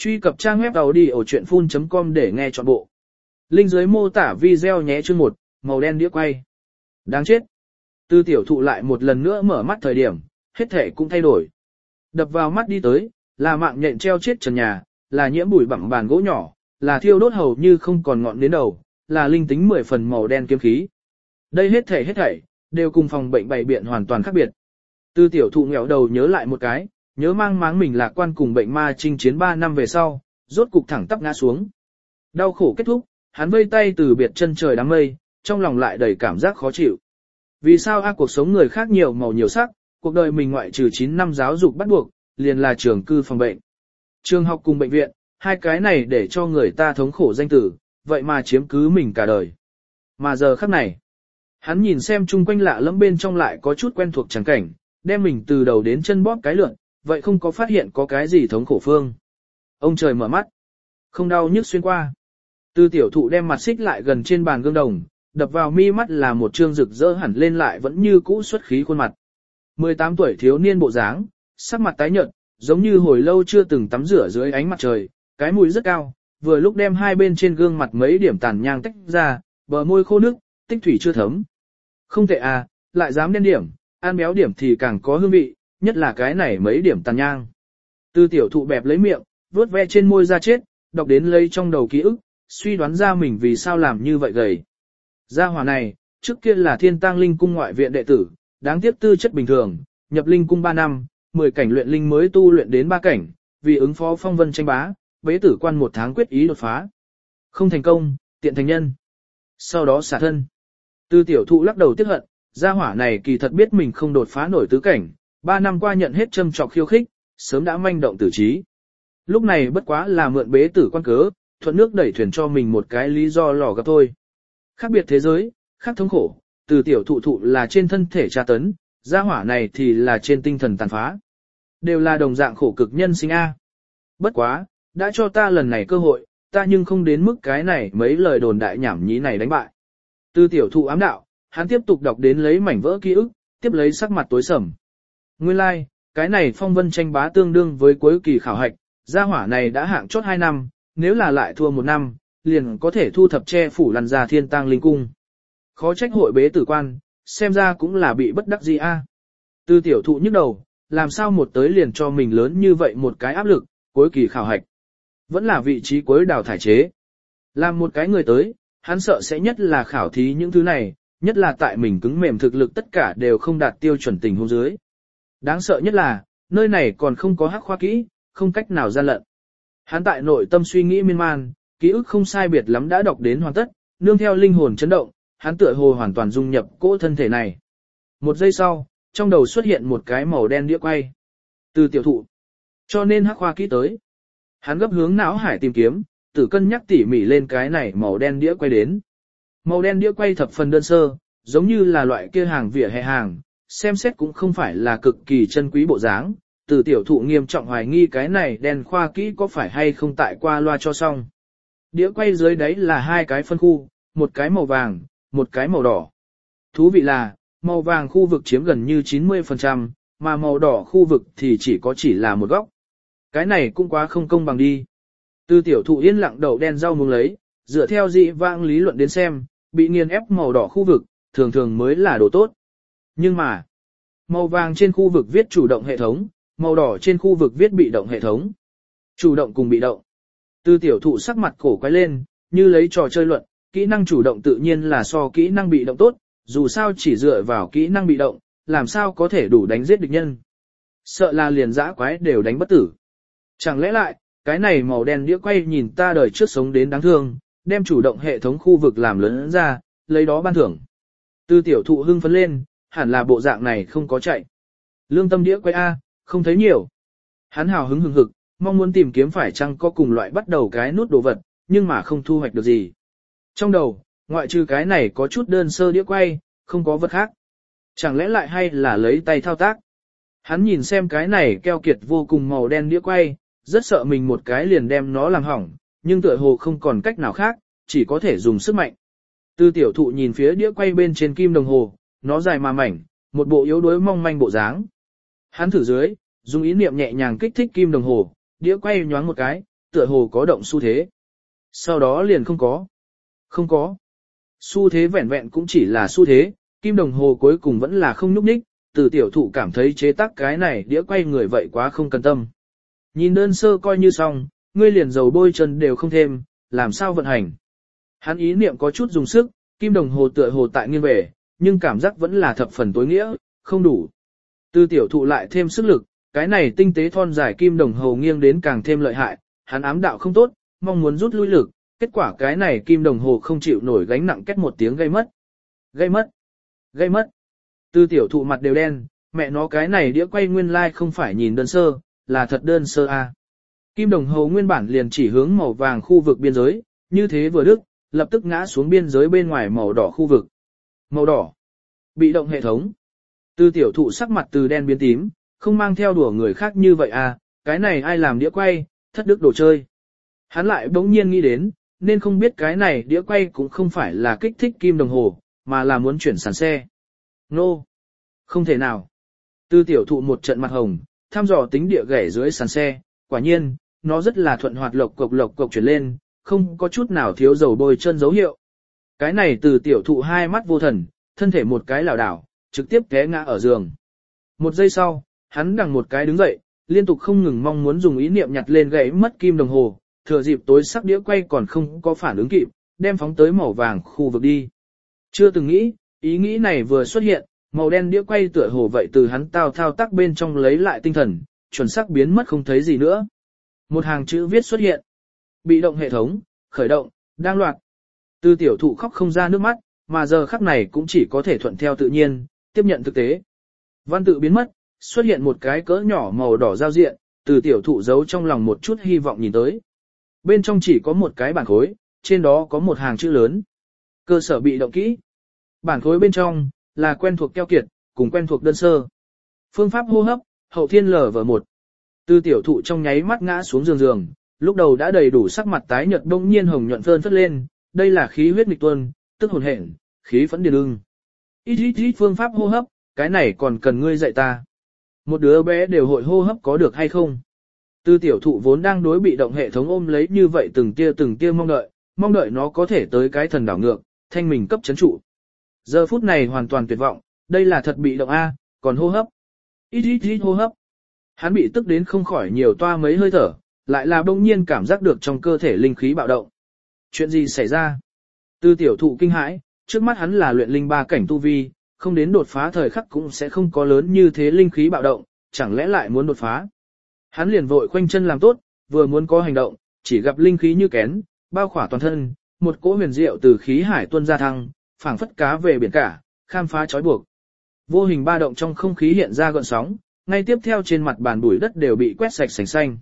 Truy cập trang web audiochuyenphun.com để nghe trọn bộ. Link dưới mô tả video nhé. Chương 1, màu đen đĩa quay. Đáng chết. Tư tiểu thụ lại một lần nữa mở mắt thời điểm, hết thể cũng thay đổi. Đập vào mắt đi tới, là mạng nhện treo chết trần nhà, là nhiễm bụi bặm bàn gỗ nhỏ, là thiêu đốt hầu như không còn ngọn đến đầu, là linh tính 10 phần màu đen kiếm khí. Đây hết thảy, đều cùng phòng bệnh bày biện hoàn toàn khác biệt. Tư tiểu thụ nghẹo đầu nhớ lại một cái, nhớ mang máng mình lạc quan cùng bệnh ma chinh chiến 3 năm về sau, rốt cục thẳng tắp ngã xuống. Đau khổ kết thúc, hắn vây tay từ biệt chân trời đám mây, trong lòng lại đầy cảm giác khó chịu. Vì sao cuộc sống người khác nhiều màu nhiều sắc, cuộc đời mình ngoại trừ 9 năm giáo dục bắt buộc, liền là trường cư phòng bệnh. Trường học cùng bệnh viện, hai cái này để cho người ta thống khổ danh tử, vậy mà chiếm cứ mình cả đời. Mà giờ khắc này, hắn nhìn xem chung quanh lạ lẫm bên trong lại có chút quen thuộc chẳng cảnh, đem mình từ đầu đến chân bóp cái lượn, vậy không có phát hiện có cái gì thống khổ phương. Ông trời mở mắt, không đau nhức xuyên qua. Tư tiểu thụ đem mặt xích lại gần trên bàn gương đồng, đập vào mi mắt là một trương rực rỡ hẳn lên lại vẫn như cũ xuất khí khuôn mặt. 18 tuổi thiếu niên bộ dáng, sắc mặt tái nhợt, giống như hồi lâu chưa từng tắm rửa dưới ánh mặt trời, cái mũi rất cao, vừa lúc đem hai bên trên gương mặt mấy điểm tàn nhang tách ra, bờ môi khô nước, tích thủy chưa thấm. Không tệ à, lại dám đen điểm, ăn béo điểm thì càng có hương vị, nhất là cái này mấy điểm tàn nhang. Tư tiểu thụ bẹp lấy miệng, vuốt ve trên môi ra chết, đọc đến lấy trong đầu ký ức, suy đoán ra mình vì sao làm như vậy gầy. Gia hỏa này, trước kia là Thiên Tang Linh Cung ngoại viện đệ tử, đáng tiếc tư chất bình thường, nhập Linh Cung 3 năm, 10 cảnh luyện linh mới tu luyện đến 3 cảnh, vì ứng phó phong vân tranh bá, bế tử quan 1 tháng quyết ý đột phá. Không thành công, tiện thành nhân. Sau đó xả thân. Tư tiểu thụ lắc đầu tiếc hận, gia hỏa này kỳ thật biết mình không đột phá nổi tứ cảnh, 3 năm qua nhận hết châm trọc khiêu khích, sớm đã manh động tử trí. Lúc này bất quá là mượn bế tử quan cớ, thuận nước đẩy thuyền cho mình một cái lý do lò gặp thôi. Khác biệt thế giới, khác thống khổ, từ tiểu thụ là trên thân thể tra tấn, gia hỏa này thì là trên tinh thần tàn phá. Đều là đồng dạng khổ cực nhân sinh A. Bất quá, đã cho ta lần này cơ hội, ta nhưng không đến mức cái này mấy lời đồn đại nhảm nhí này đánh bại. Từ tiểu thụ ám đạo, hắn tiếp tục đọc đến lấy mảnh vỡ ký ức, tiếp lấy sắc mặt tối sầm. Nguyên lai, like, cái này phong vân tranh bá tương đương với cuối kỳ khảo hạch, gia hỏa này đã hạng chót 2 năm, nếu là lại thua 1 năm, liền có thể thu thập che phủ lăn ra Thiên Tang Linh Cung. Khó trách hội bế tử quan, xem ra cũng là bị bất đắc dĩ a. Tư tiểu thụ nhức đầu, làm sao một tới liền cho mình lớn như vậy một cái áp lực, cuối kỳ khảo hạch. Vẫn là vị trí cuối đào thải chế. Làm một cái người tới, hắn sợ sẽ nhất là khảo thí những thứ này, nhất là tại mình cứng mềm thực lực tất cả đều không đạt tiêu chuẩn tình huống dưới. Đáng sợ nhất là, nơi này còn không có hắc khoa kỹ, không cách nào gian lận. Hắn tại nội tâm suy nghĩ miên man, ký ức không sai biệt lắm đã đọc đến hoàn tất, nương theo linh hồn chấn động, hắn tựa hồ hoàn toàn dung nhập cỗ thân thể này. Một giây sau, trong đầu xuất hiện một cái màu đen đĩa quay. Từ tiểu thụ. Cho nên hắc khoa kỹ tới. Hắn gấp hướng não hải tìm kiếm, tự cân nhắc tỉ mỉ lên cái này màu đen đĩa quay đến. Màu đen đĩa quay thập phần đơn sơ, giống như là loại kia hàng vỉa hè hàng, xem xét cũng không phải là cực kỳ chân quý bộ dáng. Từ tiểu thụ nghiêm trọng hoài nghi cái này đen khoa kỹ có phải hay không tại qua loa cho xong. Đĩa quay dưới đấy là 2 cái phân khu, một cái màu vàng, một cái màu đỏ. Thú vị là, màu vàng khu vực chiếm gần như 90%, mà màu đỏ khu vực thì chỉ là một góc. Cái này cũng quá không công bằng đi. Từ tiểu thụ yên lặng đầu đen rau muống lấy, dựa theo dị vãng lý luận đến xem, bị nghiền ép màu đỏ khu vực, thường thường mới là đồ tốt. Nhưng mà, màu vàng trên khu vực viết chủ động hệ thống, màu đỏ trên khu vực viết bị động hệ thống. Chủ động cùng bị động. Từ tiểu thụ sắc mặt cổ quay lên, như lấy trò chơi luận, kỹ năng chủ động tự nhiên là so kỹ năng bị động tốt, dù sao chỉ dựa vào kỹ năng bị động, làm sao có thể đủ đánh giết địch nhân. Sợ là liền dã quái đều đánh bất tử. Chẳng lẽ lại, cái này màu đen đĩa quay nhìn ta đời trước sống đến đáng thương, đem chủ động hệ thống khu vực làm lớn ra, lấy đó ban thưởng. Từ tiểu thụ hưng phấn lên, hẳn là bộ dạng này không có chạy. Lương tâm đĩa quay A, không thấy nhiều. Hắn hào hứng hừng hực, mong muốn tìm kiếm phải chăng có cùng loại bắt đầu cái nút đồ vật, nhưng mà không thu hoạch được gì. Trong đầu, ngoại trừ cái này có chút đơn sơ đĩa quay, không có vật khác. Chẳng lẽ lại hay là lấy tay thao tác? Hắn nhìn xem cái này keo kiệt vô cùng màu đen đĩa quay, rất sợ mình một cái liền đem nó làm hỏng, nhưng tựa hồ không còn cách nào khác, chỉ có thể dùng sức mạnh. Tư tiểu thụ nhìn phía đĩa quay bên trên kim đồng hồ, nó dài mà mảnh, một bộ yếu đuối mong manh bộ dáng. Hắn thử dưới, dùng ý niệm nhẹ nhàng kích thích kim đồng hồ, đĩa quay nhoáng một cái, tựa hồ có động xu thế. Sau đó liền không có. Không có. Xu thế vẹn vẹn cũng chỉ là xu thế, kim đồng hồ cuối cùng vẫn là không nhúc nhích, từ tiểu thụ cảm thấy chế tác cái này đĩa quay người vậy quá không cần tâm. Nhìn đơn sơ coi như xong, ngươi liền dầu bôi chân đều không thêm, làm sao vận hành. Hắn ý niệm có chút dùng sức, kim đồng hồ tựa hồ tại nghiêng về, nhưng cảm giác vẫn là thập phần tối nghĩa, không đủ. Từ tiểu thụ lại thêm sức lực, cái này tinh tế thon dài kim đồng hồ nghiêng đến càng thêm lợi hại, hắn ám đạo không tốt, mong muốn rút lui lực, kết quả cái này kim đồng hồ không chịu nổi gánh nặng két một tiếng gây mất. Gây mất. Gây mất. Từ tiểu thụ mặt đều đen, mẹ nó cái này đĩa quay nguyên lai không phải nhìn đơn sơ, là thật đơn sơ a. Kim đồng hồ nguyên bản liền chỉ hướng màu vàng khu vực biên giới, như thế vừa đứt, lập tức ngã xuống biên giới bên ngoài màu đỏ khu vực. Màu đỏ. Bị động hệ thống. Từ tiểu thụ sắc mặt từ đen biến tím, không mang theo đùa người khác như vậy à, cái này ai làm đĩa quay, thất đức đồ chơi. Hắn lại bỗng nhiên nghĩ đến, nên không biết cái này đĩa quay cũng không phải là kích thích kim đồng hồ, mà là muốn chuyển sàn xe. Nô! Không thể nào. Từ tiểu thụ một trận mặt hồng, thăm dò tính địa gảy dưới sàn xe, quả nhiên, nó rất là thuận hoạt lộc cộc chuyển lên, không có chút nào thiếu dầu bôi chân dấu hiệu. Cái này từ tiểu thụ hai mắt vô thần, thân thể một cái lảo đảo, trực tiếp té ngã ở giường. Một giây sau, hắn đằng một cái đứng dậy, liên tục không ngừng mong muốn dùng ý niệm nhặt lên gãy mất kim đồng hồ, thừa dịp tối sắc đĩa quay còn không có phản ứng kịp, đem phóng tới màu vàng khu vực đi. Chưa từng nghĩ, ý nghĩ này vừa xuất hiện, màu đen đĩa quay tựa hồ vậy từ hắn thao tác bên trong lấy lại tinh thần, chuẩn xác biến mất không thấy gì nữa. Một hàng chữ viết xuất hiện. Bị động hệ thống, khởi động, đang loạt. Từ tiểu thụ khóc không ra nước mắt, mà giờ khắc này cũng chỉ có thể thuận theo tự nhiên, tiếp nhận thực tế. Văn tự biến mất, xuất hiện một cái cỡ nhỏ màu đỏ giao diện, từ tiểu thụ giấu trong lòng một chút hy vọng nhìn tới. Bên trong chỉ có một cái bản khối, trên đó có một hàng chữ lớn. Cơ sở bị động kỹ. Bản khối bên trong, là quen thuộc keo kiệt, cùng quen thuộc đơn sơ. Phương pháp hô hấp, hậu thiên LV1. Từ tiểu thụ trong nháy mắt ngã xuống giường, lúc đầu đã đầy đủ sắc mặt tái nhợt bỗng nhiên hồng nhuận phơn phất lên, đây là khí huyết nghịch tuôn, tức hồn hển, khí phẫn điên ưng. Ít phương pháp hô hấp, cái này còn cần ngươi dạy ta. Một đứa bé đều hội hô hấp có được hay không? Từ tiểu thụ vốn đang đối bị động hệ thống ôm lấy như vậy từng tia mong đợi nó có thể tới cái thần đảo ngược, thanh mình cấp chấn trụ. Giờ phút này hoàn toàn tuyệt vọng, đây là thật bị động A, còn hô hấp. Ít hô hấp. Hắn bị tức đến không khỏi nhiều toa mấy hơi thở, lại là bỗng nhiên cảm giác được trong cơ thể linh khí bạo động. Chuyện gì xảy ra? Từ tiểu thụ kinh hãi, trước mắt hắn là luyện linh 3 cảnh tu vi, không đến đột phá thời khắc cũng sẽ không có lớn như thế linh khí bạo động, chẳng lẽ lại muốn đột phá? Hắn liền vội khoanh chân làm tốt, vừa muốn có hành động, chỉ gặp linh khí như kén, bao khỏa toàn thân, một cỗ huyền diệu từ khí hải tuôn ra thăng, phảng phất cá về biển cả, khám phá trói buộc. Vô hình ba động trong không khí hiện ra gợn sóng, ngay tiếp theo trên mặt bàn bụi đất đều bị quét sạch sành xanh.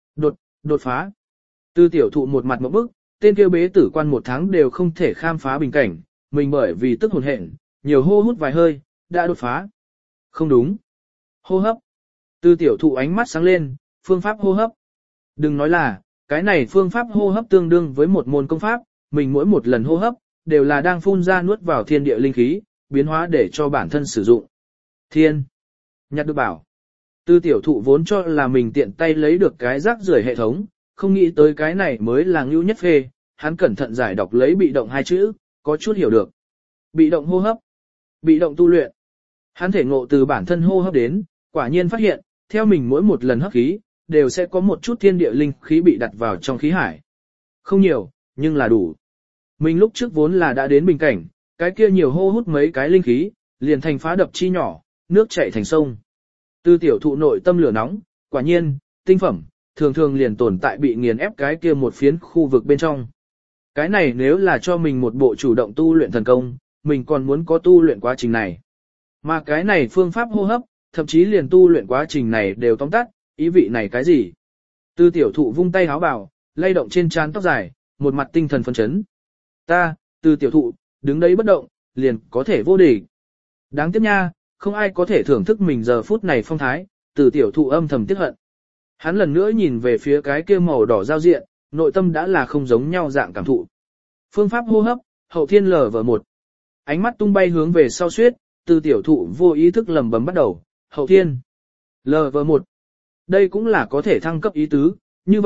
Đột phá. Từ tiểu thụ một mặt ngộp bức, tên kêu bế tử quan 1 tháng đều không thể khám phá bình cảnh, mình bởi vì tức hồn hển, nhiều hô hút vài hơi, đã đột phá. Không đúng. Hô hấp. Từ tiểu thụ ánh mắt sáng lên, phương pháp hô hấp. Đừng nói là, cái này phương pháp hô hấp tương đương với một môn công pháp, mình mỗi một lần hô hấp, đều là đang phun ra nuốt vào thiên địa linh khí, biến hóa để cho bản thân sử dụng. Thiên. Nhặt được bảo. Từ tiểu thụ vốn cho là mình tiện tay lấy được cái rác rưởi hệ thống, không nghĩ tới cái này mới là ngưu nhất phê, hắn cẩn thận giải đọc lấy bị động 2 chữ, có chút hiểu được. Bị động hô hấp. Bị động tu luyện. Hắn thể ngộ từ bản thân hô hấp đến, quả nhiên phát hiện, theo mình mỗi một lần hấp khí, đều sẽ có một chút thiên địa linh khí bị đặt vào trong khí hải. Không nhiều, nhưng là đủ. Mình lúc trước vốn là đã đến bình cảnh, cái kia nhiều hô hút mấy cái linh khí, liền thành phá đập chi nhỏ, nước chảy thành sông. Từ tiểu thụ nội tâm lửa nóng, quả nhiên, tinh phẩm, thường thường liền tồn tại bị nghiền ép cái kia một phiến khu vực bên trong. Cái này nếu là cho mình một bộ chủ động tu luyện thần công, mình còn muốn có tu luyện quá trình này. Mà cái này phương pháp hô hấp, thậm chí liền tu luyện quá trình này đều tóm tắt, ý vị này cái gì? Từ tiểu thụ vung tay háo bảo, lay động trên trán tóc dài, một mặt tinh thần phấn chấn. Từ tiểu thụ, đứng đấy bất động, liền có thể vô địch. Đáng tiếc nha, không ai có thể thưởng thức mình giờ phút này phong thái, từ tiểu thụ âm thầm tiếc hận. Hắn lần nữa nhìn về phía cái kia màu đỏ giao diện, nội tâm đã là không giống nhau dạng cảm thụ. Phương pháp hô hấp, hậu thiên LV1. Ánh mắt tung bay hướng về sau suyết, từ tiểu thụ vô ý thức lầm bấm bắt đầu, hậu thiên LV1. Đây cũng là có thể thăng cấp ý tứ, như vậy,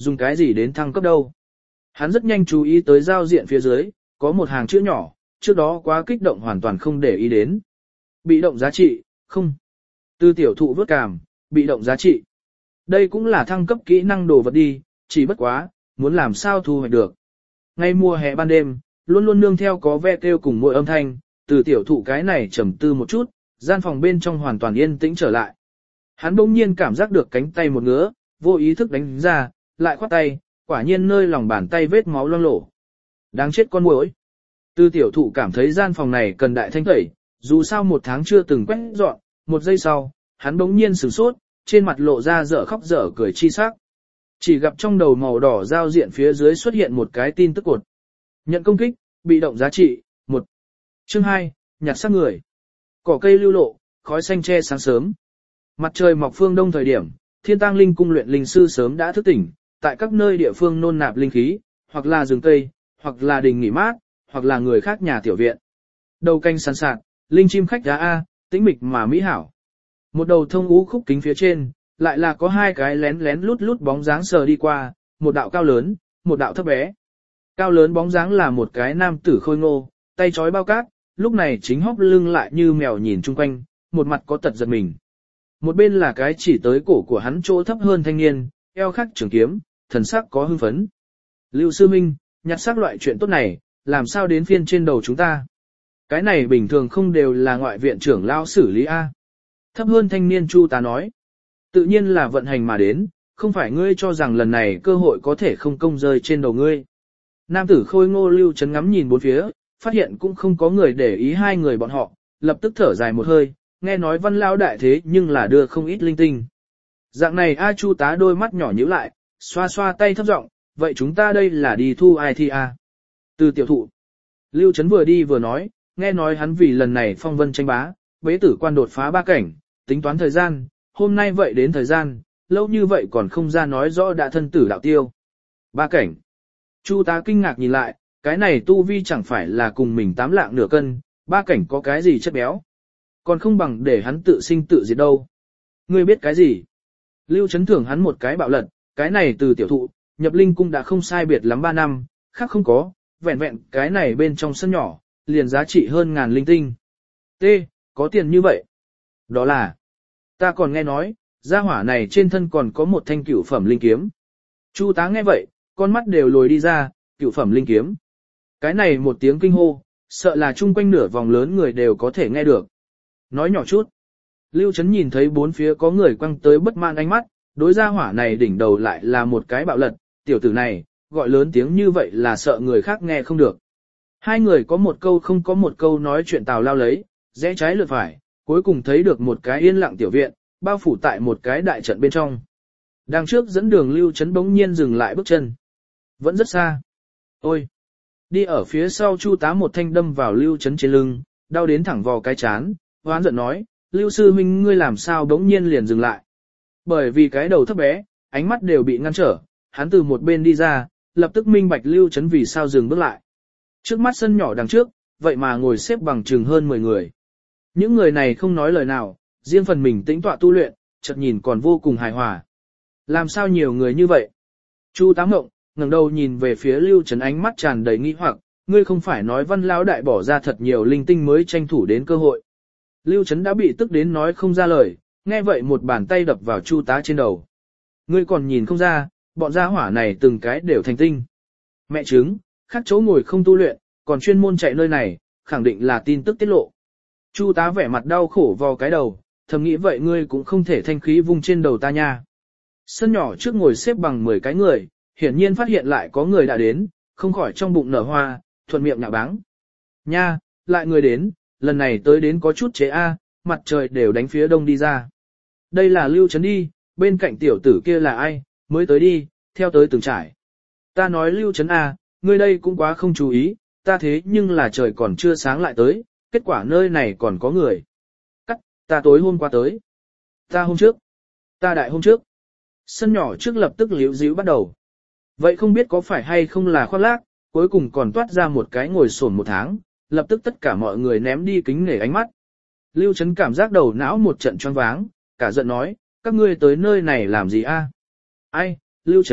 dùng cái gì đến thăng cấp đâu. Hắn rất nhanh chú ý tới giao diện phía dưới, có một hàng chữ nhỏ, trước đó quá kích động hoàn toàn không để ý đến. Bị động giá trị, không. Từ tiểu thụ vớt cằm, bị động giá trị. Đây cũng là thăng cấp kỹ năng đồ vật đi, chỉ bất quá, muốn làm sao thu hoạch được. Ngay mùa hè ban đêm, luôn luôn nương theo có ve kêu cùng mỗi âm thanh, từ tiểu thụ cái này trầm tư một chút, gian phòng bên trong hoàn toàn yên tĩnh trở lại. Hắn bỗng nhiên cảm giác được cánh tay một ngứa, vô ý thức đánh ra, lại khoát tay, quả nhiên nơi lòng bàn tay vết máu loang lổ. Đáng chết con muỗi. Từ tiểu thụ cảm thấy gian phòng này cần đại thanh tẩy, dù sao một tháng chưa từng quét dọn, một giây sau, hắn bỗng nhiên sửng sốt, trên mặt lộ ra dở khóc dở cười chi sắc. Chỉ gặp trong đầu màu đỏ giao diện phía dưới xuất hiện một cái tin tức cột. Nhận công kích, bị động giá trị, 1. Chương 2, nhặt xác người. Cỏ cây lưu lộ, khói xanh che sáng sớm. Mặt trời mọc phương đông thời điểm, Thiên Tang Linh cung luyện linh sư sớm đã thức tỉnh, tại các nơi địa phương nôn nạp linh khí, hoặc là rừng cây, hoặc là đình nghỉ mát, hoặc là người khác nhà tiểu viện. Đầu canh sán sạc, linh chim khách đá A, tĩnh mịch mà mỹ hảo. Một đầu thông ú khúc kính phía trên, lại là có hai cái lén lén lút lút bóng dáng sờ đi qua, một đạo cao lớn, một đạo thấp bé. Cao lớn bóng dáng là một cái nam tử khôi ngô, tay trói bao cát, lúc này chính hóc lưng lại như mèo nhìn chung quanh, một mặt có tật giật mình. Một bên là cái chỉ tới cổ của hắn chỗ thấp hơn thanh niên, eo khắc trường kiếm, thần sắc có hưng phấn. Lưu Sư Minh, nhặt xác loại chuyện tốt này, làm sao đến phiên trên đầu chúng ta? Cái này bình thường không đều là ngoại viện trưởng lao xử lý A. Thấp hơn thanh niên Chu Tá nói. Tự nhiên là vận hành mà đến, không phải ngươi cho rằng lần này cơ hội có thể không công rơi trên đầu ngươi. Nam tử khôi ngô Lưu Chấn ngắm nhìn bốn phía, phát hiện cũng không có người để ý hai người bọn họ, lập tức thở dài một hơi, nghe nói Văn lão đại thế nhưng là đưa không ít linh tinh. Dạng này A Chu Tá đôi mắt nhỏ nhíu lại, xoa xoa tay thấp giọng, vậy chúng ta đây là đi thu ai thi A. Từ tiểu thụ. Lưu Chấn vừa đi vừa nói, nghe nói hắn vì lần này phong vân tranh bá, bế tử quan đột phá 3 cảnh, tính toán thời gian, hôm nay vậy đến thời gian, lâu như vậy còn không ra nói rõ đã thân tử đạo tiêu. 3 cảnh. Chu Tá kinh ngạc nhìn lại, cái này tu vi chẳng phải là cùng mình 8 lạng nửa cân, 3 cảnh có cái gì chất béo. Còn không bằng để hắn tự sinh tự diệt đâu. Ngươi biết cái gì? Lưu Chấn thưởng hắn một cái bạo lật, cái này từ tiểu thụ, nhập linh cung đã không sai biệt lắm 3 năm, khác không có, vẹn vẹn cái này bên trong sân nhỏ, liền giá trị hơn ngàn linh tinh. T, có tiền như vậy. Đó là, ta còn nghe nói, gia hỏa này trên thân còn có một thanh cửu phẩm linh kiếm. Chu Tá nghe vậy, con mắt đều lồi đi ra, cửu phẩm linh kiếm. Cái này một tiếng kinh hô, sợ là chung quanh nửa vòng lớn người đều có thể nghe được. Nói nhỏ chút. Lưu Chấn nhìn thấy bốn phía có người quăng tới bất mãn ánh mắt, đối gia hỏa này đỉnh đầu lại là một cái bạo lật, tiểu tử này, gọi lớn tiếng như vậy là sợ người khác nghe không được. Hai người có một câu không có một câu nói chuyện tào lao lấy, rẽ trái lượt phải, cuối cùng thấy được một cái yên lặng tiểu viện, bao phủ tại một cái đại trận bên trong. Đằng trước dẫn đường Lưu Chấn bỗng nhiên dừng lại bước chân. Vẫn rất xa. Ôi! Đi ở phía sau Chu Tá một thanh đâm vào Lưu Chấn trên lưng, đau đến thẳng vào cái chán, hoán giận nói, Lưu Sư Minh ngươi làm sao bỗng nhiên liền dừng lại. Bởi vì cái đầu thấp bé, ánh mắt đều bị ngăn trở, hắn từ một bên đi ra, lập tức minh bạch Lưu Chấn vì sao dừng bước lại. Trước mắt sân nhỏ đằng trước, vậy mà ngồi xếp bằng chừng hơn 10 người. Những người này không nói lời nào, riêng phần mình tĩnh tọa tu luyện, chợt nhìn còn vô cùng hài hòa. Làm sao nhiều người như vậy? Chu Tá ngộng, ngẩng đầu nhìn về phía Lưu Chấn ánh mắt tràn đầy nghi hoặc, ngươi không phải nói Văn lão đại bỏ ra thật nhiều linh tinh mới tranh thủ đến cơ hội. Lưu Chấn đã bị tức đến nói không ra lời, nghe vậy một bàn tay đập vào Chu Tá trên đầu. Ngươi còn nhìn không ra, bọn gia hỏa này từng cái đều thành tinh. Mẹ chứng, khác chỗ ngồi không tu luyện, còn chuyên môn chạy nơi này, khẳng định là tin tức tiết lộ. Chu Tá vẻ mặt đau khổ vào cái đầu, thầm nghĩ vậy ngươi cũng không thể thanh khí vung trên đầu ta nha. Sân nhỏ trước ngồi xếp bằng 10 cái người, hiển nhiên phát hiện lại có người đã đến, không khỏi trong bụng nở hoa, thuận miệng nhạo báng. Nha, lại người đến, lần này tới đến có chút chế A, mặt trời đều đánh phía đông đi ra. Đây là Lưu Chấn đi, bên cạnh tiểu tử kia là ai, mới tới đi, theo tới từng trải. Ta nói Lưu Chấn A, ngươi đây cũng quá không chú ý, ta thế nhưng là trời còn chưa sáng lại tới, kết quả nơi này còn có người. Cắt, ta tối hôm qua tới. Ta hôm trước. Ta đại hôm trước. Sân nhỏ trước lập tức líu díu bắt đầu. Vậy không biết có phải hay không là khoác lác, cuối cùng còn toát ra một cái ngồi xổm 1 tháng, lập tức tất cả mọi người ném đi kính nể ánh mắt. Lưu Chấn cảm giác đầu não một trận choáng váng, cả giận nói, các ngươi tới nơi này làm gì a? Ai, Lưu Chấn,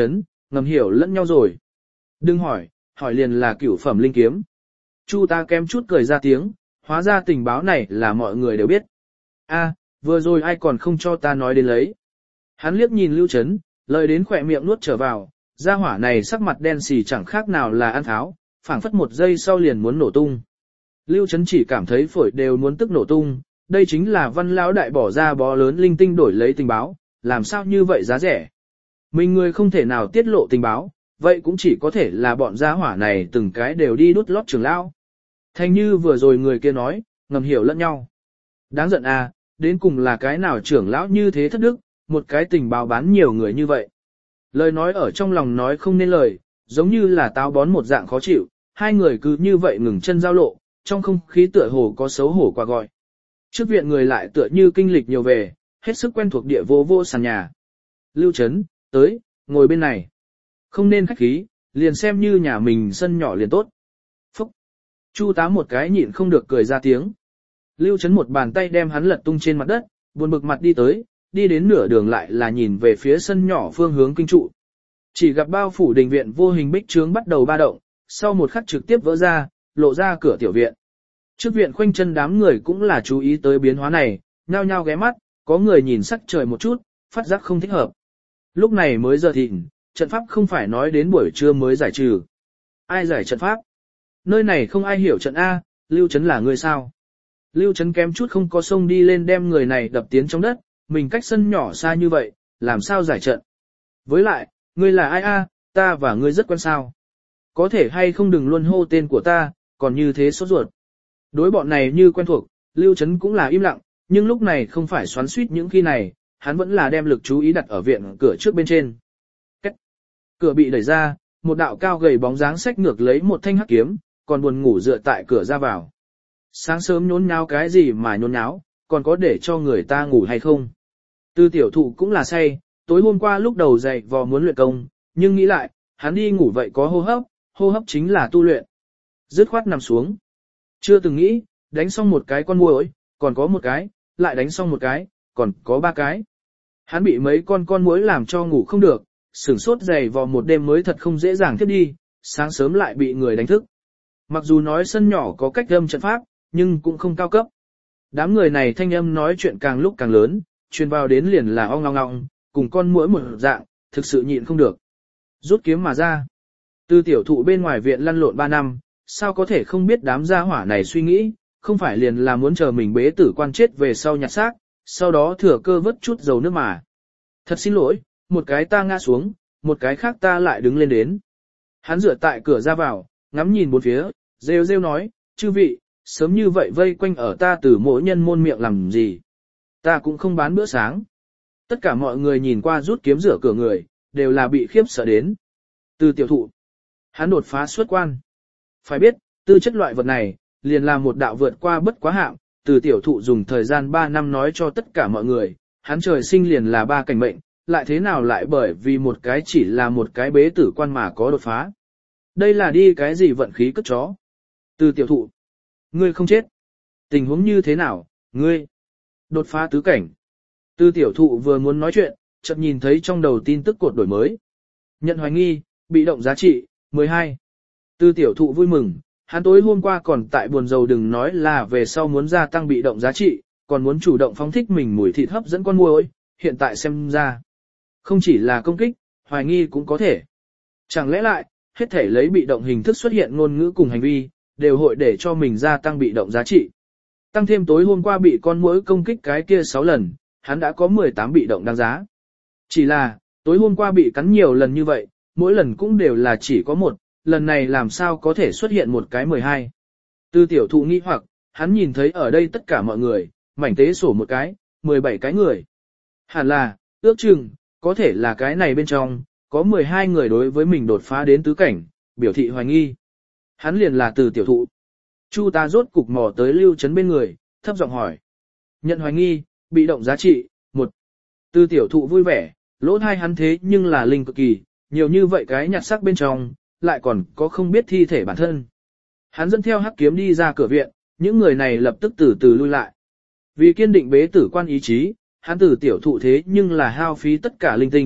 ngầm hiểu lẫn nhau rồi. Đừng hỏi, hỏi liền là cửu phẩm linh kiếm. Chu tá kém chút cười ra tiếng, hóa ra tình báo này là mọi người đều biết. A, vừa rồi ai còn không cho ta nói đến lấy. Hắn liếc nhìn Lưu Trấn, lời đến khỏe miệng nuốt trở vào, gia hỏa này sắc mặt đen xì chẳng khác nào là ăn tháo, phảng phất một giây sau liền muốn nổ tung. Lưu Trấn chỉ cảm thấy phổi đều muốn tức nổ tung, đây chính là Văn lão đại bỏ ra bó lớn linh tinh đổi lấy tình báo, làm sao như vậy giá rẻ. Mình người không thể nào tiết lộ tình báo, vậy cũng chỉ có thể là bọn gia hỏa này từng cái đều đi đút lót trưởng lão. Thành như vừa rồi người kia nói, ngầm hiểu lẫn nhau. Đáng giận à, đến cùng là cái nào trưởng lão như thế thất đức, một cái tình báo bán nhiều người như vậy. Lời nói ở trong lòng nói không nên lời, giống như là táo bón một dạng khó chịu, hai người cứ như vậy ngừng chân giao lộ, trong không khí tựa hồ có xấu hổ qua gọi. Trước viện người lại tựa như kinh lịch nhiều về, hết sức quen thuộc địa vô vô sàn nhà. Lưu Trấn, tới, ngồi bên này. Không nên khách khí, liền xem như nhà mình sân nhỏ liền tốt. Phúc! Chu tá một cái nhịn không được cười ra tiếng. Lưu Trấn một bàn tay đem hắn lật tung trên mặt đất, buồn bực mặt đi tới, đi đến nửa đường lại là nhìn về phía sân nhỏ phương hướng kinh trụ. Chỉ gặp bao phủ đình viện vô hình bích trướng bắt đầu ba động, sau một khắc trực tiếp vỡ ra, lộ ra cửa tiểu viện. Trước viện khoanh chân đám người cũng là chú ý tới biến hóa này, nhao nhao ghé mắt, có người nhìn sắc trời một chút, phát giác không thích hợp. Lúc này mới giờ thịnh, trận pháp không phải nói đến buổi trưa mới giải trừ. Ai giải trận pháp? Nơi này không ai hiểu trận A, Lưu Trấn là người sao? Lưu Trấn kém chút không có sông đi lên đem người này đập tiến trong đất, mình cách sân nhỏ xa như vậy, làm sao giải trận? Với lại, ngươi là ai A, ta và ngươi rất quen sao? Có thể hay không đừng luôn hô tên của ta, còn như thế sốt ruột. Đối bọn này như quen thuộc, Lưu Trấn cũng là im lặng, nhưng lúc này không phải xoắn suýt những khi này, hắn vẫn là đem lực chú ý đặt ở viện cửa trước bên trên. Cách. Cửa bị đẩy ra, một đạo cao gầy bóng dáng xách ngược lấy một thanh hắc kiếm, còn buồn ngủ dựa tại cửa ra vào. Sáng sớm nhốn nháo cái gì mà nhốn nháo, còn có để cho người ta ngủ hay không? Tư tiểu thụ cũng là say, tối hôm qua lúc đầu dậy vò muốn luyện công, nhưng nghĩ lại, hắn đi ngủ vậy có hô hấp chính là tu luyện. Dứt khoát nằm xuống. Chưa từng nghĩ, đánh xong một cái con muỗi, còn có một cái, lại đánh xong một cái, còn có ba cái. Hắn bị mấy con muỗi làm cho ngủ không được, sửng sốt dày vò một đêm mới thật không dễ dàng tiếp đi, sáng sớm lại bị người đánh thức. Mặc dù nói sân nhỏ có cách âm trận pháp, nhưng cũng không cao cấp. Đám người này thanh âm nói chuyện càng lúc càng lớn, truyền vào đến liền là ong ong ong, cùng con muỗi một dạng, thực sự nhịn không được. Rút kiếm mà ra. Từ tiểu thụ bên ngoài viện lăn lộn 3 năm, sao có thể không biết đám gia hỏa này suy nghĩ, không phải liền là muốn chờ mình bế tử quan chết về sau nhặt xác, sau đó thừa cơ vớt chút dầu nước mà. Thật xin lỗi, một cái ta ngã xuống, một cái khác ta lại đứng lên đến. Hắn dựa tại cửa ra vào, ngắm nhìn bốn phía, rêu rêu nói, chư vị, sớm như vậy vây quanh ở ta từ mỗi nhân môn miệng làm gì. Ta cũng không bán bữa sáng. Tất cả mọi người nhìn qua rút kiếm rửa cửa người, đều là bị khiếp sợ đến. Từ tiểu thụ, hắn đột phá xuất quan. Phải biết, tư chất loại vật này, liền là một đạo vượt qua bất quá hạng, từ tiểu thụ dùng thời gian 3 năm nói cho tất cả mọi người, hắn trời sinh liền là 3 cảnh mệnh, lại thế nào lại bởi vì một cái chỉ là một cái bế tử quan mà có đột phá. Đây là đi cái gì vận khí cất chó. Từ tiểu thụ, ngươi không chết. Tình huống như thế nào, ngươi? Đột phá tứ cảnh. Từ tiểu thụ vừa muốn nói chuyện, chợt nhìn thấy trong đầu tin tức cột đổi mới. Nhận hoài nghi, bị động giá trị, 12. Từ tiểu thụ vui mừng, hắn tối hôm qua còn tại buồn rầu đừng nói là về sau muốn gia tăng bị động giá trị, còn muốn chủ động phóng thích mình mùi thịt hấp dẫn con muỗi, hiện tại xem ra. Không chỉ là công kích, hoài nghi cũng có thể. Chẳng lẽ lại, hết thể lấy bị động hình thức xuất hiện ngôn ngữ cùng hành vi, đều hội để cho mình gia tăng bị động giá trị. Tăng thêm tối hôm qua bị con muỗi công kích cái kia 6 lần, hắn đã có 18 bị động đáng giá. Chỉ là, tối hôm qua bị cắn nhiều lần như vậy, mỗi lần cũng đều là chỉ có một, lần này làm sao có thể xuất hiện một cái 12. Từ tiểu thụ nghi hoặc, hắn nhìn thấy ở đây tất cả mọi người, mảnh tế sổ một cái, 17 cái người. Hẳn là, ước chừng, có thể là cái này bên trong, có 12 người đối với mình đột phá đến tứ cảnh, biểu thị hoài nghi. Hắn liền là từ tiểu thụ. Chu ta rốt cục mò tới Lưu Trấn bên người, thấp giọng hỏi. Nhận hoài nghi, bị động giá trị, 1. Từ tiểu thụ vui vẻ, lỗ thai hắn thế nhưng là linh cực kỳ, nhiều như vậy cái nhặt sắc bên trong, lại còn có không biết thi thể bản thân. Hắn dẫn theo hắc kiếm đi ra cửa viện, những người này lập tức từ từ lui lại. Vì kiên định bế tử quan ý chí, hắn từ tiểu thụ thế nhưng là hao phí tất cả linh tinh,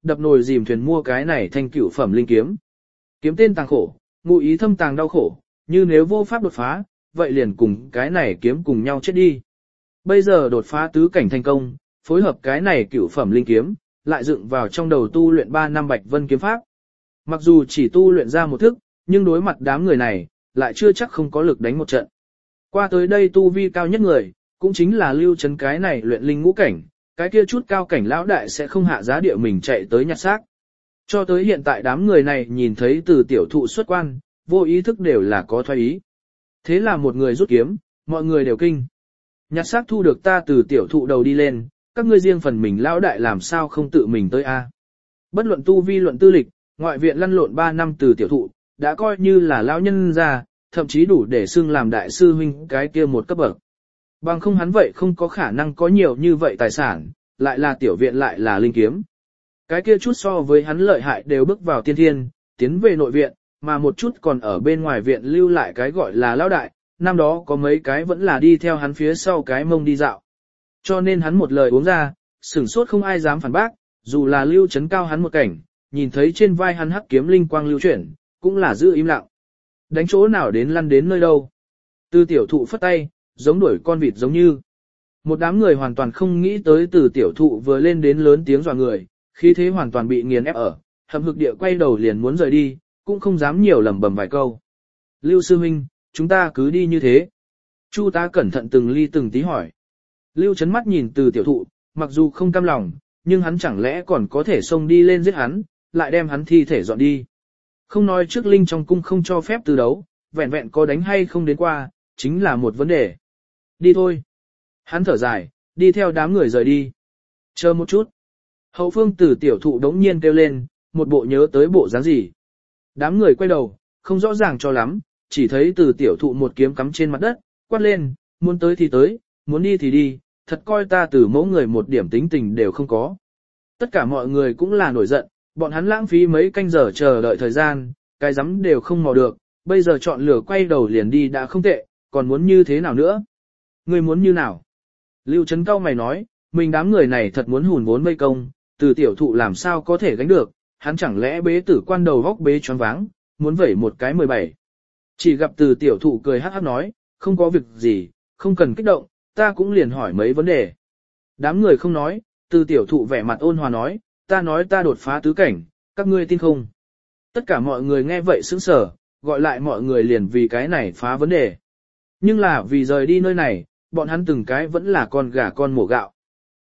đập nồi dìm thuyền mua cái này thành cửu phẩm linh kiếm. Kiếm tên tàng khổ, ngụ ý thâm tàng đau khổ, như nếu vô pháp đột phá, vậy liền cùng cái này kiếm cùng nhau chết đi. Bây giờ đột phá tứ cảnh thành công, phối hợp cái này cửu phẩm linh kiếm, lại dựng vào trong đầu tu luyện 3 năm Bạch Vân kiếm pháp. Mặc dù chỉ tu luyện ra một thức, nhưng đối mặt đám người này, lại chưa chắc không có lực đánh một trận. Qua tới đây tu vi cao nhất người, cũng chính là Lưu Trấn cái này luyện linh ngũ cảnh, cái kia chút cao cảnh lão đại sẽ không hạ giá địa mình chạy tới nhặt xác. Cho tới hiện tại đám người này nhìn thấy từ tiểu thụ xuất quan, vô ý thức đều là có thoái ý. Thế là một người rút kiếm, mọi người đều kinh. Nhặt xác thu được ta từ tiểu thụ đầu đi lên, các ngươi riêng phần mình lão đại làm sao không tự mình tới a? Bất luận tu vi luận tư lịch, ngoại viện lăn lộn 3 năm từ tiểu thụ, đã coi như là lão nhân gia, thậm chí đủ để xưng làm đại sư huynh cái kia một cấp bậc. Bằng không hắn vậy không có khả năng có nhiều như vậy tài sản, lại là tiểu viện lại là linh kiếm. Cái kia chút so với hắn lợi hại đều bước vào tiên thiên, tiến về nội viện, mà một chút còn ở bên ngoài viện lưu lại cái gọi là lão đại, năm đó có mấy cái vẫn là đi theo hắn phía sau cái mông đi dạo. Cho nên hắn một lời uống ra, sửng sốt không ai dám phản bác, dù là Lưu Trấn cao hắn một cảnh, nhìn thấy trên vai hắn hắc kiếm linh quang lưu chuyển, cũng là giữ im lặng. Đánh chỗ nào đến lăn đến nơi đâu. Từ tiểu thụ phất tay, giống đuổi con vịt giống như. Một đám người hoàn toàn không nghĩ tới từ tiểu thụ vừa lên đến lớn tiếng dọa người, khí thế hoàn toàn bị nghiền ép ở, hầm hực địa quay đầu liền muốn rời đi, cũng không dám nhiều lẩm bẩm vài câu. Lưu sư huynh, chúng ta cứ đi như thế. Chu tá cẩn thận từng ly từng tí hỏi. Lưu Trấn mắt nhìn từ tiểu thụ, mặc dù không cam lòng, nhưng hắn chẳng lẽ còn có thể xông đi lên giết hắn, lại đem hắn thi thể dọn đi. Không nói trước linh trong cung không cho phép từ đấu, vẹn vẹn có đánh hay không đến qua, chính là một vấn đề. Đi thôi. Hắn thở dài, đi theo đám người rời đi. Chờ một chút. Hậu phương từ tiểu thụ đống nhiên kêu lên, một bộ nhớ tới bộ dáng gì. Đám người quay đầu, không rõ ràng cho lắm, chỉ thấy từ tiểu thụ một kiếm cắm trên mặt đất, quát lên, muốn tới thì tới, muốn đi thì đi, thật coi ta từ mẫu người một điểm tính tình đều không có. Tất cả mọi người cũng là nổi giận, bọn hắn lãng phí mấy canh giờ chờ đợi thời gian, cái rắm đều không mò được, bây giờ chọn lửa quay đầu liền đi đã không tệ, còn muốn như thế nào nữa? Ngươi muốn như nào? Lưu Trấn cao mày nói, mình đám người này thật muốn hùn vốn mây công, từ tiểu thụ làm sao có thể gánh được, hắn chẳng lẽ bế tử quan đầu góc bế choáng váng, muốn vẩy một cái 17. Chỉ gặp từ tiểu thụ cười hắc hắc nói, không có việc gì, không cần kích động, ta cũng liền hỏi mấy vấn đề. Đám người không nói, từ tiểu thụ vẻ mặt ôn hòa nói, ta nói ta đột phá tứ cảnh, các ngươi tin không? Tất cả mọi người nghe vậy sững sờ, gọi lại mọi người liền vì cái này phá vấn đề. Nhưng là vì rời đi nơi này, bọn hắn từng cái vẫn là con gà con mổ gạo.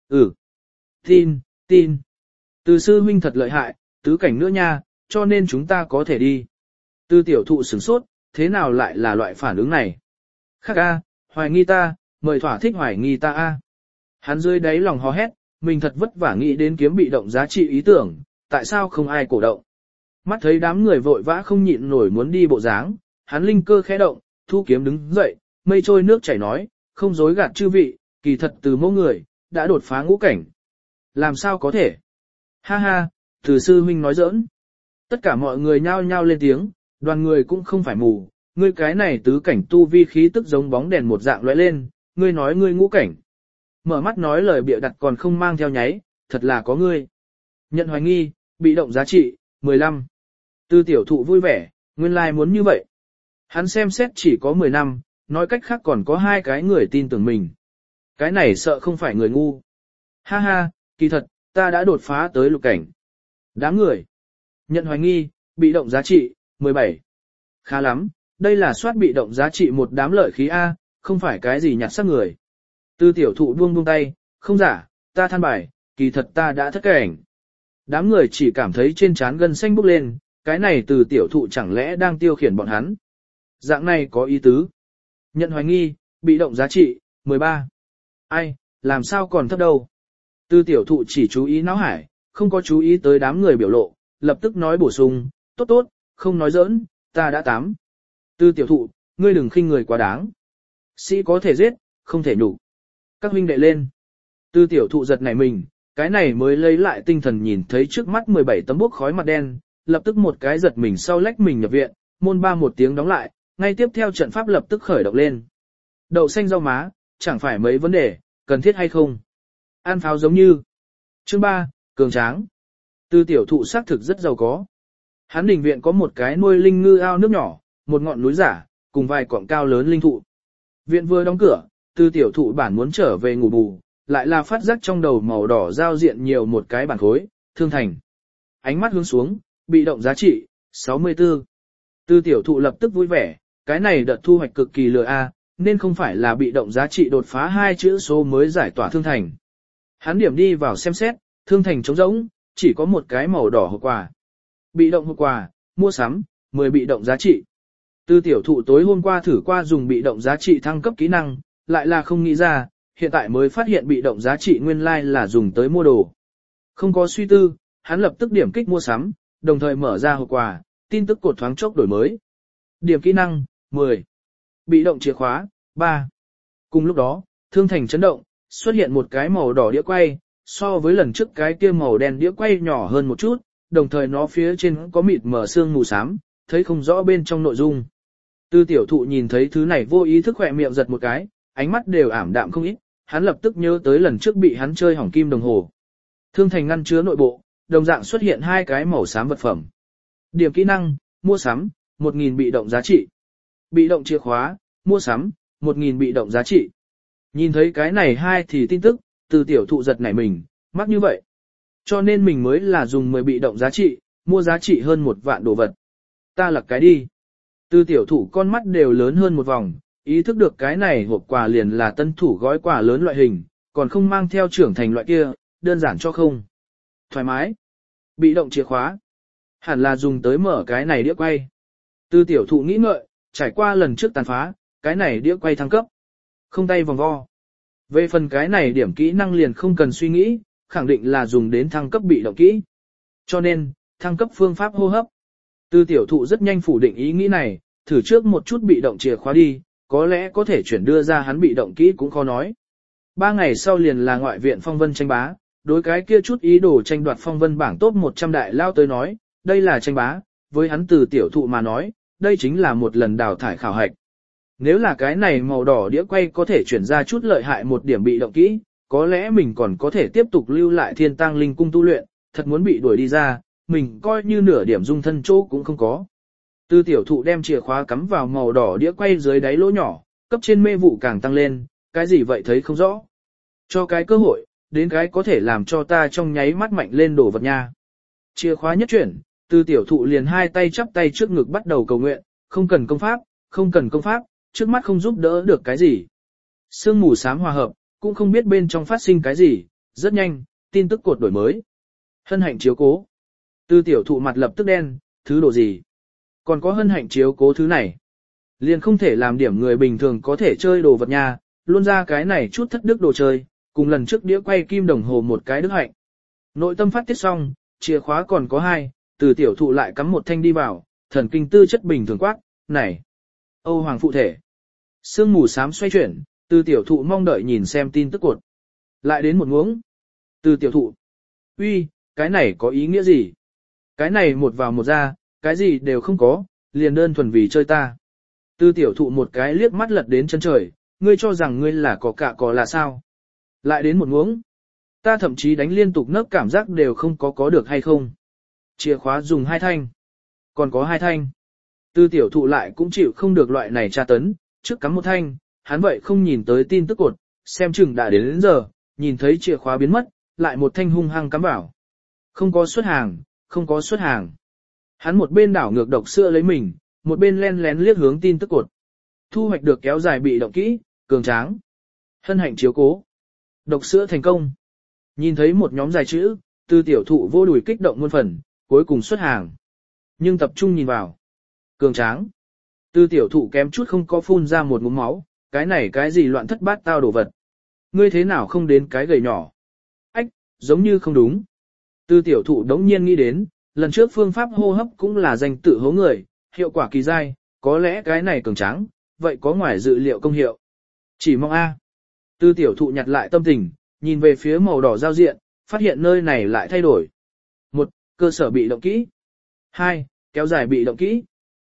Tin. Từ sư huynh thật lợi hại, tứ cảnh nữa nha, cho nên chúng ta có thể đi. Từ tiểu thụ sửng sốt, thế nào lại là loại phản ứng này? Khác a, hoài nghi ta, mời thỏa thích hoài nghi ta a. Hắn dưới đáy lòng hò hét, mình thật vất vả nghĩ đến kiếm bị động giá trị ý tưởng, tại sao không ai cổ động? Mắt thấy đám người vội vã không nhịn nổi muốn đi bộ dáng, hắn linh cơ khẽ động, thu kiếm đứng dậy, mây trôi nước chảy nói, không dối gạt chư vị, kỳ thật từ mẫu người, đã đột phá ngũ cảnh. Làm sao có thể? Ha ha, từ sư huynh nói giỡn. Tất cả mọi người nhao nhao lên tiếng, đoàn người cũng không phải mù, ngươi cái này tứ cảnh tu vi khí tức giống bóng đèn một dạng lóe lên, ngươi nói ngươi ngũ cảnh. Mở mắt nói lời bịa đặt còn không mang theo nháy, thật là có ngươi. Nhận hoài nghi, bị động giá trị, 15. Từ tiểu thụ vui vẻ, nguyên lai muốn như vậy. Hắn xem xét chỉ có 10 năm, nói cách khác còn có 2 cái người tin tưởng mình. Cái này sợ không phải người ngu. Ha ha, kỳ thật, ta đã đột phá tới lục cảnh. Đám người. Nhận hoài nghi, bị động giá trị, 17. Khá lắm, đây là soát bị động giá trị một đám lợi khí A, không phải cái gì nhặt xác người. Từ tiểu thụ buông tay, không giả, ta than bài, kỳ thật ta đã thất cảnh. Đám người chỉ cảm thấy trên trán gân xanh bốc lên, cái này từ tiểu thụ chẳng lẽ đang tiêu khiển bọn hắn. Dạng này có ý tứ. Nhận hoài nghi, bị động giá trị, 13. Ai, làm sao còn thấp đâu. Từ tiểu thụ chỉ chú ý náo hải, không có chú ý tới đám người biểu lộ, lập tức nói bổ sung, tốt, không nói giỡn, ta đã 8. Từ tiểu thụ, ngươi đừng khinh người quá đáng. Sĩ có thể giết, không thể nhục. Các huynh đệ lên. Từ tiểu thụ giật nảy mình, cái này mới lấy lại tinh thần nhìn thấy trước mắt 17 tấm bốc khói mặt đen, lập tức một cái giật mình sau lách mình nhập viện, môn ba một tiếng đóng lại, ngay tiếp theo trận pháp lập tức khởi động lên. Đậu xanh rau má, chẳng phải mấy vấn đề, cần thiết hay không? Ăn pháo giống như. Chương 3, cường tráng. Từ tiểu thụ xác thực rất giàu có. Hắn đình viện có một cái nuôi linh ngư ao nước nhỏ, một ngọn núi giả, cùng vài cọng cao lớn linh thụ. Viện vừa đóng cửa, từ tiểu thụ bản muốn trở về ngủ bù, lại là phát giác trong đầu màu đỏ giao diện nhiều một cái bản khối, thương thành. Ánh mắt hướng xuống, bị động giá trị, 64. Từ tiểu thụ lập tức vui vẻ, cái này đợt thu hoạch cực kỳ lừa a, nên không phải là bị động giá trị đột phá 2 chữ số mới giải tỏa thương thành. Hắn điểm đi vào xem xét, thương thành trống rỗng, chỉ có một cái màu đỏ hộp quà. Bị động hộp quà, mua sắm, 10 bị động giá trị. Từ tiểu thụ tối hôm qua thử qua dùng bị động giá trị thăng cấp kỹ năng, lại là không nghĩ ra, hiện tại mới phát hiện bị động giá trị nguyên lai là dùng tới mua đồ. Không có suy tư, hắn lập tức điểm kích mua sắm, đồng thời mở ra hộp quà, tin tức cột thoáng chốc đổi mới. Điểm kỹ năng, 10. Bị động chìa khóa, 3. Cùng lúc đó, thương thành chấn động, xuất hiện một cái màu đỏ đĩa quay, so với lần trước cái kia màu đen đĩa quay nhỏ hơn một chút, đồng thời nó phía trên có mịt mờ sương mù xám, thấy không rõ bên trong nội dung. Từ tiểu thụ nhìn thấy thứ này vô ý thức khỏe miệng giật một cái, ánh mắt đều ảm đạm không ít, hắn lập tức nhớ tới lần trước bị hắn chơi hỏng kim đồng hồ. Thương thành ngăn chứa nội bộ, đồng dạng xuất hiện hai cái màu xám vật phẩm. Điểm kỹ năng, mua sắm, 1000 bị động giá trị. Bị động chìa khóa, mua sắm, 1000 bị động giá trị. Nhìn thấy cái này hai thì tin tức, từ tiểu thụ giật nảy mình, mắc như vậy. Cho nên mình mới là dùng 10 bị động giá trị, mua giá trị hơn 1 vạn đồ vật. Ta lật cái đi. Từ tiểu thụ con mắt đều lớn hơn một vòng, ý thức được cái này hộp quà liền là tân thủ gói quà lớn loại hình, còn không mang theo trưởng thành loại kia, đơn giản cho không. Thoải mái. Bị động chìa khóa. Hẳn là dùng tới mở cái này đĩa quay. Từ tiểu thụ nghĩ ngợi, trải qua lần trước tàn phá, cái này đĩa quay thăng cấp. Không tay vòng vo. Về phần cái này điểm kỹ năng liền không cần suy nghĩ, khẳng định là dùng đến thăng cấp bị động kỹ. Cho nên, thăng cấp phương pháp hô hấp. Từ tiểu thụ rất nhanh phủ định ý nghĩ này, thử trước một chút bị động chìa khóa đi, có lẽ có thể chuyển đưa ra hắn bị động kỹ cũng khó nói. 3 ngày sau liền là ngoại viện phong vân tranh bá, đối cái kia chút ý đồ tranh đoạt phong vân bảng top 100 đại lao tới nói, đây là tranh bá, với hắn từ tiểu thụ mà nói, đây chính là một lần đào thải khảo hạch. Nếu là cái này màu đỏ đĩa quay có thể chuyển ra chút lợi hại một điểm bị động kỹ, có lẽ mình còn có thể tiếp tục lưu lại thiên tang linh cung tu luyện, thật muốn bị đuổi đi ra, mình coi như nửa điểm dung thân chỗ cũng không có. Từ tiểu thụ đem chìa khóa cắm vào màu đỏ đĩa quay dưới đáy lỗ nhỏ, cấp trên mê vụ càng tăng lên, cái gì vậy thấy không rõ. Cho cái cơ hội, đến cái có thể làm cho ta trong nháy mắt mạnh lên đổ vật nha. Chìa khóa nhất chuyển, từ tiểu thụ liền hai tay chắp tay trước ngực bắt đầu cầu nguyện, không cần công pháp, không cần công pháp, trước mắt không giúp đỡ được cái gì. Sương mù xám hòa hợp, cũng không biết bên trong phát sinh cái gì, rất nhanh, tin tức cột đổi mới. Hân hạnh chiếu cố. Từ tiểu thụ mặt lập tức đen, thứ đồ gì? Còn có hân hạnh chiếu cố thứ này. Liền không thể làm điểm người bình thường có thể chơi đồ vật nha, luôn ra cái này chút thất đức đồ chơi, cùng lần trước đĩa quay kim đồng hồ một cái đức hạnh. Nội tâm phát tiết xong, chìa khóa còn có 2, từ tiểu thụ lại cắm một thanh đi vào, thần kinh tư chất bình thường quát, này. Âu Hoàng phụ thể. Sương mù xám xoay chuyển, từ tiểu thụ mong đợi nhìn xem tin tức cột. Lại đến một muỗng. Từ tiểu thụ. Uy, cái này có ý nghĩa gì? Cái này một vào một ra, cái gì đều không có, liền đơn thuần vì chơi ta. Từ tiểu thụ một cái liếc mắt lật đến chân trời, ngươi cho rằng ngươi là có cả có là sao? Lại đến một muỗng. Ta thậm chí đánh liên tục nấc cảm giác đều không có được hay không. Chìa khóa dùng 2 thanh. Còn có 2 thanh. Từ tiểu thụ lại cũng chịu không được loại này tra tấn, trước cắm một thanh, hắn vậy không nhìn tới tin tức cột, xem chừng đã đến giờ, nhìn thấy chìa khóa biến mất, lại một thanh hung hăng cắm vào. Không có xuất hàng, không có xuất hàng. Hắn một bên đảo ngược độc sữa lấy mình, một bên len lén liếc hướng tin tức cột. Thu hoạch được kéo dài bị động kỹ, cường tráng. Hân hạnh chiếu cố. Độc sữa thành công. Nhìn thấy một nhóm dài chữ, từ tiểu thụ vô đùi kích động muôn phần, cuối cùng xuất hàng. Nhưng tập trung nhìn vào. Cường tráng. Từ tiểu thụ kém chút không có phun ra một ngụm máu, cái này cái gì loạn thất bát tao đồ vật. Ngươi thế nào không đến cái gầy nhỏ. Ách, giống như không đúng. Từ tiểu thụ đống nhiên nghĩ đến, lần trước phương pháp hô hấp cũng là danh tự hố người, hiệu quả kỳ dai, có lẽ cái này cường tráng, vậy có ngoài dự liệu công hiệu. Chỉ mong A. Từ tiểu thụ nhặt lại tâm tình, nhìn về phía màu đỏ giao diện, phát hiện nơi này lại thay đổi. 1. Cơ sở bị động kỹ. 2. Kéo dài bị động kỹ.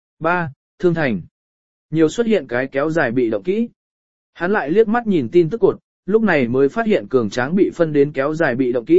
3. Thương thành. Nhiều xuất hiện cái kéo dài bị động kỹ. Hắn lại liếc mắt nhìn tin tức cột, lúc này mới phát hiện cường tráng bị phân đến kéo dài bị động kỹ,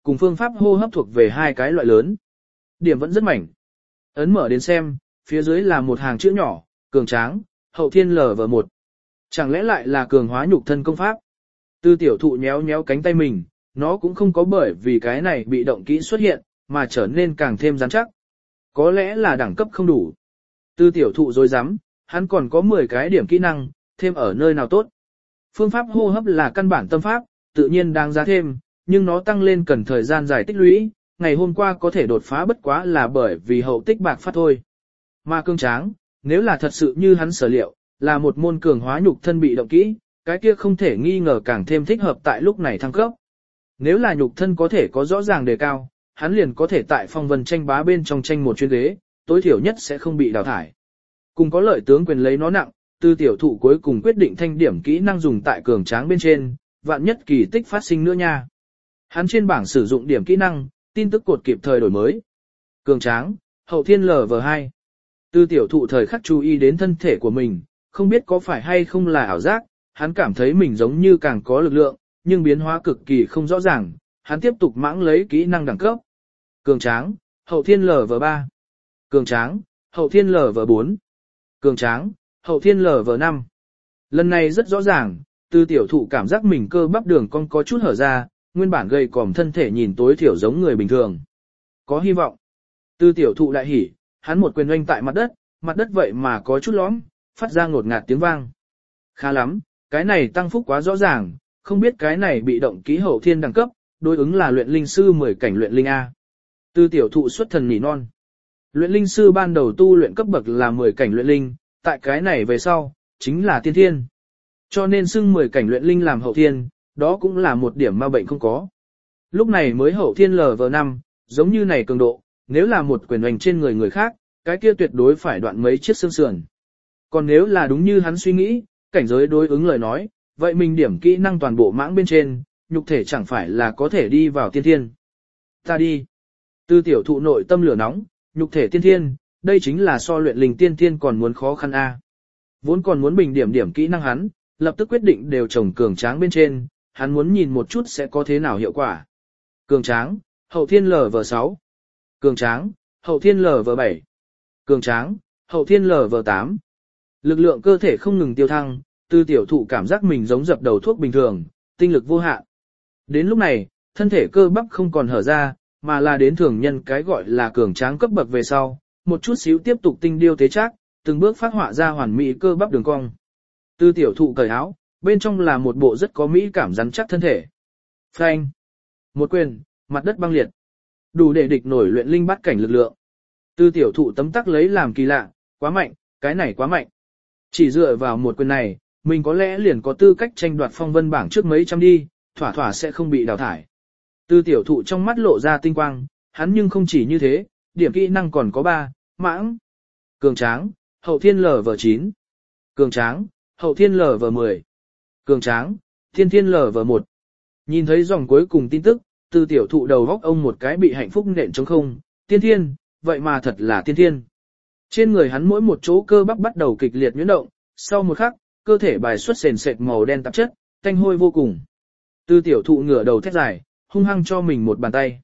cùng phương pháp hô hấp thuộc về hai cái loại lớn. Điểm vẫn rất mảnh. Ấn mở đến xem, phía dưới là một hàng chữ nhỏ, cường tráng, hậu thiên LV1. Chẳng lẽ lại là cường hóa nhục thân công pháp? Tư tiểu thụ nhéo nhéo cánh tay mình, nó cũng không có bởi vì cái này bị động kỹ xuất hiện, mà trở nên càng thêm rắn chắc. Có lẽ là đẳng cấp không đủ. Tư tiểu thụ dối rắm hắn còn có 10 cái điểm kỹ năng, thêm ở nơi nào tốt. Phương pháp hô hấp là căn bản tâm pháp, tự nhiên đáng giá thêm, nhưng nó tăng lên cần thời gian dài tích lũy, ngày hôm qua có thể đột phá bất quá là bởi vì hậu tích bạc phát thôi. Mà cương tráng, nếu là thật sự như hắn sở liệu, là một môn cường hóa nhục thân bị động kỹ, cái kia không thể nghi ngờ càng thêm thích hợp tại lúc này thăng cấp. Nếu là nhục thân có thể có rõ ràng đề cao, hắn liền có thể tại phong vân tranh bá bên trong tranh một chuyên ghế, tối thiểu nhất sẽ không bị đào thải. Cùng có lợi tướng quyền lấy nó nặng, Tư tiểu thụ cuối cùng quyết định thanh điểm kỹ năng dùng tại cường tráng bên trên, vạn nhất kỳ tích phát sinh nữa nha. Hắn trên bảng sử dụng điểm kỹ năng, tin tức cột kịp thời đổi mới. Cường tráng, hậu thiên LV2. Tư tiểu thụ thời khắc chú ý đến thân thể của mình, không biết có phải hay không là ảo giác, hắn cảm thấy mình giống như càng có lực lượng, nhưng biến hóa cực kỳ không rõ ràng, hắn tiếp tục mãng lấy kỹ năng đẳng cấp. Cường tráng, hậu thiên LV3. Cường tráng, hậu thiên LV4. Cường tráng, hậu thiên LV5. Lần này rất rõ ràng, Tư tiểu thụ cảm giác mình cơ bắp đường cong có chút hở ra, nguyên bản gầy còm thân thể nhìn tối thiểu giống người bình thường. Có hy vọng. Tư tiểu thụ đại hỉ, hắn một quyền oanh tại mặt đất vậy mà có chút lõm, phát ra ngột ngạt tiếng vang. Khá lắm, cái này tăng phúc quá rõ ràng, không biết cái này bị động ký hậu thiên đẳng cấp, đối ứng là luyện linh sư 10 cảnh luyện linh A. Tư tiểu thụ xuất thần nỉ non. Luyện linh sư ban đầu tu luyện cấp bậc là 10 cảnh luyện linh, tại cái này về sau, chính là tiên thiên. Cho nên xưng 10 cảnh luyện linh làm hậu thiên, đó cũng là một điểm ma bệnh không có. Lúc này mới hậu thiên LV5, giống như này cường độ, nếu là một quyền hoành trên người khác, cái kia tuyệt đối phải đoạn mấy chiếc xương sườn. Còn nếu là đúng như hắn suy nghĩ, cảnh giới đối ứng lời nói, vậy mình điểm kỹ năng toàn bộ mãng bên trên, nhục thể chẳng phải là có thể đi vào tiên thiên. Ta đi. Tư tiểu thụ nội tâm lửa nóng, nhục thể tiên thiên, đây chính là so luyện linh tiên thiên còn muốn khó khăn a. Vốn còn muốn bình điểm kỹ năng hắn, lập tức quyết định đều trồng cường tráng bên trên, hắn muốn nhìn một chút sẽ có thế nào hiệu quả. Cường tráng, hậu thiên LV6. Cường tráng, hậu thiên LV7. Cường tráng, hậu thiên LV8. Lực lượng cơ thể không ngừng tiêu thăng, Tư tiểu thụ cảm giác mình giống dập đầu thuốc bình thường, tinh lực vô hạn. Đến lúc này, thân thể cơ bắp không còn hở ra, mà là đến thường nhân cái gọi là cường tráng cấp bậc về sau, một chút xíu tiếp tục tinh điêu tế trác, từng bước phát họa ra hoàn mỹ cơ bắp đường cong. Tư tiểu thụ cởi áo, bên trong là một bộ rất có mỹ cảm rắn chắc thân thể. Phanh. Một quyền, mặt đất băng liệt. Đủ để địch nổi luyện linh bắt cảnh lực lượng. Tư tiểu thụ tấm tắc lấy làm kỳ lạ, quá mạnh, cái này quá mạnh. Chỉ dựa vào một quyền này, mình có lẽ liền có tư cách tranh đoạt phong vân bảng trước mấy trăm đi, thỏa thỏa sẽ không bị đào thải. Tư tiểu thụ trong mắt lộ ra tinh quang, hắn nhưng không chỉ như thế, điểm kỹ năng còn có 3, mãng. Cường tráng, hậu thiên LV9. Cường tráng, hậu thiên LV10. Cường tráng, thiên thiên LV1. Nhìn thấy dòng cuối cùng tin tức, Tư tiểu thụ đầu góc ông một cái bị hạnh phúc nện trống không, tiên thiên, vậy mà thật là tiên thiên. Trên người hắn mỗi một chỗ cơ bắp bắt đầu kịch liệt nhuyễn động, sau một khắc, cơ thể bài xuất sền sệt màu đen tạp chất, tanh hôi vô cùng. Tư tiểu thụ ngửa đầu thét dài, hung hăng cho mình một bàn tay.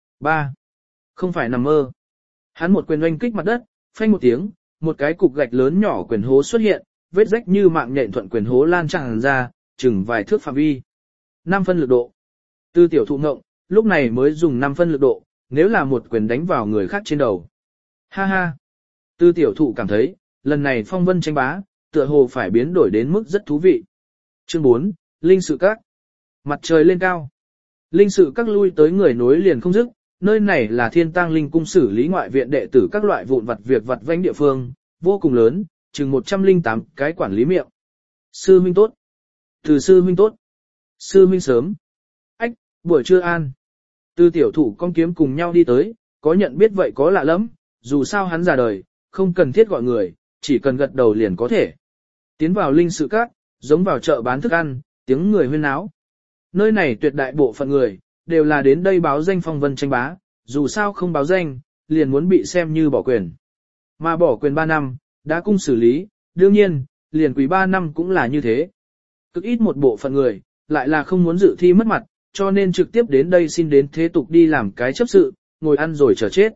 3. Không phải nằm mơ. Hắn một quyền oanh kích mặt đất, phanh một tiếng, một cái cục gạch lớn nhỏ quyền hố xuất hiện, vết rách như mạng nhện thuận quyền hố lan tràn ra, chừng vài thước phạm vi. 5 phân lực độ. Tư tiểu thụ ngộng, lúc này mới dùng 5 phân lực độ, nếu là một quyền đánh vào người khác trên đầu. Ha ha. Tư tiểu thụ cảm thấy, lần này phong vân tranh bá, tựa hồ phải biến đổi đến mức rất thú vị. Chương 4, Linh sự các. Mặt trời lên cao. Linh sự các lui tới người nối liền không dứt, nơi này là Thiên Tang Linh cung xử lý ngoại viện đệ tử các loại vụn vặt việc vặt vãnh địa phương, vô cùng lớn, chừng 108 cái quản lý miệng. Sư huynh tốt. Từ sư huynh tốt. Sư huynh sớm. Ách, buổi trưa an. Tư tiểu thụ con kiếm cùng nhau đi tới, có nhận biết vậy có lạ lắm, dù sao hắn già đời, không cần thiết gọi người, chỉ cần gật đầu liền có thể. Tiến vào linh sự các, giống vào chợ bán thức ăn, tiếng người huyên náo. Nơi này tuyệt đại bộ phận người, đều là đến đây báo danh phong vân tranh bá, dù sao không báo danh, liền muốn bị xem như bỏ quyền. Mà bỏ quyền 3 năm, đã cung xử lý, đương nhiên, liền quý 3 năm cũng là như thế. Cực ít một bộ phận người, lại là không muốn dự thi mất mặt, cho nên trực tiếp đến đây xin đến thế tục đi làm cái chấp sự, ngồi ăn rồi chờ chết.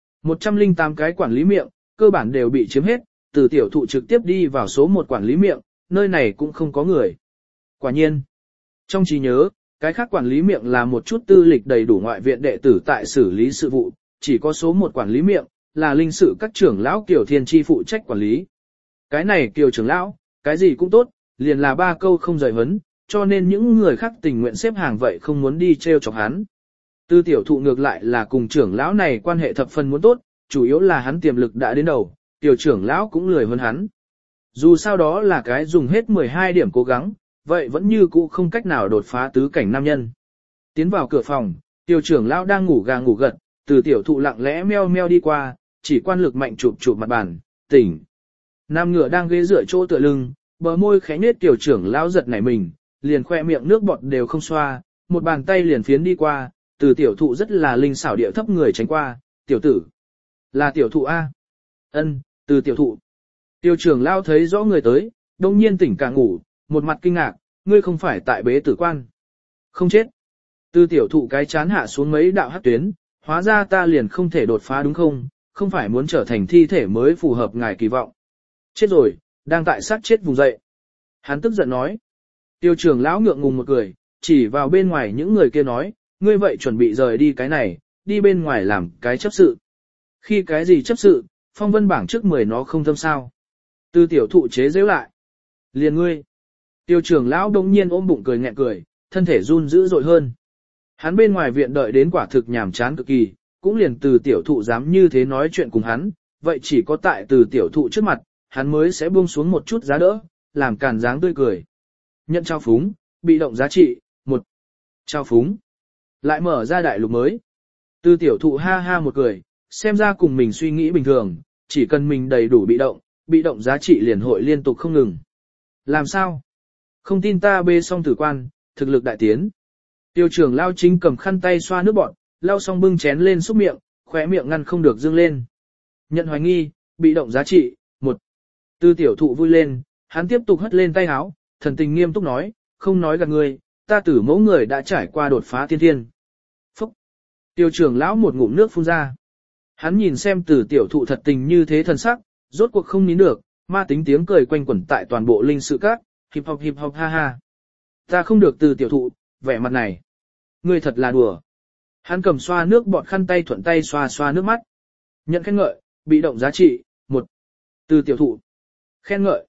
108 cái quản lý miệng, cơ bản đều bị chiếm hết, từ tiểu thụ trực tiếp đi vào số 1 quản lý miệng, nơi này cũng không có người. Quả nhiên, trong trí nhớ, cái khác quản lý miệng là một chút tư lịch đầy đủ ngoại viện đệ tử tại xử lý sự vụ, chỉ có số 1 quản lý miệng, là linh sự các trưởng lão Kiều Thiên Chi phụ trách quản lý. Cái này Kiều trưởng lão, cái gì cũng tốt, liền là 3 câu không rời vấn, cho nên những người khác tình nguyện xếp hàng vậy không muốn đi treo chọc hắn. Tư tiểu thụ ngược lại là cùng trưởng lão này quan hệ thập phần muốn tốt, chủ yếu là hắn tiềm lực đã đến đầu, tiểu trưởng lão cũng lười hơn hắn. Dù sao đó là cái dùng hết 12 điểm cố gắng, vậy vẫn như cũ không cách nào đột phá tứ cảnh nam nhân. Tiến vào cửa phòng, tiểu trưởng lão đang ngủ gà ngủ gật, từ tiểu thụ lặng lẽ meo meo đi qua, chỉ quan lực mạnh chụp chụp mặt bàn, tỉnh. Nam ngựa đang ghế dựa chỗ tựa lưng, bờ môi khẽ nết tiểu trưởng lão giật nảy mình, liền khoe miệng nước bọt đều không xoa, một bàn tay liền phiến đi qua, từ tiểu thụ rất là linh xảo địa thấp người tránh qua, tiểu tử. Là tiểu thụ A. Ân, từ tiểu thụ. Tiểu trưởng lão thấy rõ người tới, đông nhiên tỉnh cả ngủ, một mặt kinh ngạc, ngươi không phải tại bế tử quan. Không chết. Từ tiểu thụ cái chán hạ xuống mấy đạo hắc tuyến, hóa ra ta liền không thể đột phá đúng không, không phải muốn trở thành thi thể mới phù hợp ngài kỳ vọng. Chết rồi, đang tại sát chết vùng dậy. Hắn tức giận nói. Tiêu trưởng lão ngượng ngùng một cười, chỉ vào bên ngoài những người kia nói, ngươi vậy chuẩn bị rời đi cái này, đi bên ngoài làm cái chấp sự. Khi cái gì chấp sự, phong vân bảng trước 10 nó không thâm sao. Từ tiểu thụ chế giễu lại. Liền ngươi. Tiêu trưởng lão đông nhiên ôm bụng cười nghẹn cười, thân thể run dữ dội hơn. Hắn bên ngoài viện đợi đến quả thực nhàm chán cực kỳ, cũng liền từ tiểu thụ dám như thế nói chuyện cùng hắn, vậy chỉ có tại từ tiểu thụ trước mặt, hắn mới sẽ buông xuống một chút giá đỡ, làm càn dáng tươi cười. Nhận trao phúng, bị động giá trị, 1. Trao phúng. Lại mở ra đại lục mới. Từ tiểu thụ ha ha một cười, xem ra cùng mình suy nghĩ bình thường, chỉ cần mình đầy đủ bị động giá trị liền hội liên tục không ngừng. Làm sao? Không tin ta bê xong tử quan, thực lực đại tiến. Tiêu trưởng lao chính cầm khăn tay xoa nước bọt, lau xong bưng chén lên xúc miệng, khóe miệng ngăn không được dương lên. Nhận hoài nghi, bị động giá trị, 1. Từ tiểu thụ vui lên, hắn tiếp tục hất lên tay áo, thần tình nghiêm túc nói, không nói gạt người, ta tử mẫu người đã trải qua đột phá tiên thiên. Phúc! Tiêu trưởng lão một ngụm nước phun ra. Hắn nhìn xem từ tiểu thụ thật tình như thế thần sắc, rốt cuộc không nín được, ma tính tiếng cười quanh quẩn tại toàn bộ linh sự các, hiệp học ha ha. Ta không được từ tiểu thụ, vẻ mặt này. Ngươi thật là đùa. Hắn cầm xoa nước bọt khăn tay thuận tay xoa xoa nước mắt. Nhận khen ngợi, bị động giá trị, 1. Từ tiểu thụ. Khen ngợi.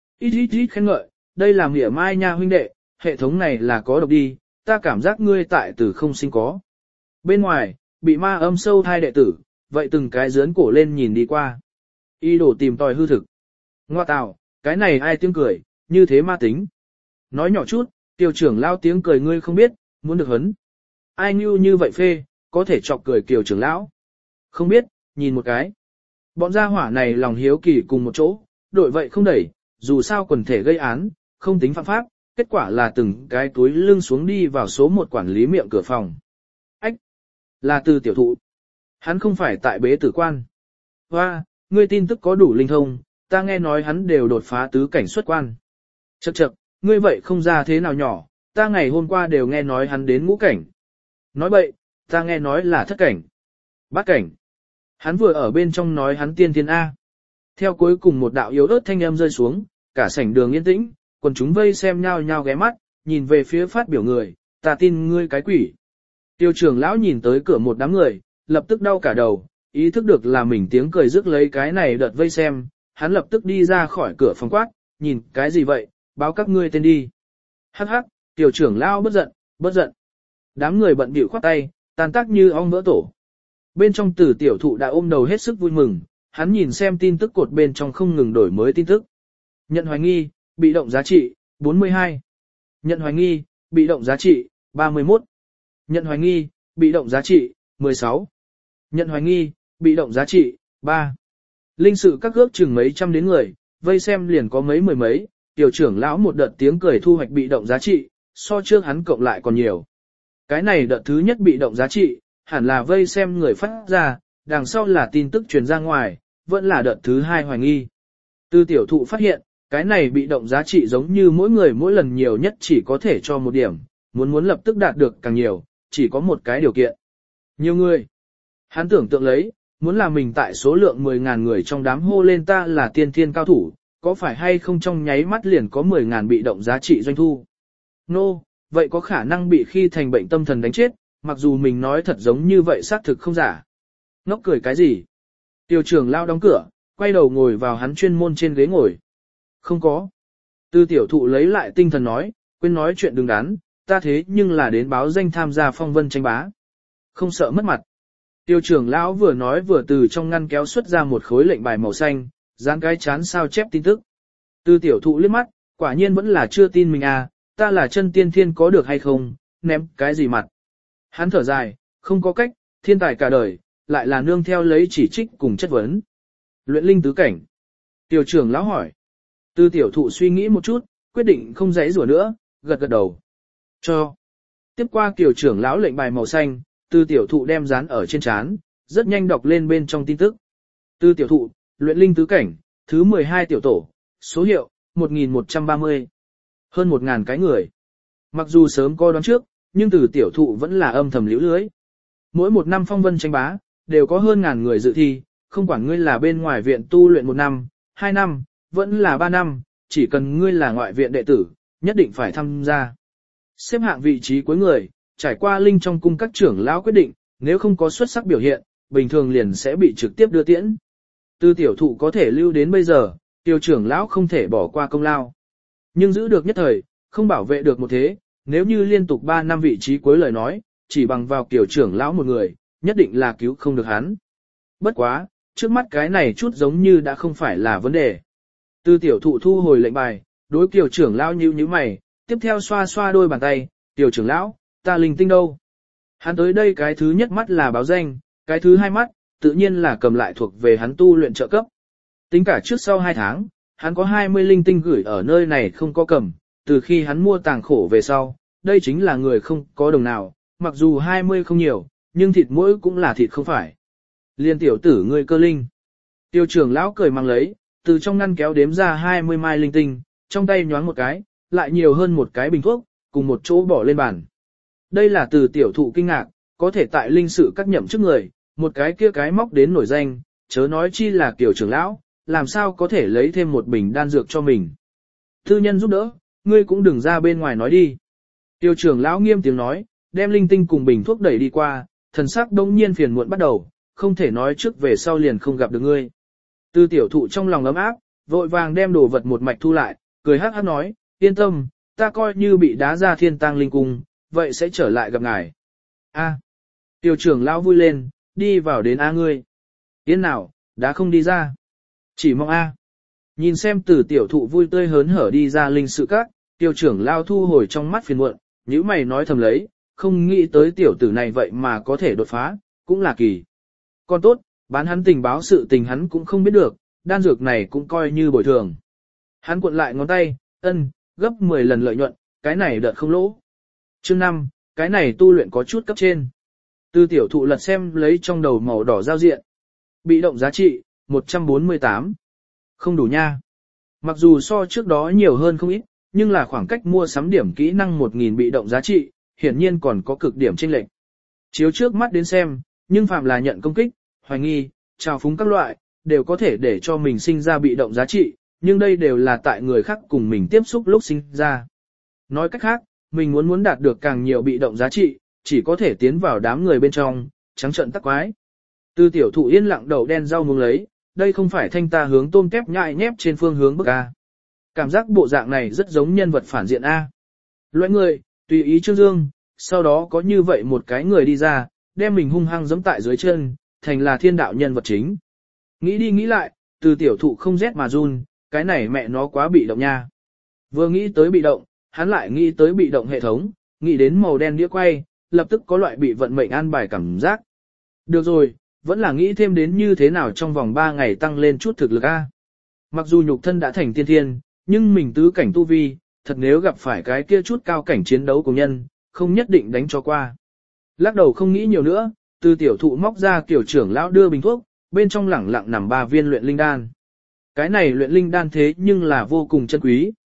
Ít khen ngợi, đây là mỉa mai nha huynh đệ, hệ thống này là có độc đi, ta cảm giác ngươi tại từ không sinh có. Bên ngoài, bị ma âm sâu thai đệ tử, vậy từng cái dướn cổ lên nhìn đi qua. Y đổ tìm tòi hư thực. Ngoa tào, cái này ai tiếng cười, như thế ma tính. Nói nhỏ chút, tiêu trưởng lao tiếng cười ngươi không biết, muốn được hấn. Ai như vậy phê, có thể chọc cười kiều trưởng lão. Không biết, nhìn một cái. Bọn gia hỏa này lòng hiếu kỳ cùng một chỗ, đội vậy không đẩy, dù sao quần thể gây án, không tính phạm pháp, kết quả là từng cái túi lưng xuống đi vào số 1 quản lý miệng cửa phòng. Ách! Là từ tiểu thụ. Hắn không phải tại bế tử quan. Hoa, ngươi tin tức có đủ linh thông, ta nghe nói hắn đều đột phá tứ cảnh xuất quan. Chậc, ngươi vậy không ra thế nào nhỏ, ta ngày hôm qua đều nghe nói hắn đến ngũ cảnh. Nói bậy, ta nghe nói là thất cảnh. Bát cảnh. Hắn vừa ở bên trong nói hắn tiên thiên A. Theo cuối cùng một đạo yếu ớt thanh âm rơi xuống, cả sảnh đường yên tĩnh, quần chúng vây xem nhau nhau ghé mắt, nhìn về phía phát biểu người, ta tin ngươi cái quỷ. Tiêu trưởng lão nhìn tới cửa một đám người, lập tức đau cả đầu, ý thức được là mình tiếng cười rước lấy cái này đợt vây xem, hắn lập tức đi ra khỏi cửa phòng quát, nhìn cái gì vậy, báo các ngươi tên đi. Hắc hắc, tiêu trưởng lão bất giận. Đám người bận bịu khoát tay, tan tác như ong vỡ tổ. Bên trong tử tiểu thụ đã ôm đầu hết sức vui mừng, hắn nhìn xem tin tức cột bên trong không ngừng đổi mới tin tức. Nhận hoài nghi, bị động giá trị, 42. Nhận hoài nghi, bị động giá trị, 31. Nhận hoài nghi, bị động giá trị, 16. Nhận hoài nghi, bị động giá trị, 3. Linh sự các ước chừng mấy trăm đến người, vây xem liền có mấy mười mấy, tiểu trưởng lão một đợt tiếng cười thu hoạch bị động giá trị, so trước hắn cộng lại còn nhiều. Cái này đợt thứ nhất bị động giá trị, hẳn là vây xem người phát ra, đằng sau là tin tức truyền ra ngoài, vẫn là đợt thứ hai hoài nghi. Từ tiểu thụ phát hiện, cái này bị động giá trị giống như mỗi người mỗi lần nhiều nhất chỉ có thể cho 1 điểm, muốn lập tức đạt được càng nhiều, chỉ có một cái điều kiện. Nhiều người. Hắn tưởng tượng lấy, muốn là mình tại số lượng 10.000 người trong đám hô lên ta là tiên thiên cao thủ, có phải hay không trong nháy mắt liền có 10.000 bị động giá trị doanh thu. Nô, vậy có khả năng bị khi thành bệnh tâm thần đánh chết, mặc dù mình nói thật giống như vậy xác thực không giả. Ngốc cười cái gì? Tiểu trưởng lao đóng cửa, quay đầu ngồi vào hắn chuyên môn trên ghế ngồi. Không có. Tư tiểu thụ lấy lại tinh thần nói, quên nói chuyện đừng đắn, ta thế nhưng là đến báo danh tham gia phong vân tranh bá. Không sợ mất mặt. Tiêu trưởng lão vừa nói vừa từ trong ngăn kéo xuất ra một khối lệnh bài màu xanh, dán cái chán sao chép tin tức. Tư tiểu thụ liếc mắt, quả nhiên vẫn là chưa tin mình à, ta là chân tiên thiên có được hay không, ném cái gì mặt. Hắn thở dài, không có cách, thiên tài cả đời, lại là nương theo lấy chỉ trích cùng chất vấn. Luyện linh tứ cảnh. Tiểu trưởng lão hỏi. Tư tiểu thụ suy nghĩ một chút, quyết định không giãy giụa nữa, gật gật đầu. Cho. Tiếp qua tiểu trưởng lão lệnh bài màu xanh, Tư tiểu thụ đem dán ở trên trán, rất nhanh đọc lên bên trong tin tức. Tư tiểu thụ, luyện linh tứ cảnh, thứ 12 tiểu tổ, số hiệu, 1130. Hơn 1.000 cái người. Mặc dù sớm coi đoán trước, nhưng Từ tiểu thụ vẫn là âm thầm liễu lưới. Mỗi một năm phong vân tranh bá, đều có hơn ngàn người dự thi, không quản ngươi là bên ngoài viện tu luyện 1 năm, 2 năm, vẫn là 3 năm, chỉ cần ngươi là ngoại viện đệ tử, nhất định phải tham gia. Xếp hạng vị trí cuối người, trải qua linh trong cung các trưởng lão quyết định, nếu không có xuất sắc biểu hiện, bình thường liền sẽ bị trực tiếp đưa tiễn. Tư tiểu thụ có thể lưu đến bây giờ, tiểu trưởng lão không thể bỏ qua công lao. Nhưng giữ được nhất thời, không bảo vệ được một thế, nếu như liên tục 3 năm vị trí cuối lời nói, chỉ bằng vào tiểu trưởng lão một người, nhất định là cứu không được hắn. Bất quá, trước mắt cái này chút giống như đã không phải là vấn đề. Tư tiểu thụ thu hồi lệnh bài, đối tiểu trưởng lão nhíu mày, tiếp theo xoa xoa đôi bàn tay, tiểu trưởng lão, ta linh tinh đâu. Hắn tới đây cái thứ nhất mắt là báo danh, cái thứ hai mắt, tự nhiên là cầm lại thuộc về hắn tu luyện trợ cấp. Tính cả trước sau 2 tháng, hắn có 20 linh tinh gửi ở nơi này không có cầm, từ khi hắn mua tàng khổ về sau, đây chính là người không có đồng nào, mặc dù 20 không nhiều, nhưng thịt mỗi cũng là thịt không phải. Liên tiểu tử người cơ linh. Tiêu trưởng lão cười mang lấy, từ trong ngăn kéo đếm ra 20 mai linh tinh, trong tay nhoáng một cái, lại nhiều hơn một cái bình thuốc, cùng một chỗ bỏ lên bàn. Đây là từ tiểu thụ kinh ngạc, có thể tại linh sự các nhậm chức người, một cái kia cái móc đến nổi danh, chớ nói chi là tiểu trưởng lão, làm sao có thể lấy thêm một bình đan dược cho mình. Thư nhân giúp đỡ, ngươi cũng đừng ra bên ngoài nói đi. Tiểu trưởng lão nghiêm tiếng nói, đem linh tinh cùng bình thuốc đẩy đi qua, thần sắc đông nhiên phiền muộn bắt đầu, không thể nói trước về sau liền không gặp được ngươi. Tư tiểu thụ trong lòng ấm áp, vội vàng đem đồ vật một mạch thu lại, cười hắc hắc nói, yên tâm, ta coi như bị đá ra thiên tang linh cung, vậy sẽ trở lại gặp ngài. A. Tiểu trưởng lão vui lên, đi vào đến A ngươi. Yên nào, đã không đi ra. Chỉ mong A. Nhìn xem từ tiểu thụ vui tươi hớn hở đi ra linh sự các, tiểu trưởng lão thu hồi trong mắt phiền muộn, nhíu mày nói thầm lấy, không nghĩ tới tiểu tử này vậy mà có thể đột phá, cũng là kỳ. Còn tốt, bán hắn tình báo sự tình hắn cũng không biết được, đan dược này cũng coi như bồi thường. Hắn cuộn lại ngón tay, gấp 10 lần lợi nhuận, cái này đợt không lỗ. Chương 5, cái này tu luyện có chút cấp trên. Tư tiểu thụ lật xem lấy trong đầu màu đỏ giao diện. Bị động giá trị, 148. Không đủ nha. Mặc dù so trước đó nhiều hơn không ít, nhưng là khoảng cách mua sắm điểm kỹ năng 1.000 bị động giá trị, hiển nhiên còn có cực điểm chênh lệch. Chiếu trước mắt đến xem, nhưng phạm là nhận công kích, hoài nghi, trào phúng các loại, đều có thể để cho mình sinh ra bị động giá trị, nhưng đây đều là tại người khác cùng mình tiếp xúc lúc sinh ra. Nói cách khác, mình muốn đạt được càng nhiều bị động giá trị, chỉ có thể tiến vào đám người bên trong, trắng trợn tắc quái. Tư tiểu thụ yên lặng đầu đen rau muống lấy, đây không phải thanh ta hướng tôm tép nhại nhép trên phương hướng bức A. Cảm giác bộ dạng này rất giống nhân vật phản diện A. Loại người, tùy ý trương dương, sau đó có như vậy một cái người đi ra, đem mình hung hăng giẫm tại dưới chân, thành là thiên đạo nhân vật chính. Nghĩ đi nghĩ lại, từ tiểu thụ không rét mà run, cái này mẹ nó quá bị động nha. Vừa nghĩ tới bị động, hắn lại nghĩ tới bị động hệ thống, nghĩ đến màu đen đĩa quay, lập tức có loại bị vận mệnh an bài cảm giác. Được rồi, vẫn là nghĩ thêm đến như thế nào trong vòng 3 ngày tăng lên chút thực lực A. Mặc dù nhục thân đã thành tiên thiên, nhưng mình tứ cảnh tu vi, thật nếu gặp phải cái kia chút cao cảnh chiến đấu của nhân, không nhất định đánh cho qua. Lắc đầu không nghĩ nhiều nữa, từ tiểu thụ móc ra kiểu trưởng lão đưa bình thuốc, bên trong lẳng lặng nằm 3 viên luyện linh đan. Cái này luyện linh đan thế nhưng là vô cùng chân quý,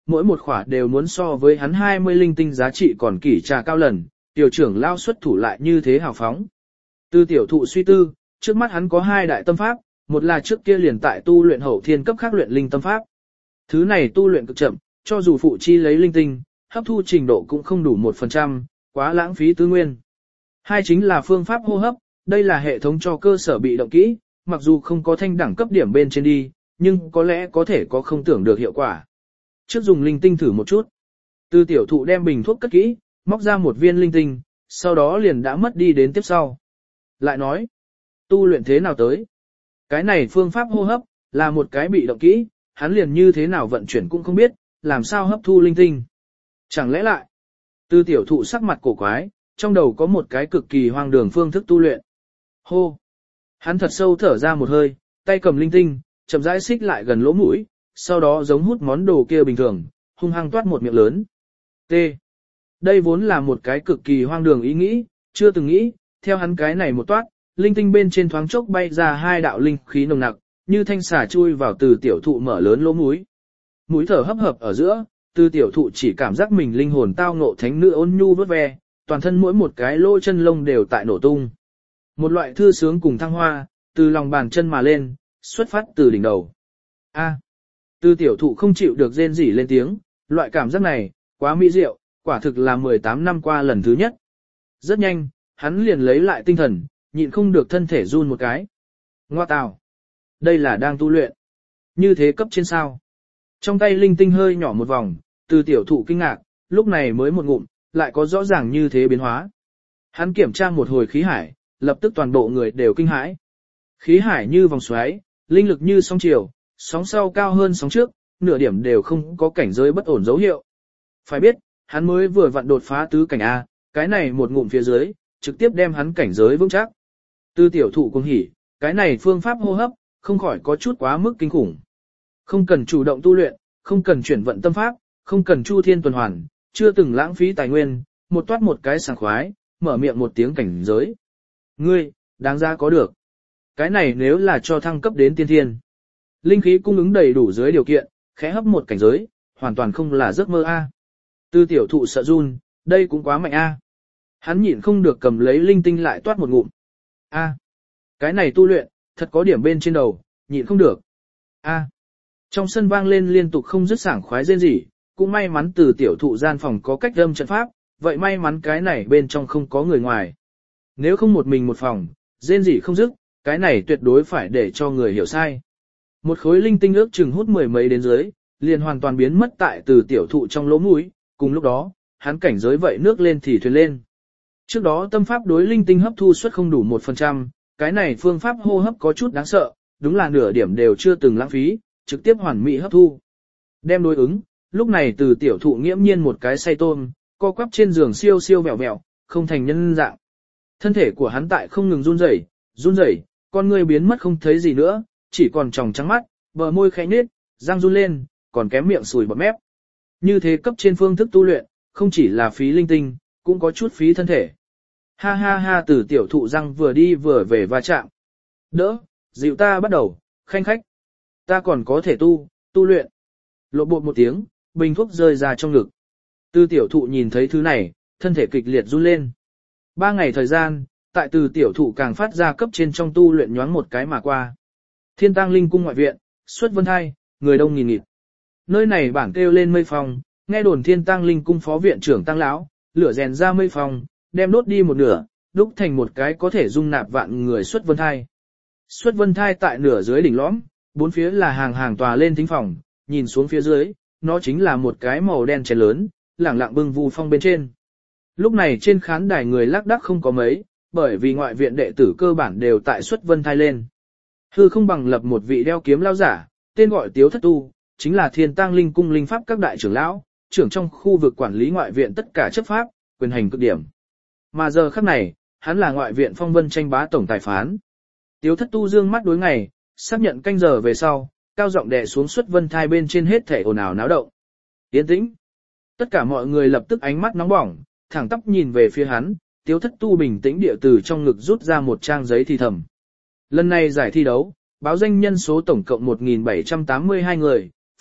mỗi một khỏa đều muốn so với hắn 20 linh tinh giá trị còn kỷ trà cao lần, tiểu trưởng lao xuất thủ lại như thế hào phóng. Từ tiểu thụ suy tư, trước mắt hắn có hai đại tâm pháp, một là trước kia liền tại tu luyện hậu thiên cấp khác luyện linh tâm pháp. Thứ này tu luyện cực chậm, cho dù phụ chi lấy linh tinh, hấp thu trình độ cũng không đủ 1%, quá lãng phí tư nguyên. Hai chính là phương pháp hô hấp, đây là hệ thống cho cơ sở bị động kỹ, mặc dù không có thanh đẳng cấp điểm bên trên đi, nhưng có lẽ có thể có không tưởng được hiệu quả. Trước dùng linh tinh thử một chút. Từ tiểu thụ đem bình thuốc cất kỹ, móc ra một viên linh tinh, sau đó liền đã mất đi đến tiếp sau. Lại nói, tu luyện thế nào tới? Cái này phương pháp hô hấp, là một cái bị động kỹ, hắn liền như thế nào vận chuyển cũng không biết, làm sao hấp thu linh tinh. Chẳng lẽ lại, từ tiểu thụ sắc mặt cổ quái, trong đầu có một cái cực kỳ hoang đường phương thức tu luyện. Hô! Hắn thật sâu thở ra một hơi, tay cầm linh tinh, chậm rãi xích lại gần lỗ mũi, sau đó giống hút món đồ kia bình thường, hung hăng toát một miệng lớn. T. Đây vốn là một cái cực kỳ hoang đường ý nghĩ, chưa từng nghĩ, theo hắn cái này một toát, linh tinh bên trên thoáng chốc bay ra hai đạo linh khí nồng nặc, như thanh xà chui vào từ tiểu thụ mở lớn lỗ mũi. Mũi thở hấp hợp ở giữa, từ tiểu thụ chỉ cảm giác mình linh hồn tao ngộ thánh nữ ôn nhu vớt ve, toàn thân mỗi một cái lỗ chân lông đều tại nổ tung. Một loại thư sướng cùng thăng hoa, từ lòng bàn chân mà lên, xuất phát từ đỉnh đầu. A. Từ tiểu thụ không chịu được rên rỉ lên tiếng, loại cảm giác này, quá mỹ diệu, quả thực là 18 năm qua lần thứ nhất. Rất nhanh, hắn liền lấy lại tinh thần, nhịn không được thân thể run một cái. Ngoa tào. Đây là đang tu luyện. Như thế cấp trên sao. Trong tay linh tinh hơi nhỏ một vòng, từ tiểu thụ kinh ngạc, lúc này mới một ngụm, lại có rõ ràng như thế biến hóa. Hắn kiểm tra một hồi khí hải, lập tức toàn bộ người đều kinh hãi. Khí hải như vòng xoáy, linh lực như sóng chiều, sóng sau cao hơn sóng trước, nửa điểm đều không có cảnh giới bất ổn dấu hiệu. Phải biết, hắn mới vừa vặn đột phá tứ cảnh A, cái này một ngụm phía dưới, trực tiếp đem hắn cảnh giới vững chắc. Từ tiểu thụ cũng hỉ, cái này phương pháp hô hấp, không khỏi có chút quá mức kinh khủng. Không cần chủ động tu luyện, không cần chuyển vận tâm pháp, không cần chu thiên tuần hoàn, chưa từng lãng phí tài nguyên, một toát một cái sảng khoái, mở miệng một tiếng cảnh giới. Ngươi, đáng ra có được. Cái này nếu là cho thăng cấp đến tiên thiên. Linh khí cung ứng đầy đủ dưới điều kiện, khẽ hấp một cảnh giới, hoàn toàn không là giấc mơ A. Từ tiểu thụ sợ run, đây cũng quá mạnh A. Hắn nhịn không được cầm lấy linh tinh lại toát một ngụm. A. Cái này tu luyện, thật có điểm bên trên đầu, nhịn không được. A. Trong sân vang lên liên tục không dứt sảng khoái rên rỉ, cũng may mắn từ tiểu thụ gian phòng có cách âm trận pháp, vậy may mắn cái này bên trong không có người ngoài. Nếu không một mình một phòng, rên rỉ không dứt, cái này tuyệt đối phải để cho người hiểu sai. Một khối linh tinh ước chừng hút mười mấy đến dưới, liền hoàn toàn biến mất tại từ tiểu thụ trong lỗ mũi, cùng lúc đó, hắn cảnh giới vậy nước lên thì thuyền lên. Trước đó tâm pháp đối linh tinh hấp thu suất không đủ 1%, cái này phương pháp hô hấp có chút đáng sợ, đúng là nửa điểm đều chưa từng lãng phí, trực tiếp hoàn mỹ hấp thu. Đem đối ứng, lúc này từ tiểu thụ nghiễm nhiên một cái say tôm, co quắp trên giường siêu siêu vẹo vẹo, không thành nhân dạng. Thân thể của hắn tại không ngừng run rẩy, con ngươi biến mất không thấy gì nữa, chỉ còn tròng trắng mắt, bờ môi khẽ nhếch, răng run lên, còn kém miệng sùi bọt mép. Như thế cấp trên phương thức tu luyện, không chỉ là phí linh tinh, cũng có chút phí thân thể. Ha ha ha, từ tiểu thụ răng vừa đi vừa về va chạm. Đỡ, dịu ta bắt đầu, khanh khách. Ta còn có thể tu luyện. Lộ bột một tiếng, bình thuốc rơi ra trong ngực. Từ tiểu thụ nhìn thấy thứ này, thân thể kịch liệt run lên. 3 ngày thời gian, tại từ tiểu thụ càng phát ra cấp trên trong tu luyện nhoáng một cái mà qua. Thiên Tang Linh Cung ngoại viện, xuất vân thai, người đông nghìn nghịt. Nơi này bảng kêu lên mây phong, nghe đồn Thiên Tang Linh Cung phó viện trưởng Tăng lão, lửa rèn ra mây phong, đem đốt đi một nửa, đúc thành một cái có thể dung nạp vạn người xuất vân thai. Xuất vân thai tại nửa dưới đỉnh lõm, bốn phía là hàng hàng tòa lên thính phòng, nhìn xuống phía dưới, nó chính là một cái màu đen chén lớn, lẳng lặng bưng vu phong bên trên. Lúc này trên khán đài người lác đác không có mấy, bởi vì ngoại viện đệ tử cơ bản đều tại xuất vân thai lên. Hư không bằng lập một vị đeo kiếm lao giả, tên gọi Tiếu Thất Tu, chính là Thiên Tang Linh Cung linh pháp các đại trưởng lão, trưởng trong khu vực quản lý ngoại viện tất cả chấp pháp, quyền hành cực điểm. Mà giờ khắc này, hắn là ngoại viện phong vân tranh bá tổng tài phán. Tiếu Thất Tu dương mắt đối ngày, xác nhận canh giờ về sau, cao giọng đè xuống xuất vân thai bên trên hết thể ồn ào náo động. Yên tĩnh. Tất cả mọi người lập tức ánh mắt nóng bỏng, thẳng tắp nhìn về phía hắn, Tiếu Thất Tu bình tĩnh địa từ trong ngực rút ra một trang giấy thì thầm. Lần này giải thi đấu, báo danh nhân số tổng cộng 1.782 người,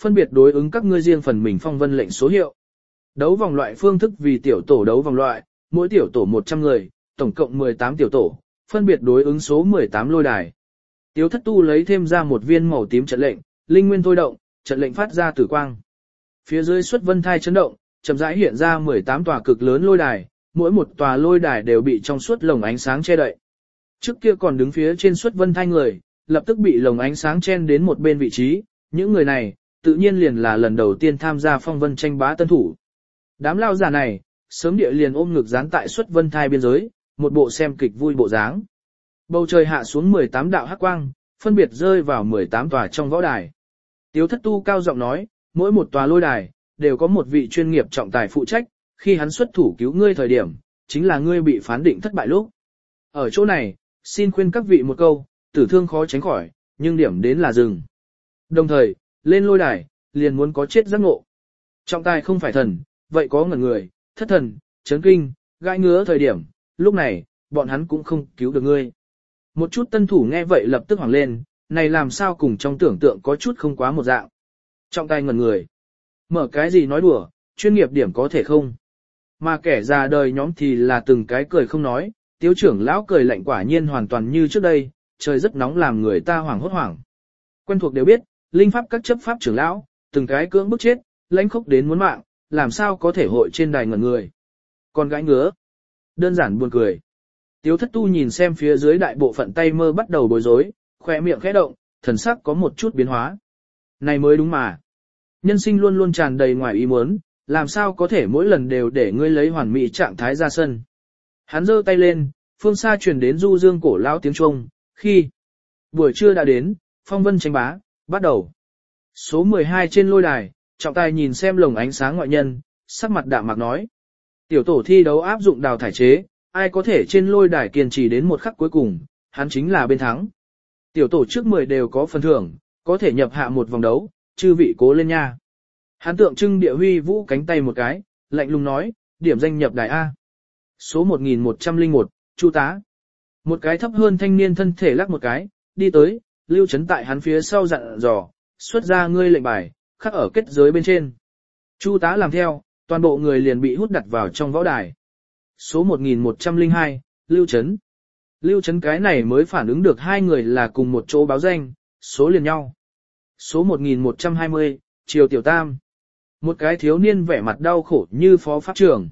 phân biệt đối ứng các ngươi riêng phần mình phong vân lệnh số hiệu. Đấu vòng loại phương thức vì tiểu tổ đấu vòng loại, mỗi tiểu tổ 100 người, tổng cộng 18 tiểu tổ, phân biệt đối ứng số 18 lôi đài. Tiếu Thất Tu lấy thêm ra một viên màu tím trận lệnh, linh nguyên thôi động, trận lệnh phát ra tử quang. Phía dưới xuất vân thai chấn động, chậm rãi hiện ra 18 tòa cực lớn lôi đài, mỗi một tòa lôi đài đều bị trong suốt lồng ánh sáng che đậy. Trước kia còn đứng phía trên xuất vân thai người, lập tức bị lồng ánh sáng chen đến một bên vị trí, những người này, tự nhiên liền là lần đầu tiên tham gia phong vân tranh bá tân thủ. Đám lao giả này, sớm địa liền ôm ngực dán tại xuất vân thai biên giới, một bộ xem kịch vui bộ dáng. Bầu trời hạ xuống 18 đạo hắc quang, phân biệt rơi vào 18 tòa trong võ đài. Tiếu Thất Tu cao giọng nói, mỗi một tòa lôi đài, đều có một vị chuyên nghiệp trọng tài phụ trách, khi hắn xuất thủ cứu ngươi thời điểm, chính là ngươi bị phán định thất bại lúc. Ở chỗ này, xin khuyên các vị một câu, tử thương khó tránh khỏi, nhưng điểm đến là dừng. Đồng thời, lên lôi đài, liền muốn có chết giác ngộ. Trọng tài không phải thần, vậy có ngẩn người, thất thần, chấn kinh, gãi ngứa thời điểm, lúc này, bọn hắn cũng không cứu được ngươi. Một chút tân thủ nghe vậy lập tức hoảng lên, này làm sao cùng trong tưởng tượng có chút không quá một dạng. Trọng tài ngẩn người. Mở cái gì nói đùa, chuyên nghiệp điểm có thể không. Mà kẻ già đời nhóm thì là từng cái cười không nói, Tiếu trưởng lão cười lạnh quả nhiên hoàn toàn như trước đây, trời rất nóng làm người ta hoảng hốt hoảng. Quen thuộc đều biết, linh pháp các chấp pháp trưởng lão, từng cái cưỡng bức chết, lãnh khốc đến muốn mạng, làm sao có thể hội trên đài ngẩn người. Còn gãi ngứa. Đơn giản buồn cười. Tiếu Thất Tu nhìn xem phía dưới đại bộ phận tay mơ bắt đầu bối rối, khỏe miệng khẽ động, thần sắc có một chút biến hóa. Này mới đúng mà. Nhân sinh luôn luôn tràn đầy ngoài ý muốn, làm sao có thể mỗi lần đều để ngươi lấy hoàn mỹ trạng thái ra sân. Hắn giơ tay lên, phương xa truyền đến du dương cổ lão tiếng chuông, khi buổi trưa đã đến, phong vân tranh bá, bắt đầu. Số 12 trên lôi đài, trọng tài nhìn xem lồng ánh sáng ngoại nhân, sắc mặt đạm mạc nói. Tiểu tổ thi đấu áp dụng đào thải chế, ai có thể trên lôi đài kiên trì đến một khắc cuối cùng, hắn chính là bên thắng. Tiểu tổ trước 10 đều có phần thưởng, có thể nhập hạ một vòng đấu, chư vị cố lên nha. Hắn tượng trưng địa huy vũ cánh tay một cái, lạnh lùng nói, điểm danh nhập đài A. Số 1101, Chu tá. Một cái thấp hơn thanh niên thân thể lắc một cái, đi tới, Lưu Trấn tại hắn phía sau dặn dò, xuất ra ngươi lệnh bài, khắc ở kết giới bên trên. Chu tá làm theo, toàn bộ người liền bị hút đặt vào trong võ đài. Số 1102, Lưu Trấn. Lưu Trấn cái này mới phản ứng được hai người là cùng một chỗ báo danh, số liền nhau. Số 1120, Triều Tiểu Tam. Một cái thiếu niên vẻ mặt đau khổ như phó pháp trưởng.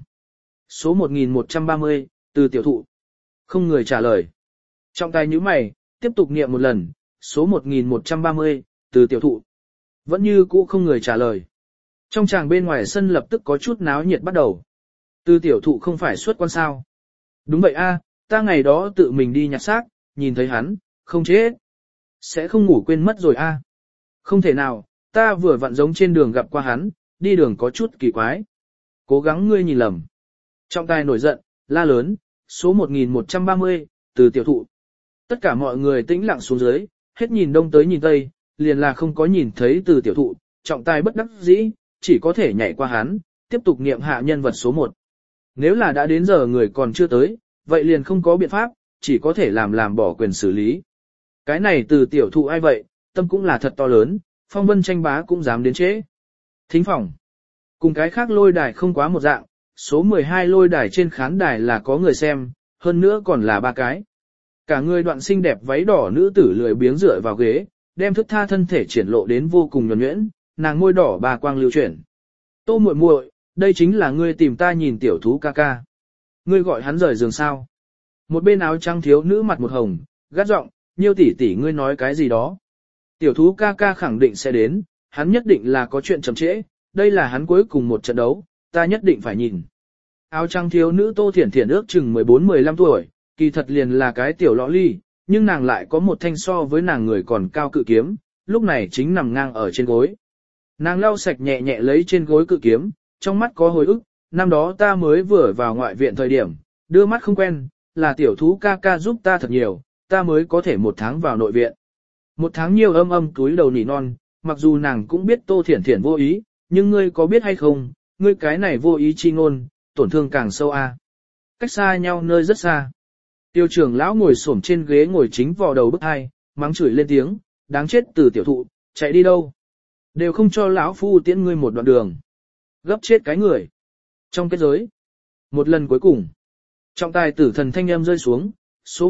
Số 1130, Từ Tiểu Thụ. Không người trả lời. Trọng tài nhíu mày, tiếp tục niệm một lần, số 1130, Từ Tiểu Thụ. Vẫn như cũ không người trả lời. Trong tràng bên ngoài sân lập tức có chút náo nhiệt bắt đầu. Từ Tiểu Thụ không phải xuất quan sao. Đúng vậy a, ta ngày đó tự mình đi nhặt xác, nhìn thấy hắn, không chết. Sẽ không ngủ quên mất rồi a. Không thể nào, ta vừa vặn giống trên đường gặp qua hắn, đi đường có chút kỳ quái. Cố gắng ngươi nhìn lầm. Trọng tài nổi giận, la lớn, số 1130, Từ Tiểu Thụ. Tất cả mọi người tĩnh lặng xuống dưới, hết nhìn đông tới nhìn tây, liền là không có nhìn thấy Từ Tiểu Thụ, trọng tài bất đắc dĩ, chỉ có thể nhảy qua hắn, tiếp tục niệm hạ nhân vật số 1. Nếu là đã đến giờ người còn chưa tới, vậy liền không có biện pháp, chỉ có thể làm bỏ quyền xử lý. Cái này Từ Tiểu Thụ ai vậy, tâm cũng là thật to lớn, phong vân tranh bá cũng dám đến trễ. Thính phòng. Cùng cái khác lôi đài không quá một dạng, số 12 lôi đài trên khán đài là có người xem, hơn nữa còn là 3 cái. Cả người đoạn xinh đẹp váy đỏ nữ tử lười biếng dựa vào ghế, đem thức tha thân thể triển lộ đến vô cùng nhuần nhuyễn, nàng môi đỏ bà quang lưu chuyển. Tô muội muội, đây chính là ngươi tìm ta nhìn tiểu thú ca ca. Ngươi gọi hắn rời giường sao? Một bên áo trắng thiếu nữ mặt một hồng, gắt giọng, Nhiêu tỷ tỷ ngươi nói cái gì đó? Tiểu thú ca ca khẳng định sẽ đến, hắn nhất định là có chuyện chậm trễ, đây là hắn cuối cùng một trận đấu, ta nhất định phải nhìn. Áo trắng thiếu nữ Tô Thiển Thiển ước chừng 14-15 tuổi, kỳ thật liền là cái tiểu lọ ly, nhưng nàng lại có một thanh so với nàng người còn cao cự kiếm, lúc này chính nằm ngang ở trên gối. Nàng lau sạch nhẹ nhẹ lấy trên gối cự kiếm, trong mắt có hồi ức, năm đó ta mới vừa vào ngoại viện thời điểm, đưa mắt không quen, là tiểu thú ca ca giúp ta thật nhiều, ta mới có thể 1 tháng vào nội viện. 1 tháng nhiều âm túi đầu nỉ non, mặc dù nàng cũng biết Tô Thiển Thiển vô ý, nhưng ngươi có biết hay không, ngươi cái này vô ý chi ngôn, tổn thương càng sâu a. Cách xa nhau nơi rất xa. Tiêu trưởng lão ngồi xổm trên ghế ngồi chính vò đầu bức hai, mắng chửi lên tiếng, đáng chết Từ Tiểu Thụ, chạy đi đâu? Đều không cho lão phu tiễn ngươi một đoạn đường. Gấp chết cái người. Trong kết giới. Một lần cuối cùng. Trọng tài tử thần thanh âm rơi xuống, số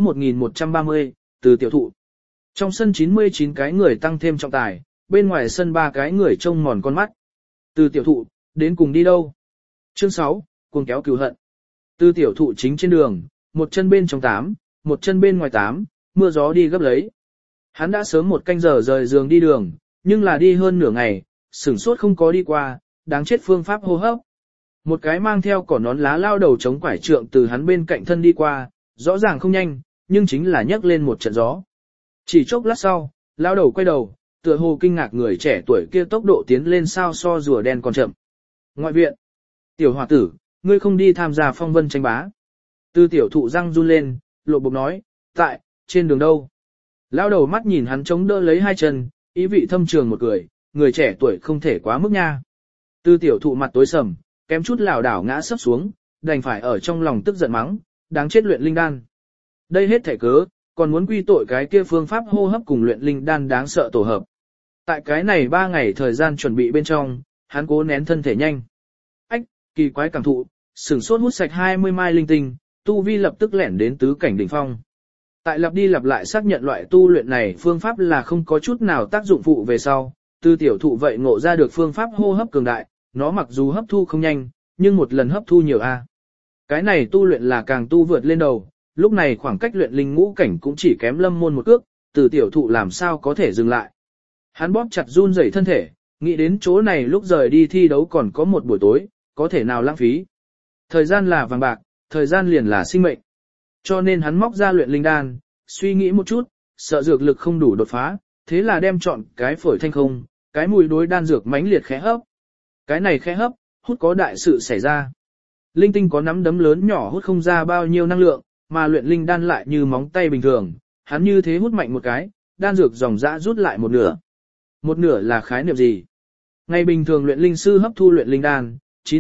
1130, từ tiểu thụ. Trong sân 99 cái người tăng thêm trọng tài, bên ngoài sân 3 cái người trông mòn con mắt. Từ tiểu thụ, đến cùng đi đâu? Chương 6, cuồng kéo cừu hận. Từ tiểu thụ chính trên đường, một chân bên trong 8, một chân bên ngoài 8, mưa gió đi gấp lấy. Hắn đã sớm một canh giờ rời giường đi đường, nhưng là đi hơn nửa ngày, sửng sốt không có đi qua, đáng chết phương pháp hô hấp. Một cái mang theo cỏ nón lá lao đầu chống quải trượng từ hắn bên cạnh thân đi qua, rõ ràng không nhanh, nhưng chính là nhấc lên một trận gió. Chỉ chốc lát sau, lao đầu quay đầu, tựa hồ kinh ngạc người trẻ tuổi kia tốc độ tiến lên sao so rùa đen còn chậm. Ngoại viện, tiểu hòa tử, ngươi không đi tham gia phong vân tranh bá. Từ tiểu thụ răng run lên, lộ bộc nói, trên đường đâu? Lao đầu mắt nhìn hắn chống đỡ lấy hai chân, ý vị thâm trường một cười, người trẻ tuổi không thể quá mức nha. Từ tiểu thụ mặt tối sầm, kém chút lảo đảo ngã sấp xuống, đành phải ở trong lòng tức giận mắng, đáng chết luyện linh đan. Đây hết thể cớ, còn muốn quy tội cái kia phương pháp hô hấp cùng luyện linh đan đáng sợ tổ hợp. Tại cái này 3 ngày thời gian chuẩn bị bên trong, hắn cố nén thân thể nhanh. Ách, kỳ quái cảm thụ, sửng sốt hút sạch 20 mai linh tinh, tu vi lập tức lẻn đến tứ cảnh đỉnh phong. Tại lặp đi lặp lại xác nhận loại tu luyện này phương pháp là không có chút nào tác dụng phụ về sau, từ tiểu thụ vậy ngộ ra được phương pháp hô hấp cường đại, nó mặc dù hấp thu không nhanh, nhưng một lần hấp thu nhiều a. Cái này tu luyện là càng tu vượt lên đầu, lúc này khoảng cách luyện linh ngũ cảnh cũng chỉ kém lâm môn một cước, từ tiểu thụ làm sao có thể dừng lại. Hắn bóp chặt run rẩy thân thể, nghĩ đến chỗ này lúc rời đi thi đấu còn có một buổi tối, có thể nào lãng phí. Thời gian là vàng bạc, thời gian liền là sinh mệnh. Cho nên hắn móc ra luyện linh đan, suy nghĩ một chút, sợ dược lực không đủ đột phá, thế là đem chọn cái phổi thanh không, cái mùi đối đan dược mãnh liệt khẽ hấp. Cái này khẽ hấp, hút có đại sự xảy ra. Linh tinh có nắm đấm lớn nhỏ hút không ra bao nhiêu năng lượng, mà luyện linh đan lại như móng tay bình thường, hắn như thế hút mạnh một cái, đan dược dòng dã rút lại một nửa. Một nửa là khái niệm gì? Ngày bình thường luyện linh sư hấp thu luyện linh đan,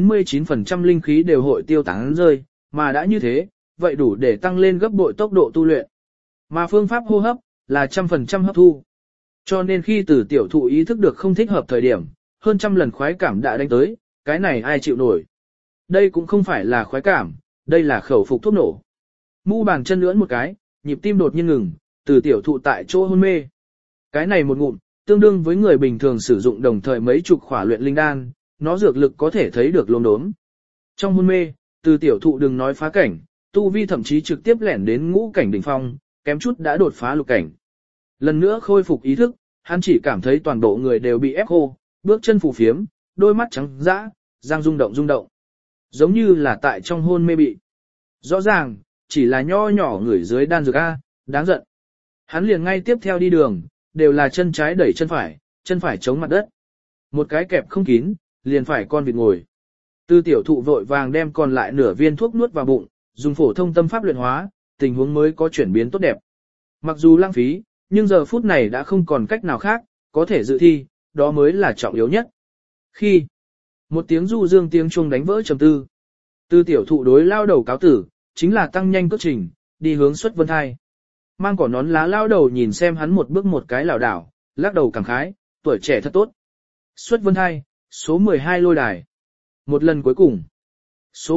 99% linh khí đều hội tiêu tán rơi, mà đã như thế, vậy đủ để tăng lên gấp bội tốc độ tu luyện. Mà phương pháp hô hấp là 100% hấp thu. Cho nên khi từ tiểu thụ ý thức được không thích hợp thời điểm, hơn trăm lần khoái cảm đã đánh tới, cái này ai chịu nổi. Đây cũng không phải là khoái cảm, đây là khẩu phục thuốc nổ. Mu bàn chân lưỡn một cái, nhịp tim đột nhiên ngừng, từ tiểu thụ tại chỗ hôn mê. Cái này một ngụm, tương đương với người bình thường sử dụng đồng thời mấy chục khỏa luyện linh đan, nó dược lực có thể thấy được lốm đốm. Trong hôn mê, từ tiểu thụ đừng nói phá cảnh, tu vi thậm chí trực tiếp lẻn đến ngũ cảnh đỉnh phong, kém chút đã đột phá lục cảnh. Lần nữa khôi phục ý thức, hắn chỉ cảm thấy toàn bộ người đều bị ép khô, bước chân phù phiếm, đôi mắt trắng dã, răng rung động. Giống như là tại trong hôn mê bị. Rõ ràng, chỉ là nho nhỏ người dưới đan dược A, đáng giận. Hắn liền ngay tiếp theo đi đường, đều là chân trái đẩy chân phải chống mặt đất. Một cái kẹp không kín, liền phải con vịt ngồi. Từ tiểu thụ vội vàng đem còn lại nửa viên thuốc nuốt vào bụng, dùng phổ thông tâm pháp luyện hóa, tình huống mới có chuyển biến tốt đẹp. Mặc dù lãng phí, nhưng giờ phút này đã không còn cách nào khác, có thể dự thi, đó mới là trọng yếu nhất. Khi một tiếng du dương tiếng chuông đánh vỡ trầm tư, từ tiểu thụ đối lao đầu cáo tử, chính là tăng nhanh cước trình, đi hướng xuất vân thai. Mang cỏ nón lá lao đầu nhìn xem hắn một bước một cái lảo đảo, lắc đầu cảm khái, tuổi trẻ thật tốt. Xuất vân thai, số 12 lôi đài. Một lần cuối cùng. Số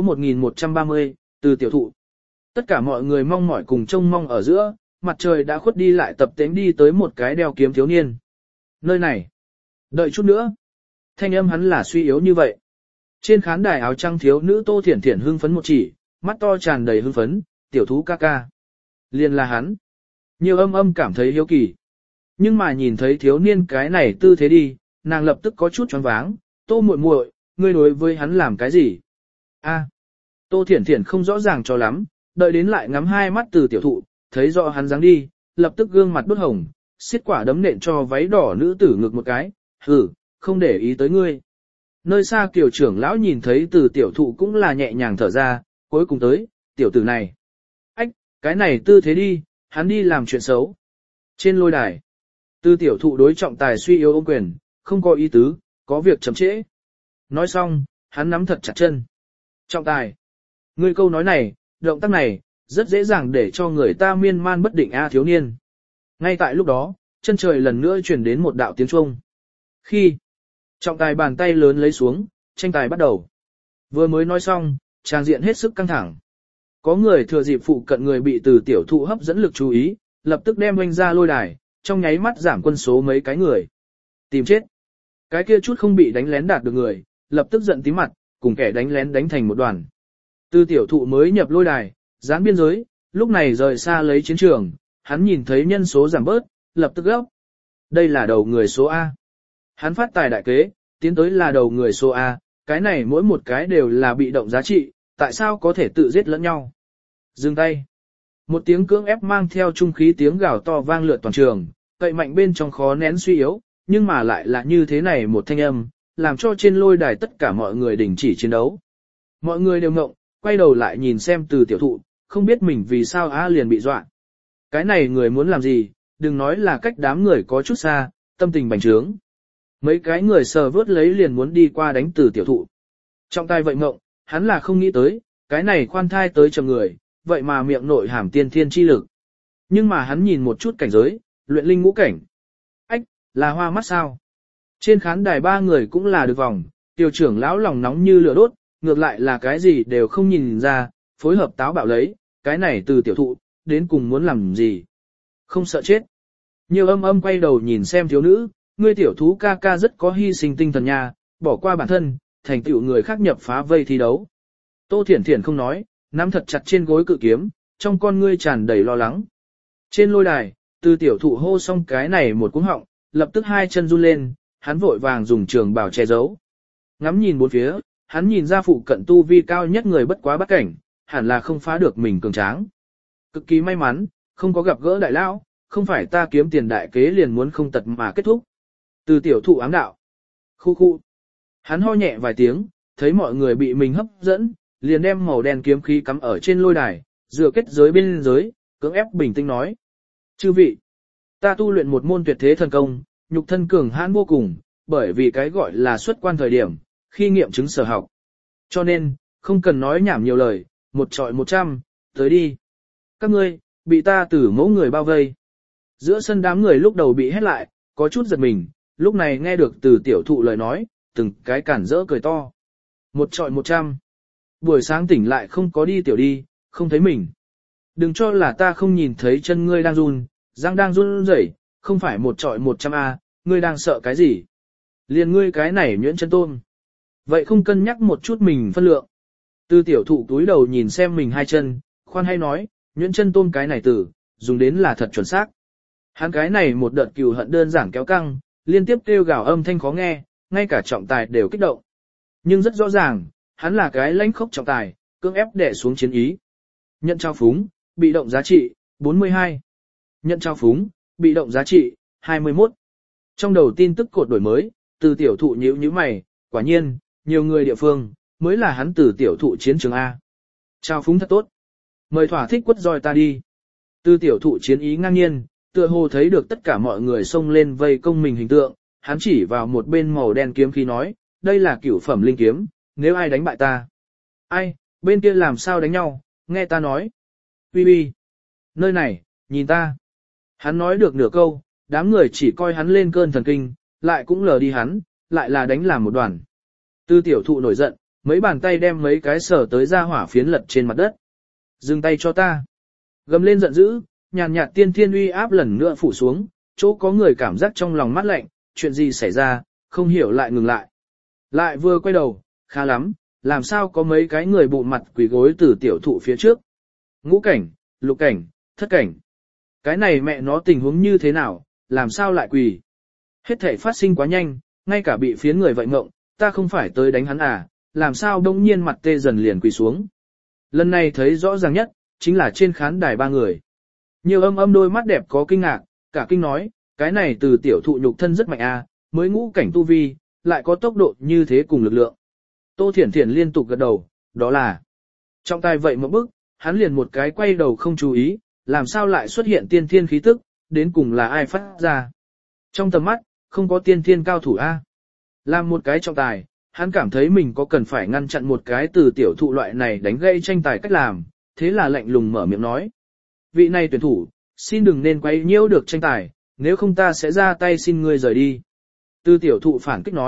1130, từ tiểu thụ. Tất cả mọi người mong mỏi cùng trông mong ở giữa, mặt trời đã khuất đi lại tập tễnh đi tới một cái đeo kiếm thiếu niên. Nơi này. Đợi chút nữa. Thanh âm hắn là suy yếu như vậy. Trên khán đài áo trắng thiếu nữ Tô Thiển Thiển hưng phấn một chỉ, mắt to tràn đầy hưng phấn, tiểu thú ca ca. Liền là hắn. Nhiều âm cảm thấy hiếu kỳ. Nhưng mà nhìn thấy thiếu niên cái này tư thế đi, nàng lập tức có chút choáng váng, Tô muội muội, ngươi đối với hắn làm cái gì? A. Tô Thiển Thiển không rõ ràng cho lắm, đợi đến lại ngắm hai mắt từ tiểu thụ, thấy rõ hắn dáng đi, lập tức gương mặt đốt hồng, xiết quả đấm nện cho váy đỏ nữ tử ngực một cái, không để ý tới ngươi. Nơi xa kiều trưởng lão nhìn thấy từ tiểu thụ cũng là nhẹ nhàng thở ra, cuối cùng tới, tiểu tử này. Ách, cái này tư thế đi, hắn đi làm chuyện xấu. Trên lôi đài, từ tiểu thụ đối trọng tài suy yếu ôm quyền, không có ý tứ, có việc chậm trễ. Nói xong, hắn nắm thật chặt chân. Trọng tài, ngươi câu nói này, động tác này, rất dễ dàng để cho người ta miên man bất định thiếu niên. Ngay tại lúc đó, chân trời lần nữa truyền đến một đạo tiếng chuông. Khi Trọng tài bàn tay lớn lấy xuống, tranh tài bắt đầu. Vừa mới nói xong, trang diện hết sức căng thẳng. Có người thừa dịp phụ cận người bị từ tiểu thụ hấp dẫn lực chú ý, lập tức đem oanh ra lôi đài, trong nháy mắt giảm quân số mấy cái người. Tìm chết. Cái kia chút không bị đánh lén đạt được người, lập tức giận tím mặt, cùng kẻ đánh lén đánh thành một đoàn. Từ tiểu thụ mới nhập lôi đài, dán biên giới, lúc này rời xa lấy chiến trường, hắn nhìn thấy nhân số giảm bớt, lập tức gấp. Đây là đầu người số A. Hắn phát tài đại kế, tiến tới là đầu người số A, cái này mỗi một cái đều là bị động giá trị, tại sao có thể tự giết lẫn nhau. Dừng tay. Một tiếng cưỡng ép mang theo trung khí tiếng gào to vang lượn toàn trường, cậy mạnh bên trong khó nén suy yếu, nhưng mà lại là như thế này một thanh âm, làm cho trên lôi đài tất cả mọi người đình chỉ chiến đấu. Mọi người đều ngộng, quay đầu lại nhìn xem từ tiểu thụ, không biết mình vì sao A liền bị dọa. Cái này người muốn làm gì, đừng nói là cách đám người có chút xa, tâm tình bành trướng. Mấy cái người sờ vớt lấy liền muốn đi qua đánh từ tiểu thụ. Trọng tài vậy ngộng, hắn là không nghĩ tới, cái này khoan thai tới chầm người, vậy mà miệng nội hàm tiên thiên chi lực. Nhưng mà hắn nhìn một chút cảnh giới, luyện linh ngũ cảnh. Ách, là hoa mắt sao? Trên khán đài ba người cũng là được vòng, tiểu trưởng lão lòng nóng như lửa đốt, ngược lại là cái gì đều không nhìn ra, phối hợp táo bạo lấy, cái này từ tiểu thụ, đến cùng muốn làm gì? Không sợ chết. Nhiều âm quay đầu nhìn xem thiếu nữ, ngươi tiểu thú ca ca rất có hy sinh tinh thần nha, bỏ qua bản thân, thành tựu người khác nhập phá vây thi đấu. Tô Thiển Thiển không nói, nắm thật chặt trên gối cự kiếm, trong con ngươi tràn đầy lo lắng. Trên lôi đài, từ tiểu thụ hô xong cái này một cú họng, lập tức hai chân run lên, hắn vội vàng dùng trường bảo che giấu. Ngắm nhìn bốn phía, hắn nhìn ra phụ cận tu vi cao nhất người bất quá bắt cảnh, hẳn là không phá được mình cường tráng. Cực kỳ may mắn, không có gặp gỡ đại lão, không phải ta kiếm tiền đại kế liền muốn không tật mà kết thúc. Từ tiểu thụ ám đạo. Khu khu. Hắn ho nhẹ vài tiếng, thấy mọi người bị mình hấp dẫn, liền đem màu đen kiếm khí cắm ở trên lôi đài, dựa kết giới bên giới, cưỡng ép bình tĩnh nói. Chư vị, ta tu luyện một môn tuyệt thế thần công, nhục thân cường hãn vô cùng, bởi vì cái gọi là xuất quan thời điểm, khi nghiệm chứng sở học. Cho nên, không cần nói nhảm nhiều lời, một trọi 100, tới đi. Các ngươi, bị ta từ mẫu người bao vây. Giữa sân đám người lúc đầu bị hét lại, có chút giật mình, lúc này nghe được từ tiểu thụ lời nói, từng cái cản rỡ cười to. Một trọi 100. Buổi sáng tỉnh lại không có đi tiểu đi, không thấy mình. Đừng cho là ta không nhìn thấy chân ngươi đang run, răng đang run rẩy, không phải một trọi 100A, ngươi đang sợ cái gì? Liền ngươi cái này nhuyễn chân tôm. Vậy không cân nhắc một chút mình phân lượng. Từ tiểu thụ túi đầu nhìn xem mình hai chân, khoan hay nói, nhuyễn chân tôm cái này từ, dùng đến là thật chuẩn xác. Hắn cái này một đợt cừu hận đơn giản kéo căng, liên tiếp kêu gào âm thanh khó nghe, ngay cả trọng tài đều kích động. Nhưng rất rõ ràng, hắn là cái lãnh khốc trọng tài, cưỡng ép đè xuống chiến ý. Nhận trao phúng, bị động giá trị, 42. Nhận trao phúng, bị động giá trị, 21. Trong đầu tin tức cột đổi mới, từ tiểu thụ nhíu nhíu mày, quả nhiên, nhiều người địa phương, mới là hắn từ tiểu thụ chiến trường A. Trao phúng thật tốt. Mời thỏa thích quất roi ta đi. Từ tiểu thụ chiến ý ngang nhiên, tựa hồ thấy được tất cả mọi người xông lên vây công mình hình tượng, hắn chỉ vào một bên màu đen kiếm khí nói, đây là cửu phẩm linh kiếm, nếu ai đánh bại ta. Ai, bên kia làm sao đánh nhau, nghe ta nói. Ui ui, nơi này, nhìn ta. Hắn nói được nửa câu, đám người chỉ coi hắn lên cơn thần kinh, lại cũng lờ đi hắn, lại là đánh làm một đoàn. Từ tiểu thụ nổi giận, mấy bàn tay đem mấy cái sở tới ra hỏa phiến lật trên mặt đất. Dừng tay cho ta. Gầm lên giận dữ, nhàn nhạt tiên thiên uy áp lần nữa phủ xuống, chỗ có người cảm giác trong lòng mát lạnh, chuyện gì xảy ra, không hiểu lại ngừng lại. Lại vừa quay đầu, khá lắm, làm sao có mấy cái người bụng mặt quỳ gối từ tiểu thụ phía trước. Ngũ cảnh, lục cảnh, thất cảnh. Cái này mẹ nó tình huống như thế nào, làm sao lại quỳ. Hết thể phát sinh quá nhanh, ngay cả bị phiến người vậy ngộng, ta không phải tới đánh hắn à, làm sao đông nhiên mặt tê dần liền quỳ xuống. Lần này thấy rõ ràng nhất, chính là trên khán đài ba người. Nhiều âm đôi mắt đẹp có kinh ngạc, cả kinh nói, cái này từ tiểu thụ nhục thân rất mạnh à, mới ngũ cảnh tu vi, lại có tốc độ như thế cùng lực lượng. Tô Thiển Thiển liên tục gật đầu, đó là. Trong tay vậy một bức, hắn liền một cái quay đầu không chú ý, làm sao lại xuất hiện tiên thiên khí tức, đến cùng là ai phát ra. Trong tầm mắt, không có tiên thiên cao thủ A. Làm một cái trọng tài, hắn cảm thấy mình có cần phải ngăn chặn một cái từ tiểu thụ loại này đánh gây tranh tài cách làm, thế là lạnh lùng mở miệng nói. Vị này tuyển thủ, xin đừng nên quấy nhiễu được tranh tài, nếu không ta sẽ ra tay xin ngươi rời đi. Từ tiểu thụ phản kích nói,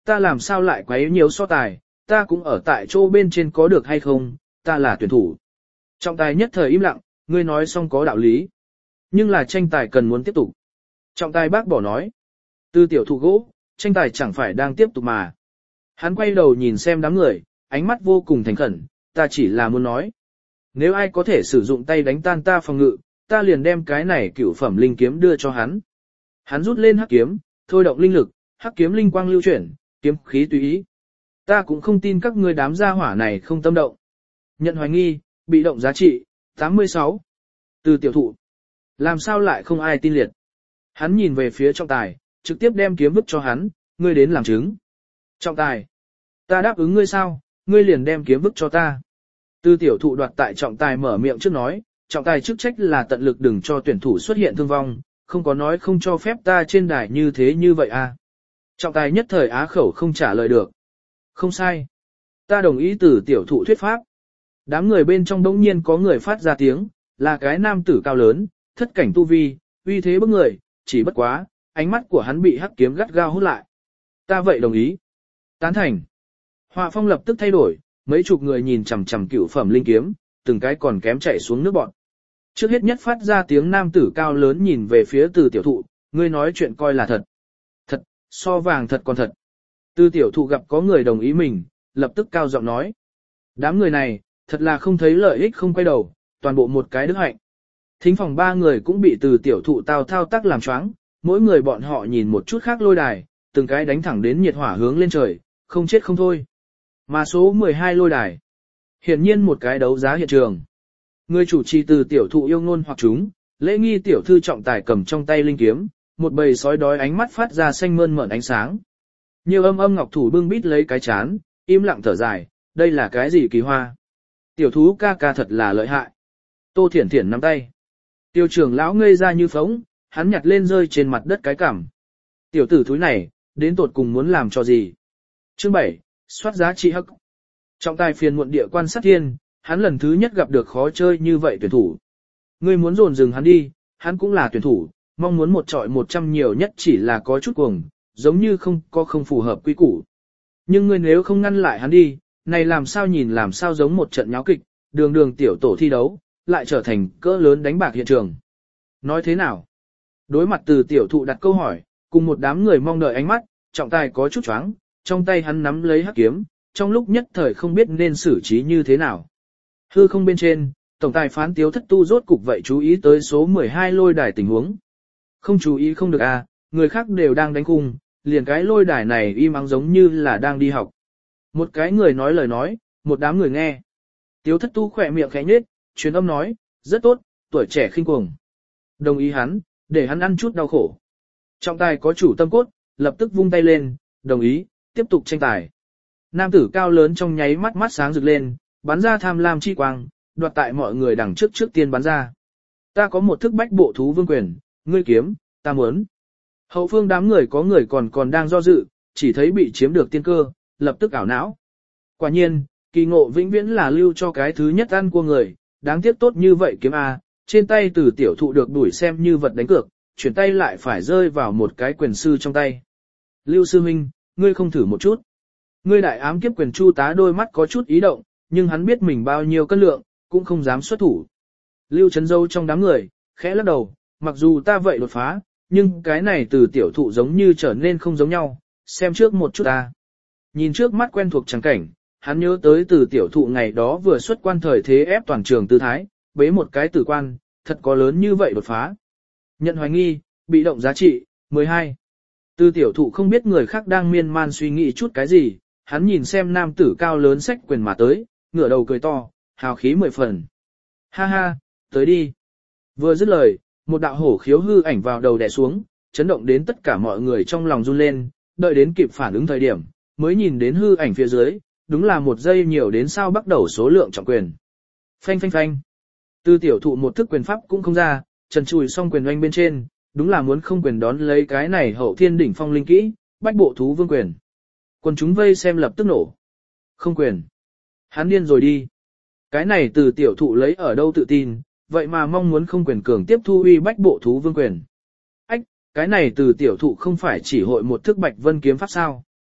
ta làm sao lại quấy nhiều so tài, ta cũng ở tại chỗ bên trên có được hay không, ta là tuyển thủ. Trọng tài nhất thời im lặng, ngươi nói xong có đạo lý. Nhưng là tranh tài cần muốn tiếp tục. Trọng tài bác bỏ nói. Từ tiểu thụ gỗ, tranh tài chẳng phải đang tiếp tục mà. Hắn quay đầu nhìn xem đám người, ánh mắt vô cùng thành khẩn, ta chỉ là muốn nói. Nếu ai có thể sử dụng tay đánh tan ta phòng ngự, ta liền đem cái này cửu phẩm linh kiếm đưa cho hắn. Hắn rút lên hắc kiếm, thôi động linh lực, hắc kiếm linh quang lưu chuyển, kiếm khí tùy ý. Ta cũng không tin các ngươi đám gia hỏa này không tâm động. Nhận hoài nghi, bị động giá trị, 86. Từ tiểu thụ. Làm sao lại không ai tin liệt. Hắn nhìn về phía trọng tài, trực tiếp đem kiếm vứt cho hắn, ngươi đến làm chứng. Trọng tài. Ta đáp ứng ngươi sao, ngươi liền đem kiếm vứt cho ta. Từ tiểu thụ đoạt tại trọng tài mở miệng trước nói, trọng tài chức trách là tận lực đừng cho tuyển thủ xuất hiện thương vong, không có nói không cho phép ta trên đài như thế như vậy à. Trọng tài nhất thời á khẩu không trả lời được. Không sai. Ta đồng ý từ tiểu thụ thuyết pháp. Đám người bên trong đống nhiên có người phát ra tiếng, là cái nam tử cao lớn, thất cảnh tu vi, uy thế bức người, chỉ bất quá, ánh mắt của hắn bị hắc kiếm gắt gao hút lại. Ta vậy đồng ý. Tán thành. Họa phong lập tức thay đổi, mấy chục người nhìn chằm chằm cửu phẩm linh kiếm, từng cái còn kém chạy xuống nước bọn. Trước hết nhất phát ra tiếng nam tử cao lớn nhìn về phía từ tiểu thụ, ngươi nói chuyện coi là thật. Thật, so vàng thật còn thật. Từ tiểu thụ gặp có người đồng ý mình, lập tức cao giọng nói. Đám người này, thật là không thấy lợi ích không quay đầu, toàn bộ một cái đức hạnh. Thính phòng ba người cũng bị từ tiểu thụ thao tác làm choáng, mỗi người bọn họ nhìn một chút khác lôi đài, từng cái đánh thẳng đến nhiệt hỏa hướng lên trời, không chết không thôi. Mà số 12 lôi đài. Hiển nhiên một cái đấu giá hiện trường. Người chủ trì từ tiểu thụ yêu ngôn hoặc chúng, lễ nghi tiểu thư trọng tài cầm trong tay linh kiếm, một bầy sói đói ánh mắt phát ra xanh mơn mởn ánh sáng. Nhiều âm ngọc thủ bưng bít lấy cái chán, im lặng thở dài, đây là cái gì kỳ hoa. Tiểu thú ca ca thật là lợi hại. Tô Thiển Thiển nắm tay. Tiêu trưởng lão ngây ra như phóng, hắn nhặt lên rơi trên mặt đất cái cằm. Tiểu tử thúi này, đến tột cùng muốn làm cho gì? Chương 7, soát giá trị hắc. Trọng tài phiền muộn địa quan sát thiên, hắn lần thứ nhất gặp được khó chơi như vậy tuyển thủ. Ngươi muốn dồn dừng hắn đi, hắn cũng là tuyển thủ, mong muốn một trọi 100 nhiều nhất chỉ là có chút cuồng, giống như không phù hợp quy củ. Nhưng ngươi nếu không ngăn lại hắn đi, này làm sao nhìn làm sao giống một trận nháo kịch, đường tiểu tổ thi đấu, lại trở thành cỡ lớn đánh bạc hiện trường. Nói thế nào? Đối mặt từ tiểu thụ đặt câu hỏi, cùng một đám người mong đợi ánh mắt, trọng tài có chút choáng, trong tay hắn nắm lấy hắc kiếm, trong lúc nhất thời không biết nên xử trí như thế nào. Hư không bên trên, tổng tài phán Tiếu Thất Tu rốt cục vậy chú ý tới số 12 lôi đài tình huống. Không chú ý không được à, người khác đều đang đánh cung, liền cái lôi đài này im ắng giống như là đang đi học. Một cái người nói lời nói, một đám người nghe. Tiếu Thất Tu khỏe miệng khẽ nhếch, truyền âm nói, rất tốt, tuổi trẻ khinh cuồng. Đồng ý hắn, để hắn ăn chút đau khổ. Trọng tài có chủ tâm cốt, lập tức vung tay lên, đồng ý, tiếp tục tranh tài. Nam tử cao lớn trong nháy mắt mắt sáng rực lên, bắn ra tham lam chi quang, đoạt tại mọi người đằng trước tiên bắn ra. Ta có một thức bách bộ thú vương quyền, ngươi kiếm, ta muốn. Hậu phương đám người có người còn đang do dự, chỉ thấy bị chiếm được tiên cơ, lập tức ảo não. Quả nhiên, kỳ ngộ vĩnh viễn là lưu cho cái thứ nhất ăn của người, đáng tiếc tốt như vậy kiếm A, trên tay từ tiểu thụ được đuổi xem như vật đánh cược, chuyển tay lại phải rơi vào một cái quyền sư trong tay. Lưu sư huynh, ngươi không thử một chút. Ngươi đại ám kiếp quyền chu tá đôi mắt có chút ý động, nhưng hắn biết mình bao nhiêu cân lượng, cũng không dám xuất thủ. Lưu Trấn Dâu trong đám người, khẽ lắc đầu, mặc dù ta vậy đột phá, nhưng cái này từ tiểu thụ giống như trở nên không giống nhau, xem trước một chút ta. Nhìn trước mắt quen thuộc trắng cảnh, hắn nhớ tới từ tiểu thụ ngày đó vừa xuất quan thời thế ép toàn trường tư thái, bế một cái tử quan, thật có lớn như vậy đột phá. Nhận hoài nghi, bị động giá trị, 12. Từ tiểu thụ không biết người khác đang miên man suy nghĩ chút cái gì, hắn nhìn xem nam tử cao lớn xách quyền mà tới, ngửa đầu cười to, hào khí 10 phần. Ha ha, tới đi. Vừa dứt lời, một đạo hổ khiếu hư ảnh vào đầu đè xuống, chấn động đến tất cả mọi người trong lòng run lên, đợi đến kịp phản ứng thời điểm, mới nhìn đến hư ảnh phía dưới, đúng là một giây nhiều đến sao bắt đầu số lượng trọng quyền. Phanh phanh phanh. Từ tiểu thụ một thức quyền pháp cũng không ra, trần chùi xong quyền oanh bên trên, đúng là muốn không quyền đón lấy cái này hậu thiên đỉnh phong linh kỹ, bách bộ thú vương quyền. Quân chúng vây xem lập tức nổ. Không quyền. Hắn điên rồi đi. Cái này từ tiểu thụ lấy ở đâu tự tin, vậy mà mong muốn không quyền cường tiếp thu uy bách bộ thú vương quyền. Ách, cái này từ tiểu thụ không phải chỉ hội một thức bạch vân kiếm pháp sao.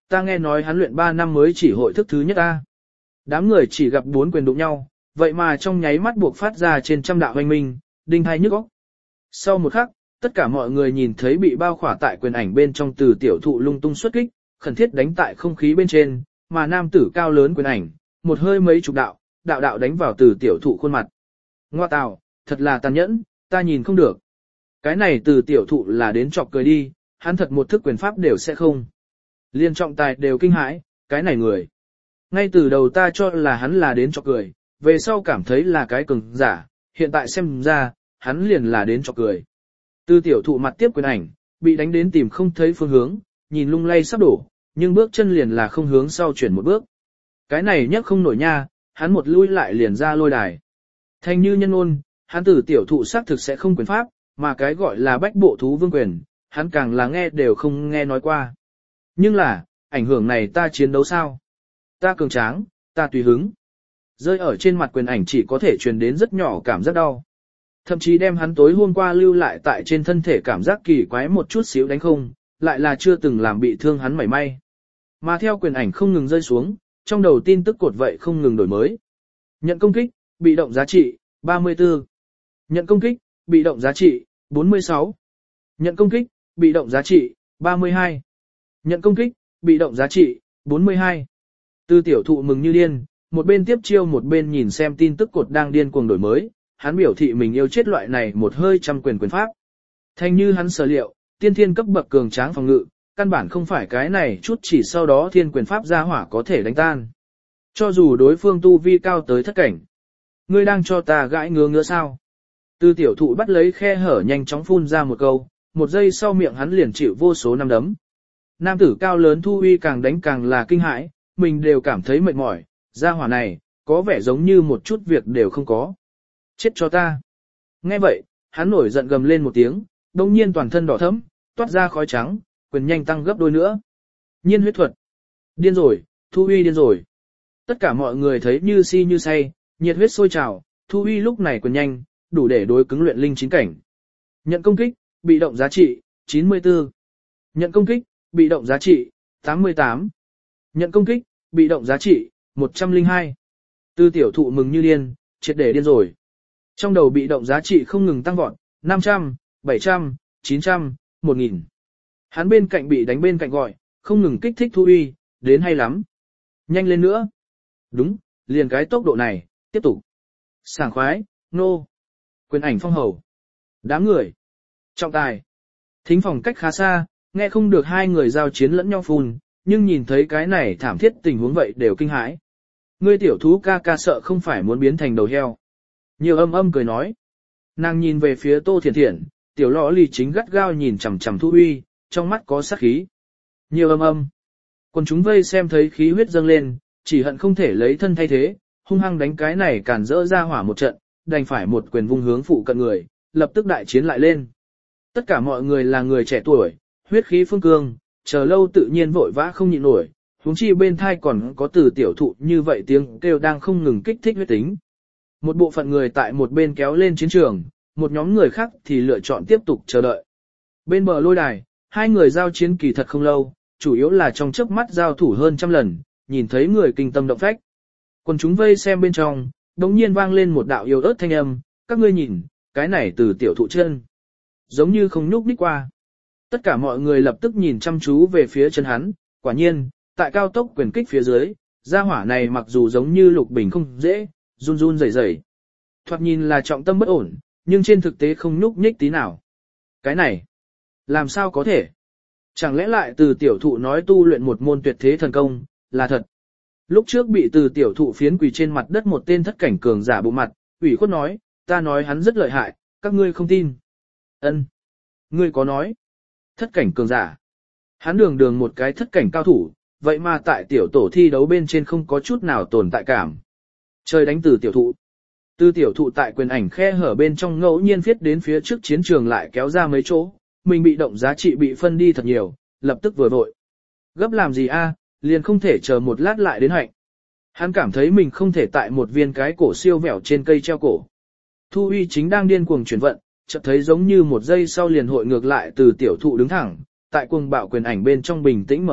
ta nghe nói hắn luyện 3 năm mới chỉ hội thức thứ nhất ta. Đám người chỉ gặp 4 quyền đụng nhau, vậy mà trong nháy mắt buộc phát ra trên trăm đạo hoanh minh, đinh hai nhức óc. Sau một khắc, tất cả mọi người nhìn thấy bị bao khỏa tại quyền ảnh bên trong Từ tiểu thụ lung tung xuất kích, khẩn thiết đánh tại không khí bên trên, mà nam tử cao lớn quyền ảnh, một hơi mấy chục đạo, đạo đạo đánh vào Từ tiểu thụ khuôn mặt. Ngoa tào, thật là tàn nhẫn, ta nhìn không được. Cái này Từ tiểu thụ là đến chọc cười đi, hắn thật một thức quyền pháp đều sẽ không. Liên trọng tài đều kinh hãi, cái này người. Ngay từ đầu ta cho là hắn là đến chọc cười, về sau cảm thấy là cái cường giả, hiện tại xem ra, hắn liền là đến chọc cười. Từ tiểu thụ mặt tiếp quyền ảnh, bị đánh đến tìm không thấy phương hướng, nhìn lung lay sắp đổ, nhưng bước chân liền là không hướng sau chuyển một bước. Cái này nhất không nổi nha, hắn một lui lại liền ra lôi đài. Thành như nhân ôn, hắn Từ tiểu thụ xác thực sẽ không quyền pháp, mà cái gọi là bách bộ thú vương quyền, hắn càng là nghe đều không nghe nói qua. Nhưng là, ảnh hưởng này ta chiến đấu sao? Ta cường tráng, ta tùy hứng. Rơi ở trên mặt quyền ảnh chỉ có thể truyền đến rất nhỏ cảm giác đau. Thậm chí đem hắn tối hôm qua lưu lại tại trên thân thể cảm giác kỳ quái một chút xíu đánh không, lại là chưa từng làm bị thương hắn mảy may. Mà theo quyền ảnh không ngừng rơi xuống, trong đầu tin tức cột vậy không ngừng đổi mới. Nhận công kích, bị động giá trị, 34. Nhận công kích, bị động giá trị, 46. Nhận công kích, bị động giá trị, 32. Nhận công kích, bị động giá trị, 42. Từ tiểu thụ mừng như điên, một bên tiếp chiêu một bên nhìn xem tin tức cột đang điên cuồng đổi mới, hắn biểu thị mình yêu chết loại này một hơi trăm quyền quyền pháp. Thành như hắn sở liệu, tiên thiên cấp bậc cường tráng phòng ngự, căn bản không phải cái này chút chỉ sau đó thiên quyền pháp ra hỏa có thể đánh tan. Cho dù đối phương tu vi cao tới thất cảnh. Ngươi đang cho ta gãi ngứa sao? Từ tiểu thụ bắt lấy khe hở nhanh chóng phun ra một câu, một giây sau miệng hắn liền chịu vô số năm đấm. Nam tử cao lớn Thu Uy càng đánh càng là kinh hãi, mình đều cảm thấy mệt mỏi, gia hỏa này, có vẻ giống như một chút việc đều không có. Chết cho ta. Nghe vậy, hắn nổi giận gầm lên một tiếng, đồng nhiên toàn thân đỏ thẫm, toát ra khói trắng, quyền nhanh tăng gấp đôi nữa. Nhiên huyết thuật. Điên rồi, Thu Uy điên rồi. Tất cả mọi người thấy như si như say, nhiệt huyết sôi trào, Thu Uy lúc này quyền nhanh, đủ để đối cứng luyện linh 9 cảnh. Nhận công kích, bị động giá trị, 94. Nhận công kích, bị động giá trị, 88. Nhận công kích, bị động giá trị, 102. Từ tiểu thụ mừng như điên, triệt để điên rồi. Trong đầu bị động giá trị không ngừng tăng vọt, 500, 700, 900, 1000. Hắn bên cạnh bị đánh bên cạnh gọi, không ngừng kích thích Thu Uy, đến hay lắm. Nhanh lên nữa. Đúng, liền cái tốc độ này, tiếp tục. Sảng khoái, nô. Quyền ảnh phong hầu. Đám người. Trọng tài. Thính phòng cách khá xa, nghe không được hai người giao chiến lẫn nhau phun, nhưng nhìn thấy cái này thảm thiết tình huống vậy đều kinh hãi. Ngươi tiểu thú ca ca sợ không phải muốn biến thành đầu heo. Nhiều âm cười nói. Nàng nhìn về phía Tô Thiển Thiển, tiểu lọ lì chính gắt gao nhìn chằm chằm Thu Uy, trong mắt có sát khí. Nhiều âm. Còn chúng vây xem thấy khí huyết dâng lên, chỉ hận không thể lấy thân thay thế, hung hăng đánh cái này cản rỡ ra hỏa một trận, đành phải một quyền vung hướng phụ cận người, lập tức đại chiến lại lên. Tất cả mọi người là người trẻ tuổi, huyết khí phương cương, chờ lâu tự nhiên vội vã không nhịn nổi, huống chi bên thai còn có Từ tiểu thụ như vậy tiếng kêu đang không ngừng kích thích huyết tính. Một bộ phận người tại một bên kéo lên chiến trường, một nhóm người khác thì lựa chọn tiếp tục chờ đợi. Bên bờ lôi đài, hai người giao chiến kỳ thật không lâu, chủ yếu là trong chớp mắt giao thủ hơn trăm lần, nhìn thấy người kinh tâm động phách. Còn chúng vây xem bên trong, đống nhiên vang lên một đạo yếu ớt thanh âm, các ngươi nhìn, cái này Từ tiểu thụ chân. Giống như không nhúc nhích qua. Tất cả mọi người lập tức nhìn chăm chú về phía chân hắn, quả nhiên, tại cao tốc quyền kích phía dưới, gia hỏa này mặc dù giống như lục bình không dễ, run run rẩy rẩy. Thoạt nhìn là trọng tâm bất ổn, nhưng trên thực tế không nhúc nhích tí nào. Cái này, làm sao có thể? Chẳng lẽ lại Từ tiểu thụ nói tu luyện một môn tuyệt thế thần công, là thật? Lúc trước bị Từ tiểu thụ phiến quỳ trên mặt đất một tên thất cảnh cường giả bộ mặt, ủy khuất nói, ta nói hắn rất lợi hại, các ngươi không tin. Ân, ngươi có nói. Thất cảnh cường giả. Hắn đường một cái thất cảnh cao thủ, vậy mà tại tiểu tổ thi đấu bên trên không có chút nào tồn tại cảm. Chơi đánh Từ tiểu thụ. Từ tiểu thụ tại quyền ảnh khe hở bên trong ngẫu nhiên viết đến phía trước chiến trường lại kéo ra mấy chỗ, mình bị động giá trị bị phân đi thật nhiều, lập tức vừa vội. Gấp làm gì a, liền không thể chờ một lát lại đến hạnh. Hắn cảm thấy mình không thể tại một viên cái cổ siêu vẹo trên cây treo cổ. Thu Uy chính đang điên cuồng chuyển vận, chợt thấy giống như một giây sau liền hội ngược lại Từ tiểu thụ đứng thẳng, tại cuồng bạo quyền ảnh bên trong bình tĩnh mở miệng,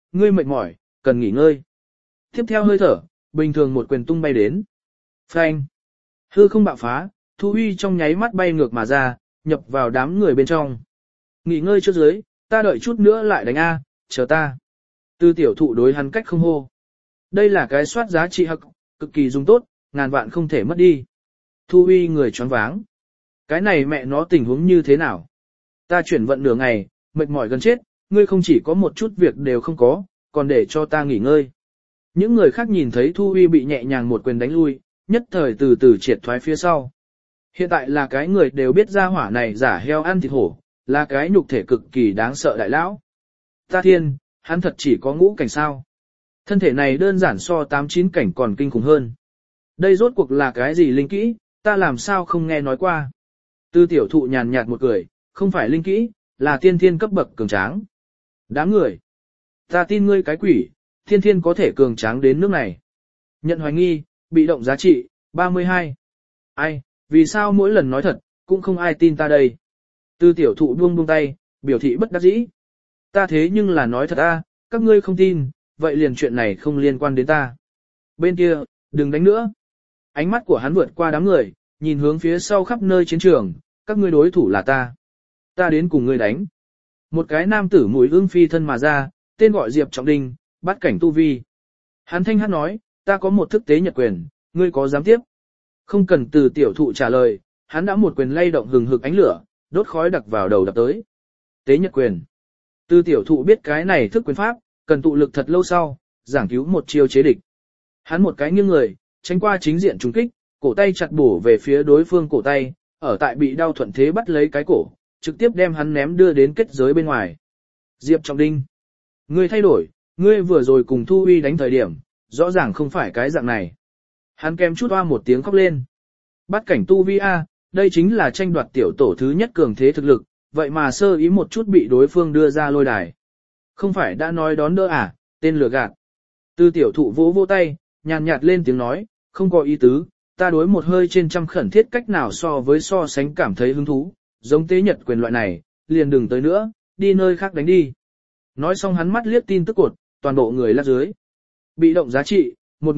ngươi mệt mỏi, cần nghỉ ngơi. Tiếp theo hơi thở, bình thường một quyền tung bay đến. Phanh. Hư không bạo phá, Thu Huy trong nháy mắt bay ngược mà ra, nhập vào đám người bên trong. Nghỉ ngơi trước dưới, ta đợi chút nữa lại đánh A, chờ ta. Tư tiểu thụ đối hắn cách không hô. Đây là cái soát giá trị hậc, cực kỳ dùng tốt, ngàn vạn không thể mất đi. Thu Huy người choáng váng. Cái này mẹ nó tình huống như thế nào? Ta chuyển vận nửa ngày, mệt mỏi gần chết, ngươi không chỉ có một chút việc đều không có, còn để cho ta nghỉ ngơi. Những người khác nhìn thấy Thu Huy bị nhẹ nhàng một quyền đánh lui, nhất thời từ từ triệt thoái phía sau. Hiện tại là cái người đều biết ra hỏa này giả heo ăn thịt hổ, là cái nhục thể cực kỳ đáng sợ đại lão. Ta thiên, hắn thật chỉ có ngũ cảnh sao. Thân thể này đơn giản so 8-9 cảnh còn kinh khủng hơn. Đây rốt cuộc là cái gì linh kỹ, ta làm sao không nghe nói qua. Tư tiểu thụ nhàn nhạt một cười, không phải linh kỹ, là tiên thiên cấp bậc cường tráng. Đám người. Ta tin ngươi cái quỷ, tiên thiên có thể cường tráng đến nước này. Nhận hoài nghi, bị động giá trị, 32. Ai, vì sao mỗi lần nói thật, cũng không ai tin ta đây. Tư tiểu thụ buông tay, biểu thị bất đắc dĩ. Ta thế nhưng là nói thật a, các ngươi không tin, vậy liền chuyện này không liên quan đến ta. Bên kia, đừng đánh nữa. Ánh mắt của hắn vượt qua đám người, nhìn hướng phía sau khắp nơi chiến trường, các ngươi đối thủ là ta. Ta đến cùng ngươi đánh. Một cái nam tử mũi ương phi thân mà ra, tên gọi Diệp Trọng Đinh, bắt cảnh tu vi. Hắn thanh hát nói, ta có một thức tế nhật quyền, ngươi có dám tiếp? Không cần từ tiểu thụ trả lời, hắn đã một quyền lay động hừng hực ánh lửa, đốt khói đặc vào đầu đập tới. Tế nhật quyền. Từ tiểu thụ biết cái này thức quyền pháp, cần tụ lực thật lâu sau, giảng cứu một chiêu chế địch. Hắn một cái nghiêng người, tránh qua chính diện trúng kích, cổ tay chặt bổ về phía đối phương cổ tay, ở tại bị đau thuận thế bắt lấy cái cổ, trực tiếp đem hắn ném đưa đến kết giới bên ngoài. Diệp Trọng Đinh. Ngươi thay đổi, ngươi vừa rồi cùng Thu Huy đánh thời điểm, rõ ràng không phải cái dạng này. Hắn kém chút hoa một tiếng khóc lên. Bắt cảnh tu vi A, đây chính là tranh đoạt tiểu tổ thứ nhất cường thế thực lực, vậy mà sơ ý một chút bị đối phương đưa ra lôi đài. Không phải đã nói đón đỡ à, tên lừa gạt. Tư tiểu thụ vỗ vỗ tay, nhàn nhạt lên tiếng nói, không có ý tứ, ta đối một hơi trên trăm khẩn thiết cách nào so sánh cảm thấy hứng thú, giống tế nhật quyền loại này, liền đừng tới nữa, đi nơi khác đánh đi. Nói xong hắn mắt liếc tin tức cột, toàn bộ người lắc dưới. Bị động giá trị,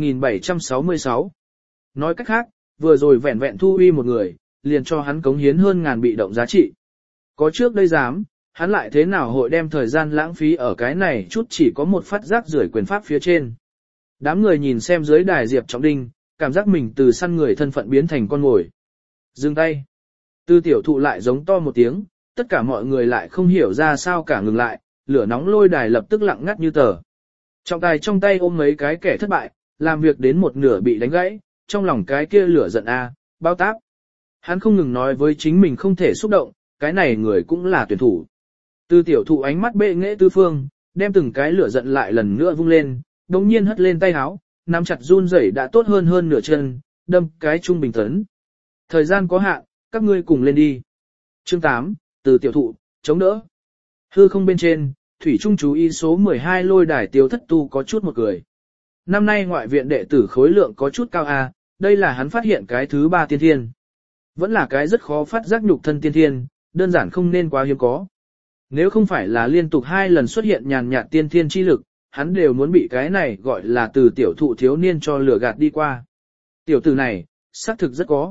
1766. Nói cách khác, vừa rồi vẹn vẹn Thu Huy một người, liền cho hắn cống hiến hơn ngàn bị động giá trị. Có trước đây dám, hắn lại thế nào hội đem thời gian lãng phí ở cái này chút chỉ có một phát giác rưởi quyền pháp phía trên. Đám người nhìn xem dưới đài Diệp Trọng Đinh, cảm giác mình từ săn người thân phận biến thành con mồi. Dừng tay. Tư tiểu thụ lại giống to một tiếng, tất cả mọi người lại không hiểu ra sao cả ngừng lại, lửa nóng lôi đài lập tức lặng ngắt như tờ. Trọng tài trong tay ôm mấy cái kẻ thất bại, làm việc đến một nửa bị đánh gãy, trong lòng cái kia lửa giận a, bao táp. Hắn không ngừng nói với chính mình không thể xúc động, cái này người cũng là tuyển thủ. Tư tiểu thụ ánh mắt bệ nghệ tứ phương, đem từng cái lửa giận lại lần nữa vung lên, đồng nhiên hất lên tay háo, nắm chặt run rẩy đã tốt hơn nửa chân, đâm cái trung bình tấn. Thời gian có hạn, các ngươi cùng lên đi. Chương 8, từ tiểu thụ, chống đỡ. Hư không bên trên, thủy trung chú ý số 12 lôi đài tiêu thất tu có chút một cười. Năm nay ngoại viện đệ tử khối lượng có chút cao a, đây là hắn phát hiện cái thứ 3 tiên thiên. Vẫn là cái rất khó phát giác nhục thân tiên thiên, đơn giản không nên quá hiếm có. Nếu không phải là liên tục 2 lần xuất hiện nhàn nhạt tiên thiên chi lực, hắn đều muốn bị cái này gọi là từ tiểu thụ thiếu niên cho lửa gạt đi qua. Tiểu tử này, xác thực rất có.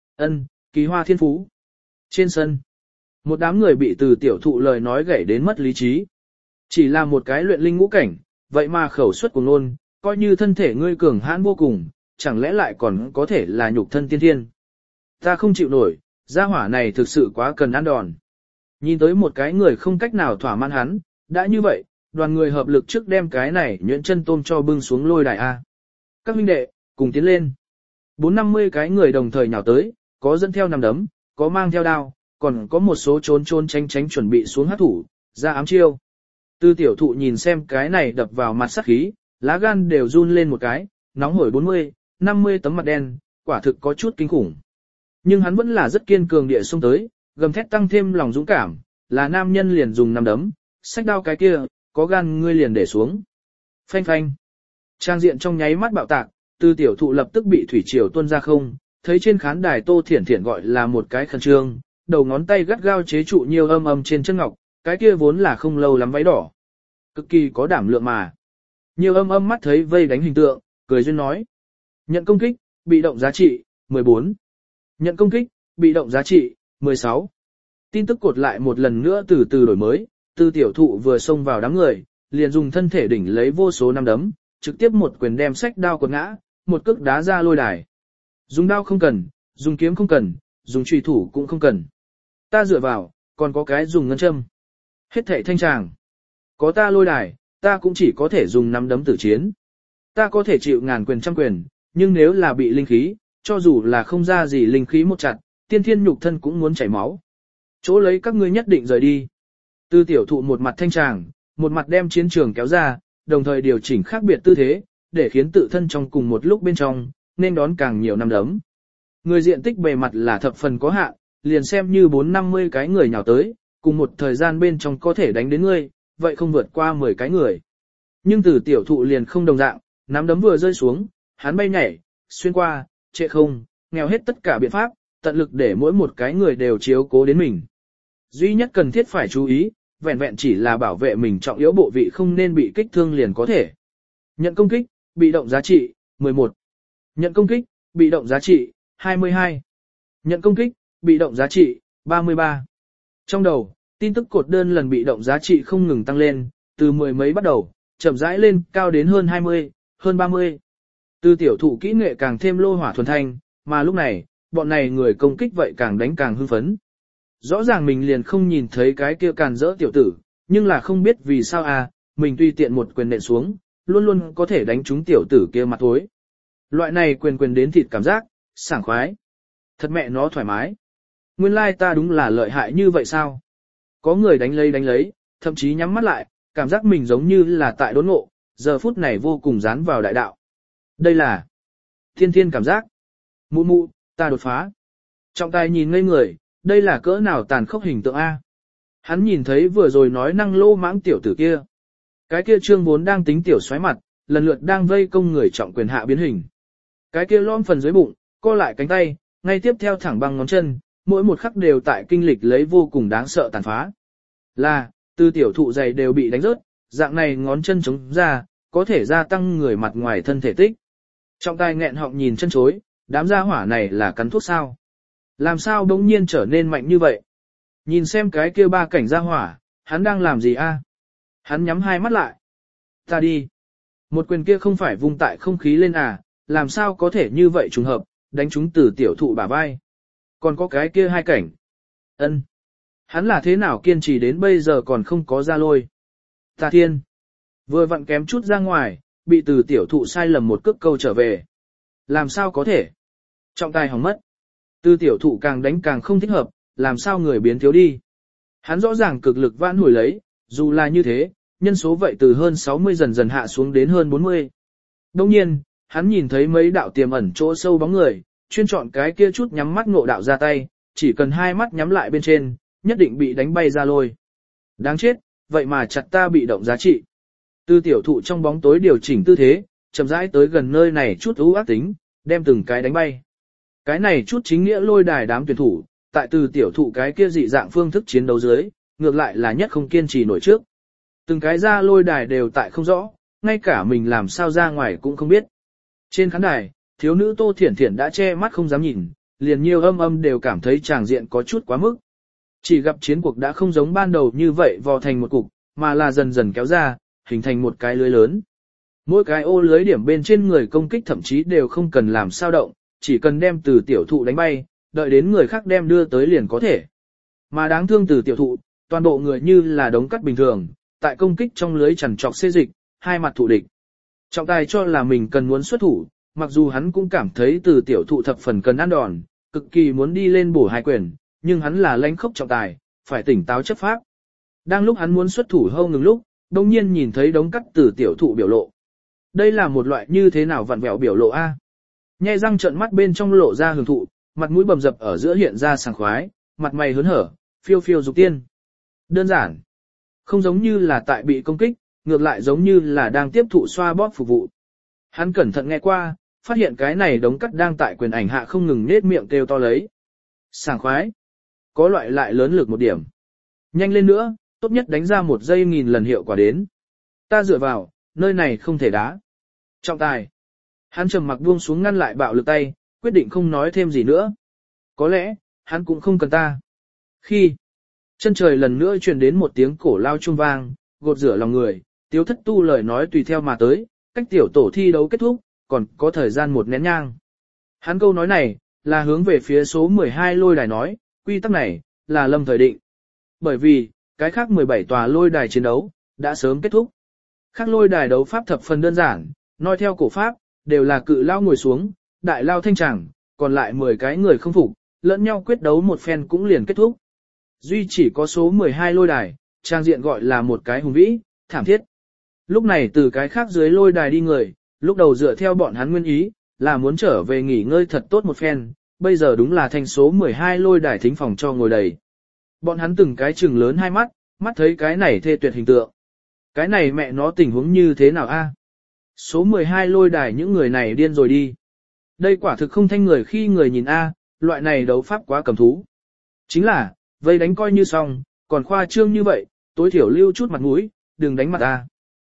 Kỳ hoa thiên phú. Trên sân, một đám người bị từ tiểu thụ lời nói gãy đến mất lý trí. Chỉ là một cái luyện linh ngũ cảnh, vậy mà khẩu suất của ngôn, coi như thân thể ngươi cường hãn vô cùng, chẳng lẽ lại còn có thể là nhục thân tiên thiên. Ta không chịu nổi, gia hỏa này thực sự quá cần ăn đòn. Nhìn tới một cái người không cách nào thỏa mãn hắn, đã như vậy, đoàn người hợp lực trước đem cái này nhuyễn chân tôm cho bưng xuống lôi đài A. Các huynh đệ, cùng tiến lên. 450 cái người đồng thời nhào tới, có dẫn theo nằm đấm, có mang theo đao, còn có một số trốn tránh chuẩn bị xuống hát thủ, ra ám chiêu. Tư tiểu thụ nhìn xem cái này đập vào mặt sát khí, lá gan đều run lên một cái, nóng hổi 40, 50 tấm mặt đen, quả thực có chút kinh khủng. Nhưng hắn vẫn là rất kiên cường địa xông tới, gầm thét tăng thêm lòng dũng cảm, là nam nhân liền dùng nằm đấm, xách đao cái kia, có gan ngươi liền để xuống. Phanh phanh. Trang diện trong nháy mắt bạo tạc, Tư tiểu thụ lập tức bị thủy triều tuôn ra không, thấy trên khán đài Tô Thiển Thiển gọi là một cái khẩn trương, đầu ngón tay gắt gao chế trụ nhiều âm trên chân ngọc, cái kia vốn là không lâu lắm váy đỏ. cực kỳ có đảm lượng mà. Nhiều âm mắt thấy vây đánh hình tượng, cười duyên nói. Nhận công kích, bị động giá trị, 14. Nhận công kích, bị động giá trị, 16. Tin tức cột lại một lần nữa từ từ đổi mới, Từ tiểu thụ vừa xông vào đám người, liền dùng thân thể đỉnh lấy vô số năm đấm, trực tiếp một quyền đem sách đao quật ngã, một cước đá ra lôi đài. Dùng đao không cần, dùng kiếm không cần, dùng chùy thủ cũng không cần. Ta dựa vào, còn có cái dùng ngân châm. Hết thảy thanh tràng. Có ta lôi đài, ta cũng chỉ có thể dùng năm đấm tử chiến. Ta có thể chịu ngàn quyền trăm quyền, nhưng nếu là bị linh khí, cho dù là không ra gì linh khí một chặt, tiên thiên nhục thân cũng muốn chảy máu. Chỗ lấy các ngươi nhất định rời đi. Từ tiểu thụ một mặt thanh tràng, một mặt đem chiến trường kéo ra, đồng thời điều chỉnh khác biệt tư thế, để khiến tự thân trong cùng một lúc bên trong, nên đón càng nhiều năm đấm. Người diện tích bề mặt là thập phần có hạn, liền xem như 4-50 cái người nhào tới, cùng một thời gian bên trong có thể đánh đến ngươi, vậy không vượt qua 10 cái người. Nhưng từ tiểu thụ liền không đồng dạng, nắm đấm vừa rơi xuống, hắn bay nhảy, xuyên qua, trệ không, nghèo hết tất cả biện pháp, tận lực để mỗi một cái người đều chiếu cố đến mình. Duy nhất cần thiết phải chú ý, vẹn vẹn chỉ là bảo vệ mình trọng yếu bộ vị không nên bị kích thương liền có thể. Nhận công kích, bị động giá trị, 11. Nhận công kích, bị động giá trị, 22. Nhận công kích, bị động giá trị, 33. Trong đầu, tin tức cột đơn lần bị động giá trị không ngừng tăng lên, từ mười mấy bắt đầu, chậm rãi lên, cao đến hơn 20, hơn 30. Từ tiểu thụ kỹ nghệ càng thêm lô hỏa thuần thanh, mà lúc này, bọn này người công kích vậy càng đánh càng hưng phấn. Rõ ràng mình liền không nhìn thấy cái kia càn rỡ tiểu tử, nhưng là không biết vì sao mình tùy tiện một quyền nện xuống, luôn luôn có thể đánh trúng tiểu tử kia mặt thối. Loại này quyền đến thịt cảm giác, sảng khoái. Thật mẹ nó thoải mái. Nguyên lai ta đúng là lợi hại như vậy sao? Có người đánh lấy, thậm chí nhắm mắt lại, cảm giác mình giống như là tại đốn ngộ, giờ phút này vô cùng dán vào đại đạo. Đây là thiên cảm giác. Mụ, ta đột phá. Trọng tài nhìn ngây người, đây là cỡ nào tàn khốc hình tượng A. Hắn nhìn thấy vừa rồi nói năng lô mãng tiểu tử kia. Cái kia trương vốn đang tính tiểu xoáy mặt, lần lượt đang vây công người trọng quyền hạ biến hình. Cái kia lõm phần dưới bụng, co lại cánh tay, ngay tiếp theo thẳng bằng ngón chân, mỗi một khắc đều tại kinh lịch lấy vô cùng đáng sợ tàn phá. Là, từ tiểu thụ dày đều bị đánh rớt, dạng này ngón chân chống ra, có thể gia tăng người mặt ngoài thân thể tích. Trọng tài nghẹn họng nhìn chân chối, đám gia hỏa này là cắn thuốc sao? Làm sao đống nhiên trở nên mạnh như vậy? Nhìn xem cái kia ba cảnh gia hỏa, hắn đang làm gì a? Hắn nhắm hai mắt lại. Ta đi. Một quyền kia không phải vung tại không khí lên làm sao có thể như vậy trùng hợp, đánh trúng từ tiểu thụ bả vai. Còn có cái kia hai cảnh. Ân. Hắn là thế nào kiên trì đến bây giờ còn không có ra lôi. Ta thiên. Vừa vặn kém chút ra ngoài, bị từ tiểu thụ sai lầm một cước câu trở về. Làm sao có thể? Trọng tài hỏng mất. Từ tiểu thụ càng đánh càng không thích hợp, làm sao người biến thiếu đi. Hắn rõ ràng cực lực vãn hồi lấy, dù là như thế, nhân số vậy từ hơn 60 dần dần hạ xuống đến hơn 40. Đồng nhiên, hắn nhìn thấy mấy đạo tiềm ẩn chỗ sâu bóng người, chuyên chọn cái kia chút nhắm mắt ngộ đạo ra tay, chỉ cần hai mắt nhắm lại bên trên, nhất định bị đánh bay ra lôi. Đáng chết, vậy mà chặt ta bị động giá trị. Từ tiểu thụ trong bóng tối điều chỉnh tư thế, chậm rãi tới gần nơi này chút ưu ác tính, đem từng cái đánh bay. Cái này chút chính nghĩa lôi đài đám tuyển thủ, tại từ tiểu thụ cái kia dị dạng phương thức chiến đấu dưới, ngược lại là nhất không kiên trì nổi trước. Từng cái ra lôi đài đều tại không rõ, ngay cả mình làm sao ra ngoài cũng không biết. Trên khán đài, thiếu nữ Tô Thiển Thiển đã che mắt không dám nhìn, liền nhiều âm đều cảm thấy tràng diện có chút quá mức. Chỉ gặp chiến cuộc đã không giống ban đầu như vậy vò thành một cục, mà là dần dần kéo ra, hình thành một cái lưới lớn. Mỗi cái ô lưới điểm bên trên người công kích thậm chí đều không cần làm sao động, chỉ cần đem từ tiểu thụ đánh bay, đợi đến người khác đem đưa tới liền có thể. Mà đáng thương từ tiểu thụ, toàn bộ người như là đống cắt bình thường, tại công kích trong lưới chằn trọc xê dịch, hai mặt thù địch. Trọng tài cho là mình cần muốn xuất thủ, mặc dù hắn cũng cảm thấy từ tiểu thụ thập phần cần ăn đòn, cực kỳ muốn đi lên bổ hai quyền, nhưng hắn là lãnh khốc trọng tài, phải tỉnh táo chấp pháp. Đang lúc hắn muốn xuất thủ hâu ngừng lúc, đồng nhiên nhìn thấy đống cắt từ tiểu thụ biểu lộ. Đây là một loại như thế nào vặn vẹo biểu lộ a? Nhe răng trợn mắt bên trong lộ ra hưởng thụ, mặt mũi bầm dập ở giữa hiện ra sảng khoái, mặt mày hớn hở, phiêu phiêu dục tiên. Đơn giản, không giống như là tại bị công kích, ngược lại giống như là đang tiếp thụ xoa bóp phục vụ. Hắn cẩn thận nghe qua, phát hiện cái này đống cắt đang tại quyền ảnh hạ không ngừng nết miệng kêu to lấy. Sảng khoái, có loại lại lớn lực một điểm. Nhanh lên nữa, tốt nhất đánh ra 1 giây nghìn lần hiệu quả đến. Ta dựa vào, nơi này không thể đá. Trọng tài. Hắn trầm mặc buông xuống ngăn lại bạo lực tay, quyết định không nói thêm gì nữa. Có lẽ, hắn cũng không cần ta. Khi chân trời lần nữa truyền đến một tiếng cổ lao chuông vang, gột rửa lòng người, Tiếu Thất Tu lời nói tùy theo mà tới, cách tiểu tổ thi đấu kết thúc, còn có thời gian một nén nhang. Hắn câu nói này, là hướng về phía số 12 lôi đài nói, quy tắc này, là lâm thời định. Bởi vì, cái khác 17 tòa lôi đài chiến đấu, đã sớm kết thúc. Khác lôi đài đấu pháp thập phần đơn giản, nói theo cổ pháp, đều là cự lao ngồi xuống, đại lao thanh chẳng, còn lại 10 cái người không phục, lẫn nhau quyết đấu một phen cũng liền kết thúc. Duy chỉ có số 12 lôi đài, trang diện gọi là một cái hùng vĩ, thảm thiết. Lúc này từ cái khác dưới lôi đài đi người, lúc đầu dựa theo bọn hắn nguyên ý, là muốn trở về nghỉ ngơi thật tốt một phen, bây giờ đúng là thành số 12 lôi đài thính phòng cho ngồi đầy. Bọn hắn từng cái trừng lớn hai mắt, mắt thấy cái này thê tuyệt hình tượng. Cái này mẹ nó tình huống như thế nào a? Số 12 lôi đài những người này điên rồi đi. Đây quả thực không thanh người khi người nhìn a, loại này đấu pháp quá cầm thú. Chính là, vây đánh coi như xong, còn khoa trương như vậy, tối thiểu lưu chút mặt mũi, đừng đánh mặt a.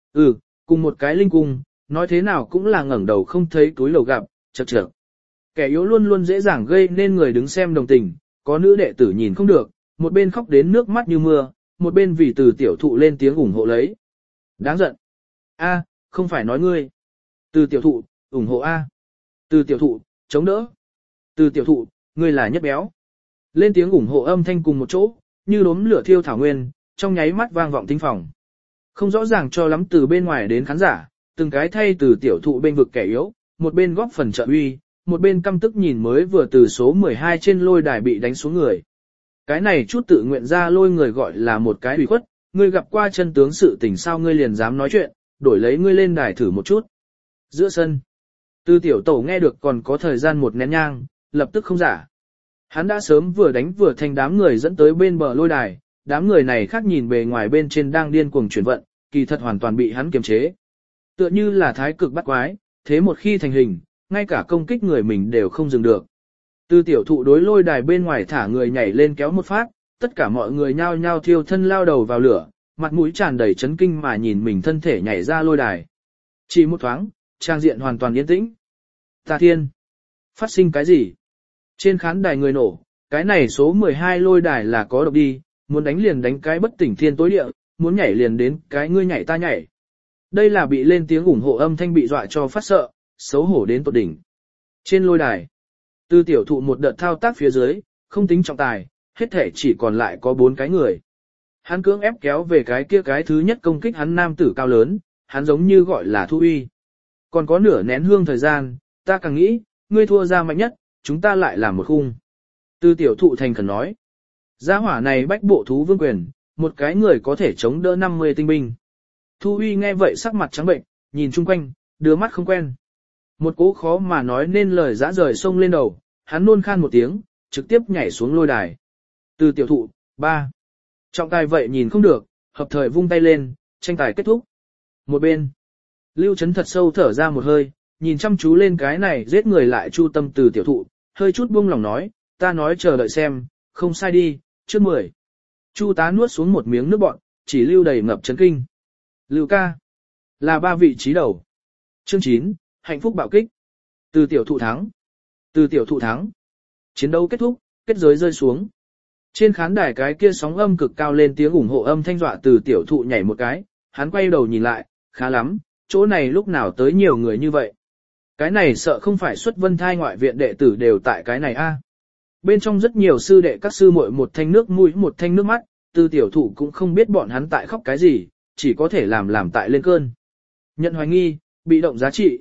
Cùng một cái linh cung, nói thế nào cũng là ngẩng đầu không thấy túi lầu gặp, chậc chậc. Kẻ yếu luôn luôn dễ dàng gây nên người đứng xem đồng tình, có nữ đệ tử nhìn không được, một bên khóc đến nước mắt như mưa, một bên vì từ tiểu thụ lên tiếng ủng hộ lấy. Đáng giận. A, không phải nói ngươi. Từ tiểu thụ, ủng hộ A. Từ tiểu thụ, chống đỡ. Từ tiểu thụ, ngươi là nhất béo. Lên tiếng ủng hộ âm thanh cùng một chỗ, như đốm lửa thiêu thảo nguyên, trong nháy mắt vang vọng thính phòng. Không rõ ràng cho lắm từ bên ngoài đến khán giả, từng cái thay từ tiểu thụ bên vực kẻ yếu, một bên góp phần trợ uy, một bên căm tức nhìn mới vừa từ số 12 trên lôi đài bị đánh xuống người. Cái này chút tự nguyện ra lôi người gọi là một cái ủy khuất, ngươi gặp qua chân tướng sự tình sao ngươi liền dám nói chuyện, đổi lấy ngươi lên đài thử một chút. Giữa sân, từ tiểu tổ nghe được còn có thời gian một nén nhang, lập tức không giả. Hắn đã sớm vừa đánh vừa thành đám người dẫn tới bên bờ lôi đài, đám người này khác nhìn bề ngoài bên trên đang điên cuồng chuyển vận, kỳ thật hoàn toàn bị hắn kiềm chế. Tựa như là thái cực bắt quái, thế một khi thành hình, ngay cả công kích người mình đều không dừng được. Từ tiểu thụ đối lôi đài bên ngoài thả người nhảy lên kéo một phát, tất cả mọi người nhao nhao thiêu thân lao đầu vào lửa, mặt mũi tràn đầy chấn kinh mà nhìn mình thân thể nhảy ra lôi đài. Chỉ một thoáng, trang diện hoàn toàn yên tĩnh. Tà thiên! Phát sinh cái gì? Trên khán đài người nổ, cái này số 12 lôi đài là có độc đi, muốn đánh liền đánh cái bất tỉnh thiên tối địa, muốn nhảy liền đến cái ngươi nhảy ta nhảy. Đây là bị lên tiếng ủng hộ âm thanh bị dọa cho phát sợ, xấu hổ đến tột đỉnh. Trên lôi đài, từ tiểu thụ một đợt thao tác phía dưới, không tính trọng tài, hết thể chỉ còn lại có 4 cái người. Hắn cưỡng ép kéo về cái kia cái thứ nhất công kích hắn nam tử cao lớn, hắn giống như gọi là thu uy. Còn có nửa nén hương thời gian, ta càng nghĩ, ngươi thua ra mạnh nhất, chúng ta lại làm một khung. Từ tiểu thụ thành khẩn nói, gia hỏa này bách bộ thú vương quyền, một cái người có thể chống đỡ 50 tinh binh. Thu uy nghe vậy sắc mặt trắng bệnh, nhìn chung quanh, đưa mắt không quen. Một cố khó mà nói nên lời dã rời sông lên đầu, hắn nôn khan một tiếng, trực tiếp nhảy xuống lôi đài. Từ tiểu thụ, 3. Trọng tài vậy nhìn không được, hợp thời vung tay lên, tranh tài kết thúc. Một bên, Lưu Trấn thật sâu thở ra một hơi, nhìn chăm chú lên cái này giết người lại chu tâm từ tiểu thụ, hơi chút buông lòng nói, ta nói chờ đợi xem, không sai đi, trước 10. Chu tá nuốt xuống một miếng nước bọn, chỉ Lưu đầy ngập chấn kinh. Lưu ca, là 3 vị trí đầu. Chương 9, hạnh phúc bạo kích. Từ tiểu thụ thắng. Từ tiểu thụ thắng. Chiến đấu kết thúc, kết giới rơi xuống. Trên khán đài cái kia sóng âm cực cao lên tiếng ủng hộ âm thanh dọa từ tiểu thụ nhảy một cái, hắn quay đầu nhìn lại, khá lắm, chỗ này lúc nào tới nhiều người như vậy. Cái này sợ không phải xuất vân thai ngoại viện đệ tử đều tại cái này a. Bên trong rất nhiều sư đệ các sư muội một thanh nước mũi một thanh nước mắt, từ tiểu thụ cũng không biết bọn hắn tại khóc cái gì, chỉ có thể làm tại lên cơn. Nhận hoài nghi, bị động giá trị,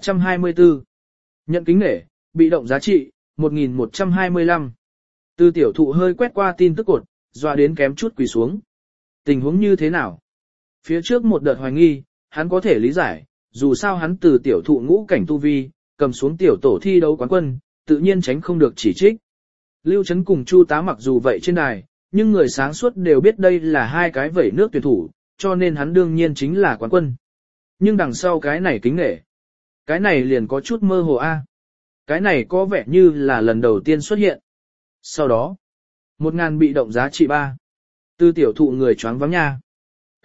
324. Nhận kính nể, bị động giá trị, 1125. Từ tiểu thụ hơi quét qua tin tức cột, dọa đến kém chút quỳ xuống. Tình huống như thế nào? Phía trước một đợt hoài nghi, hắn có thể lý giải, dù sao hắn từ tiểu thụ ngũ cảnh tu vi, cầm xuống tiểu tổ thi đấu quán quân, tự nhiên tránh không được chỉ trích. Lưu Trấn cùng Chu tá mặc dù vậy trên đài, nhưng người sáng suốt đều biết đây là 2 cái vẩy nước tuyển thủ, cho nên hắn đương nhiên chính là quán quân. Nhưng đằng sau cái này kính nể, cái này liền có chút mơ hồ a. Cái này có vẻ như là lần đầu tiên xuất hiện. Sau đó, 1000 bị động giá trị 3. Từ tiểu thụ người choáng váng nha.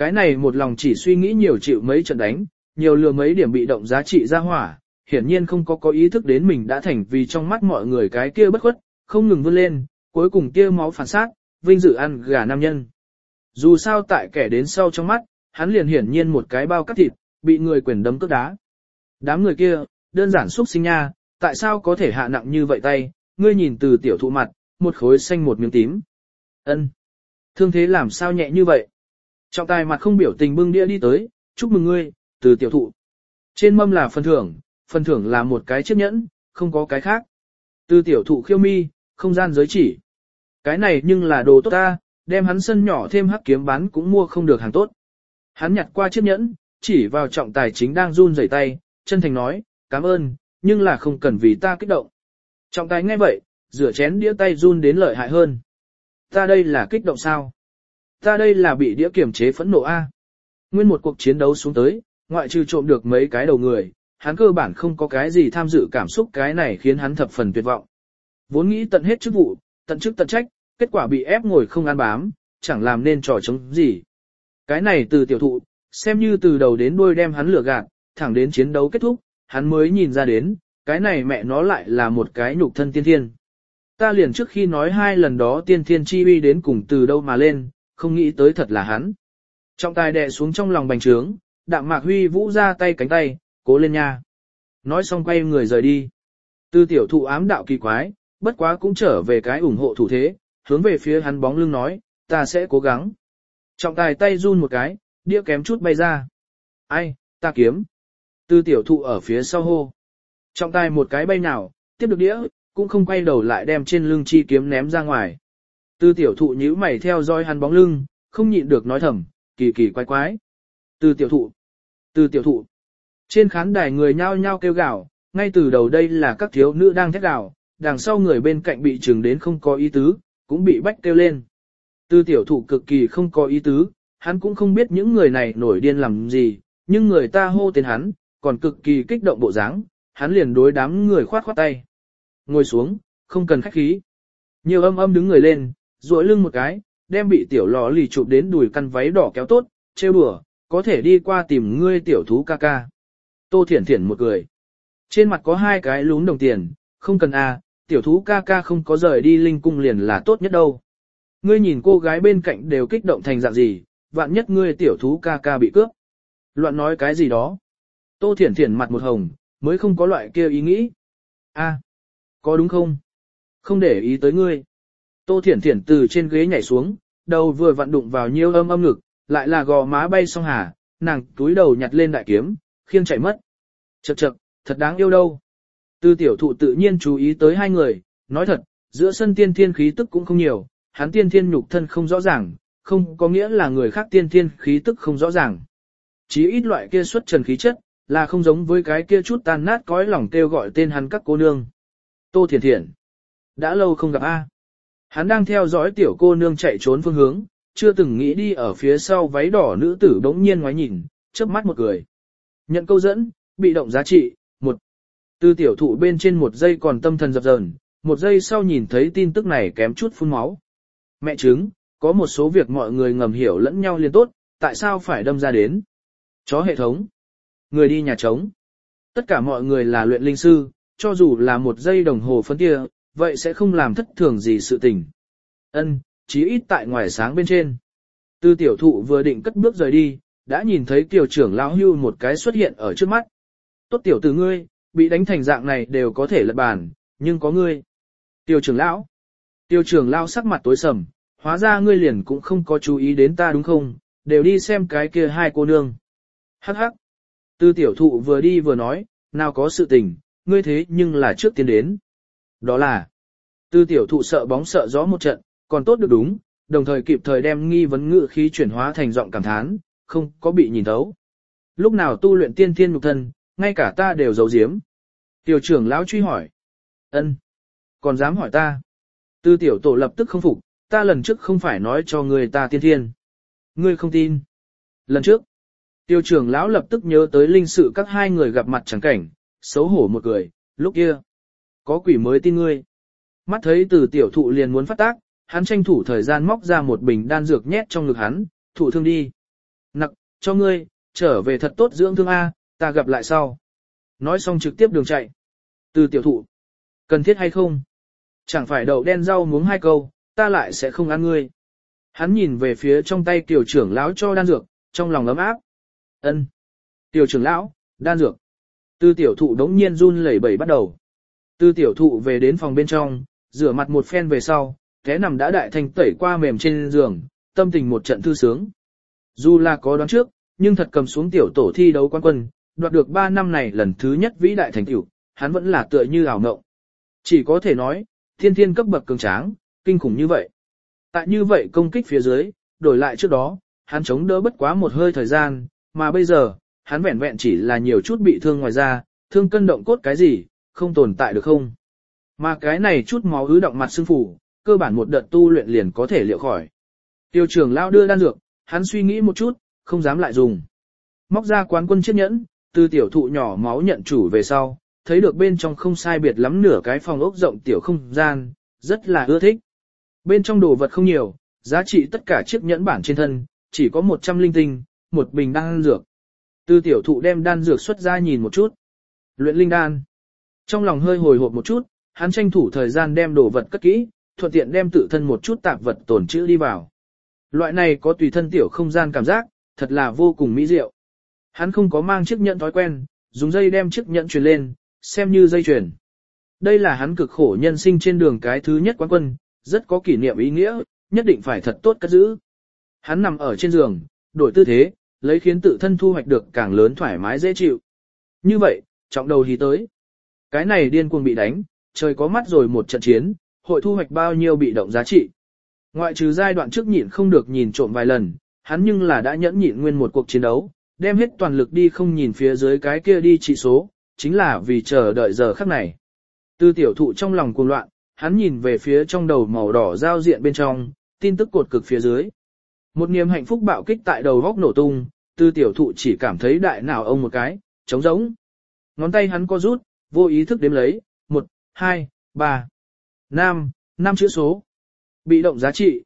Cái này một lòng chỉ suy nghĩ nhiều chịu mấy trận đánh, nhiều lừa mấy điểm bị động giá trị ra hỏa, hiển nhiên không có ý thức đến mình đã thành vì trong mắt mọi người cái kia bất khuất, không ngừng vươn lên, cuối cùng kia máu phản sát, vinh dự ăn gà nam nhân. Dù sao tại kẻ đến sau trong mắt, hắn liền hiển nhiên một cái bao cắt thịt, bị người quyền đấm cước đá. Đám người kia, đơn giản xúc sinh nha, tại sao có thể hạ nặng như vậy tay, ngươi nhìn từ tiểu thụ mặt, một khối xanh một miếng tím. Ân, thương thế làm sao nhẹ như vậy? Trọng tài mặt không biểu tình bưng đĩa đi tới, chúc mừng ngươi, từ tiểu thụ. Trên mâm là phần thưởng là một cái chiếc nhẫn, không có cái khác. Từ tiểu thụ khiêu mi, không gian giới chỉ. Cái này nhưng là đồ tốt ta, đem hắn sân nhỏ thêm hắc kiếm bán cũng mua không được hàng tốt. Hắn nhặt qua chiếc nhẫn, chỉ vào trọng tài chính đang run rẩy tay, chân thành nói, cảm ơn, nhưng là không cần vì ta kích động. Trọng tài nghe vậy, rửa chén đĩa tay run đến lợi hại hơn. Ta đây là kích động sao? Ta đây là bị đĩa kiểm chế phẫn nộ a. Nguyên một cuộc chiến đấu xuống tới, ngoại trừ trộm được mấy cái đầu người, hắn cơ bản không có cái gì tham dự cảm xúc, cái này khiến hắn thập phần tuyệt vọng. Vốn nghĩ tận hết chức vụ, tận chức tận trách, kết quả bị ép ngồi không ăn bám, chẳng làm nên trò chống gì. Cái này từ tiểu thụ, xem như từ đầu đến đuôi đem hắn lừa gạt, thẳng đến chiến đấu kết thúc, hắn mới nhìn ra đến, cái này mẹ nó lại là một cái nhục thân tiên thiên. Ta liền trước khi nói hai lần đó tiên thiên chi uy đến cùng từ đâu mà lên, không nghĩ tới thật là hắn. Trọng tài đè xuống trong lòng bành trướng, Đạm Mạc Huy vũ ra tay cánh tay, cố lên nha. Nói xong quay người rời đi. Từ tiểu thụ ám đạo kỳ quái, bất quá cũng trở về cái ủng hộ thủ thế, hướng về phía hắn bóng lưng nói, ta sẽ cố gắng. Trọng tài tay run một cái, đĩa kém chút bay ra. Ai, ta kiếm. Từ tiểu thụ ở phía sau hô. Trọng tài một cái bay nào, tiếp được đĩa, cũng không quay đầu lại đem trên lưng chi kiếm ném ra ngoài. Từ tiểu thụ nhíu mày theo dõi hắn bóng lưng, không nhịn được nói thầm, kỳ kỳ quái quái. Từ tiểu thụ. Từ tiểu thụ. Trên khán đài người nhao nhao kêu gào, ngay từ đầu đây là các thiếu nữ đang thét gào, đằng sau người bên cạnh bị chừng đến không có ý tứ, cũng bị bách kêu lên. Từ tiểu thụ cực kỳ không có ý tứ, hắn cũng không biết những người này nổi điên làm gì, nhưng người ta hô tên hắn, còn cực kỳ kích động bộ dáng, hắn liền đối đám người khoát khoát tay. Ngồi xuống, không cần khách khí. Nhiều âm đứng người lên, duỗi lưng một cái, đem bị tiểu lò lì chụp đến đùi căn váy đỏ kéo tốt, trêu đùa, có thể đi qua tìm ngươi tiểu thú ca ca. Tô Thiển Thiển một cười. Trên mặt có hai cái lún đồng tiền, không cần à, tiểu thú ca ca không có rời đi linh cung liền là tốt nhất đâu. Ngươi nhìn cô gái bên cạnh đều kích động thành dạng gì, vạn nhất ngươi tiểu thú ca ca bị cướp. Loạn nói cái gì đó. Tô Thiển Thiển mặt một hồng, mới không có loại kia ý nghĩ. A, có đúng không? Không để ý tới ngươi. Tô Thiển Thiển từ trên ghế nhảy xuống, đầu vừa vặn đụng vào nhiêu âm ngực, lại là gò má bay xong hà, nàng túi đầu nhặt lên đại kiếm, khiêng chạy mất. Chậc chậc, thật đáng yêu đâu. Từ tiểu thụ tự nhiên chú ý tới hai người, nói thật, giữa sân tiên thiên khí tức cũng không nhiều, hắn tiên thiên nhục thân không rõ ràng, không có nghĩa là người khác tiên thiên khí tức không rõ ràng. Chí ít loại kia xuất trần khí chất, là không giống với cái kia chút tan nát cõi lòng kêu gọi tên hắn các cô nương. Tô Thiển Thiển. Đã lâu không gặp a. Hắn đang theo dõi tiểu cô nương chạy trốn phương hướng, chưa từng nghĩ đi ở phía sau váy đỏ nữ tử bỗng nhiên ngoái nhìn, chớp mắt một cười. Nhận câu dẫn, bị động giá trị, 1. Từ tiểu thụ bên trên một giây còn tâm thần dập dờn, một giây sau nhìn thấy tin tức này kém chút phun máu. Mẹ chứng, có một số việc mọi người ngầm hiểu lẫn nhau liền tốt, tại sao phải đâm ra đến? Chó hệ thống. Người đi nhà trống. Tất cả mọi người là luyện linh sư, cho dù là một giây đồng hồ phân kia, vậy sẽ không làm thất thường gì sự tình. Ân, chí ít tại ngoài sáng bên trên. Từ tiểu thụ vừa định cất bước rời đi, đã nhìn thấy tiểu trưởng lão hưu một cái xuất hiện ở trước mắt. Tốt tiểu tử ngươi, bị đánh thành dạng này đều có thể lật bàn, nhưng có ngươi. Tiểu trưởng lão. Tiểu trưởng lão sắc mặt tối sầm, hóa ra ngươi liền cũng không có chú ý đến ta đúng không, đều đi xem cái kia hai cô nương. Hắc hắc. Từ tiểu thụ vừa đi vừa nói, nào có sự tình, ngươi thế nhưng là trước tiên đến. Đó là, từ tiểu thụ sợ bóng sợ gió một trận, còn tốt được đúng, đồng thời kịp thời đem nghi vấn ngữ khí chuyển hóa thành giọng cảm thán, không có bị nhìn thấu. Lúc nào tu luyện tiên thiên nhục thân, ngay cả ta đều giấu giếm. Tiểu trưởng lão truy hỏi. Ân, còn dám hỏi ta. Từ tiểu tổ lập tức không phục, ta lần trước không phải nói cho người ta tiên thiên. Ngươi không tin. Lần trước, tiểu trưởng lão lập tức nhớ tới linh sự các hai người gặp mặt chẳng cảnh, xấu hổ một cười, lúc kia. Có quỷ mới tin ngươi. Mắt thấy từ tiểu thụ liền muốn phát tác, hắn tranh thủ thời gian móc ra một bình đan dược nhét trong ngực hắn, thụ thương đi. Nặc, cho ngươi, trở về thật tốt dưỡng thương A, ta gặp lại sau. Nói xong trực tiếp đường chạy. Từ tiểu thụ. Cần thiết hay không? Chẳng phải đậu đen rau muống 2 câu, ta lại sẽ không ăn ngươi. Hắn nhìn về phía trong tay tiểu trưởng lão cho đan dược, trong lòng ấm áp. Ân. Tiểu trưởng lão, đan dược. Từ tiểu thụ đống nhiên run lẩy bẩy bắt đầu. Từ tiểu thụ về đến phòng bên trong, rửa mặt một phen về sau, té nằm đã đại thành tẩy qua mềm trên giường, tâm tình một trận thư sướng. Dù là có đoán trước, nhưng thật cầm xuống tiểu tổ thi đấu quán quân, đoạt được 3 năm này lần thứ nhất vĩ đại thành tựu, hắn vẫn là tựa như ảo ngộng. Chỉ có thể nói, thiên thiên cấp bậc cường tráng, kinh khủng như vậy. Tại như vậy công kích phía dưới, đổi lại trước đó, hắn chống đỡ bất quá một hơi thời gian, mà bây giờ, hắn vẹn vẹn chỉ là nhiều chút bị thương ngoài ra, thương cân động cốt cái gì, không tồn tại được không. Mà cái này chút máu ứ động mặt xương phủ, cơ bản một đợt tu luyện liền có thể liệu khỏi. Tiêu trưởng lão đưa đan dược, hắn suy nghĩ một chút, không dám lại dùng. Móc ra quán quân chiếc nhẫn, từ tiểu thụ nhỏ máu nhận chủ về sau, thấy được bên trong không sai biệt lắm nửa cái phòng ốc rộng tiểu không gian, rất là ưa thích. Bên trong đồ vật không nhiều, giá trị tất cả chiếc nhẫn bản trên thân, chỉ có 100 linh tinh, một bình đan dược. Từ tiểu thụ đem đan dược xuất ra nhìn một chút. Luyện linh đan. Trong lòng hơi hồi hộp một chút, hắn tranh thủ thời gian đem đồ vật cất kỹ, thuận tiện đem tự thân một chút tạp vật tồn trữ đi vào. Loại này có tùy thân tiểu không gian cảm giác, thật là vô cùng mỹ diệu. Hắn không có mang chiếc nhẫn thói quen, dùng dây đem chiếc nhẫn truyền lên, xem như dây chuyền. Đây là hắn cực khổ nhân sinh trên đường cái thứ nhất quán quân, rất có kỷ niệm ý nghĩa, nhất định phải thật tốt cất giữ. Hắn nằm ở trên giường, đổi tư thế, lấy khiến tự thân thu hoạch được càng lớn thoải mái dễ chịu. Như vậy, trọng đầu hí tới. Cái này điên cuồng bị đánh, trời có mắt rồi một trận chiến, hội thu hoạch bao nhiêu bị động giá trị. Ngoại trừ giai đoạn trước nhịn không được nhìn trộm vài lần, hắn nhưng là đã nhẫn nhịn nguyên một cuộc chiến đấu, đem hết toàn lực đi không nhìn phía dưới cái kia đi trị số, chính là vì chờ đợi giờ khắc này. Từ tiểu thụ trong lòng cuồng loạn, hắn nhìn về phía trong đầu màu đỏ giao diện bên trong, tin tức cột cực phía dưới. Một niềm hạnh phúc bạo kích tại đầu góc nổ tung, từ tiểu thụ chỉ cảm thấy đại não ông một cái, trống rỗng. Ngón tay hắn co rút, vô ý thức đếm lấy, 1, 2, 3, 5 chữ số. Bị động giá trị,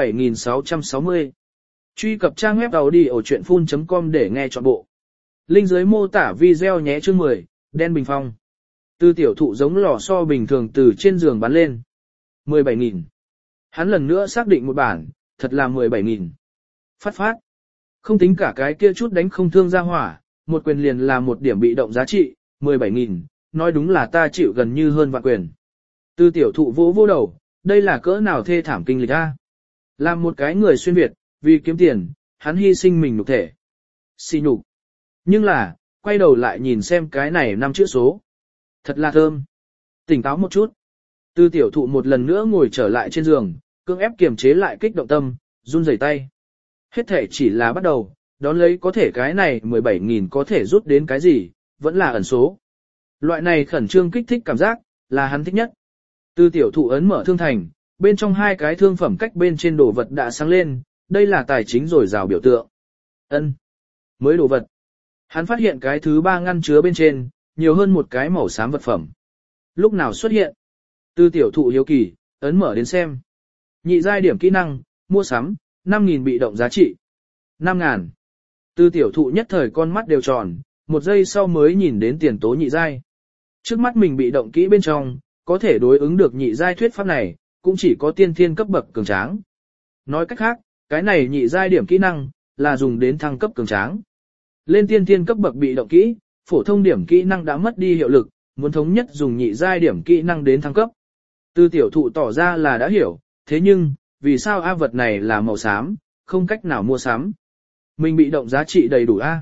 17.660. Truy cập trang web audiochuyenphun.com để nghe trọn bộ. Link dưới mô tả video nhé chương 10, đen bình phong. Từ tiểu thụ giống lò xo bình thường từ trên giường bắn lên. 17.000. Hắn lần nữa xác định một bản, thật là 17.000. Phát phát. Không tính cả cái kia chút đánh không thương ra hỏa, một quyền liền là một điểm bị động giá trị, 17.000, nói đúng là ta chịu gần như hơn vạn quyền. Từ tiểu thụ vỗ vô đầu, đây là cỡ nào thê thảm kinh lịch a. Làm một cái người xuyên Việt, vì kiếm tiền, hắn hy sinh mình nhục thể. Xì nhục. Nhưng là, quay đầu lại nhìn xem cái này 5 chữ số. Thật là thơm. Tỉnh táo một chút. Từ tiểu thụ một lần nữa ngồi trở lại trên giường, cưỡng ép kiềm chế lại kích động tâm, run rẩy tay. Hết thể chỉ là bắt đầu, đón lấy có thể cái này 17.000 có thể rút đến cái gì, vẫn là ẩn số. Loại này khẩn trương kích thích cảm giác, là hắn thích nhất. Từ tiểu thụ ấn mở thương thành, bên trong 2 cái thương phẩm cách bên trên đồ vật đã sáng lên, đây là tài chính rồi rào biểu tượng. Ân, mới đồ vật. Hắn phát hiện cái thứ 3 ngăn chứa bên trên, nhiều hơn một cái màu xám vật phẩm. Lúc nào xuất hiện? Từ tiểu thụ hiếu kỳ, ấn mở đến xem. Nhị giai điểm kỹ năng, mua sắm, 5.000 bị động giá trị. 5.000. Từ tiểu thụ nhất thời con mắt đều tròn, một giây sau mới nhìn đến tiền tố nhị giai. Trước mắt mình bị động kỹ bên trong, có thể đối ứng được nhị giai thuyết pháp này, cũng chỉ có tiên thiên cấp bậc cường tráng. Nói cách khác, cái này nhị giai điểm kỹ năng, là dùng đến thăng cấp cường tráng. Lên tiên thiên cấp bậc bị động kỹ, phổ thông điểm kỹ năng đã mất đi hiệu lực, muốn thống nhất dùng nhị giai điểm kỹ năng đến thăng cấp. Từ tiểu thụ tỏ ra là đã hiểu, thế nhưng, vì sao A vật này là màu xám, không cách nào mua sắm. Mình bị động giá trị đầy đủ A.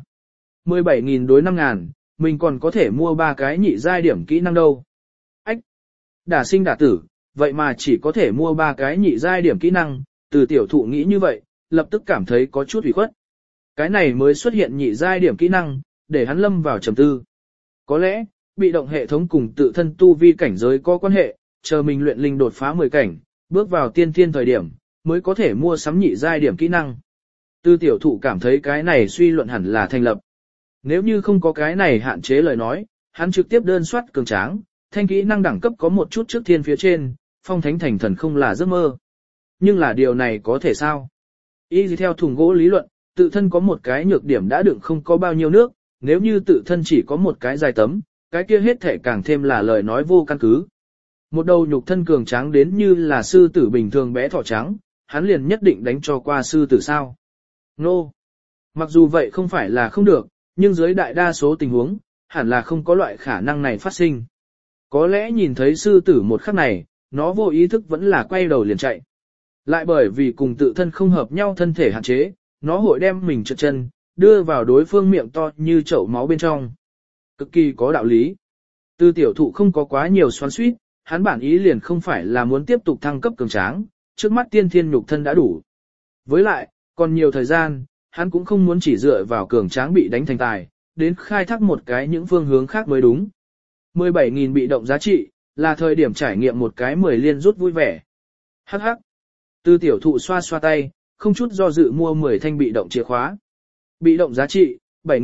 17.000 đối 5.000, mình còn có thể mua 3 cái nhị giai điểm kỹ năng đâu. Ách! Đả sinh đả tử, vậy mà chỉ có thể mua 3 cái nhị giai điểm kỹ năng, từ tiểu thụ nghĩ như vậy, lập tức cảm thấy có chút ủy khuất. Cái này mới xuất hiện nhị giai điểm kỹ năng, để hắn lâm vào trầm tư. Có lẽ, bị động hệ thống cùng tự thân tu vi cảnh giới có quan hệ, chờ mình luyện linh đột phá 10 cảnh, bước vào tiên thiên thời điểm, mới có thể mua sắm nhị giai điểm kỹ năng. Từ tiểu thụ cảm thấy cái này suy luận hẳn là thành lập. Nếu như không có cái này hạn chế lời nói, hắn trực tiếp đơn soát cường tráng, thanh kỹ năng đẳng cấp có một chút trước thiên phía trên, phong thánh thành thần không là giấc mơ. Nhưng là điều này có thể sao? Y theo thùng gỗ lý luận, tự thân có một cái nhược điểm đã đựng không có bao nhiêu nước, nếu như tự thân chỉ có một cái dài tấm, cái kia hết thể càng thêm là lời nói vô căn cứ. Một đầu nhục thân cường tráng đến như là sư tử bình thường bé thỏ trắng, hắn liền nhất định đánh cho qua sư tử sao. Nô! Mặc dù vậy không phải là không được, nhưng dưới đại đa số tình huống, hẳn là không có loại khả năng này phát sinh. Có lẽ nhìn thấy sư tử một khắc này, nó vô ý thức vẫn là quay đầu liền chạy. Lại bởi vì cùng tự thân không hợp nhau thân thể hạn chế, nó hội đem mình trượt chân, đưa vào đối phương miệng to như chậu máu bên trong. Cực kỳ có đạo lý. Tư tiểu thụ không có quá nhiều xoắn xuýt, hắn bản ý liền không phải là muốn tiếp tục thăng cấp cường tráng, trước mắt tiên thiên nhục thân đã đủ. Với lại, còn nhiều thời gian, hắn cũng không muốn chỉ dựa vào cường tráng bị đánh thành tài, đến khai thác một cái những phương hướng khác mới đúng. 17.000 bị động giá trị, là thời điểm trải nghiệm một cái 10 liên rút vui vẻ. Hắc hắc. Tư tiểu thụ xoa xoa tay, không chút do dự mua 10 thanh bị động chìa khóa. Bị động giá trị,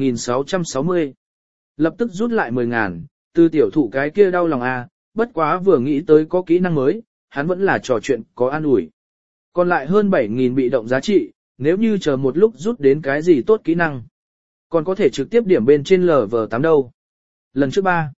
7.660. Lập tức rút lại 10.000, tư tiểu thụ cái kia đau lòng à, bất quá vừa nghĩ tới có kỹ năng mới, hắn vẫn là trò chuyện có an ủi. Còn lại hơn 7.000 bị động giá trị, nếu như chờ một lúc rút đến cái gì tốt kỹ năng. Còn có thể trực tiếp điểm bên trên LV8 đâu. Lần trước 3.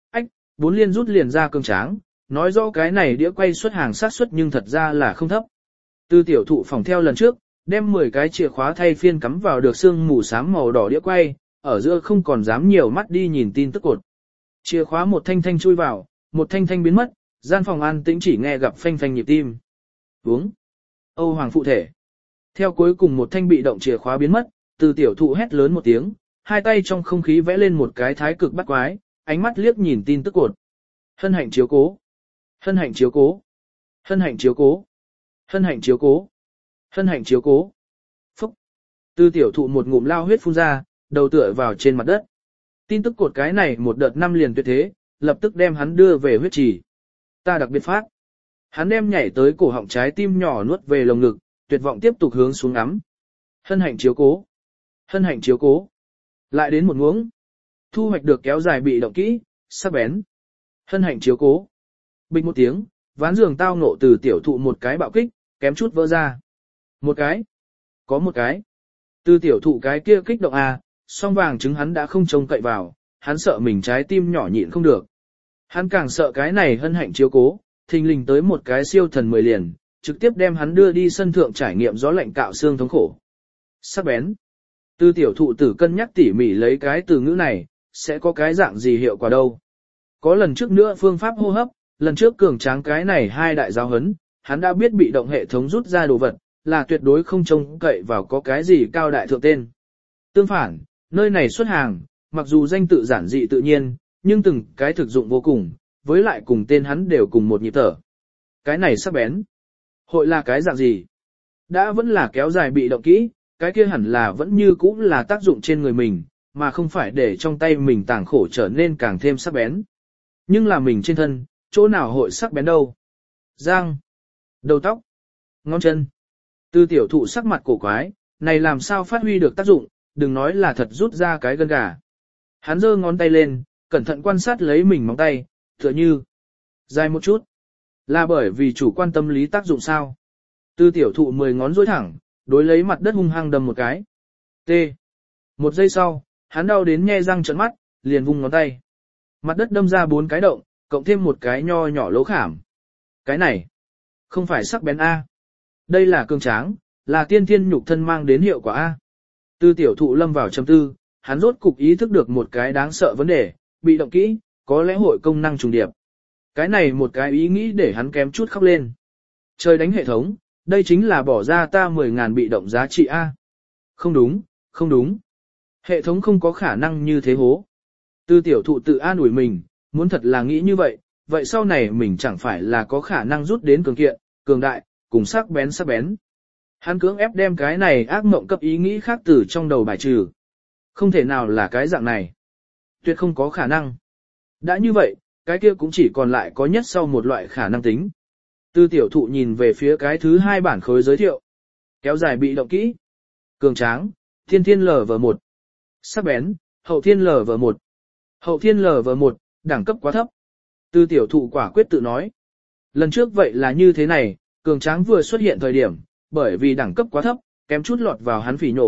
4 liên rút liền ra cường tráng, nói rõ cái này đĩa quay xuất hàng sát suất nhưng thật ra là không thấp. Tư tiểu thụ phòng theo lần trước, đem 10 cái chìa khóa thay phiên cắm vào được xương mù xám màu đỏ đĩa quay, ở giữa không còn dám nhiều mắt đi nhìn tin tức cột. Chìa khóa một thanh thanh chui vào, một thanh thanh biến mất, gian phòng an tĩnh chỉ nghe gặp phanh phanh nhịp tim. Uống. Âu Hoàng phụ thể. Theo cuối cùng một thanh bị động chìa khóa biến mất, Tư tiểu thụ hét lớn một tiếng, hai tay trong không khí vẽ lên một cái thái cực bắt quái, ánh mắt liếc nhìn tin tức cột. Hân hạnh chiếu cố. Hân hạnh chiếu cố. Hân hạnh chiếu cố. Hân hạnh chiếu cố. Hân hạnh chiếu cố. Phúc. Tư tiểu thụ một ngụm lao huyết phun ra, đầu tựa vào trên mặt đất. Tin tức cột cái này một đợt 5 liền tuyệt thế, lập tức đem hắn đưa về huyết trì. Ta đặc biệt phát. Hắn đem nhảy tới cổ họng trái tim nhỏ nuốt về lồng ngực, tuyệt vọng tiếp tục hướng xuống ngắm. Hân hạnh chiếu cố. Hân hạnh chiếu cố. Lại đến một muỗng. Thu hoạch được kéo dài bị động kỹ, sắc bén. Hân hạnh chiếu cố. Bình một tiếng, ván giường tao ngộ từ tiểu thụ một cái bạo kích, kém chút vỡ ra. Một cái. Có một cái. Từ tiểu thụ cái kia kích động à, song vàng trứng hắn đã không trông cậy vào, hắn sợ mình trái tim nhỏ nhịn không được. Hắn càng sợ cái này hân hạnh chiếu cố, thình lình tới một cái siêu thần 10 liền, trực tiếp đem hắn đưa đi sân thượng trải nghiệm gió lạnh cạo xương thống khổ. Sắc bén. Từ tiểu thụ tử cân nhắc tỉ mỉ lấy cái từ ngữ này, sẽ có cái dạng gì hiệu quả đâu. Có lần trước nữa phương pháp hô hấp, lần trước cường tráng cái này hai đại giáo hấn, hắn đã biết bị động hệ thống rút ra đồ vật, là tuyệt đối không trông cậy vào có cái gì cao đại thượng tên. Tương phản, nơi này xuất hàng, mặc dù danh tự giản dị tự nhiên, nhưng từng cái thực dụng vô cùng, với lại cùng tên hắn đều cùng một nhịp thở. Cái này sắc bén. Hội là cái dạng gì? Đã vẫn là kéo dài bị động kỹ, cái kia hẳn là vẫn như cũ là tác dụng trên người mình, mà không phải để trong tay mình tàng khổ trở nên càng thêm sắc bén. Nhưng là mình trên thân, chỗ nào hội sắc bén đâu? Răng, đầu tóc, ngón chân. Tư tiểu thụ sắc mặt cổ quái, này làm sao phát huy được tác dụng, đừng nói là thật rút ra cái gân gà. Hắn giơ ngón tay lên, cẩn thận quan sát lấy mình móng tay, tựa như dài một chút. Là bởi vì chủ quan tâm lý tác dụng sao? Tư tiểu thụ 10 ngón duỗi thẳng, đối lấy mặt đất hung hăng đâm một cái. T. Một giây sau, hắn đau đến nhe răng trợn mắt, liền vung ngón tay. Mặt đất đâm ra 4 cái động, cộng thêm một cái nho nhỏ lỗ khảm. Cái này, không phải sắc bén A. Đây là cường tráng, là tiên thiên nhục thân mang đến hiệu quả A. Tư tiểu thụ lâm vào trầm tư, hắn rốt cục ý thức được một cái đáng sợ vấn đề, bị động kỹ, có lẽ hội công năng trùng điệp. Cái này một cái ý nghĩ để hắn kém chút khóc lên. Trời đánh hệ thống, đây chính là bỏ ra ta 10.000 bị động giá trị A. Không đúng, không đúng. Hệ thống không có khả năng như thế hố. Tư tiểu thụ tự an ủi mình, muốn thật là nghĩ như vậy, vậy sau này mình chẳng phải là có khả năng rút đến cường kiện, cường đại, cùng sắc bén sắc bén. Hắn cưỡng ép đem cái này ác mộng cấp ý nghĩ khác từ trong đầu bài trừ. Không thể nào là cái dạng này. Tuyệt không có khả năng. Đã như vậy, cái kia cũng chỉ còn lại có nhất sau một loại khả năng tính. Tư tiểu thụ nhìn về phía cái thứ hai bản khối giới thiệu. Kéo dài bị động kỹ. Cường tráng, thiên thiên LV1. Sắc bén, hậu thiên LV1. Hậu thiên LV1, đẳng cấp quá thấp. Tư tiểu thụ quả quyết tự nói. Lần trước vậy là như thế này, cường tráng vừa xuất hiện thời điểm, bởi vì đẳng cấp quá thấp, kém chút lọt vào hắn phỉ nổ,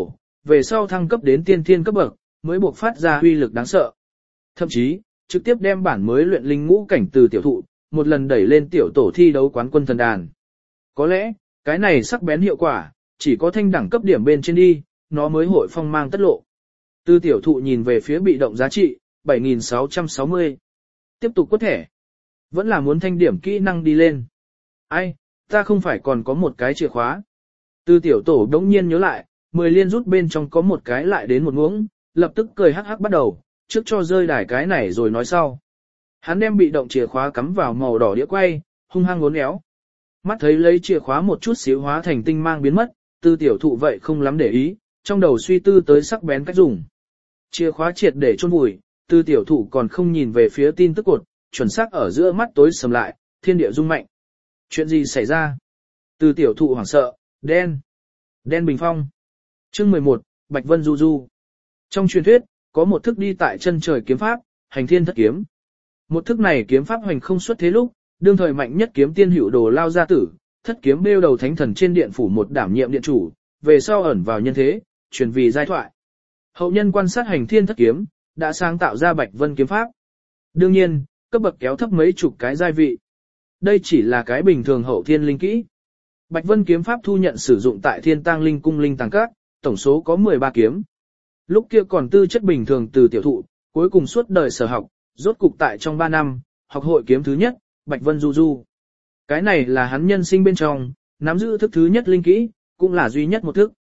về sau thăng cấp đến tiên thiên cấp bậc, mới buộc phát ra uy lực đáng sợ. Thậm chí, trực tiếp đem bản mới luyện linh ngũ cảnh từ tiểu thụ, một lần đẩy lên tiểu tổ thi đấu quán quân thần đàn. Có lẽ, cái này sắc bén hiệu quả, chỉ có thanh đẳng cấp điểm bên trên đi, nó mới hội phong mang tất lộ. Từ tiểu thụ nhìn về phía bị động giá trị, 7.660. Tiếp tục quất thẻ. Vẫn là muốn thanh điểm kỹ năng đi lên. Ai, ta không phải còn có một cái chìa khóa. Từ tiểu tổ đống nhiên nhớ lại, 10 liên rút bên trong có một cái lại đến một muỗng, lập tức cười hắc hắc bắt đầu, trước cho rơi đài cái này rồi nói sau. Hắn đem bị động chìa khóa cắm vào màu đỏ đĩa quay, hung hăng uốn éo. Mắt thấy lấy chìa khóa một chút xíu hóa thành tinh mang biến mất, từ tiểu thụ vậy không lắm để ý, trong đầu suy tư tới sắc bén cách dùng. Chìa khóa triệt để chôn vùi, từ tiểu thụ còn không nhìn về phía tin tức cột, chuẩn xác ở giữa mắt tối sầm lại, thiên địa rung mạnh. Chuyện gì xảy ra? Từ tiểu thụ hoảng sợ, đen bình phong. Chương 11, Bạch Vân Du Du. Trong truyền thuyết, có một thức đi tại chân trời kiếm pháp, hành thiên thất kiếm. Một thức này kiếm pháp hoành không xuất thế lúc, đương thời mạnh nhất kiếm tiên hữu đồ lao gia tử, thất kiếm bêu đầu thánh thần trên điện phủ một đảm nhiệm điện chủ, về sau ẩn vào nhân thế, truyền vì giai thoại. Hậu nhân quan sát hành thiên thất kiếm, đã sáng tạo ra Bạch Vân kiếm pháp. Đương nhiên, cấp bậc kéo thấp mấy chục cái giai vị. Đây chỉ là cái bình thường hậu thiên linh kỹ. Bạch Vân kiếm pháp thu nhận sử dụng tại Thiên Tang Linh cung linh tàng các, tổng số có 13 kiếm. Lúc kia còn tư chất bình thường từ tiểu thụ, cuối cùng suốt đời sở học, rốt cục tại trong 3 năm, học hội kiếm thứ nhất, Bạch Vân Du Du. Cái này là hắn nhân sinh bên trong, nắm giữ thức thứ nhất linh kỹ, cũng là duy nhất một thức.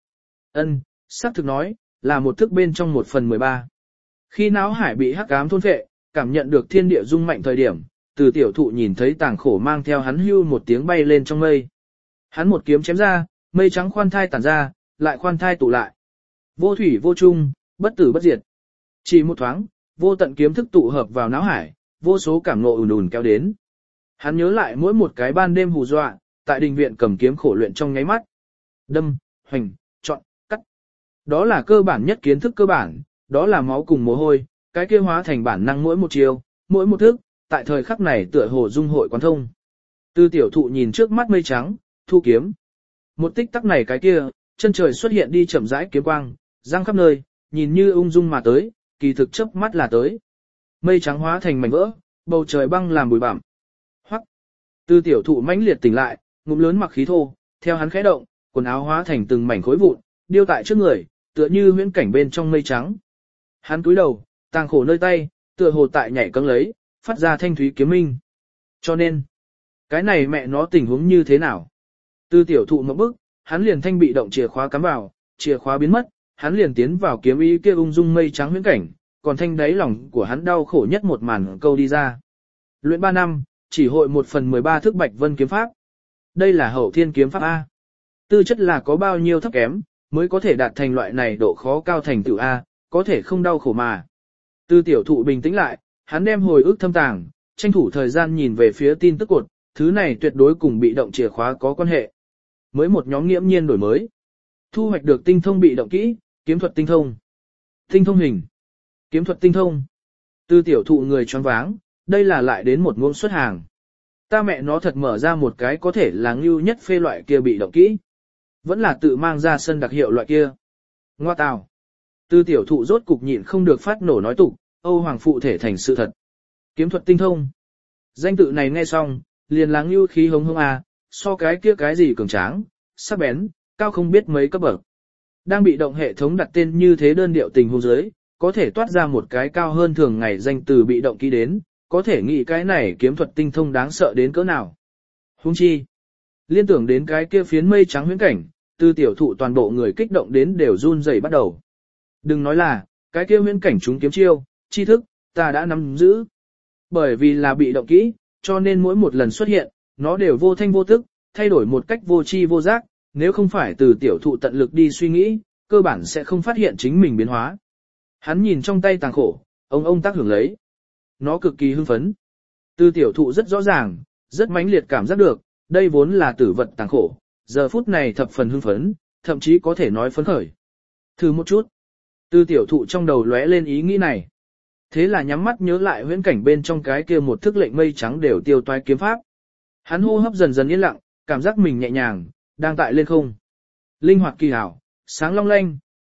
Xác thực nói, là một thức bên trong 1/13. Khi não hải bị hắc ám thôn phệ, cảm nhận được thiên địa rung mạnh thời điểm, từ tiểu thụ nhìn thấy tàng khổ mang theo hắn hưu một tiếng bay lên trong mây. Hắn một kiếm chém ra, mây trắng khoan thai tản ra, lại khoan thai tụ lại. Vô thủy vô chung, bất tử bất diệt. Chỉ một thoáng, vô tận kiếm thức tụ hợp vào não hải, vô số cảm ngộ ùn ùn kéo đến. Hắn nhớ lại mỗi một cái ban đêm hù dọa, tại đình viện cầm kiếm khổ luyện trong nháy mắt. Đâm, hoành, chọn, cắt. Đó là cơ bản nhất kiến thức cơ bản, đó là máu cùng mồ hôi, cái kia hóa thành bản năng mỗi một chiều, mỗi một thức, tại thời khắc này tựa hồ dung hội quán thông. Từ tiểu thụ nhìn trước mắt mây trắng, thu kiếm. Một tích tắc này cái kia, chân trời xuất hiện đi chậm rãi kiếm quang, giăng khắp nơi, nhìn như ung dung mà tới, kỳ thực chớp mắt là tới. Mây trắng hóa thành mảnh vỡ, bầu trời băng làm bụi bặm. Hoắc. Từ tiểu thụ mãnh liệt tỉnh lại, ngụm lớn mặc khí thô, theo hắn khẽ động, quần áo hóa thành từng mảnh khối vụn, điêu tại trước người, tựa như huyễn cảnh bên trong mây trắng. Hắn cúi đầu, tàng khổ nơi tay, tựa hồ tại nhảy cẫng lấy, phát ra thanh thúy kiếm minh. Cho nên, cái này mẹ nó tình huống như thế nào? Từ tiểu thụ một bước, hắn liền thanh bị động chìa khóa cắm vào, chìa khóa biến mất, hắn liền tiến vào kiếm ý kia ung dung mây trắng huyễn cảnh, còn thanh đáy lòng của hắn đau khổ nhất một màn câu đi ra. Luyện 3 năm, chỉ hội 1/13 thức Bạch Vân kiếm pháp. Đây là hậu thiên kiếm pháp A. Tư chất là có bao nhiêu thấp kém, mới có thể đạt thành loại này độ khó cao thành tựu A, có thể không đau khổ mà. Từ tiểu thụ bình tĩnh lại, hắn đem hồi ức thâm tàng, tranh thủ thời gian nhìn về phía tin tức cột, thứ này tuyệt đối cùng bị động chìa khóa có quan hệ. Mới một nhóm nghiễm nhiên đổi mới. Thu hoạch được tinh thông bị động kỹ, kiếm thuật tinh thông. Tinh thông hình. Kiếm thuật tinh thông. Từ tiểu thụ người choáng váng, đây là lại đến một ngôn xuất hàng. Ta mẹ nó thật mở ra một cái có thể là ngưu nhất phê loại kia bị động kỹ. Vẫn là tự mang ra sân đặc hiệu loại kia. Ngoa tào. Từ tiểu thụ rốt cục nhịn không được phát nổ nói tục, Âu Hoàng phụ thể thành sự thật. Kiếm thuật tinh thông. Danh tự này nghe xong, liền là ngưu khí hống hống à, so cái kia cái gì cường tráng, sắc bén, cao không biết mấy cấp bậc. Đang bị động hệ thống đặt tên như thế đơn điệu tình huống dưới, có thể toát ra một cái cao hơn thường ngày danh từ bị động kỹ đến, có thể nghĩ cái này kiếm thuật tinh thông đáng sợ đến cỡ nào. Huống chi, liên tưởng đến cái kia phiến mây trắng huyễn cảnh, từ tiểu thụ toàn bộ người kích động đến đều run rẩy bắt đầu. Đừng nói là, cái kia huyễn cảnh chúng kiếm chiêu, tri thức, ta đã nắm giữ. Bởi vì là bị động kỹ, cho nên mỗi một lần xuất hiện, nó đều vô thanh vô tức, thay đổi một cách vô tri vô giác, nếu không phải từ tiểu thụ tận lực đi suy nghĩ, cơ bản sẽ không phát hiện chính mình biến hóa. Hắn nhìn trong tay tàng khổ, ông tác hưởng lấy. Nó cực kỳ hưng phấn. Từ tiểu thụ rất rõ ràng, rất mãnh liệt cảm giác được, đây vốn là tử vật tàng khổ, giờ phút này thập phần hưng phấn, thậm chí có thể nói phấn khởi. Thử một chút. Từ tiểu thụ trong đầu lóe lên ý nghĩ này. Thế là nhắm mắt nhớ lại huyễn cảnh bên trong cái kia một thức lệnh mây trắng đều tiêu toái kiếm pháp. Hắn hô hấp dần dần yên lặng, cảm giác mình nhẹ nhàng, đang tại lên không. Linh hoạt kỳ hảo, sáng long lanh,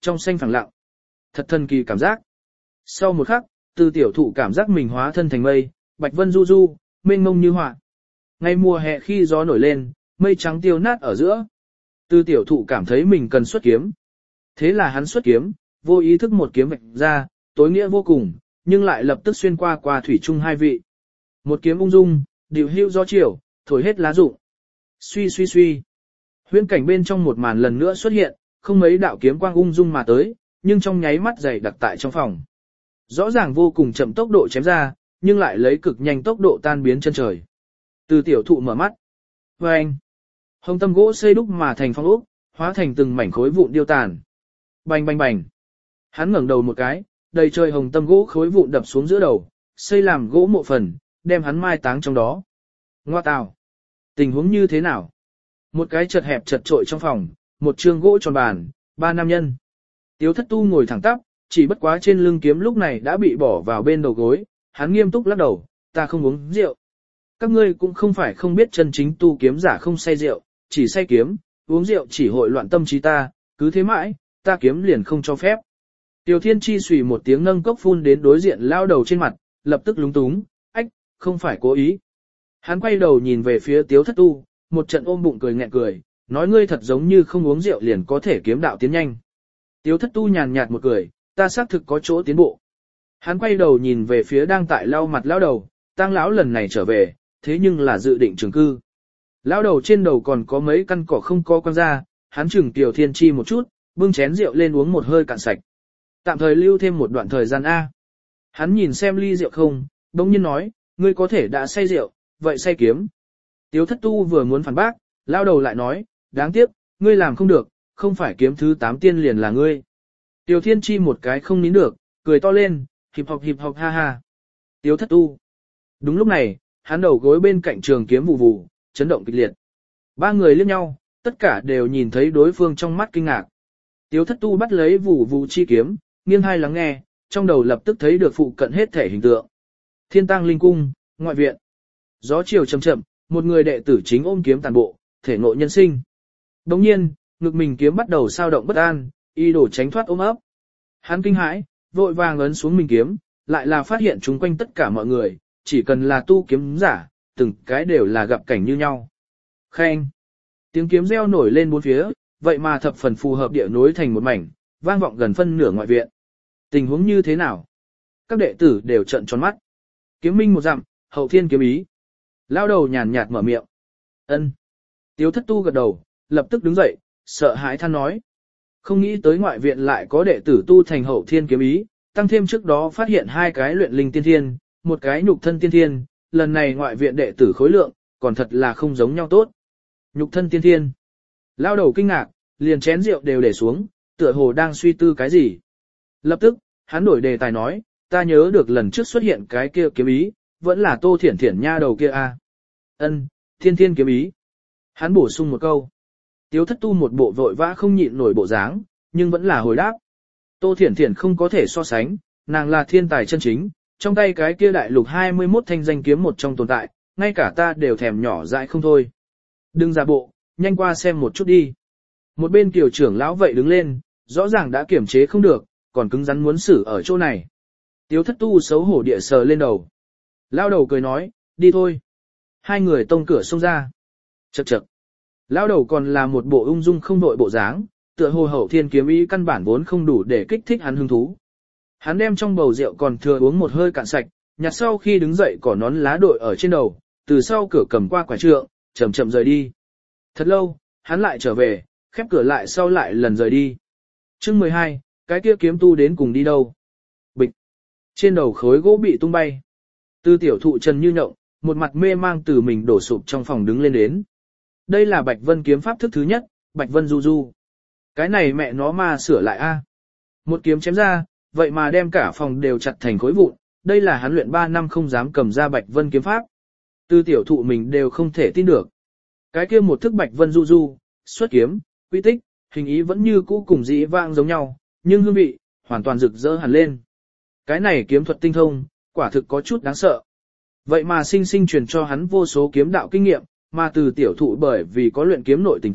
trong xanh phẳng lặng. Thật thần kỳ cảm giác. Sau một khắc, từ tiểu thụ cảm giác mình hóa thân thành mây, bạch vân du du, mênh mông như họa. Ngày mùa hè khi gió nổi lên, mây trắng tiêu nát ở giữa. Từ tiểu thụ cảm thấy mình cần xuất kiếm. Thế là hắn xuất kiếm, vô ý thức một kiếm vạch ra, tối nghĩa vô cùng, nhưng lại lập tức xuyên qua thủy chung hai vị. Một kiếm ung dung, điều hưu gió chiều, thổi hết lá rụng. Suy suy suy. Huyễn cảnh bên trong một màn lần nữa xuất hiện, không mấy đạo kiếm quang ung dung mà tới, nhưng trong nháy mắt dày đặc tại trong phòng. Rõ ràng vô cùng chậm tốc độ chém ra, nhưng lại lấy cực nhanh tốc độ tan biến chân trời. Từ tiểu thụ mở mắt. Và anh. Hồng tâm gỗ xây đúc mà thành phong ốc, hóa thành từng mảnh khối vụn điêu tàn. Bành bành bành. Hắn ngẩng đầu một cái, đầy trời hồng tâm gỗ khối vụn đập xuống giữa đầu, xây làm gỗ mộ phần, đem hắn mai táng trong đó. Ngoa tào. Tình huống như thế nào? Một cái chật hẹp chật trội trong phòng, một chương gỗ tròn bàn, ba nam nhân. Tiếu thất tu ngồi thẳng tắp, chỉ bất quá trên lưng kiếm lúc này đã bị bỏ vào bên đầu gối, hắn nghiêm túc lắc đầu, ta không uống rượu. Các ngươi cũng không phải không biết chân chính tu kiếm giả không say rượu, chỉ say kiếm, uống rượu chỉ hội loạn tâm trí ta, cứ thế mãi, ta kiếm liền không cho phép. Tiêu Thiên Chi xùy một tiếng nâng cốc phun đến đối diện lao đầu trên mặt, lập tức lúng túng, ách, không phải cố ý. Hắn quay đầu nhìn về phía Tiếu Thất Tu, một trận ôm bụng cười nghẹn cười, nói ngươi thật giống như không uống rượu liền có thể kiếm đạo tiến nhanh. Tiếu Thất Tu nhàn nhạt một cười, ta xác thực có chỗ tiến bộ. Hắn quay đầu nhìn về phía đang tại lau mặt lão đầu, Tang lão lần này trở về, thế nhưng là dự định trường cư. Lão đầu trên đầu còn có mấy căn cỏ không có quăng ra, hắn chừng Tiểu Thiên Chi một chút, bưng chén rượu lên uống một hơi cạn sạch. Tạm thời lưu thêm một đoạn thời gian A. Hắn nhìn xem ly rượu không, bỗng nhiên nói, ngươi có thể đã say rượu, vậy say kiếm. Tiếu Thất Tu vừa muốn phản bác, lão đầu lại nói, đáng tiếc, ngươi làm không được, không phải kiếm thứ 8 tiên liền là ngươi. Tiểu Thiên Chi một cái không nín được, cười to lên, hiệp học ha ha. Tiếu Thất Tu. Đúng lúc này, hắn đầu gối bên cạnh trường kiếm vù vù, chấn động kịch liệt. Ba người liếc nhau, tất cả đều nhìn thấy đối phương trong mắt kinh ngạc. Tiếu Thất Tu bắt lấy vù vù chi kiếm, nghiêng hai lắng nghe, trong đầu lập tức thấy được phụ cận hết thể hình tượng. Thiên Tang Linh Cung, ngoại viện. Gió chiều chậm chậm, một người đệ tử chính ôm kiếm tàn bộ, thể ngộ nhân sinh. Đồng nhiên, ngực mình kiếm bắt đầu sao động bất an, y đổ tránh thoát ôm ấp. Hắn kinh hãi, vội vàng ấn xuống mình kiếm, lại là phát hiện chúng quanh tất cả mọi người, chỉ cần là tu kiếm giả, từng cái đều là gặp cảnh như nhau. Khen! Tiếng kiếm reo nổi lên bốn phía, vậy mà thập phần phù hợp địa nối thành một mảnh, vang vọng gần phân nửa ngoại viện. Tình huống như thế nào? Các đệ tử đều trợn tròn mắt. Kiếm minh một dặm, hậu thiên kiếm ý. Lao đầu nhàn nhạt mở miệng. Ân. Tiếu Thất Tu gật đầu, lập tức đứng dậy, sợ hãi than nói. Không nghĩ tới ngoại viện lại có đệ tử tu thành hậu thiên kiếm ý, tăng thêm trước đó phát hiện hai cái luyện linh tiên thiên, một cái nhục thân tiên thiên, lần này ngoại viện đệ tử khối lượng, còn thật là không giống nhau tốt. Nhục thân tiên thiên. Lao đầu kinh ngạc, liền chén rượu đều để xuống, tựa hồ đang suy tư cái gì. Lập tức, hắn đổi đề tài nói, ta nhớ được lần trước xuất hiện cái kia kiếm ý, vẫn là Tô Thiển Thiển nha đầu kia a. Ân, thiên thiên kiếm ý. Hắn bổ sung một câu. Tiếu Thất Tu một bộ vội vã không nhịn nổi bộ dáng, nhưng vẫn là hồi đáp. Tô Thiển Thiển không có thể so sánh, nàng là thiên tài chân chính, trong tay cái kia đại lục 21 thanh danh kiếm một trong tồn tại, ngay cả ta đều thèm nhỏ dại không thôi. Đừng giả bộ, nhanh qua xem một chút đi. Một bên tiểu trưởng lão vậy đứng lên, rõ ràng đã kiểm chế không được, còn cứng rắn muốn xử ở chỗ này. Tiếu Thất Tu xấu hổ địa sờ lên đầu. Lão đầu cười nói, đi thôi. Hai người tông cửa xông ra. Chậc chậc. Lão đầu còn là một bộ ung dung không đội bộ dáng, tựa hồ hậu thiên kiếm ý căn bản vốn không đủ để kích thích hắn hứng thú. Hắn đem trong bầu rượu còn thừa uống một hơi cạn sạch, nhặt sau khi đứng dậy cỏ nón lá đội ở trên đầu, từ sau cửa cầm qua quả trượng, chậm chậm rời đi. Thật lâu, hắn lại trở về, khép cửa lại sau lại lần rời đi. Chương 12, cái kia kiếm tu đến cùng đi đâu? Bịch. Trên đầu khối gỗ bị tung bay. Tư tiểu thụ trần như nhộng, một mặt mê mang từ mình đổ sụp trong phòng đứng lên đến. Đây là Bạch Vân kiếm pháp thức thứ nhất, Bạch Vân du du. Cái này mẹ nó mà sửa lại a. Một kiếm chém ra, vậy mà đem cả phòng đều chặt thành khối vụn, đây là hắn luyện 3 năm không dám cầm ra Bạch Vân kiếm pháp. Tư tiểu thụ mình đều không thể tin được. Cái kia một thức Bạch Vân du du, xuất kiếm, quy tích, hình ý vẫn như cũ cùng dĩ vãng giống nhau, nhưng hương vị, hoàn toàn rực rỡ hẳn lên. Cái này kiếm thuật tinh thông, quả thực có chút đáng sợ. Vậy mà sinh sinh truyền cho hắn vô số kiếm đạo kinh nghiệm, mà từ tiểu thụ bởi vì có luyện kiếm nội tình tại,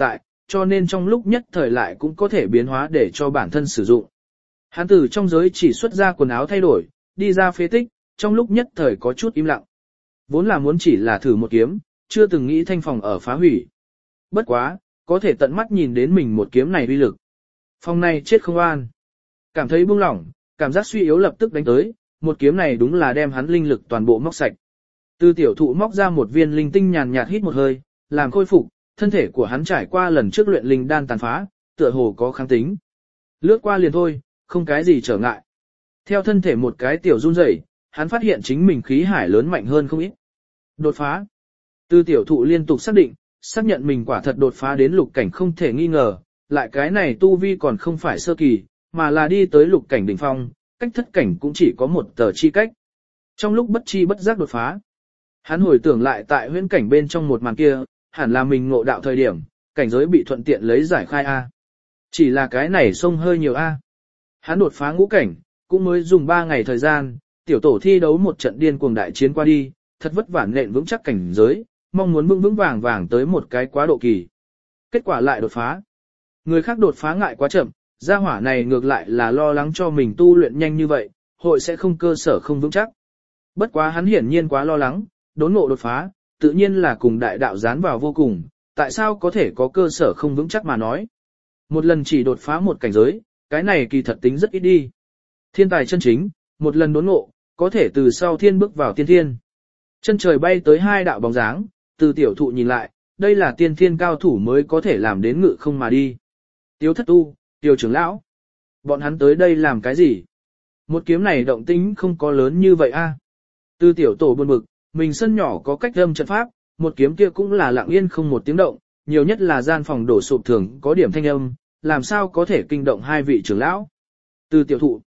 cho nên trong lúc nhất thời lại cũng có thể biến hóa để cho bản thân sử dụng. Hắn từ trong giới chỉ xuất ra quần áo thay đổi, đi ra phế tích, trong lúc nhất thời có chút im lặng. Vốn là muốn chỉ là thử một kiếm, chưa từng nghĩ thanh phòng ở phá hủy. Bất quá, có thể tận mắt nhìn đến mình một kiếm này uy lực. Phòng này chết không an. Cảm thấy buông lỏng, cảm giác suy yếu lập tức đánh tới, một kiếm này đúng là đem hắn linh lực toàn bộ móc sạch. Từ tiểu thụ móc ra một viên linh tinh nhàn nhạt hít một hơi, làm khôi phục, thân thể của hắn trải qua lần trước luyện linh đan tàn phá, tựa hồ có kháng tính. Lướt qua liền thôi, không cái gì trở ngại. Theo thân thể một cái tiểu run rẩy, hắn phát hiện chính mình khí hải lớn mạnh hơn không ít. Đột phá. Từ tiểu thụ liên tục xác nhận mình quả thật đột phá đến lục cảnh không thể nghi ngờ, lại cái này tu vi còn không phải sơ kỳ, mà là đi tới lục cảnh đỉnh phong, cách thất cảnh cũng chỉ có một tờ chi cách. Trong lúc bất chi bất giác đột phá, hắn hồi tưởng lại tại huyễn cảnh bên trong một màn kia, hẳn là mình ngộ đạo thời điểm, cảnh giới bị thuận tiện lấy giải khai A. Chỉ là cái này xông hơi nhiều A. Hắn đột phá ngũ cảnh, cũng mới dùng 3 ngày thời gian, tiểu tổ thi đấu một trận điên cuồng đại chiến qua đi, thật vất vả nện vững chắc cảnh giới, mong muốn vững vững vàng tới một cái quá độ kỳ. Kết quả lại đột phá. Người khác đột phá ngại quá chậm, gia hỏa này ngược lại là lo lắng cho mình tu luyện nhanh như vậy, hội sẽ không cơ sở không vững chắc. Bất quá hắn hiển nhiên quá lo lắng, đốn ngộ đột phá, tự nhiên là cùng đại đạo dán vào vô cùng, tại sao có thể có cơ sở không vững chắc mà nói. Một lần chỉ đột phá một cảnh giới, cái này kỳ thật tính rất ít đi. Thiên tài chân chính, một lần đốn ngộ, có thể từ sau thiên bước vào tiên thiên. Chân trời bay tới 2 đạo bóng dáng, từ tiểu thụ nhìn lại, đây là tiên thiên cao thủ mới có thể làm đến ngự không mà đi. Tiếu thất tu, Tiêu trưởng lão. Bọn hắn tới đây làm cái gì? Một kiếm này động tính không có lớn như vậy a. Từ tiểu tổ buồn bực, mình sân nhỏ có cách âm trận pháp, một kiếm kia cũng là lặng yên không một tiếng động, nhiều nhất là gian phòng đổ sụp thường có điểm thanh âm, làm sao có thể kinh động 2 vị trưởng lão. Từ tiểu thụ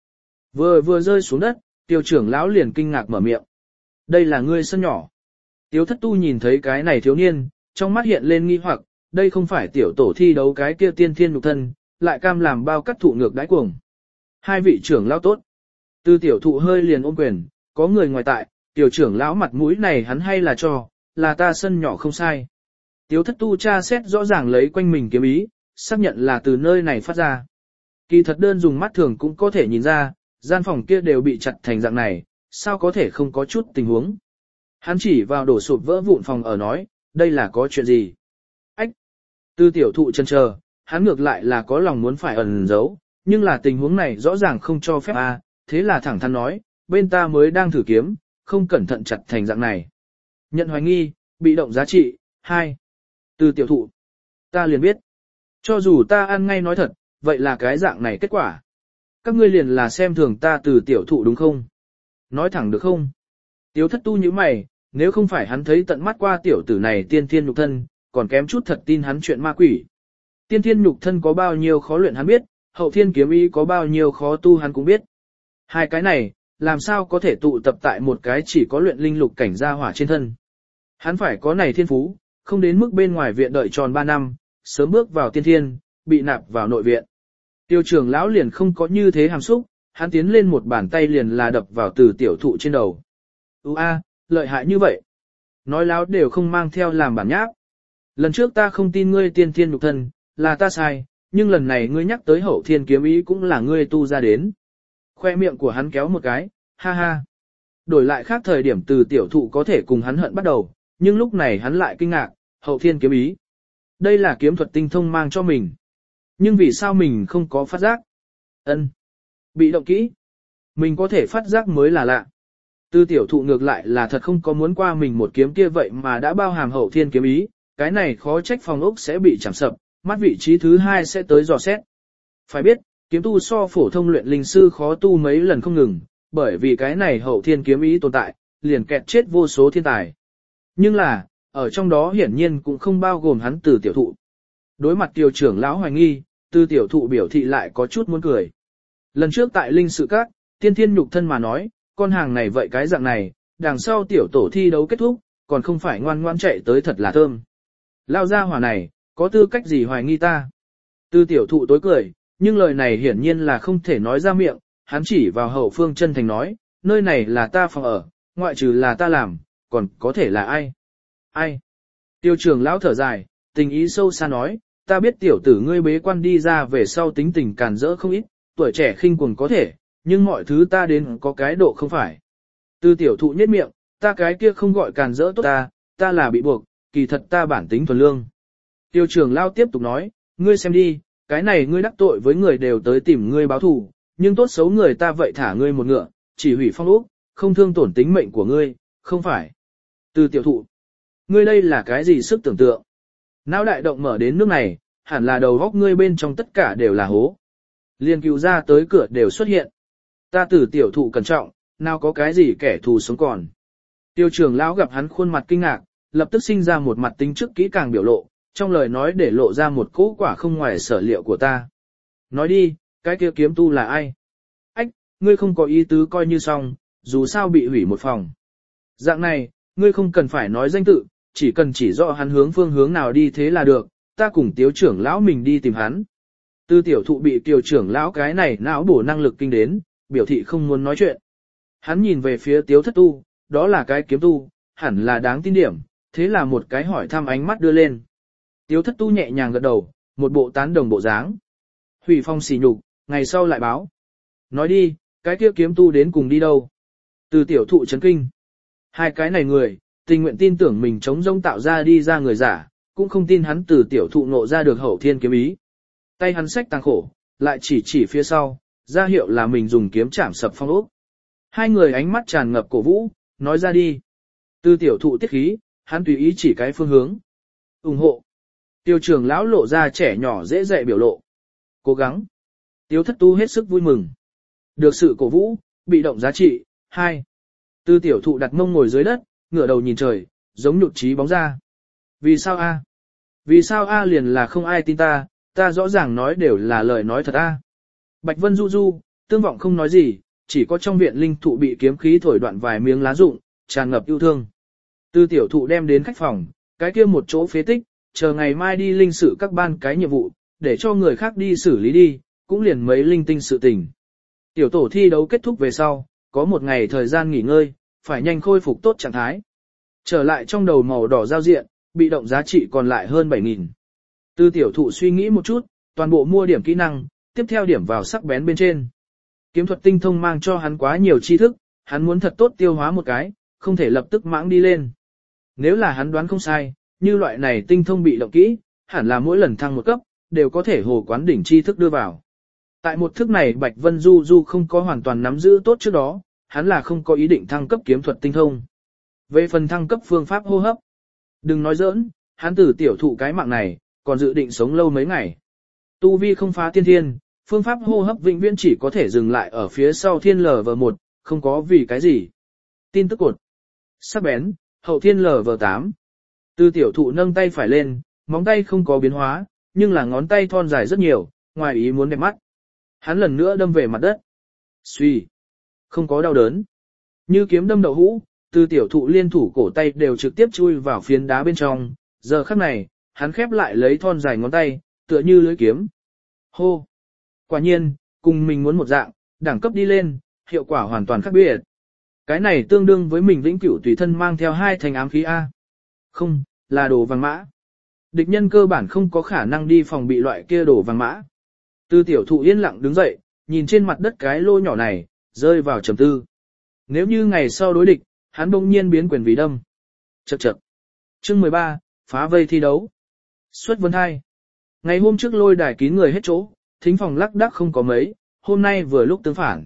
vừa rơi xuống đất, Tiêu trưởng lão liền kinh ngạc mở miệng. Đây là ngươi sân nhỏ. Tiếu thất tu nhìn thấy cái này thiếu niên, trong mắt hiện lên nghi hoặc, đây không phải tiểu tổ thi đấu cái kia tiên thiên nhục thân, lại cam làm bao cắt thụ ngược đãi cuồng. 2 vị trưởng lão tốt. Từ tiểu thụ hơi liền ôm quyền, có người ngoài tại, tiểu trưởng lão mặt mũi này hắn hay là cho, là ta sân nhỏ không sai. Tiếu thất tu tra xét rõ ràng lấy quanh mình kiếm ý, xác nhận là từ nơi này phát ra. Kỳ thật đơn dùng mắt thường cũng có thể nhìn ra, gian phòng kia đều bị chặt thành dạng này, sao có thể không có chút tình huống. Hắn chỉ vào đổ sụp vỡ vụn phòng ở nói, đây là có chuyện gì? Ách! Từ tiểu thụ chần chờ, hắn ngược lại là có lòng muốn phải ẩn giấu, nhưng là tình huống này rõ ràng không cho phép a, thế là thẳng thắn nói, bên ta mới đang thử kiếm, không cẩn thận chặt thành dạng này. Nhận hoài nghi, bị động giá trị, 2. Từ tiểu thụ, ta liền biết. Cho dù ta ăn ngay nói thật, vậy là cái dạng này kết quả. Các ngươi liền là xem thường ta từ tiểu thụ đúng không? Nói thẳng được không? Tiếu thất tu như mày, nếu không phải hắn thấy tận mắt qua tiểu tử này tiên thiên nhục thân, còn kém chút thật tin hắn chuyện ma quỷ. Tiên thiên nhục thân có bao nhiêu khó luyện hắn biết, hậu thiên kiếm ý có bao nhiêu khó tu hắn cũng biết. 2 cái này, làm sao có thể tụ tập tại một cái chỉ có luyện linh lục cảnh gia hỏa trên thân. Hắn phải có này thiên phú, không đến mức bên ngoài viện đợi tròn 3 năm, sớm bước vào tiên thiên, bị nạp vào nội viện. Tiêu trưởng lão liền không có như thế hàm xúc, hắn tiến lên một bàn tay liền là đập vào từ tiểu thụ trên đầu. Lợi hại như vậy. Nói láo đều không mang theo làm bản nháp. Lần trước ta không tin ngươi tiên thiên nhục thân, là ta sai, nhưng lần này ngươi nhắc tới hậu thiên kiếm ý cũng là ngươi tu ra đến. Khoe miệng của hắn kéo một cái, ha ha. Đổi lại khác thời điểm từ tiểu thụ có thể cùng hắn hận bắt đầu, nhưng lúc này hắn lại kinh ngạc, hậu thiên kiếm ý. Đây là kiếm thuật tinh thông mang cho mình. Nhưng vì sao mình không có phát giác? Bị động kỹ. Mình có thể phát giác mới là lạ. Từ tiểu thụ ngược lại là thật không có muốn qua mình một kiếm kia vậy mà đã bao hàm hậu thiên kiếm ý, cái này khó trách phòng ốc sẽ bị chạm sập, mắt vị trí thứ 2 sẽ tới dò xét. Phải biết, kiếm tu so phổ thông luyện linh sư khó tu mấy lần không ngừng, bởi vì cái này hậu thiên kiếm ý tồn tại, liền kẹt chết vô số thiên tài. Nhưng là, ở trong đó hiển nhiên cũng không bao gồm hắn từ tiểu thụ. Đối mặt tiêu trưởng lão hoài nghi, từ tiểu thụ biểu thị lại có chút muốn cười. Lần trước tại linh sự các, tiên thiên nhục thân mà nói, con hàng này vậy cái dạng này, đằng sau tiểu tổ thi đấu kết thúc, còn không phải ngoan ngoan chạy tới thật là thơm. Lao ra hỏa này, có tư cách gì hoài nghi ta? Từ tiểu thụ tối cười, nhưng lời này hiển nhiên là không thể nói ra miệng, hắn chỉ vào hậu phương chân thành nói, nơi này là ta phòng ở, ngoại trừ là ta làm, còn có thể là ai? Ai? Tiêu trưởng lão thở dài, tình ý sâu xa nói, ta biết tiểu tử ngươi bế quan đi ra về sau tính tình càn rỡ không ít, tuổi trẻ khinh cuồng có thể, nhưng mọi thứ ta đến có cái độ không phải. Từ tiểu thụ nhếch miệng, ta cái kia không gọi càn rỡ tốt ta là bị buộc, kỳ thật ta bản tính thuần lương. Tiêu trưởng lao tiếp tục nói, ngươi xem đi, cái này ngươi đắc tội với người đều tới tìm ngươi báo thù, nhưng tốt xấu người ta vậy thả ngươi một ngựa, chỉ hủy phong ốc, không thương tổn tính mệnh của ngươi, không phải. Từ tiểu thụ, ngươi đây là cái gì sức tưởng tượng? Não đại động mở đến nước này, hẳn là đầu góc ngươi bên trong tất cả đều là hố. Liên cứu ra tới cửa đều xuất hiện. Ta từ tiểu thụ cẩn trọng, nào có cái gì kẻ thù sống còn. Tiêu trưởng lão gặp hắn khuôn mặt kinh ngạc, lập tức sinh ra một mặt tính trước kỹ càng biểu lộ, trong lời nói để lộ ra một cỗ quả không ngoài sở liệu của ta. Nói đi, cái kia kiếm tu là ai? Ách, ngươi không có ý tứ coi như xong, dù sao bị hủy một phòng. Dạng này, ngươi không cần phải nói danh tự, chỉ cần chỉ rõ hắn hướng phương hướng nào đi thế là được, ta cùng tiếu trưởng lão mình đi tìm hắn. Tư tiểu thụ bị tiểu trưởng lão cái này não bổ năng lực kinh đến, biểu thị không muốn nói chuyện. Hắn nhìn về phía tiếu thất tu, đó là cái kiếm tu, hẳn là đáng tin điểm, thế là một cái hỏi thăm ánh mắt đưa lên. Tiếu thất tu nhẹ nhàng gật đầu, một bộ tán đồng bộ dáng. Hủy phong xỉ nhục, ngày sau lại báo. Nói đi, cái kia kiếm tu đến cùng đi đâu? Từ tiểu thụ chấn kinh. Hai cái này người, tình nguyện tin tưởng mình chống rông tạo ra đi ra người giả, cũng không tin hắn từ tiểu thụ nộ ra được hậu thiên kiếm ý. Tay hắn xách tàng khổ, lại chỉ phía sau, ra hiệu là mình dùng kiếm chạm sập phong ốc. Hai người ánh mắt tràn ngập cổ vũ, nói ra đi. Từ tiểu thụ tiết khí, hắn tùy ý chỉ cái phương hướng. Ủng hộ. Tiêu trưởng lão lộ ra trẻ nhỏ dễ dạy biểu lộ. Cố gắng. Tiêu thất tu hết sức vui mừng. Được sự cổ vũ, bị động giá trị, 2. Từ tiểu thụ đặt mông ngồi dưới đất, ngửa đầu nhìn trời, giống nhụt chí bóng ra. Vì sao a? Vì sao a liền là không ai tin ta rõ ràng nói đều là lời nói thật a. Bạch Vân du du, tương vọng không nói gì, chỉ có trong viện linh thụ bị kiếm khí thổi đoạn vài miếng lá rụng, tràn ngập yêu thương. Từ tiểu thụ đem đến khách phòng, cái kia một chỗ phế tích, chờ ngày mai đi linh sự các ban cái nhiệm vụ, để cho người khác đi xử lý đi, cũng liền mấy linh tinh sự tình. Tiểu tổ thi đấu kết thúc về sau, có một ngày thời gian nghỉ ngơi, phải nhanh khôi phục tốt trạng thái. Trở lại trong đầu màu đỏ giao diện, bị động giá trị còn lại hơn 7.000. Từ tiểu thụ suy nghĩ một chút, toàn bộ mua điểm kỹ năng, tiếp theo điểm vào sắc bén bên trên. Kiếm thuật tinh thông mang cho hắn quá nhiều tri thức, hắn muốn thật tốt tiêu hóa một cái, không thể lập tức mãng đi lên. Nếu là hắn đoán không sai, như loại này tinh thông bị động kỹ, hẳn là mỗi lần thăng một cấp, đều có thể hồ quán đỉnh tri thức đưa vào. Tại một thức này Bạch Vân Du Du không có hoàn toàn nắm giữ tốt trước đó, hắn là không có ý định thăng cấp kiếm thuật tinh thông. Về phần thăng cấp phương pháp hô hấp, đừng nói giỡn, hắn từ tiểu thụ cái mạng này, còn dự định sống lâu mấy ngày. Tu vi không phá tiên thiên, phương pháp hô hấp vĩnh viễn chỉ có thể dừng lại ở phía sau thiên LV1, không có vì cái gì. Tin tức cột. Sắc bén, hậu thiên LV8. Từ tiểu thụ nâng tay phải lên, móng tay không có biến hóa, nhưng là ngón tay thon dài rất nhiều, ngoài ý muốn đẹp mắt. Hắn lần nữa đâm về mặt đất. Xuy. Không có đau đớn. Như kiếm đâm đậu hũ, từ tiểu thụ liên thủ cổ tay đều trực tiếp chui vào phiến đá bên trong. Giờ khắc này, hắn khép lại lấy thon dài ngón tay, tựa như lưỡi kiếm. Hô. Quả nhiên, cùng mình muốn một dạng, đẳng cấp đi lên, hiệu quả hoàn toàn khác biệt. Cái này tương đương với mình vĩnh cửu tùy thân mang theo 2 thành ám khí A. Không, là đồ vàng mã. Địch nhân cơ bản không có khả năng đi phòng bị loại kia đồ vàng mã. Từ tiểu thụ yên lặng đứng dậy, nhìn trên mặt đất cái lô nhỏ này, rơi vào trầm tư. Nếu như ngày sau đối địch, hắn bỗng nhiên biến quyền vì đâm. Chậc chậc. Chương 13, phá vây thi đấu. Xuất vân thai. Ngày hôm trước lôi đài kín người hết chỗ, thính phòng lắc đắc không có mấy, hôm nay vừa lúc tương phản.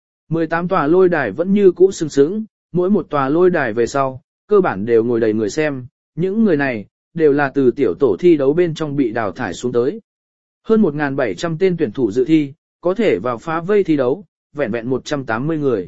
18 tòa lôi đài vẫn như cũ sừng sững, mỗi một tòa lôi đài về sau, cơ bản đều ngồi đầy người xem, những người này, đều là từ tiểu tổ thi đấu bên trong bị đào thải xuống tới. Hơn 1.700 tên tuyển thủ dự thi, có thể vào phá vây thi đấu, vẹn vẹn 180 người.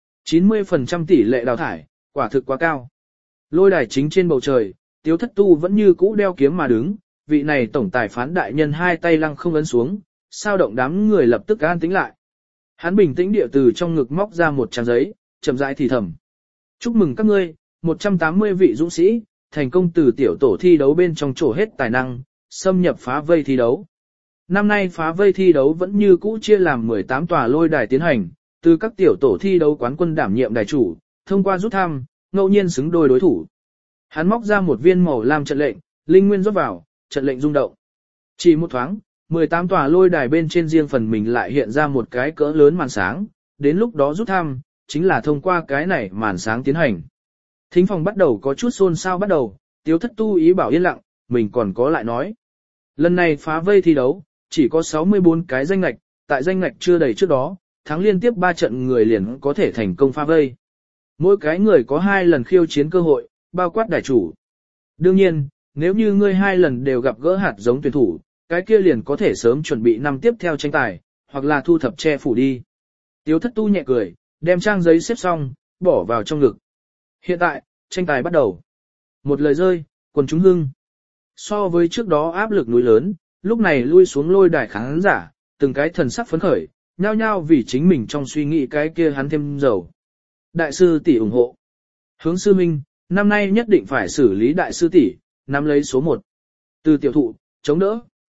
90% tỷ lệ đào thải, quả thực quá cao. Lôi đài chính trên bầu trời, Tiếu Thất Tu vẫn như cũ đeo kiếm mà đứng, vị này tổng tài phán đại nhân hai tay lăng không ấn xuống, sao động đám người lập tức an tĩnh lại. Hắn bình tĩnh địa từ trong ngực móc ra một trang giấy, chậm rãi thì thầm. Chúc mừng các ngươi, 180 vị dũng sĩ, thành công từ tiểu tổ thi đấu bên trong trổ hết tài năng, xâm nhập phá vây thi đấu. Năm nay phá vây thi đấu vẫn như cũ chia làm 18 tòa lôi đài tiến hành, từ các tiểu tổ thi đấu quán quân đảm nhiệm đài chủ, thông qua rút thăm, ngẫu nhiên xứng đôi đối thủ. Hắn móc ra một viên màu lam trận lệnh, linh nguyên rót vào, trận lệnh rung động. Chỉ một thoáng, 18 tòa lôi đài bên trên riêng phần mình lại hiện ra một cái cỡ lớn màn sáng, đến lúc đó rút thăm, chính là thông qua cái này màn sáng tiến hành. Thính phòng bắt đầu có chút xôn xao bắt đầu, Tiếu Thất Tu ý bảo yên lặng, mình còn có lại nói. Lần này phá vây thi đấu, chỉ có 64 cái danh ngạch, tại danh ngạch chưa đầy trước đó, thắng liên tiếp 3 trận người liền có thể thành công phá vây. Mỗi cái người có 2 lần khiêu chiến cơ hội, bao quát đài chủ. Đương nhiên, nếu như ngươi 2 lần đều gặp gỡ hạt giống tuyển thủ, cái kia liền có thể sớm chuẩn bị năm tiếp theo tranh tài, hoặc là thu thập che phủ đi. Tiếu Thất Tu nhẹ cười, đem trang giấy xếp xong, bỏ vào trong ngực. Hiện tại, tranh tài bắt đầu. Một lời rơi, quần chúng hưng. So với trước đó áp lực núi lớn, lúc này lui xuống lôi đài khán giả, từng cái thần sắc phấn khởi, nhao nhao vì chính mình trong suy nghĩ cái kia hắn thêm dầu. Đại sư tỷ ủng hộ. Hướng sư minh, năm nay nhất định phải xử lý đại sư tỷ, nắm lấy số 1. Từ tiểu thụ, chống đỡ.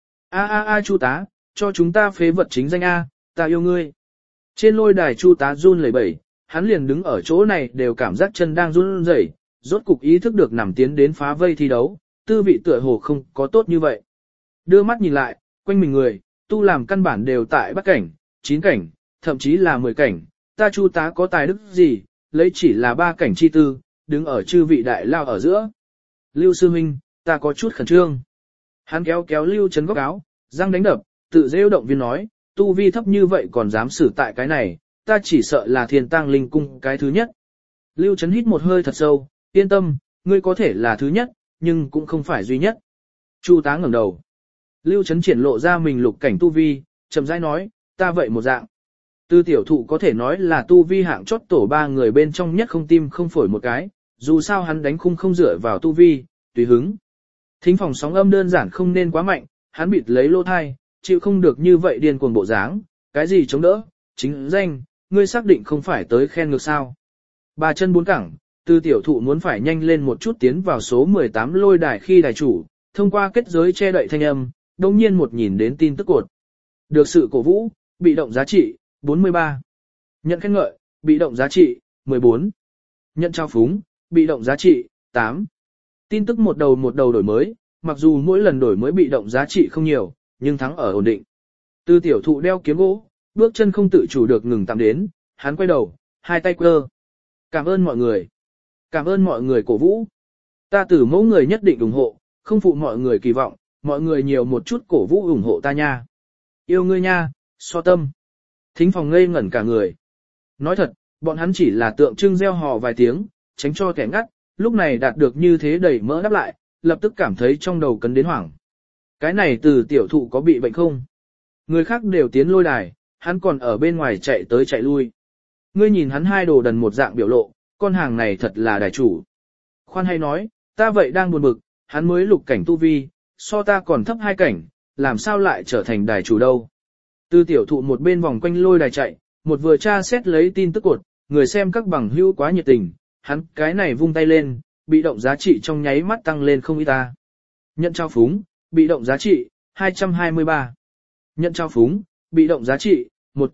A Chu tá, cho chúng ta phế vật chính danh A, ta yêu ngươi. Trên lôi đài Chu tá run lẩy bẩy, hắn liền đứng ở chỗ này đều cảm giác chân đang run rẩy, rốt cục ý thức được nằm tiến đến phá vây thi đấu, tư vị tựa hồ không có tốt như vậy. Đưa mắt nhìn lại, quanh mình người, tu làm căn bản đều tại Bắc cảnh, 9 cảnh, thậm chí là 10 cảnh, ta Chu tá có tài đức gì, lấy chỉ là 3 cảnh chi tư, đứng ở chư vị đại lao ở giữa. Lưu sư huynh, ta có chút khẩn trương. Hắn kéo kéo Lưu Trấn góc áo, răng đánh đập, tự rêu động viên nói, tu vi thấp như vậy còn dám xử tại cái này, ta chỉ sợ là thiên tang linh cung cái thứ nhất. Lưu Trấn hít một hơi thật sâu, yên tâm, ngươi có thể là thứ nhất, nhưng cũng không phải duy nhất. Chu tá ngẩng đầu. Lưu Trấn triển lộ ra mình lục cảnh tu vi, chậm rãi nói, ta vậy một dạng. Tư tiểu thụ có thể nói là tu vi hạng chót tổ 3 người bên trong nhất không tim không phổi một cái, dù sao hắn đánh khung không dựa vào tu vi, tùy hứng. Thính phòng sóng âm đơn giản không nên quá mạnh, hắn bịt lấy lỗ thai, chịu không được như vậy điên cuồng bộ dáng, cái gì chống đỡ, chính danh, ngươi xác định không phải tới khen ngược sao. 3 chân 4 cẳng, Tư tiểu thụ muốn phải nhanh lên một chút tiến vào số 18 lôi đài khi đài chủ, thông qua kết giới che đậy thanh âm, đồng nhiên một nhìn đến tin tức cột. Được sự cổ vũ, bị động giá trị, 43. Nhận khen ngợi, bị động giá trị, 14. Nhận trao phúng, bị động giá trị, 8. Tin tức một đầu đổi mới, mặc dù mỗi lần đổi mới bị động giá trị không nhiều, nhưng thắng ở ổn định. Tư tiểu thụ đeo kiếm gỗ, bước chân không tự chủ được ngừng tạm đến, hắn quay đầu, hai tay quơ. Cảm ơn mọi người. Cảm ơn mọi người cổ vũ. Ta từ mẫu người nhất định ủng hộ, không phụ mọi người kỳ vọng, mọi người nhiều một chút cổ vũ ủng hộ ta nha. Yêu ngươi nha, so tâm. Thính phòng ngây ngẩn cả người. Nói thật, bọn hắn chỉ là tượng trưng gieo hò vài tiếng, tránh cho kẻ ngắt, lúc này đạt được như thế đẩy mỡ đáp lại, lập tức cảm thấy trong đầu cấn đến hoảng. Cái này từ tiểu thụ có bị bệnh không? Người khác đều tiến lôi đài, hắn còn ở bên ngoài chạy tới chạy lui. Ngươi nhìn hắn hai đồ đần một dạng biểu lộ, con hàng này thật là đài chủ. Khoan hay nói, ta vậy đang buồn bực, hắn mới lục cảnh tu vi, so ta còn thấp 2 cảnh, làm sao lại trở thành đài chủ đâu. Từ tiểu thụ một bên vòng quanh lôi đài chạy, một vừa tra xét lấy tin tức cột, người xem các bằng hữu quá nhiệt tình, hắn cái này vung tay lên, bị động giá trị trong nháy mắt tăng lên không ít ta. Nhận trao phúng, bị động giá trị, 223. Nhận trao phúng, bị động giá trị,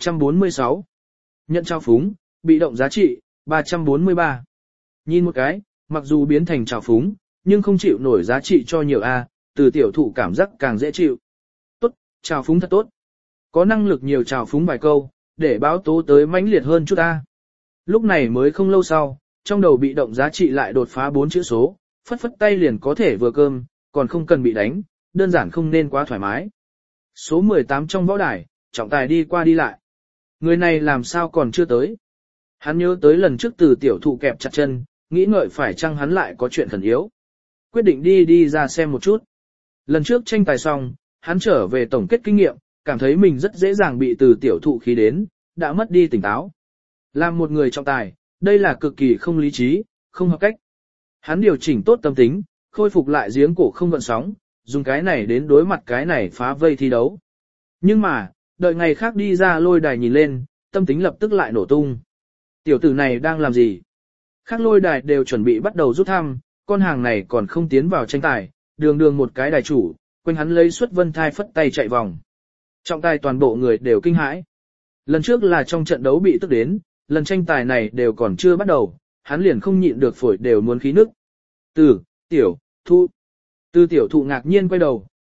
146. Nhận trao phúng, bị động giá trị, 343. Nhìn một cái, mặc dù biến thành trào phúng, nhưng không chịu nổi giá trị cho nhiều A, từ tiểu thụ cảm giác càng dễ chịu. Tốt, trào phúng thật tốt. Có năng lực nhiều trào phúng vài câu, để báo tố tới mãnh liệt hơn chút A. Lúc này mới không lâu sau, trong đầu bị động giá trị lại đột phá 4 chữ số, phất phất tay liền có thể vừa cơm, còn không cần bị đánh, đơn giản không nên quá thoải mái. Số 18 trong võ đài, trọng tài đi qua đi lại. Người này làm sao còn chưa tới. Hắn nhớ tới lần trước từ tiểu thụ kẹp chặt chân, nghĩ ngợi phải chăng hắn lại có chuyện khẩn yếu. Quyết định đi ra xem một chút. Lần trước tranh tài xong, hắn trở về tổng kết kinh nghiệm, cảm thấy mình rất dễ dàng bị từ tiểu thụ khí đến, đã mất đi tỉnh táo. Làm một người trọng tài, đây là cực kỳ không lý trí, không hợp cách. Hắn điều chỉnh tốt tâm tính, khôi phục lại giếng cổ không gợn sóng, dùng cái này đến đối mặt cái này phá vây thi đấu. Nhưng mà, đợi ngày khác đi ra lôi đài nhìn lên, tâm tính lập tức lại nổ tung. Tiểu tử này đang làm gì? Khác lôi đài đều chuẩn bị bắt đầu rút thăm, con hàng này còn không tiến vào tranh tài, đường một cái đài chủ, quanh hắn lấy xuất vân thai phất tay chạy vòng. Trọng tài toàn bộ người đều kinh hãi. Lần trước là trong trận đấu bị tức đến, lần tranh tài này đều còn chưa bắt đầu, hắn liền không nhịn được phổi đều muốn khí nức. Từ tiểu thụ ngạc nhiên quay đầu,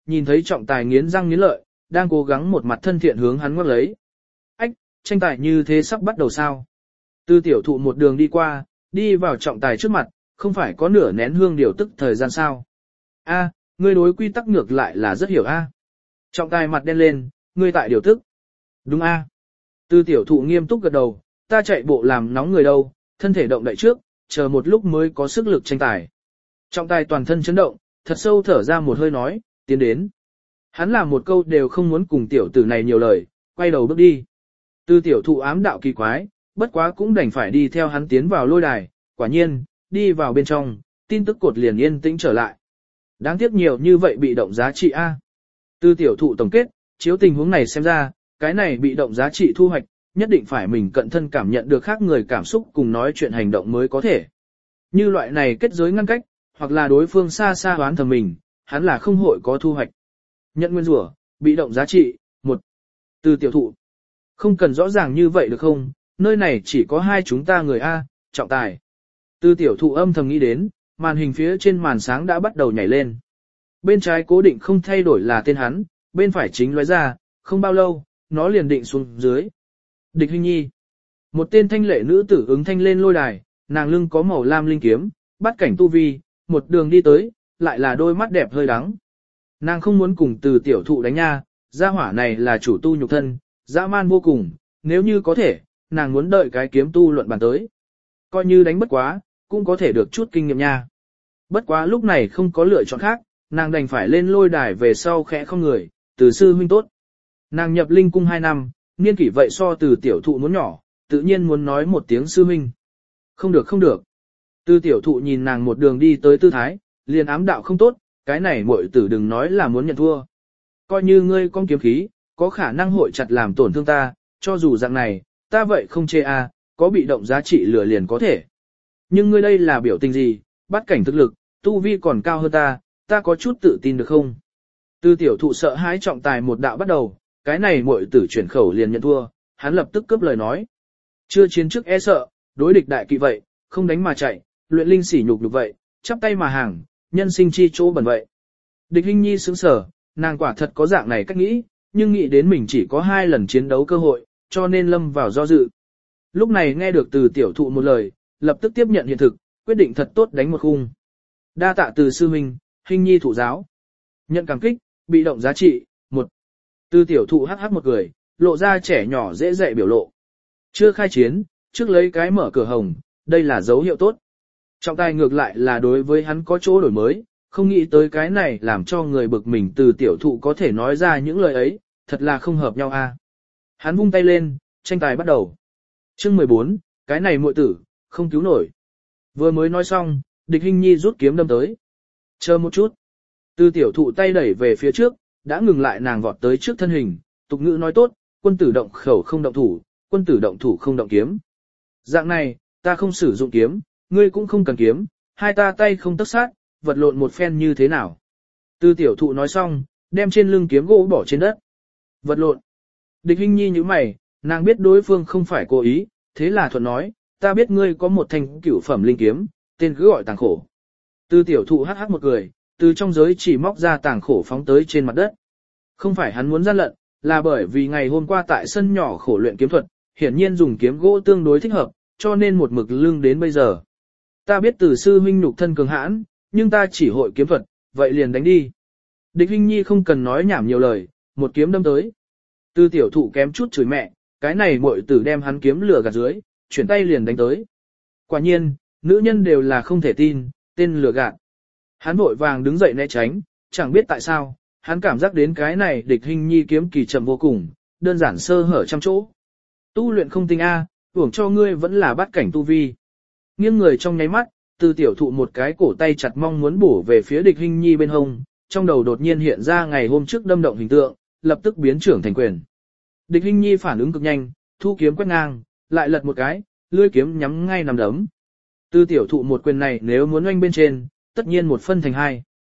nhìn thấy trọng tài nghiến răng nghiến lợi, đang cố gắng một mặt thân thiện hướng hắn ngoắc lấy. Ách, tranh tài như thế sắp bắt đầu sao? Tư tiểu thụ một đường đi qua, đi vào trọng tài trước mặt, không phải có nửa nén hương điều tức thời gian sao? A, ngươi đối quy tắc ngược lại là rất hiểu a. Trọng tài mặt đen lên, ngươi tại điều tức. Đúng a. Tư tiểu thụ nghiêm túc gật đầu, ta chạy bộ làm nóng người đâu, thân thể động đậy trước, chờ một lúc mới có sức lực tranh tài. Trọng tài toàn thân chấn động, thật sâu thở ra một hơi nói, tiến đến. Hắn làm một câu đều không muốn cùng tiểu tử này nhiều lời, quay đầu bước đi. Tư tiểu thụ ám đạo kỳ quái, bất quá cũng đành phải đi theo hắn tiến vào lôi đài, quả nhiên, đi vào bên trong, tin tức cột liền yên tĩnh trở lại. Đáng tiếc nhiều như vậy bị động giá trị A. Tư tiểu thụ tổng kết, chiếu tình huống này xem ra, cái này bị động giá trị thu hoạch, nhất định phải mình cận thân cảm nhận được khác người cảm xúc cùng nói chuyện hành động mới có thể. Như loại này kết giới ngăn cách, hoặc là đối phương xa xa đoán thầm mình, hắn là không hội có thu hoạch. Nhận nguyên rủa, bị động giá trị, 1. Tư tiểu thụ. Không cần rõ ràng như vậy được không, nơi này chỉ có hai chúng ta người A, trọng tài. Tư tiểu thụ âm thầm nghĩ đến, màn hình phía trên màn sáng đã bắt đầu nhảy lên. Bên trái cố định không thay đổi là tên hắn, bên phải chính lóe ra, không bao lâu, nó liền định xuống dưới. Địch Hinh Nhi. Một tên thanh lệ nữ tử ứng thanh lên lôi đài, nàng lưng có màu lam linh kiếm, bắt cảnh tu vi, một đường đi tới, lại là đôi mắt đẹp hơi đắng. Nàng không muốn cùng từ tiểu thụ đánh nha, gia hỏa này là chủ tu nhục thân, dã man vô cùng, nếu như có thể, nàng muốn đợi cái kiếm tu luận bàn tới. Coi như đánh bất quá, cũng có thể được chút kinh nghiệm nha. Bất quá lúc này không có lựa chọn khác, nàng đành phải lên lôi đài về sau khẽ không người, từ sư huynh tốt. Nàng nhập linh cung 2 năm, niên kỷ vậy so từ tiểu thụ muốn nhỏ, tự nhiên muốn nói một tiếng sư huynh. Không được không được. Từ tiểu thụ nhìn nàng một đường đi tới tư thái, liền ám đạo không tốt, cái này muội tử đừng nói là muốn nhận thua. Coi như ngươi con kiếm khí, có khả năng hội chặt làm tổn thương ta, cho dù dạng này, ta vậy không chê a, có bị động giá trị lửa liền có thể. Nhưng ngươi đây là biểu tình gì, bắt cảnh thực lực, tu vi còn cao hơn ta có chút tự tin được không? Tư tiểu thụ sợ hãi trọng tài một đạo bắt đầu, cái này muội tử chuyển khẩu liền nhận thua, hắn lập tức cướp lời nói. Chưa chiến trước e sợ, đối địch đại kỵ vậy, không đánh mà chạy, luyện linh sỉ nhục vậy, chắp tay mà hàng, nhân sinh chi chỗ bẩn vậy. Địch Hinh Nhi sững sờ, nàng quả thật có dạng này cách nghĩ, nhưng nghĩ đến mình chỉ có 2 lần chiến đấu cơ hội, cho nên lâm vào do dự. Lúc này nghe được từ tiểu thụ một lời, lập tức tiếp nhận hiện thực, quyết định thật tốt đánh một khung. Đa tạ từ sư huynh, Hinh Nhi thụ giáo. Nhận cảm kích, bị động giá trị, 1. Từ tiểu thụ hắc hắc một cười, lộ ra trẻ nhỏ dễ dạy biểu lộ. Chưa khai chiến, trước lấy cái mở cửa hồng, đây là dấu hiệu tốt. Trọng tài ngược lại là đối với hắn có chỗ đổi mới, không nghĩ tới cái này làm cho người bực mình từ tiểu thụ có thể nói ra những lời ấy, thật là không hợp nhau a. Hắn vung tay lên, tranh tài bắt đầu. Chương 14, cái này muội tử, không cứu nổi. Vừa mới nói xong, Địch Hinh Nhi rút kiếm đâm tới. Chờ một chút. Từ tiểu thụ tay đẩy về phía trước, đã ngừng lại nàng vọt tới trước thân hình, tục ngữ nói tốt, quân tử động khẩu không động thủ, quân tử động thủ không động kiếm. Dạng này, ta không sử dụng kiếm, ngươi cũng không cần kiếm, hai ta tay không tất sát, vật lộn một phen như thế nào. Từ tiểu thụ nói xong, đem trên lưng kiếm gỗ bỏ trên đất. Vật lộn. Địch Hinh Nhi như mày, nàng biết đối phương không phải cố ý, thế là thuận nói, ta biết ngươi có một thanh cửu phẩm linh kiếm, tên cứ gọi tàng khổ. Từ tiểu thụ hắc hắc một cười, từ trong giới chỉ móc ra tàng khổ phóng tới trên mặt đất. Không phải hắn muốn gian lận, là bởi vì ngày hôm qua tại sân nhỏ khổ luyện kiếm thuật, hiển nhiên dùng kiếm gỗ tương đối thích hợp, cho nên một mực lưng đến bây giờ. Ta biết từ sư huynh nhục thân cường hãn, nhưng ta chỉ hội kiếm thuật, vậy liền đánh đi. Địch Hinh Nhi không cần nói nhảm nhiều lời, một kiếm đâm tới. Từ tiểu thụ kém chút chửi mẹ, cái này muội tử đem hắn kiếm lửa gạt dưới, chuyển tay liền đánh tới. Quả nhiên, nữ nhân đều là không thể tin, tên lửa gạt. Hắn vội vàng đứng dậy né tránh, chẳng biết tại sao, hắn cảm giác đến cái này Địch Hinh Nhi kiếm kỳ chậm vô cùng, đơn giản sơ hở trăm chỗ. Tu luyện không tinh a, uổng cho ngươi vẫn là bắt cảnh tu vi. Nghiêng người trong nháy mắt, từ tiểu thụ một cái cổ tay chặt mong muốn bổ về phía Địch Hinh Nhi bên hông, trong đầu đột nhiên hiện ra ngày hôm trước đâm động hình tượng, lập tức biến trưởng thành quyền. Địch Hinh Nhi phản ứng cực nhanh, thu kiếm quét ngang, lại lật một cái, lưỡi kiếm nhắm ngay nằm đấm. Từ tiểu thụ một quyền này nếu muốn oanh bên trên, tất nhiên một phân thành hai.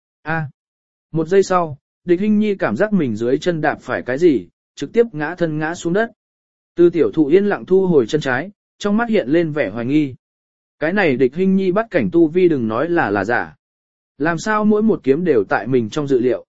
Một giây sau, Địch Hinh Nhi cảm giác mình dưới chân đạp phải cái gì, trực tiếp ngã thân ngã xuống đất. Từ tiểu thụ yên lặng thu hồi chân trái, trong mắt hiện lên vẻ hoài nghi. Cái này Địch Hinh Nhi bắt cảnh tu vi đừng nói là giả. Làm sao mỗi một kiếm đều tại mình trong dự liệu.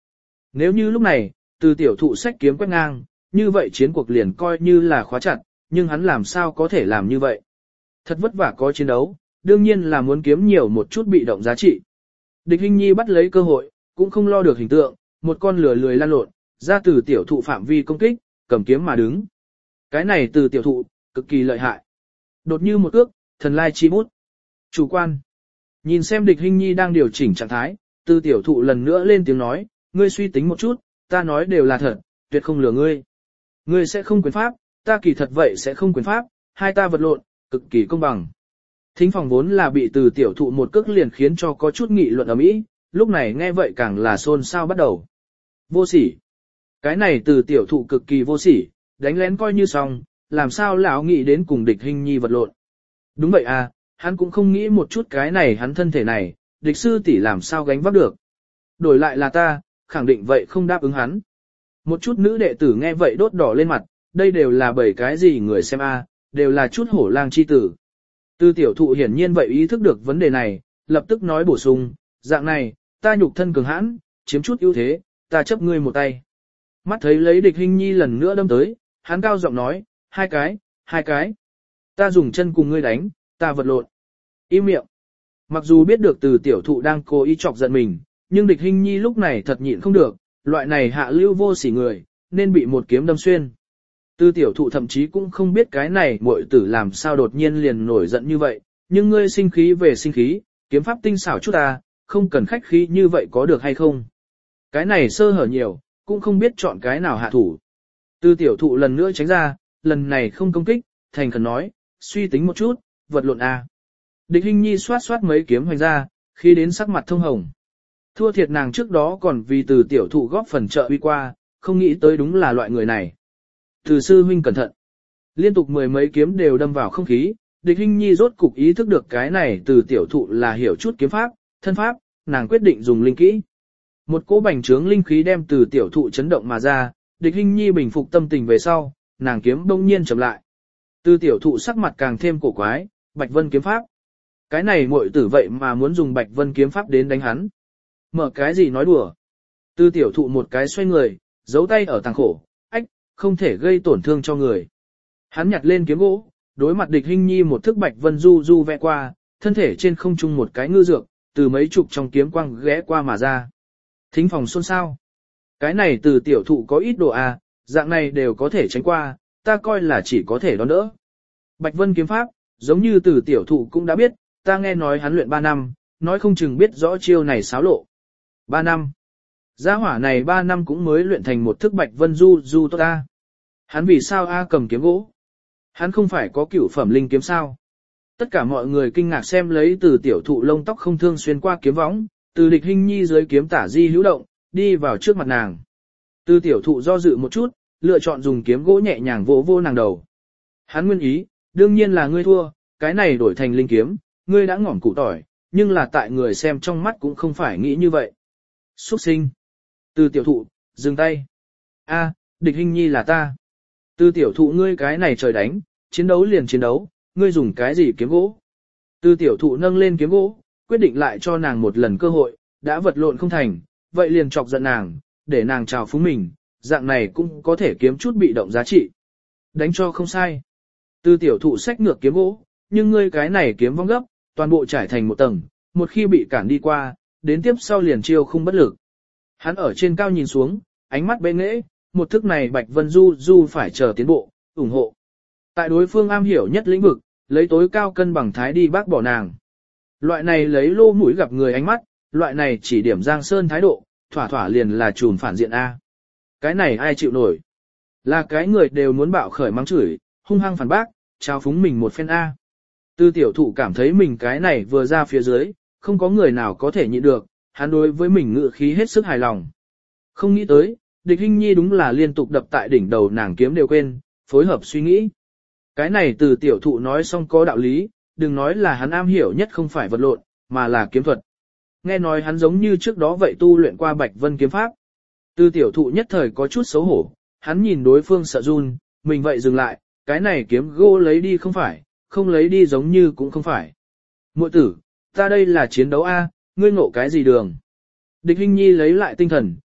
Nếu như lúc này, từ tiểu thụ sách kiếm quét ngang, như vậy chiến cuộc liền coi như là khóa chặt, nhưng hắn làm sao có thể làm như vậy. Thật vất vả có chiến đấu, đương nhiên là muốn kiếm nhiều một chút bị động giá trị. Địch Hinh Nhi bắt lấy cơ hội, cũng không lo được hình tượng, một con lừa lười lan lộn, ra từ tiểu thụ phạm vi công kích, cầm kiếm mà đứng. Cái này từ tiểu thụ, cực kỳ lợi hại. Đột như một ước, thần lai chi bút. Chủ quan. Nhìn xem địch Hinh Nhi đang điều chỉnh trạng thái, từ tiểu thụ lần nữa lên tiếng nói, ngươi suy tính một chút, ta nói đều là thật, tuyệt không lừa ngươi. Ngươi sẽ không quyền pháp, ta kỳ thật vậy sẽ không quyền pháp, hai ta vật lộn, cực kỳ công bằng. Thính phòng vốn là bị từ tiểu thụ một cước liền khiến cho có chút nghị luận ở mỹ, lúc này nghe vậy càng là xôn xao bắt đầu. Vô sỉ. Cái này từ tiểu thụ cực kỳ vô sỉ, đánh lén coi như xong, làm sao lão nghĩ đến cùng địch Hinh Nhi vật lộn. Đúng vậy à, hắn cũng không nghĩ một chút cái này hắn thân thể này, địch sư tỷ làm sao gánh vác được. Đổi lại là ta, khẳng định vậy không đáp ứng hắn. Một chút nữ đệ tử nghe vậy đốt đỏ lên mặt, đây đều là bởi cái gì người xem a, đều là chút hổ lang chi tử. Từ tiểu thụ hiển nhiên vậy ý thức được vấn đề này, lập tức nói bổ sung, dạng này, ta nhục thân cường hãn, chiếm chút ưu thế, ta chấp ngươi một tay. Mắt thấy lấy địch Hinh Nhi lần nữa đâm tới, hắn cao giọng nói, hai cái. Ta dùng chân cùng ngươi đánh, ta vật lộn. Im miệng. Mặc dù biết được từ tiểu thụ đang cố ý chọc giận mình, nhưng địch Hinh Nhi lúc này thật nhịn không được, loại này hạ lưu vô sỉ người, nên bị một kiếm đâm xuyên. Từ tiểu thụ thậm chí cũng không biết cái này muội tử làm sao đột nhiên liền nổi giận như vậy, nhưng ngươi sinh khí về sinh khí, kiếm pháp tinh xảo chút ta, không cần khách khí như vậy có được hay không. Cái này sơ hở nhiều, cũng không biết chọn cái nào hạ thủ. Từ tiểu thụ lần nữa tránh ra, lần này không công kích, thành khẩn nói, suy tính một chút, vật lộn a. Địch Hinh Nhi xoát xoát mấy kiếm hoành ra, khi đến sắc mặt thông hồng. Thua thiệt nàng trước đó còn vì từ tiểu thụ góp phần trợ uy qua, không nghĩ tới đúng là loại người này. Từ sư huynh cẩn thận. Liên tục mười mấy kiếm đều đâm vào không khí, địch Hinh Nhi rốt cục ý thức được cái này từ tiểu thụ là hiểu chút kiếm pháp, thân pháp, nàng quyết định dùng linh kỹ. Một cỗ bành trướng linh khí đem từ tiểu thụ chấn động mà ra, địch Hinh Nhi bình phục tâm tình về sau, nàng kiếm đông nhiên chậm lại. Từ tiểu thụ sắc mặt càng thêm cổ quái, Bạch Vân kiếm pháp. Cái này muội tử vậy mà muốn dùng Bạch Vân kiếm pháp đến đánh hắn. Mở cái gì nói đùa. Từ tiểu thụ một cái xoay người, giấu tay ở tàng khổ, ách, không thể gây tổn thương cho người. Hắn nhặt lên kiếm gỗ, đối mặt địch Hinh Nhi một thức Bạch Vân du du vẽ qua, thân thể trên không trung một cái ngư dược, từ mấy chục trong kiếm quang ghé qua mà ra. Thính phòng xôn xao. Cái này từ tiểu thụ có ít độ à, dạng này đều có thể tránh qua, ta coi là chỉ có thể đón đỡ. Bạch Vân kiếm pháp, giống như từ tiểu thụ cũng đã biết, ta nghe nói hắn luyện 3 năm, nói không chừng biết rõ chiêu này xáo lộ. 3 năm. Gia hỏa này 3 năm cũng mới luyện thành một thức Bạch Vân du du tốt ta. Hắn vì sao a cầm kiếm gỗ? Hắn không phải có cửu phẩm linh kiếm sao? Tất cả mọi người kinh ngạc xem lấy từ tiểu thụ lông tóc không thương xuyên qua kiếm võng, từ địch Hinh Nhi dưới kiếm tả di hữu động, đi vào trước mặt nàng. Từ tiểu thụ do dự một chút, lựa chọn dùng kiếm gỗ nhẹ nhàng vỗ vô nàng đầu. Hắn nguyên ý, đương nhiên là ngươi thua, cái này đổi thành linh kiếm, ngươi đã ngỏm củ tỏi, nhưng là tại người xem trong mắt cũng không phải nghĩ như vậy. Xuất sinh. Từ tiểu thụ, dừng tay. A, địch Hinh Nhi là ta. Từ tiểu thụ ngươi cái này trời đánh, chiến đấu liền chiến đấu, ngươi dùng cái gì kiếm gỗ. Từ tiểu thụ nâng lên kiếm gỗ, quyết định lại cho nàng một lần cơ hội, đã vật lộn không thành, vậy liền chọc giận nàng, để nàng chào phúng mình, dạng này cũng có thể kiếm chút bị động giá trị. Đánh cho không sai. Từ tiểu thụ xách ngược kiếm gỗ, nhưng ngươi cái này kiếm vong gấp, toàn bộ trải thành một tầng, một khi bị cản đi qua, đến tiếp sau liền chiêu không bất lực. Hắn ở trên cao nhìn xuống, ánh mắt bên nghễ, một thức này Bạch Vân du du phải chờ tiến bộ, ủng hộ. Tại đối phương am hiểu nhất lĩnh vực, lấy tối cao cân bằng thái đi bác bỏ nàng. Loại này lấy lô mũi gặp người ánh mắt, loại này chỉ điểm Giang Sơn thái độ, thỏa thỏa liền là trùm phản diện A. Cái này ai chịu nổi? Là cái người đều muốn bạo khởi mắng chửi, hung hăng phản bác, trao phúng mình một phen A. Từ tiểu thụ cảm thấy mình cái này vừa ra phía dưới, không có người nào có thể nhịn được, hắn đối với mình ngự khí hết sức hài lòng. Không nghĩ tới, địch Hinh Nhi đúng là liên tục đập tại đỉnh đầu nàng kiếm đều quên, phối hợp suy nghĩ. Cái này từ tiểu thụ nói xong có đạo lý, đừng nói là hắn am hiểu nhất không phải vật lộn, mà là kiếm thuật. Nghe nói hắn giống như trước đó vậy tu luyện qua Bạch Vân kiếm pháp. Từ tiểu thụ nhất thời có chút xấu hổ, hắn nhìn đối phương sợ run, mình vậy dừng lại, cái này kiếm gỗ lấy đi không phải, không lấy đi giống như cũng không phải. Muội tử, ta đây là chiến đấu A, ngươi ngộ cái gì đường. Địch Hinh Nhi lấy lại tinh thần,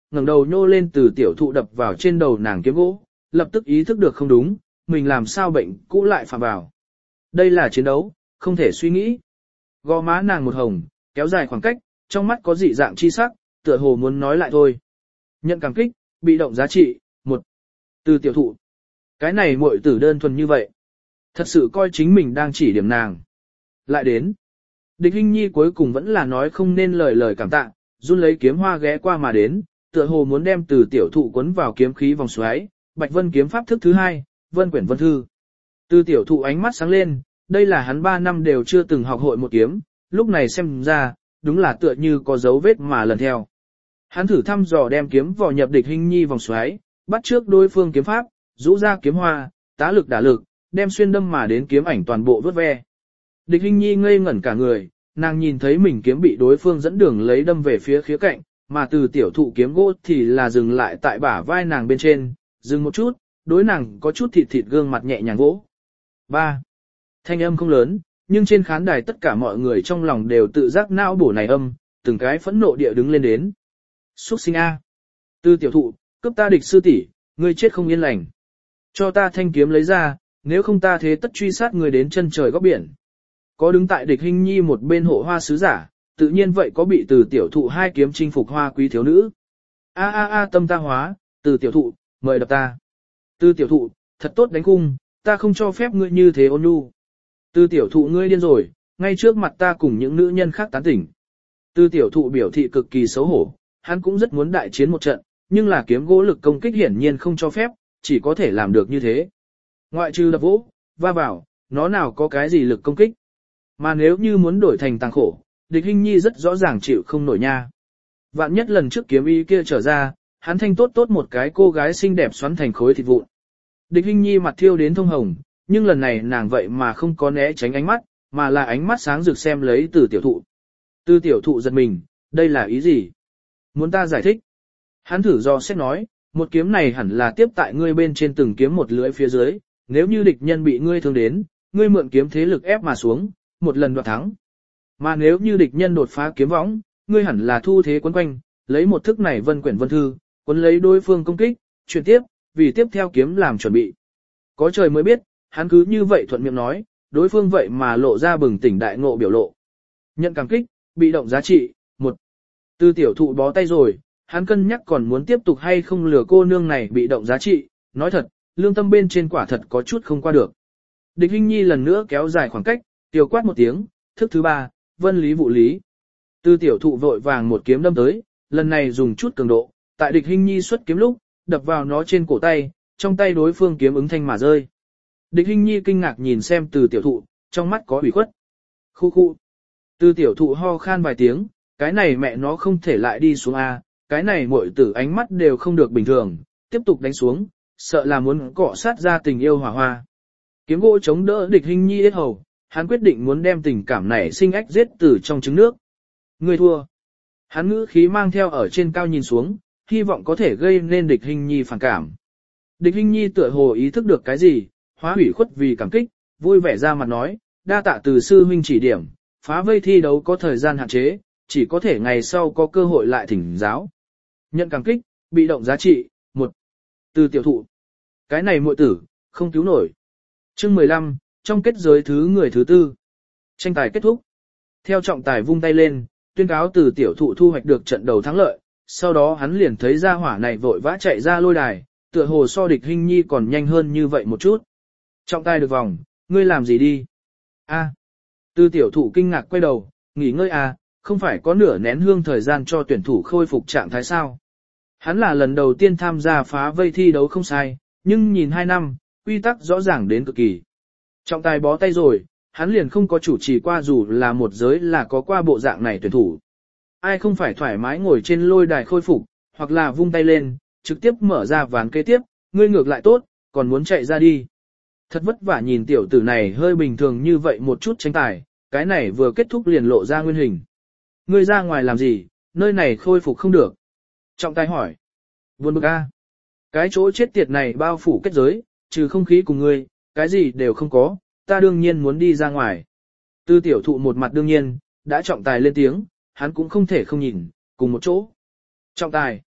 ngẩng đầu nhô lên từ tiểu thụ đập vào trên đầu nàng kiếm gỗ, lập tức ý thức được không đúng, mình làm sao bệnh cũ lại phạm vào. Đây là chiến đấu, không thể suy nghĩ. Gò má nàng một hồng, kéo dài khoảng cách, trong mắt có dị dạng chi sắc, tựa hồ muốn nói lại thôi. Nhận cảm kích, bị động giá trị, 1. Từ tiểu thụ. Cái này muội tử đơn thuần như vậy. Thật sự coi chính mình đang chỉ điểm nàng. Lại đến. Địch Hinh Nhi cuối cùng vẫn là nói không nên lời cảm tạ, run lấy kiếm hoa ghé qua mà đến, tựa hồ muốn đem từ tiểu thụ cuốn vào kiếm khí vòng xoáy, Bạch Vân kiếm pháp thức thứ 2, Vân quyển vân thư. Từ tiểu thụ ánh mắt sáng lên, đây là hắn 3 năm đều chưa từng học hội một kiếm, lúc này xem ra, đúng là tựa như có dấu vết mà lần theo. Hắn thử thăm dò đem kiếm vào nhập Địch Hinh Nhi vòng xoáy, bắt trước đối phương kiếm pháp, rũ ra kiếm hoa, tá lực đả lực, đem xuyên đâm mà đến kiếm ảnh toàn bộ vớt ve. Địch Hinh Nhi ngây ngẩn cả người, nàng nhìn thấy mình kiếm bị đối phương dẫn đường lấy đâm về phía khía cạnh, mà từ tiểu thụ kiếm gỗ thì là dừng lại tại bả vai nàng bên trên, dừng một chút, đối nàng có chút thịt gương mặt nhẹ nhàng vỗ. 3. Thanh âm không lớn, nhưng trên khán đài tất cả mọi người trong lòng đều tự giác não bổ này âm, từng cái phẫn nộ địa đứng lên đến. Xuất sinh A. Từ tiểu thụ, cướp ta địch sư tỷ, ngươi chết không yên lành. Cho ta thanh kiếm lấy ra, nếu không ta thế tất truy sát người đến chân trời góc biển. Có đứng tại Địch Hinh Nhi một bên hộ hoa sứ giả, tự nhiên vậy có bị từ tiểu thụ 2 kiếm chinh phục hoa quý thiếu nữ. Tâm ta hóa, từ tiểu thụ, mời đập ta. Từ tiểu thụ, thật tốt đánh cung, ta không cho phép ngươi như thế ôn nhu. Từ tiểu thụ ngươi điên rồi, ngay trước mặt ta cùng những nữ nhân khác tán tỉnh. Từ tiểu thụ biểu thị cực kỳ xấu hổ, hắn cũng rất muốn đại chiến một trận, nhưng là kiếm gỗ lực công kích hiển nhiên không cho phép, chỉ có thể làm được như thế. Ngoại trừ đập vỗ, va vào, nó nào có cái gì lực công kích. Mà nếu như muốn đổi thành tàng khổ, Địch Hinh Nhi rất rõ ràng chịu không nổi nha. Vạn nhất lần trước kiếm ý kia trở ra, hắn thanh tốt một cái cô gái xinh đẹp xoắn thành khối thịt vụn. Địch Hinh Nhi mặt thiêu đến thông hồng, nhưng lần này nàng vậy mà không có né tránh ánh mắt, mà là ánh mắt sáng rực xem lấy từ tiểu thụ. Từ tiểu thụ giật mình, đây là ý gì? Muốn ta giải thích? Hắn thử do xét nói, một kiếm này hẳn là tiếp tại ngươi bên trên từng kiếm một lưỡi phía dưới, nếu như địch nhân bị ngươi thương đến, ngươi mượn kiếm thế lực ép mà xuống, một lần đoạt thắng. Mà nếu như địch nhân đột phá kiếm võng, ngươi hẳn là thu thế quấn quanh, lấy một thức này vân quyển vân thư, quấn lấy đối phương công kích, chuyển tiếp, vì tiếp theo kiếm làm chuẩn bị. Có trời mới biết, hắn cứ như vậy thuận miệng nói, đối phương vậy mà lộ ra bừng tỉnh đại ngộ biểu lộ. Nhận cảm kích, bị động giá trị, 1. Từ tiểu thụ bó tay rồi, hắn cân nhắc còn muốn tiếp tục hay không lừa cô nương này bị động giá trị, nói thật, lương tâm bên trên quả thật có chút không qua được. Địch Hinh Nhi lần nữa kéo dài khoảng cách, tiêu quát một tiếng, thức thứ 3, vân lý vụ lý. Từ tiểu thụ vội vàng một kiếm đâm tới, lần này dùng chút cường độ, tại Địch Hinh Nhi xuất kiếm lúc, đập vào nó trên cổ tay, trong tay đối phương kiếm ứng thanh mà rơi. Địch Hinh Nhi kinh ngạc nhìn xem từ tiểu thụ, trong mắt có ủy khuất. Khu khu. Từ tiểu thụ ho khan vài tiếng, cái này mẹ nó không thể lại đi xuống A, cái này muội tử ánh mắt đều không được bình thường, tiếp tục đánh xuống, sợ là muốn cọ sát ra tình yêu hỏa hoa. Kiếm gỗ chống đỡ Địch Hinh Nhi yết hầu, hắn quyết định muốn đem tình cảm này sinh ách giết từ trong trứng nước. Người thua. Hắn ngữ khí mang theo ở trên cao nhìn xuống, hy vọng có thể gây nên Địch Hinh Nhi phản cảm. Địch Hinh Nhi tựa hồ ý thức được cái gì, hóa ủy khuất vì cảm kích, vui vẻ ra mặt nói, đa tạ từ sư huynh chỉ điểm, phá vây thi đấu có thời gian hạn chế, chỉ có thể ngày sau có cơ hội lại thỉnh giáo. Nhận cảm kích, bị động giá trị, 1. Từ tiểu thụ. Cái này muội tử, không cứu nổi. Chương 15, trong kết giới thứ người thứ tư. Tranh tài kết thúc. Theo trọng tài vung tay lên, tuyên cáo từ tiểu thụ thu hoạch được trận đầu thắng lợi, sau đó hắn liền thấy ra hỏa này vội vã chạy ra lôi đài, tựa hồ so Địch Hinh Nhi còn nhanh hơn như vậy một chút. Trọng tài được vòng, ngươi làm gì đi? Từ tiểu thụ kinh ngạc quay đầu, nghỉ ngơi không phải có nửa nén hương thời gian cho tuyển thủ khôi phục trạng thái sao? Hắn là lần đầu tiên tham gia phá vây thi đấu không sai, nhưng nhìn 2 năm, quy tắc rõ ràng đến cực kỳ. Trọng tài bó tay rồi, hắn liền không có chủ trì qua dù là một giới là có qua bộ dạng này tuyển thủ. Ai không phải thoải mái ngồi trên lôi đài khôi phục, hoặc là vung tay lên, trực tiếp mở ra ván kế tiếp, ngươi ngược lại tốt, còn muốn chạy ra đi. Thật vất vả nhìn tiểu tử này hơi bình thường như vậy một chút tranh tài, cái này vừa kết thúc liền lộ ra nguyên hình. Ngươi ra ngoài làm gì, nơi này khôi phục không được. Trọng tài hỏi. Buồn bực a. Cái chỗ chết tiệt này bao phủ kết giới, trừ không khí cùng ngươi, cái gì đều không có, ta đương nhiên muốn đi ra ngoài. Từ tiểu thụ một mặt đương nhiên, đã trọng tài lên tiếng, hắn cũng không thể không nhìn, cùng một chỗ. Trọng tài.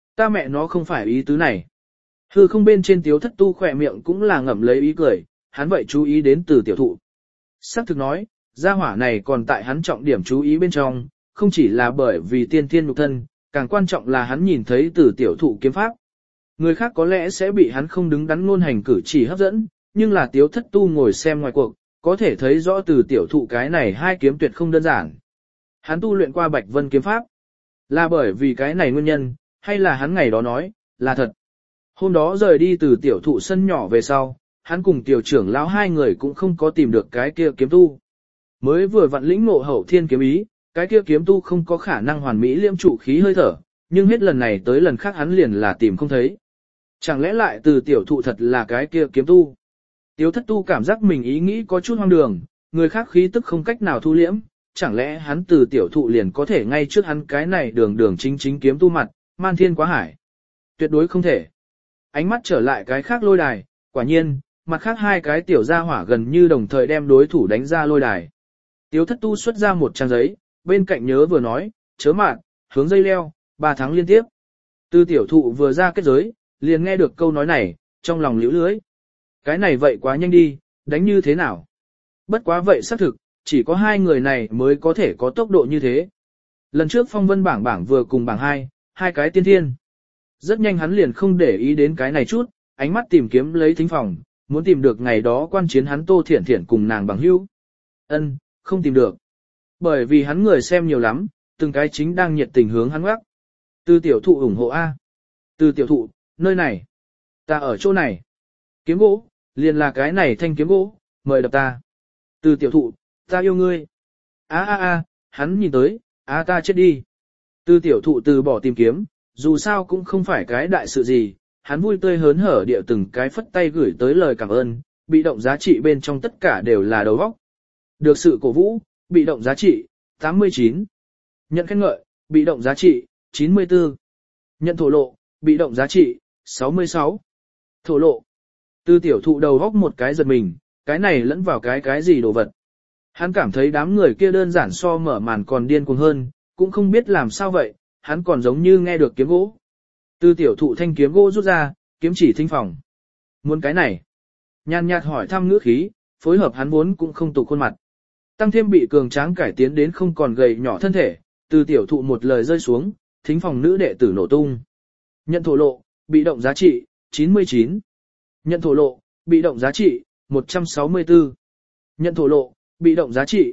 Ta mẹ nó không phải ý tứ này. Hư không bên trên Tiếu Thất Tu khỏe miệng cũng là ngậm lấy ý cười, hắn vậy chú ý đến từ tiểu thụ. Sắc thực nói, gia hỏa này còn tại hắn trọng điểm chú ý bên trong, không chỉ là bởi vì tiên thiên nhục thân, càng quan trọng là hắn nhìn thấy từ tiểu thụ kiếm pháp. Người khác có lẽ sẽ bị hắn không đứng đắn ngôn hành cử chỉ hấp dẫn, nhưng là Tiếu Thất Tu ngồi xem ngoài cuộc, có thể thấy rõ từ tiểu thụ cái này hai kiếm tuyệt không đơn giản. Hắn tu luyện qua Bạch Vân kiếm pháp, là bởi vì cái này nguyên nhân, hay là hắn ngày đó nói, là thật. Hôm đó rời đi từ tiểu thụ sân nhỏ về sau, hắn cùng tiểu trưởng lão hai người cũng không có tìm được cái kia kiếm tu. Mới vừa vặn lĩnh ngộ hậu thiên kiếm ý, cái kia kiếm tu không có khả năng hoàn mỹ liêm trụ khí hơi thở, nhưng hết lần này tới lần khác hắn liền là tìm không thấy. Chẳng lẽ lại từ tiểu thụ thật là cái kia kiếm tu? Tiếu Thất Tu cảm giác mình ý nghĩ có chút hoang đường, người khác khí tức không cách nào thu liễm, chẳng lẽ hắn từ tiểu thụ liền có thể ngay trước hắn cái này đường đường chính chính kiếm tu mặt, man thiên quá hải. Tuyệt đối không thể. Ánh mắt trở lại cái khác lôi đài, quả nhiên, mặt khác hai cái tiểu gia hỏa gần như đồng thời đem đối thủ đánh ra lôi đài. Tiếu Thất Tu xuất ra một trang giấy, bên cạnh nhớ vừa nói, chớ mạn, hướng dây leo, 3 tháng liên tiếp. Từ tiểu thụ vừa ra kết giới, liền nghe được câu nói này, trong lòng liễu lưới. Cái này vậy quá nhanh đi, đánh như thế nào? Bất quá vậy xác thực, chỉ có hai người này mới có thể có tốc độ như thế. Lần trước phong vân bảng vừa cùng bảng 2, hai cái tiên thiên. Rất nhanh hắn liền không để ý đến cái này chút, ánh mắt tìm kiếm lấy thính phòng, muốn tìm được ngày đó quan chiến hắn Tô Thiển Thiển cùng nàng bằng hữu. Ân, không tìm được. Bởi vì hắn người xem nhiều lắm, từng cái chính đang nhiệt tình hướng hắn gác. Từ tiểu thụ ủng hộ A. Từ tiểu thụ, nơi này. Ta ở chỗ này. Kiếm gỗ, liền là cái này thanh kiếm gỗ, mời đập ta. Từ tiểu thụ, ta yêu ngươi. Hắn nhìn tới, ta chết đi. Từ tiểu thụ từ bỏ tìm kiếm, dù sao cũng không phải cái đại sự gì, hắn vui tươi hớn hở địa từng cái phất tay gửi tới lời cảm ơn, bị động giá trị bên trong tất cả đều là đầu óc. Được sự cổ vũ, bị động giá trị, 89. Nhận khen ngợi, bị động giá trị, 94. Nhận thổ lộ, bị động giá trị, 66. Thổ lộ. Từ tiểu thụ đầu góc một cái giật mình, cái này lẫn vào cái gì đồ vật. Hắn cảm thấy đám người kia đơn giản so mở màn còn điên cuồng hơn, cũng không biết làm sao vậy, hắn còn giống như nghe được kiếm gỗ. Từ tiểu thụ thanh kiếm gỗ rút ra, kiếm chỉ thính phòng. Muốn cái này. Nhàn nhạt hỏi thăm ngữ khí, phối hợp hắn vốn cũng không tụ khuôn mặt. Tăng thêm bị cường tráng cải tiến đến không còn gầy nhỏ thân thể, từ tiểu thụ một lời rơi xuống, thính phòng nữ đệ tử nổ tung. Nhận thổ lộ, bị động giá trị, 99. Nhận thổ lộ, bị động giá trị, 164. Nhận thổ lộ, bị động giá trị,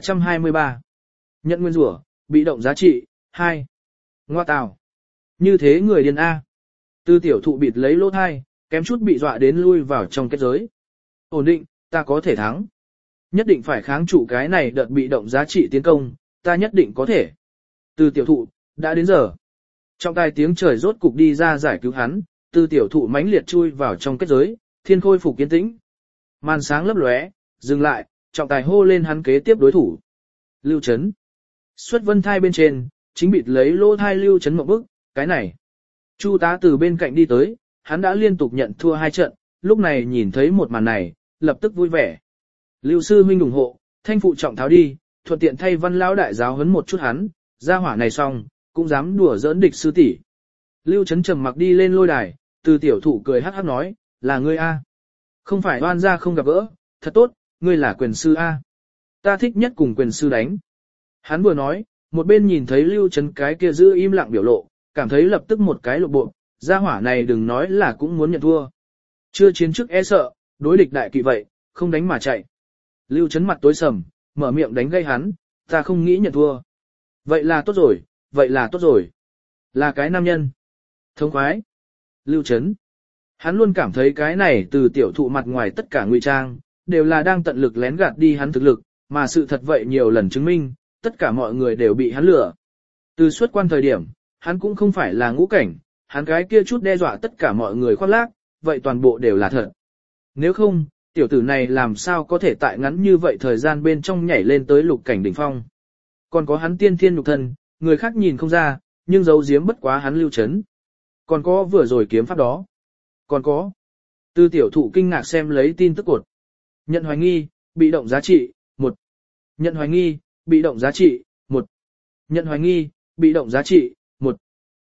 323. Nhận nguyên rủa, bị động giá trị, 2. Ngoa tào. Như thế người điên A. Từ tiểu thụ bịt lấy lỗ thai, kém chút bị dọa đến lui vào trong kết giới. Ổn định, ta có thể thắng. Nhất định phải kháng trụ cái này đợt bị động giá trị tiến công, ta nhất định có thể. Từ tiểu thụ, đã đến giờ. Trong tai tiếng trời rốt cục đi ra giải cứu hắn, từ tiểu thụ mãnh liệt chui vào trong kết giới, thiên khôi phục kiên tĩnh. Màn sáng lấp lóe, dừng lại, trọng tài hô lên hắn kế tiếp đối thủ. Lưu Chấn. Xuất vân thai bên trên, chính bịt lấy lỗ thai Lưu Chấn một bức, cái này. Chu tá từ bên cạnh đi tới, hắn đã liên tục nhận thua 2 trận, lúc này nhìn thấy một màn này, lập tức vui vẻ. Lưu sư huynh ủng hộ, thanh phụ trọng tháo đi, thuận tiện thay Văn lão đại giáo huấn một chút hắn, ra hỏa này xong, cũng dám đùa giỡn địch sư tỷ. Lưu Chấn trầm mặc đi lên lôi đài, từ tiểu thụ cười hắc hắc nói, là ngươi A. Không phải oan gia không gặp gỡ, thật tốt, ngươi là quyền sư A. Ta thích nhất cùng quyền sư đánh. Hắn vừa nói, một bên nhìn thấy Lưu Chấn cái kia giữ im lặng biểu lộ, cảm thấy lập tức một cái lộ bộ, gia hỏa này đừng nói là cũng muốn nhận thua. Chưa chiến trước e sợ, đối địch đại kỵ vậy, không đánh mà chạy. Lưu Chấn mặt tối sầm, mở miệng đánh gây hắn, ta không nghĩ nhận thua. Vậy là tốt rồi, vậy là tốt rồi. Là cái nam nhân. Thông khoái. Lưu Chấn. Hắn luôn cảm thấy cái này từ tiểu thụ mặt ngoài tất cả ngụy trang, đều là đang tận lực lén gạt đi hắn thực lực, mà sự thật vậy nhiều lần chứng minh, tất cả mọi người đều bị hắn lừa. Từ xuất quan thời điểm, hắn cũng không phải là ngũ cảnh, hắn cái kia chút đe dọa tất cả mọi người khoác lác, vậy toàn bộ đều là thật. Nếu không, tiểu tử này làm sao có thể tại ngắn như vậy thời gian bên trong nhảy lên tới lục cảnh đỉnh phong. Còn có hắn tiên thiên nhục thân, người khác nhìn không ra, nhưng giấu giếm bất quá hắn Lưu Chấn. Còn có vừa rồi kiếm pháp đó. Còn có. Từ tiểu thụ kinh ngạc xem lấy tin tức cột. Nhận hoài nghi, bị động giá trị, 1. Nhận hoài nghi, bị động giá trị, 1. Nhận hoài nghi, bị động giá trị, 1.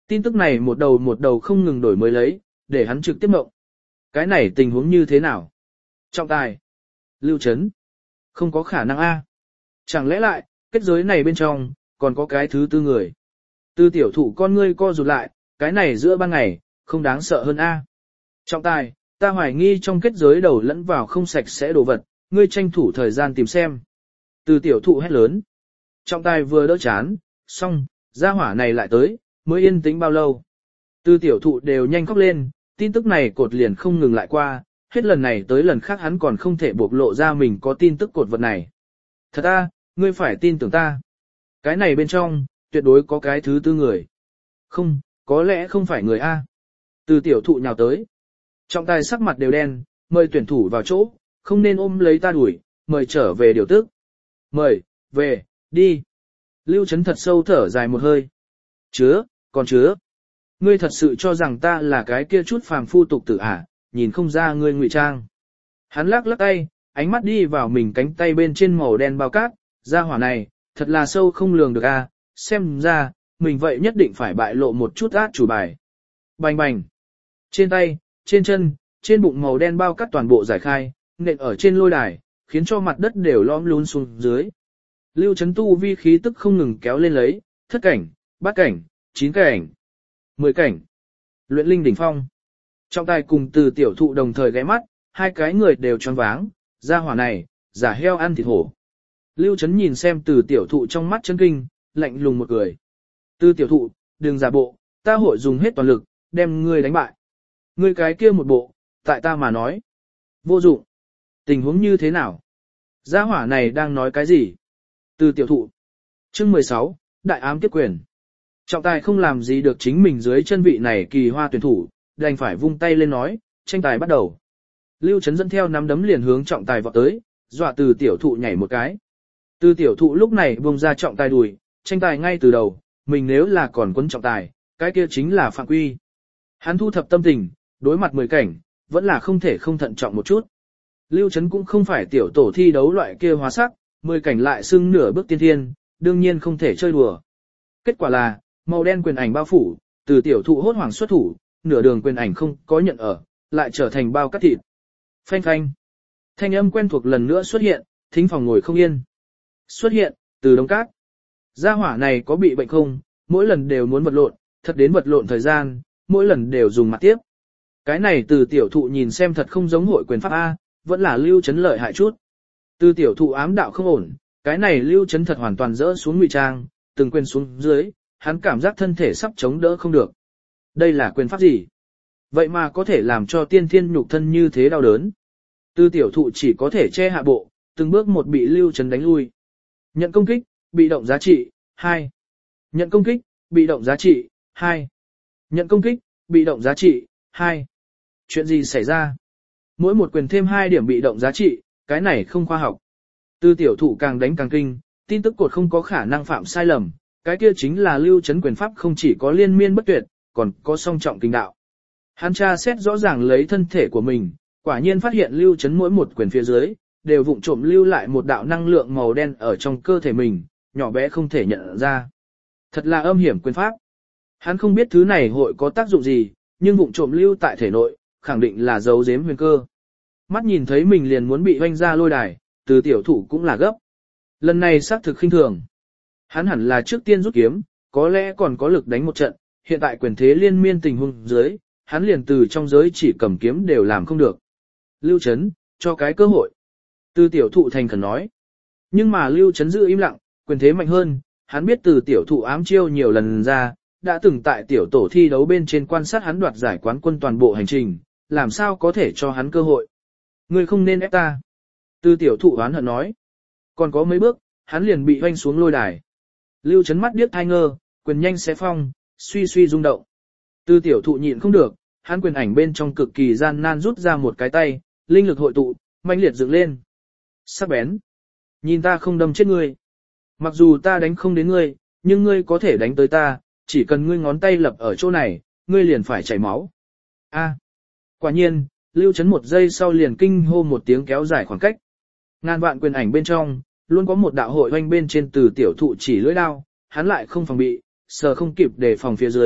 Tin tức này một đầu không ngừng đổi mới lấy, để hắn trực tiếp mộng. Cái này tình huống như thế nào? Trọng tài. Lưu Trấn. Không có khả năng a. Chẳng lẽ lại, kết giới này bên trong, còn có cái thứ tư người. Từ tiểu thụ con ngươi co rụt lại, cái này giữa ban ngày, không đáng sợ hơn a. Trọng tài, ta hoài nghi trong kết giới đầu lẫn vào không sạch sẽ đồ vật, ngươi tranh thủ thời gian tìm xem. Từ tiểu thụ hét lớn. Trọng tài vừa đỡ chán, xong, gia hỏa này lại tới, mới yên tĩnh bao lâu. Từ tiểu thụ đều nhanh khóc lên, tin tức này cột liền không ngừng lại qua, hết lần này tới lần khác hắn còn không thể bộc lộ ra mình có tin tức cột vật này. Thật a, ngươi phải tin tưởng ta. Cái này bên trong, tuyệt đối có cái thứ tư người. Không, có lẽ không phải người A. Từ tiểu thụ nhào tới. Trọng tài sắc mặt đều đen, mời tuyển thủ vào chỗ, không nên ôm lấy ta đuổi, mời trở về điều tức. Mời, về, đi. Lưu Trấn thật sâu thở dài một hơi. Chứa, còn chứa. Ngươi thật sự cho rằng ta là cái kia chút phàm phu tục tử à, nhìn không ra ngươi ngụy trang. Hắn lắc lắc tay, ánh mắt đi vào mình cánh tay bên trên màu đen bao cát, gia hỏa này, thật là sâu không lường được a, xem ra, mình vậy nhất định phải bại lộ một chút át chủ bài. Bành bành. Trên tay, trên chân, trên bụng màu đen bao cát toàn bộ giải khai, nện ở trên lôi đài, khiến cho mặt đất đều lõm lún xuống dưới. Lưu Trấn tu vi khí tức không ngừng kéo lên lấy, thất cảnh, bát cảnh, 9 cảnh, 10 cảnh. Luyện linh đỉnh phong. Trọng tài cùng từ tiểu thụ đồng thời ghé mắt, hai cái người đều choáng váng, gia hỏa này, giả heo ăn thịt hổ. Lưu Trấn nhìn xem từ tiểu thụ trong mắt chấn kinh, lạnh lùng một cười. Từ tiểu thụ, đừng giả bộ, ta hội dùng hết toàn lực, đem ngươi đánh bại. Ngươi cái kia một bộ, tại ta mà nói. Vô dụng. Tình huống như thế nào? Gia hỏa này đang nói cái gì? Từ tiểu thụ. Chương 16, Đại ám tiếp quyền. Trọng tài không làm gì được chính mình dưới chân vị này kỳ hoa tuyển thủ, đành phải vung tay lên nói, tranh tài bắt đầu. Lưu Trấn dẫn theo nắm đấm liền hướng trọng tài vọt tới, dọa từ tiểu thụ nhảy một cái. Từ tiểu thụ lúc này buông ra trọng tài đùi, tranh tài ngay từ đầu, mình nếu là còn quấn trọng tài, cái kia chính là phạm quy. Hắn thu thập tâm tình, đối mặt 10 cảnh, vẫn là không thể không thận trọng một chút. Lưu Trấn cũng không phải tiểu tổ thi đấu loại kia hóa sắc, 10 cảnh lại xưng nửa bước tiên thiên, đương nhiên không thể chơi đùa. Kết quả là, màu đen quyền ảnh bao phủ, từ tiểu thụ hốt hoảng xuất thủ, nửa đường quyền ảnh không có nhận ở, lại trở thành bao cắt thịt. Phanh phanh. Thanh âm quen thuộc lần nữa xuất hiện, thính phòng ngồi không yên. Xuất hiện, từ đống cát. Gia hỏa này có bị bệnh không, mỗi lần đều muốn vật lộn, thật đến vật lộn thời gian, mỗi lần đều dùng mặt tiếp. Cái này từ tiểu thụ nhìn xem thật không giống hội quyền pháp A, vẫn là Lưu Trấn lợi hại chút. Từ tiểu thụ ám đạo không ổn, cái này Lưu Trấn thật hoàn toàn rỡ xuống ngụy trang, từng quyền xuống dưới, hắn cảm giác thân thể sắp chống đỡ không được. Đây là quyền pháp gì? Vậy mà có thể làm cho tiên thiên nhục thân như thế đau đớn. Từ tiểu thụ chỉ có thể che hạ bộ, từng bước một bị Lưu Trấn đánh lui. Nhận công kích, bị động giá trị, 2. Nhận công kích, bị động giá trị, 2. Nhận công kích, bị động giá trị, 2. Chuyện gì xảy ra? Mỗi một quyền thêm 2 điểm bị động giá trị, cái này không khoa học. Từ tiểu thụ càng đánh càng kinh, tin tức cột không có khả năng phạm sai lầm, cái kia chính là Lưu Trấn quyền pháp không chỉ có liên miên bất tuyệt, còn có song trọng kinh đạo. Hắn tra xét rõ ràng lấy thân thể của mình, quả nhiên phát hiện Lưu Trấn mỗi một quyền phía dưới, đều vụng trộm lưu lại một đạo năng lượng màu đen ở trong cơ thể mình, nhỏ bé không thể nhận ra. Thật là âm hiểm quyền pháp. Hắn không biết thứ này hội có tác dụng gì, nhưng vụng trộm lưu tại thể nội, khẳng định là giấu giếm huyền cơ. Mắt nhìn thấy mình liền muốn bị hoanh ra lôi đài, từ tiểu thủ cũng là gấp. Lần này xác thực khinh thường. Hắn hẳn là trước tiên rút kiếm, có lẽ còn có lực đánh một trận, hiện tại quyền thế liên miên tình huống dưới, hắn liền từ trong giới chỉ cầm kiếm đều làm không được. Lưu Trấn, cho cái cơ hội. Từ tiểu thụ thành khẩn nói. Nhưng mà Lưu Trấn giữ im lặng, quyền thế mạnh hơn, hắn biết từ tiểu thụ ám chiêu nhiều lần ra, đã từng tại tiểu tổ thi đấu bên trên quan sát hắn đoạt giải quán quân toàn bộ hành trình, làm sao có thể cho hắn cơ hội. Ngươi không nên ép ta. Từ tiểu thụ oán hận nói. Còn có mấy bước, hắn liền bị hoanh xuống lôi đài. Lưu Trấn mắt điếc thai ngơ, quyền nhanh xé phong, suy suy rung động. Từ tiểu thụ nhịn không được, hắn quyền ảnh bên trong cực kỳ gian nan rút ra một cái tay, linh lực hội tụ, mãnh liệt dựng lên. Sắc bén. Nhìn ta không đâm chết ngươi. Mặc dù ta đánh không đến ngươi, nhưng ngươi có thể đánh tới ta, chỉ cần ngươi ngón tay lập ở chỗ này, ngươi liền phải chảy máu. A. Quả nhiên, Lưu Trấn một giây sau liền kinh hô một tiếng kéo dài khoảng cách. Ngàn vạn quyền ảnh bên trong, luôn có một đạo hội hoanh bên trên từ tiểu thụ chỉ lưỡi đao, hắn lại không phòng bị, sờ không kịp để phòng phía dưới,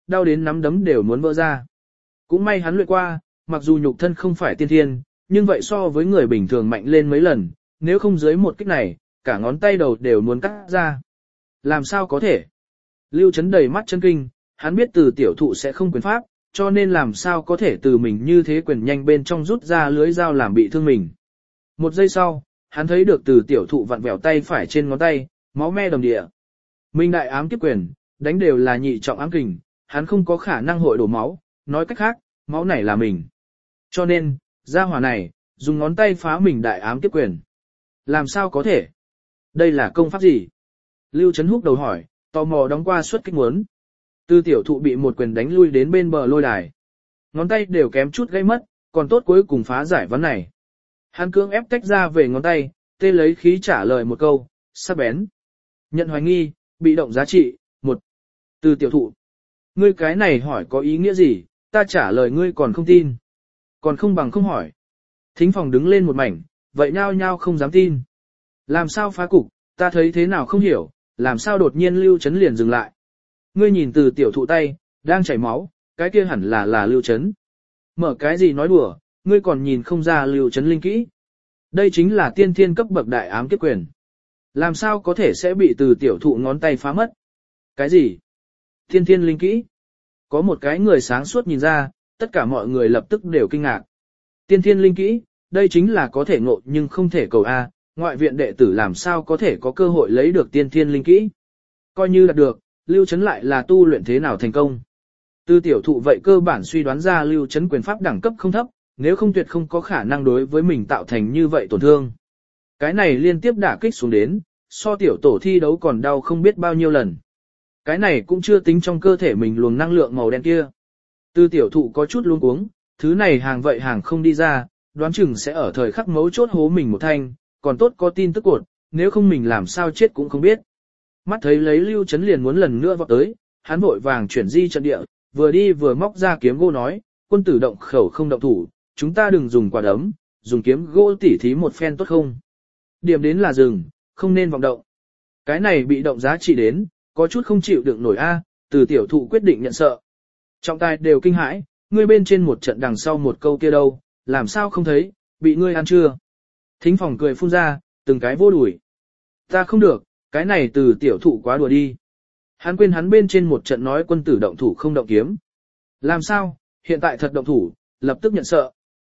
đau đến nắm đấm đều muốn vỡ ra. Cũng may hắn luyện qua, mặc dù nhục thân không phải tiên thiên, nhưng vậy so với người bình thường mạnh lên mấy lần, nếu không dưới một kích này, cả ngón tay đầu đều muốn cắt ra. Làm sao có thể? Lưu Chấn đầy mắt chân kinh, hắn biết từ tiểu thụ sẽ không quyền pháp, cho nên làm sao có thể từ mình như thế quyền nhanh bên trong rút ra lưới dao làm bị thương mình. Một giây sau, hắn thấy được từ tiểu thụ vặn vẹo tay phải trên ngón tay, máu me đầm địa. Minh đại ám kiếp quyền, đánh đều là nhị trọng ám kình, hắn không có khả năng hội đổ máu, nói cách khác, máu này là mình. Cho nên, gia hỏa này, dùng ngón tay phá mình đại ám kiếp quyền. Làm sao có thể? Đây là công pháp gì? Lưu Chấn Húc đầu hỏi, tò mò đóng qua suất kích muốn. Từ tiểu thụ bị một quyền đánh lui đến bên bờ lôi đài. Ngón tay đều kém chút gây mất, còn tốt cuối cùng phá giải vấn này. Hắn cưỡng ép tách ra về ngón tay, tê lấy khí trả lời một câu, sắc bén. Nhận hoài nghi, bị động giá trị, 1. Từ tiểu thụ. Ngươi cái này hỏi có ý nghĩa gì, ta trả lời ngươi còn không tin. Còn không bằng không hỏi. Thính phòng đứng lên một mảnh, vậy nhao nhao không dám tin. Làm sao phá cục, ta thấy thế nào không hiểu, làm sao đột nhiên Lưu Chấn liền dừng lại. Ngươi nhìn từ tiểu thụ tay, đang chảy máu, cái kia hẳn là Lưu Chấn. Mở cái gì nói đùa, ngươi còn nhìn không ra Lưu Chấn linh kỹ. Đây chính là tiên thiên cấp bậc đại ám kiếp quyền. Làm sao có thể sẽ bị từ tiểu thụ ngón tay phá mất? Cái gì? Tiên thiên linh kỹ? Có một cái người sáng suốt nhìn ra, tất cả mọi người lập tức đều kinh ngạc. Tiên thiên linh kỹ, đây chính là có thể ngộ nhưng không thể cầu A, ngoại viện đệ tử làm sao có thể có cơ hội lấy được tiên thiên linh kỹ. Coi như đạt được, Lưu Chấn lại là tu luyện thế nào thành công. Từ tiểu thụ vậy cơ bản suy đoán ra Lưu Chấn quyền pháp đẳng cấp không thấp, nếu không tuyệt không có khả năng đối với mình tạo thành như vậy tổn thương. Cái này liên tiếp đả kích xuống đến, so tiểu tổ thi đấu còn đau không biết bao nhiêu lần. Cái này cũng chưa tính trong cơ thể mình luồng năng lượng màu đen kia. Từ tiểu thụ có chút luống cuống, thứ này hàng vậy hàng không đi ra, đoán chừng sẽ ở thời khắc mấu chốt hố mình một thanh, còn tốt có tin tức cột, nếu không mình làm sao chết cũng không biết. Mắt thấy lấy Lưu Chấn liền muốn lần nữa vọt tới, hắn vội vàng chuyển di trận địa, vừa đi vừa móc ra kiếm gỗ nói, quân tử động khẩu không động thủ, chúng ta đừng dùng quả đấm, dùng kiếm gỗ tỉ thí một phen tốt không. Điểm đến là dừng, không nên vọng động. Cái này bị động giá trị đến, có chút không chịu đựng nổi a, từ tiểu thụ quyết định nhận sợ. Trọng tài đều kinh hãi, ngươi bên trên một trận đằng sau một câu kia đâu, làm sao không thấy, bị ngươi ăn chưa? Thính phòng cười phun ra, từng cái vô đuổi. Ta không được, cái này từ tiểu thụ quá đùa đi. Hắn quên hắn bên trên một trận nói quân tử động thủ không động kiếm. Làm sao, hiện tại thật động thủ, lập tức nhận sợ.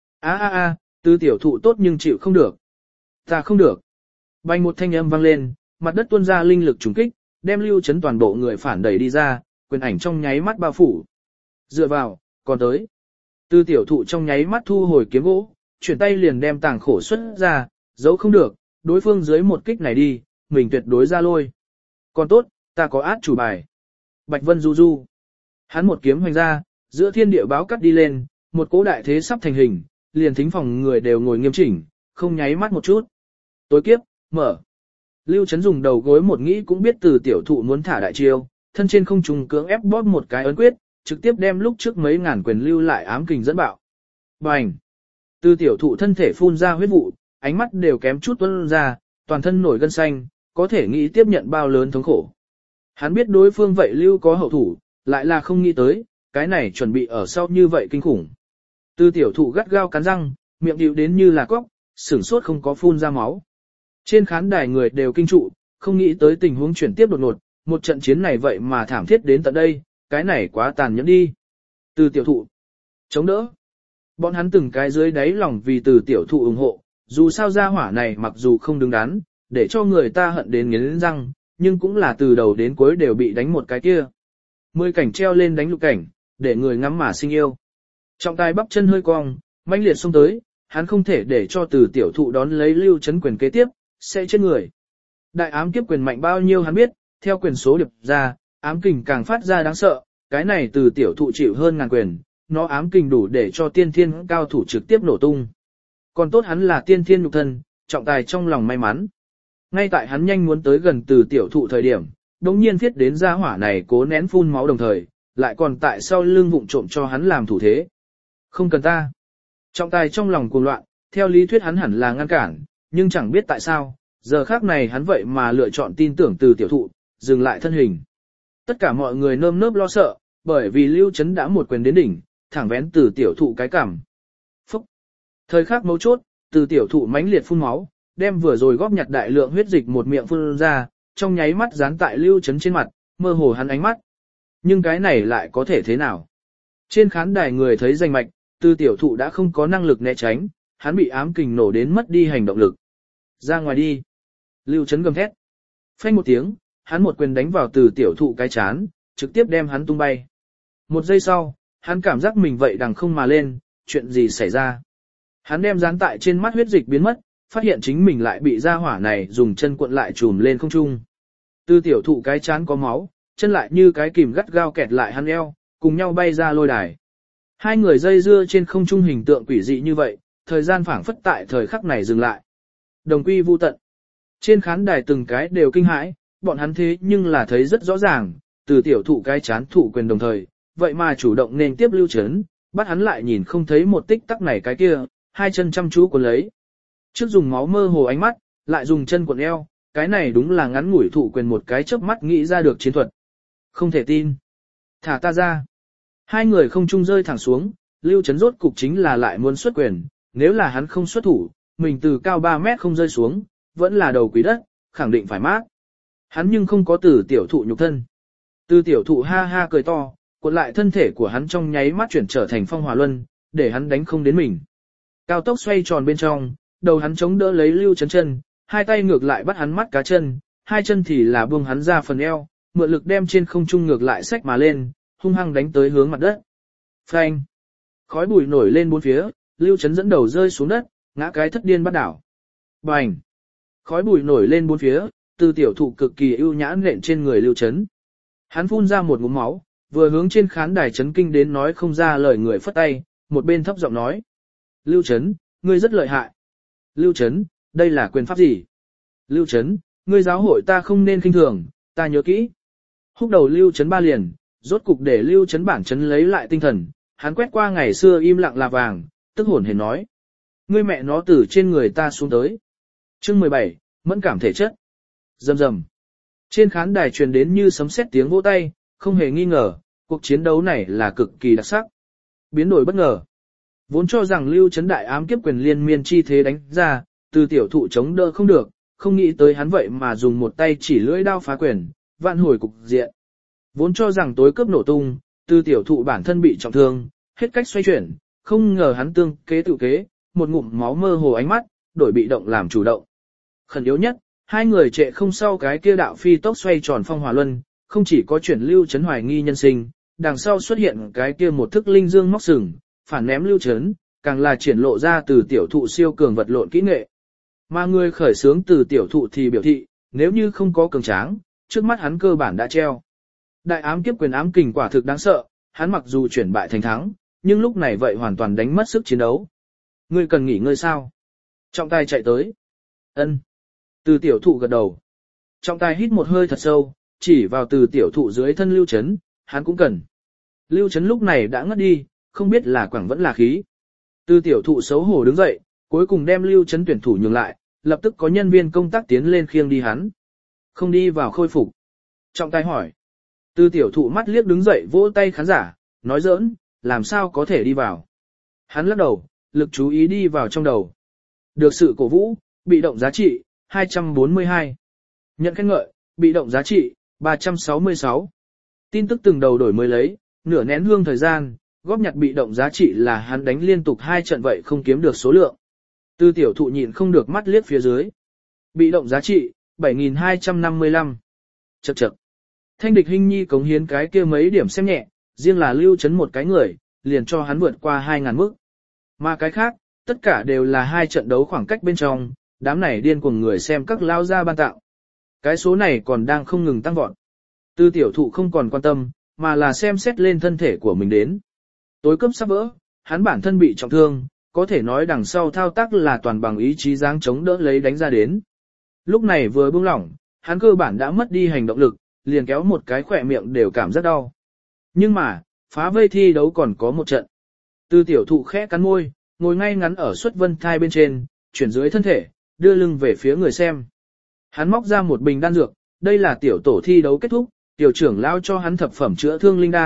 Từ tiểu thụ tốt nhưng chịu không được. Ta không được. Bành một thanh âm vang lên, mặt đất tuôn ra linh lực trùng kích, đem Lưu Chấn toàn bộ người phản đẩy đi ra, quyền ảnh trong nháy mắt bao phủ. Dựa vào, còn tới. Từ tiểu thụ trong nháy mắt thu hồi kiếm gỗ, chuyển tay liền đem tàng khổ xuất ra, giấu không được, đối phương dưới một kích này đi, mình tuyệt đối ra lôi. Còn tốt, ta có át chủ bài. Bạch Vân du du. Hắn một kiếm hoành ra, giữa thiên địa báo cắt đi lên, một cỗ đại thế sắp thành hình, liền thính phòng người đều ngồi nghiêm chỉnh, không nháy mắt một chút. Tối kiếp, mở. Lưu Chấn dùng đầu gối một nghĩ cũng biết từ tiểu thụ muốn thả đại chiêu, thân trên không trung cưỡng ép bóp một cái ấn quyết, trực tiếp đem lúc trước mấy ngàn quyền lưu lại ám kình dẫn bạo. Bành! Từ tiểu thụ thân thể phun ra huyết vụ, ánh mắt đều kém chút tuôn ra, toàn thân nổi gân xanh, có thể nghĩ tiếp nhận bao lớn thống khổ. Hắn biết đối phương vậy lưu có hậu thủ, lại là không nghĩ tới, cái này chuẩn bị ở sau như vậy kinh khủng. Từ tiểu thụ gắt gao cắn răng, miệng điệu đến như là cóc, sửng sốt không có phun ra máu. Trên khán đài người đều kinh trụ, không nghĩ tới tình huống chuyển tiếp đột ngột, một trận chiến này vậy mà thảm thiết đến tận đây, cái này quá tàn nhẫn đi. Từ tiểu thụ, chống đỡ. Bọn hắn từng cái dưới đáy lòng vì từ tiểu thụ ủng hộ, dù sao gia hỏa này mặc dù không đứng đắn, để cho người ta hận đến nghiến răng, nhưng cũng là từ đầu đến cuối đều bị đánh một cái kia. 10 cảnh treo lên đánh lục cảnh, để người ngắm mà sinh yêu. Trọng tài bắp chân hơi cong, mãnh liệt xông tới, hắn không thể để cho từ tiểu thụ đón lấy Lưu Chấn quyền kế tiếp, sẽ chết người. Đại ám kiếp quyền mạnh bao nhiêu hắn biết, theo quyền số điệp ra, ám kình càng phát ra đáng sợ, cái này từ tiểu thụ chịu hơn ngàn quyền, nó ám kình đủ để cho tiên thiên cao thủ trực tiếp nổ tung. Còn tốt hắn là tiên thiên nhục thân, trọng tài trong lòng may mắn. Ngay tại hắn nhanh muốn tới gần từ tiểu thụ thời điểm, đống nhiên thiết đến gia hỏa này cố nén phun máu đồng thời, lại còn tại sau lưng vụng trộm cho hắn làm thủ thế. Không cần ta. Trọng tài trong lòng cuồng loạn, theo lý thuyết hắn hẳn là ngăn cản, nhưng chẳng biết tại sao, giờ khác này hắn vậy mà lựa chọn tin tưởng từ tiểu thụ, dừng lại thân hình. Tất cả mọi người nơm nớp lo sợ, bởi vì Lưu Chấn đã một quyền đến đỉnh, thẳng vén từ tiểu thụ cái cằm. Phúc! Thời khắc mấu chốt, từ tiểu thụ mãnh liệt phun máu, đem vừa rồi góp nhặt đại lượng huyết dịch một miệng phun ra, trong nháy mắt dán tại Lưu Chấn trên mặt, mơ hồ hắn ánh mắt. Nhưng cái này lại có thể thế nào? Trên khán đài người thấy danh mạch, từ tiểu thụ đã không có năng lực né tránh, hắn bị ám kình nổ đến mất đi hành động lực. Ra ngoài đi! Lưu Chấn gầm thét. Phanh một tiếng, hắn một quyền đánh vào từ tiểu thụ cái chán, trực tiếp đem hắn tung bay. Một giây sau, hắn cảm giác mình vậy đằng không mà lên, chuyện gì xảy ra? Hắn đem dán tại trên mắt huyết dịch biến mất, phát hiện chính mình lại bị gia hỏa này dùng chân cuộn lại trùm lên không trung. Từ tiểu thụ cái chán có máu, chân lại như cái kìm gắt gao kẹt lại hắn eo, cùng nhau bay ra lôi đài. Hai người dây dưa trên không trung hình tượng quỷ dị như vậy, thời gian phảng phất tại thời khắc này dừng lại. Đồng quy vu tận. Trên khán đài từng cái đều kinh hãi, bọn hắn thế nhưng là thấy rất rõ ràng, từ tiểu thụ cái chán thụ quyền đồng thời, vậy mà chủ động nên tiếp Lưu Chấn, bắt hắn lại nhìn không thấy một tích tắc này cái kia, hai chân chăm chú cuốn lấy. Trước dùng máu mơ hồ ánh mắt, lại dùng chân cuộn eo, cái này đúng là ngắn ngủi thụ quyền một cái chớp mắt nghĩ ra được chiến thuật. Không thể tin. Thả ta ra. Hai người không chung rơi thẳng xuống, Lưu Chấn rốt cục chính là lại muốn xuất quyền, nếu là hắn không xuất thủ, mình từ cao 3 mét không rơi xuống, vẫn là đầu quý đất, khẳng định phải mát. Hắn nhưng không có từ tiểu thụ nhục thân. Từ tiểu thụ ha ha cười to, cuộn lại thân thể của hắn trong nháy mắt chuyển trở thành phong hỏa luân, để hắn đánh không đến mình. Cao tốc xoay tròn bên trong, đầu hắn chống đỡ lấy Lưu Chấn chân, hai tay ngược lại bắt hắn mắt cá chân, hai chân thì là buông hắn ra phần eo, mượn lực đem trên không trung ngược lại xách mà lên, hung hăng đánh tới hướng mặt đất. Phanh! Khói bụi nổi lên bốn phía, Lưu Chấn dẫn đầu rơi xuống đất, ngã cái thất điên bắt đảo. Bành! Khói bụi nổi lên bốn phía, từ tiểu thụ cực kỳ ưu nhã nện trên người Lưu Chấn. Hắn phun ra một ngụm máu, vừa hướng trên khán đài chấn kinh đến nói không ra lời người phất tay, một bên thấp giọng nói. Lưu Chấn, ngươi rất lợi hại. Lưu Chấn, đây là quyền pháp gì? Lưu Chấn, ngươi giáo hội ta không nên khinh thường, ta nhớ kỹ. Húc đầu Lưu Chấn ba liền, rốt cục để Lưu Chấn bản chấn lấy lại tinh thần, hắn quét qua ngày xưa im lặng là vàng, tức hồn hển nói. Ngươi mẹ nó từ trên người ta xuống tới. Chương 17, mẫn cảm thể chất. Rầm rầm. Trên khán đài truyền đến như sấm sét tiếng vỗ tay, không hề nghi ngờ, cuộc chiến đấu này là cực kỳ đặc sắc. Biến đổi bất ngờ. Vốn cho rằng Lưu Chấn đại ám kiếp quyền liên miên chi thế đánh ra, từ tiểu thụ chống đỡ không được, không nghĩ tới hắn vậy mà dùng một tay chỉ lưỡi đao phá quyền, vạn hồi cục diện. Vốn cho rằng tối cướp nổ tung, từ tiểu thụ bản thân bị trọng thương, hết cách xoay chuyển, không ngờ hắn tương kế tự kế, một ngụm máu mơ hồ ánh mắt, đổi bị động làm chủ động. Khẩn yếu nhất, hai người trệ không sau cái kia đạo phi tốc xoay tròn phong hỏa luân, không chỉ có chuyển Lưu Chấn hoài nghi nhân sinh, đằng sau xuất hiện cái kia một thức linh dương móc sừng, phản ném Lưu Chấn, càng là triển lộ ra từ tiểu thụ siêu cường vật lộn kỹ nghệ. Mà người khởi xướng từ tiểu thụ thì biểu thị, nếu như không có cường tráng, trước mắt hắn cơ bản đã treo. Đại ám kiếp quyền ám kình quả thực đáng sợ, hắn mặc dù chuyển bại thành thắng, nhưng lúc này vậy hoàn toàn đánh mất sức chiến đấu. Ngươi cần nghỉ ngơi sao? Trọng tài chạy tới. Ân. Từ tiểu thụ gật đầu. Trọng tài hít một hơi thật sâu, chỉ vào từ tiểu thụ dưới thân Lưu Chấn, hắn cũng cần. Lưu Chấn lúc này đã ngất đi, không biết là quảng vẫn là khí. Từ tiểu thụ xấu hổ đứng dậy, cuối cùng đem Lưu Chấn tuyển thủ nhường lại, lập tức có nhân viên công tác tiến lên khiêng đi hắn. Không đi vào khôi phục. Trọng tài hỏi. Từ tiểu thụ mắt liếc đứng dậy vỗ tay khán giả, nói giỡn, làm sao có thể đi vào. Hắn lắc đầu, lực chú ý đi vào trong đầu. Được sự cổ vũ, bị động giá trị, 242. Nhận khen ngợi, bị động giá trị, 366. Tin tức từng đầu đổi mới lấy, nửa nén hương thời gian, góp nhặt bị động giá trị là hắn đánh liên tục 2 trận vậy không kiếm được số lượng. Từ tiểu thụ nhịn không được mắt liếc phía dưới. Bị động giá trị, 7.255. Chậc chậc. Thanh địch hình nhi cống hiến cái kia mấy điểm xem nhẹ, riêng là Lưu Chấn một cái người, liền cho hắn vượt qua 2.000 mức. Mà cái khác, tất cả đều là 2 trận đấu khoảng cách bên trong, đám này điên cuồng người xem các lao ra ban tạo. Cái số này còn đang không ngừng tăng vọt. Từ tiểu thụ không còn quan tâm, mà là xem xét lên thân thể của mình đến. Tối cấp sắp vỡ, hắn bản thân bị trọng thương, có thể nói đằng sau thao tác là toàn bằng ý chí dáng chống đỡ lấy đánh ra đến. Lúc này vừa buông lỏng, hắn cơ bản đã mất đi hành động lực, liền kéo một cái khỏe miệng đều cảm rất đau. Nhưng mà, phá vây thi đấu còn có một trận. Từ tiểu thụ khẽ cắn môi, ngồi ngay ngắn ở xuất vân thai bên trên, chuyển dưới thân thể, đưa lưng về phía người xem. Hắn móc ra một bình đan dược, đây là tiểu tổ thi đấu kết thúc, tiểu trưởng lao cho hắn thập phẩm chữa thương linh đan,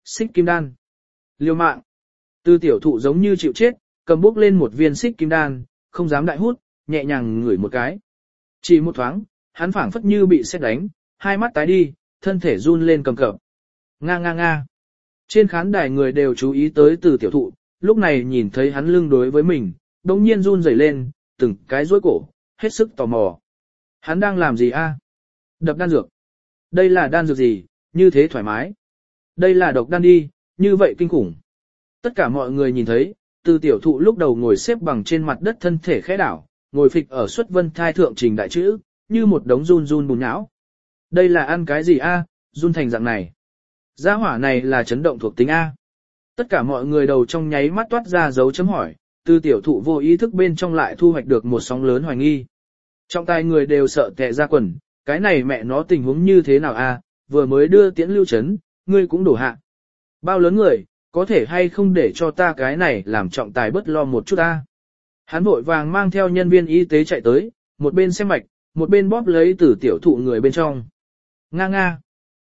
Xích kim đan. Liều mạng. Từ tiểu thụ giống như chịu chết, cầm bốc lên một viên xích kim đan, không dám đại hút, nhẹ nhàng ngửi một cái. Chỉ một thoáng, hắn phảng phất như bị sét đánh, hai mắt tái đi, thân thể run lên cầm cập. Nga nga nga. Trên khán đài người đều chú ý tới từ tiểu thụ, lúc này nhìn thấy hắn lưng đối với mình, đống nhiên run rẩy lên, từng cái rối cổ, hết sức tò mò. Hắn đang làm gì a? Đập đan dược. Đây là đan dược gì, như thế thoải mái. Đây là độc đan đi, như vậy kinh khủng. Tất cả mọi người nhìn thấy, từ tiểu thụ lúc đầu ngồi xếp bằng trên mặt đất thân thể khẽ đảo, ngồi phịch ở xuất vân thai thượng trình đại chữ, như một đống run run bùn nhão. Đây là ăn cái gì a? Run thành dạng này. Gia hỏa này là chấn động thuộc tính A. Tất cả mọi người đầu trong nháy mắt toát ra dấu chấm hỏi, từ tiểu thụ vô ý thức bên trong lại thu hoạch được một sóng lớn hoài nghi. Trong tay người đều sợ tệ ra quần, cái này mẹ nó tình huống như thế nào a? Vừa mới đưa tiễn lưu chấn, ngươi cũng đổ hạ. Bao lớn người, có thể hay không để cho ta cái này làm trọng tài bớt lo một chút a? Hắn vội vàng mang theo nhân viên y tế chạy tới, một bên xem mạch, một bên bóp lấy từ tiểu thụ người bên trong. Nga nga.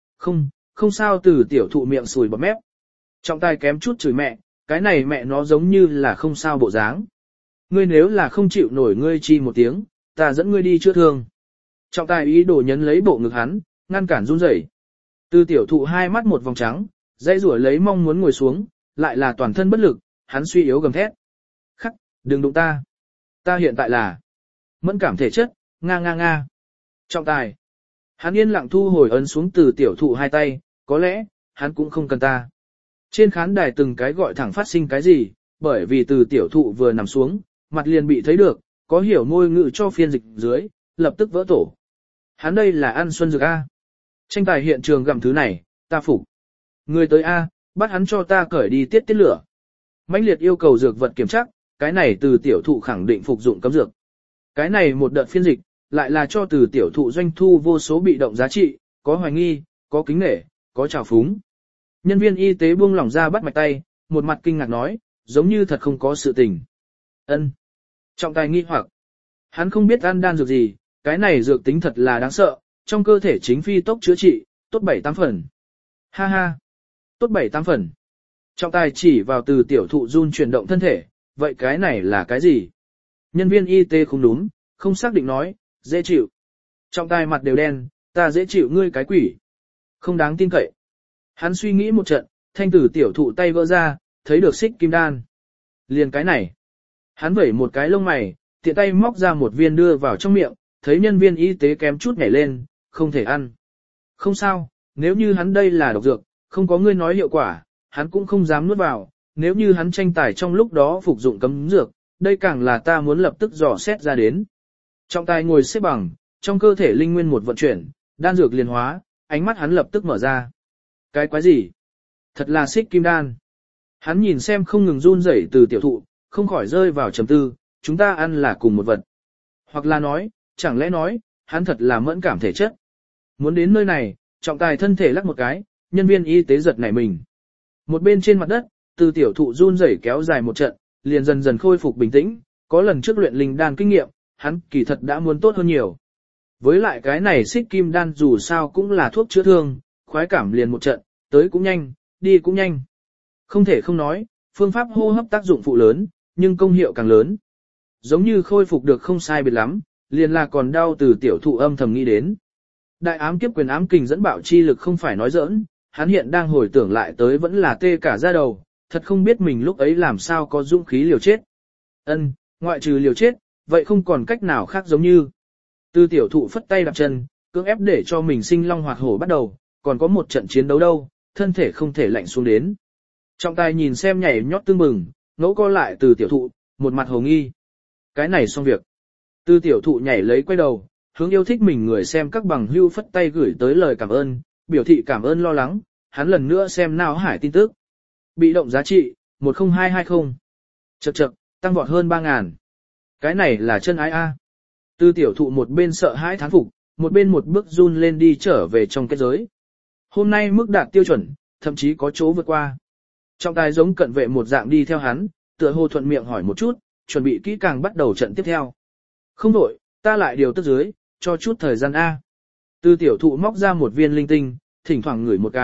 Không sao, từ tiểu thụ miệng sùi bọt mép. Trọng tài kém chút chửi mẹ, cái này mẹ nó giống như là không sao bộ dáng. Ngươi nếu là không chịu nổi ngươi chi một tiếng, ta dẫn ngươi đi chữa thương. Trọng tài ý đồ nhấn lấy bộ ngực hắn, ngăn cản run rẩy. Từ tiểu thụ hai mắt một vòng trắng, dây rủa lấy mong muốn ngồi xuống, lại là toàn thân bất lực, hắn suy yếu gầm thét. Khắc, đừng đụng ta. Ta hiện tại là mẫn cảm thể chất, nga nga nga. Trọng tài. Hắn yên lặng thu hồi ấn xuống từ tiểu thụ hai tay, có lẽ, hắn cũng không cần ta. Trên khán đài từng cái gọi thẳng phát sinh cái gì, bởi vì từ tiểu thụ vừa nằm xuống, mặt liền bị thấy được, có hiểu ngôi ngữ cho phiên dịch dưới, lập tức vỡ tổ. Hắn đây là ăn xuân dược A. Tranh tài hiện trường gặm thứ này, ta phục. Người tới A, bắt hắn cho ta cởi đi tiết lửa. Mãnh liệt yêu cầu dược vật kiểm tra, cái này từ tiểu thụ khẳng định phục dụng cấm dược. Cái này một đợt phiên dịch, lại là cho từ tiểu thụ doanh thu vô số bị động giá trị, có hoài nghi, có kính nể, có trào phúng. Nhân viên y tế buông lỏng ra bắt mạch tay, một mặt kinh ngạc nói, giống như thật không có sự tình. Ân. Trọng tài nghi hoặc. Hắn không biết ăn đan dược gì, cái này dược tính thật là đáng sợ, trong cơ thể chính phi tốc chữa trị, tốt 7-8 phần. Ha ha. Tốt 7-8 phần. Trọng tài chỉ vào từ tiểu thụ run chuyển động thân thể, vậy cái này là cái gì? Nhân viên y tế không đúng, không xác định nói, dễ chịu. Trọng tài mặt đều đen, ta dễ chịu ngươi cái quỷ. Không đáng tin cậy. Hắn suy nghĩ một trận, thanh tử tiểu thụ tay vỡ ra, thấy được xích kim đan. Liền cái này. Hắn vẩy một cái lông mày, tiện tay móc ra một viên đưa vào trong miệng, thấy nhân viên y tế kém chút nhảy lên, không thể ăn. Không sao, nếu như hắn đây là độc dược, không có ngươi nói hiệu quả, hắn cũng không dám nuốt vào, nếu như hắn tranh tài trong lúc đó phục dụng cấm dược, đây càng là ta muốn lập tức dò xét ra đến. Trọng tài ngồi xếp bằng, trong cơ thể linh nguyên một vận chuyển, đan dược liền hóa, ánh mắt hắn lập tức mở ra. Cái quái gì? Thật là xích kim đan. Hắn nhìn xem không ngừng run rẩy từ tiểu thụ, không khỏi rơi vào trầm tư, chúng ta ăn là cùng một vật. Hoặc là nói, chẳng lẽ nói, hắn thật là mẫn cảm thể chất. Muốn đến nơi này, trọng tài thân thể lắc một cái, nhân viên y tế giật nảy mình. Một bên trên mặt đất, từ tiểu thụ run rẩy kéo dài một trận, liền dần dần khôi phục bình tĩnh, có lần trước luyện linh đan kinh nghiệm, hắn kỳ thật đã muốn tốt hơn nhiều. Với lại cái này xích kim đan dù sao cũng là thuốc chữa thương, khoái cảm liền một trận, tới cũng nhanh, đi cũng nhanh. Không thể không nói, phương pháp hô hấp tác dụng phụ lớn, nhưng công hiệu càng lớn. Giống như khôi phục được không sai biệt lắm, liền là còn đau từ tiểu thụ âm thầm nghĩ đến. Đại ám kiếp quyền ám kình dẫn bạo chi lực không phải nói giỡn, hắn hiện đang hồi tưởng lại tới vẫn là tê cả da đầu, thật không biết mình lúc ấy làm sao có dũng khí liều chết. Ân, ngoại trừ liều chết, vậy không còn cách nào khác giống như. Từ tiểu thụ phất tay đạp chân, cưỡng ép để cho mình sinh long hoạt hổ bắt đầu, còn có một trận chiến đấu đâu, thân thể không thể lạnh xuống đến. Trọng tài nhìn xem nhảy nhót tương mừng, ngẫu co lại từ tiểu thụ, một mặt hồ nghi. Cái này xong việc. Từ tiểu thụ nhảy lấy quay đầu, hướng yêu thích mình người xem các bằng hưu phất tay gửi tới lời cảm ơn, biểu thị cảm ơn lo lắng, hắn lần nữa xem nào hải tin tức. Bị động giá trị, 10220. Chậc, tăng vọt hơn 3.000. Cái này là chân ái a. Từ tiểu thụ một bên sợ hãi thán phục, một bên một bước run lên đi trở về trong kết giới. Hôm nay mức đạt tiêu chuẩn, thậm chí có chỗ vượt qua. Trọng tài giống cận vệ một dạng đi theo hắn, tựa hồ thuận miệng hỏi một chút, chuẩn bị kỹ càng bắt đầu trận tiếp theo. Không đổi, ta lại điều tức dưới, cho chút thời gian A. Từ tiểu thụ móc ra một viên linh tinh, thỉnh thoảng ngửi một cái,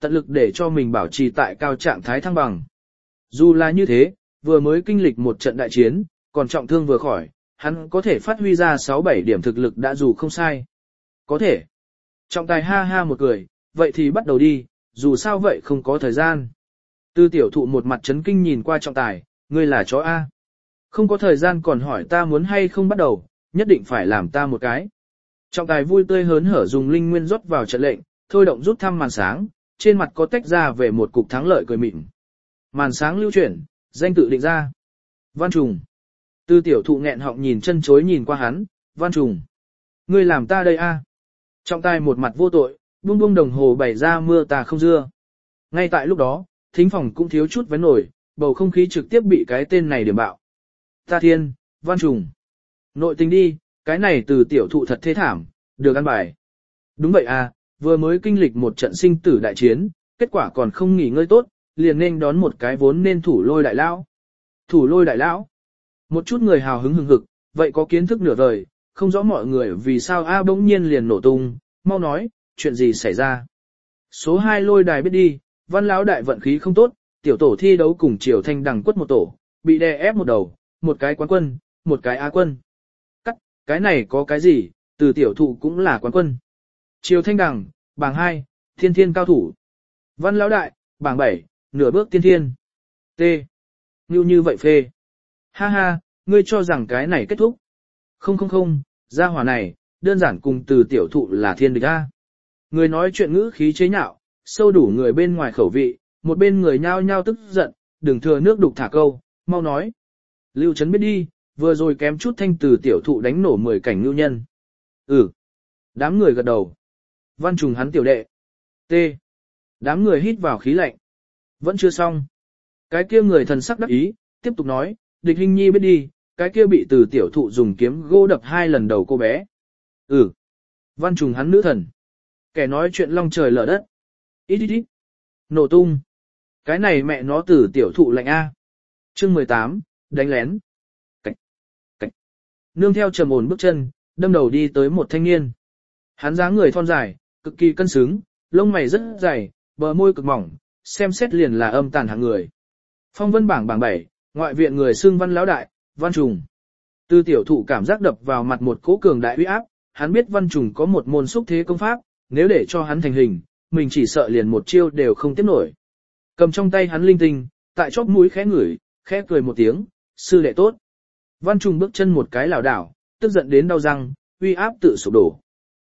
tận lực để cho mình bảo trì tại cao trạng thái thăng bằng. Dù là như thế, vừa mới kinh lịch một trận đại chiến, còn trọng thương vừa khỏi, hắn có thể phát huy ra 6-7 điểm thực lực đã dù không sai. Có thể. Trọng tài ha ha một cười, vậy thì bắt đầu đi, dù sao vậy không có thời gian. Tư tiểu thụ một mặt chấn kinh nhìn qua trọng tài, ngươi là chó A. Không có thời gian còn hỏi ta muốn hay không bắt đầu, nhất định phải làm ta một cái. Trọng tài vui tươi hớn hở dùng linh nguyên rót vào trận lệnh, thôi động rút thăm màn sáng, trên mặt có tách ra về một cục thắng lợi cười mịn. Màn sáng lưu chuyển, danh tự định ra. Văn Trùng. Tư tiểu thụ nghẹn họng nhìn chân chối nhìn qua hắn, Văn Trùng. Ngươi làm ta đây A. Trọng tài một mặt vô tội, buông buông đồng hồ bày ra mưa tà không dưa. Ngay tại lúc đó, thính phòng cũng thiếu chút vén nổi, bầu không khí trực tiếp bị cái tên này điểm bạo. Ta thiên, Văn Trùng. Nội tình đi, cái này từ tiểu thụ thật thế thảm, được ăn bài. Đúng vậy à, vừa mới kinh lịch một trận sinh tử đại chiến, kết quả còn không nghỉ ngơi tốt, liền nên đón một cái vốn nên thủ lôi đại lão. Thủ lôi đại lão. Một chút người hào hứng hừng hực, vậy có kiến thức nửa vời, không rõ mọi người vì sao A bỗng nhiên liền nổ tung, mau nói, chuyện gì xảy ra. Số 2 lôi đài biết đi, Văn lão đại vận khí không tốt, tiểu tổ thi đấu cùng Triều Thanh đằng quất một tổ, bị đè ép một đầu, một cái quán quân, một cái á quân. Cắt, cái này có cái gì, từ tiểu thụ cũng là quán quân. Triều Thanh đằng, bảng 2, thiên thiên cao thủ. Văn lão đại, bảng 7, nửa bước tiên thiên. T. Như vậy phê. Ha ha, ngươi cho rằng cái này kết thúc. Không, gia hỏa này, đơn giản cùng từ tiểu thụ là thiên địch a. Người nói chuyện ngữ khí chế nhạo, sâu đủ người bên ngoài khẩu vị, một bên người nhao nhao tức giận, đừng thừa nước đục thả câu, mau nói. Lưu Trấn biết đi, vừa rồi kém chút thanh từ tiểu thụ đánh nổ 10 cảnh ngưu nhân. Đám người gật đầu. Văn Trùng hắn tiểu đệ. T. Đám người hít vào khí lạnh. Vẫn chưa xong. Cái kia người thần sắc đắc ý, tiếp tục nói, địch hình nhi biết đi, cái kia bị từ tiểu thụ dùng kiếm gỗ đập 2 lần đầu cô bé. Văn Trùng hắn nữ thần. Kẻ nói chuyện long trời lở đất. Ít. Nổ tung. Cái này mẹ nó từ tiểu thụ lạnh A. Chương 18, đánh lén. Cạch. Nương theo trầm ổn bước chân, đâm đầu đi tới một thanh niên. Hắn dáng người thon dài, cực kỳ cân xứng, lông mày rất dày, bờ môi cực mỏng, xem xét liền là âm tàn hạng người. Phong vân bảng 7, ngoại viện người xưng Văn lão đại, Văn Trùng. Tư tiểu thụ cảm giác đập vào mặt một cỗ cường đại uy áp, hắn biết Văn Trùng có một môn xúc thế công pháp, nếu để cho hắn thành hình, mình chỉ sợ liền một chiêu đều không tiếp nổi. Cầm trong tay hắn linh tinh, tại chóp mũi khẽ ngửi, khẽ cười một tiếng, sư đệ tốt. Văn Trùng bước chân một cái lảo đảo, tức giận đến đau răng, uy áp tự sụp đổ.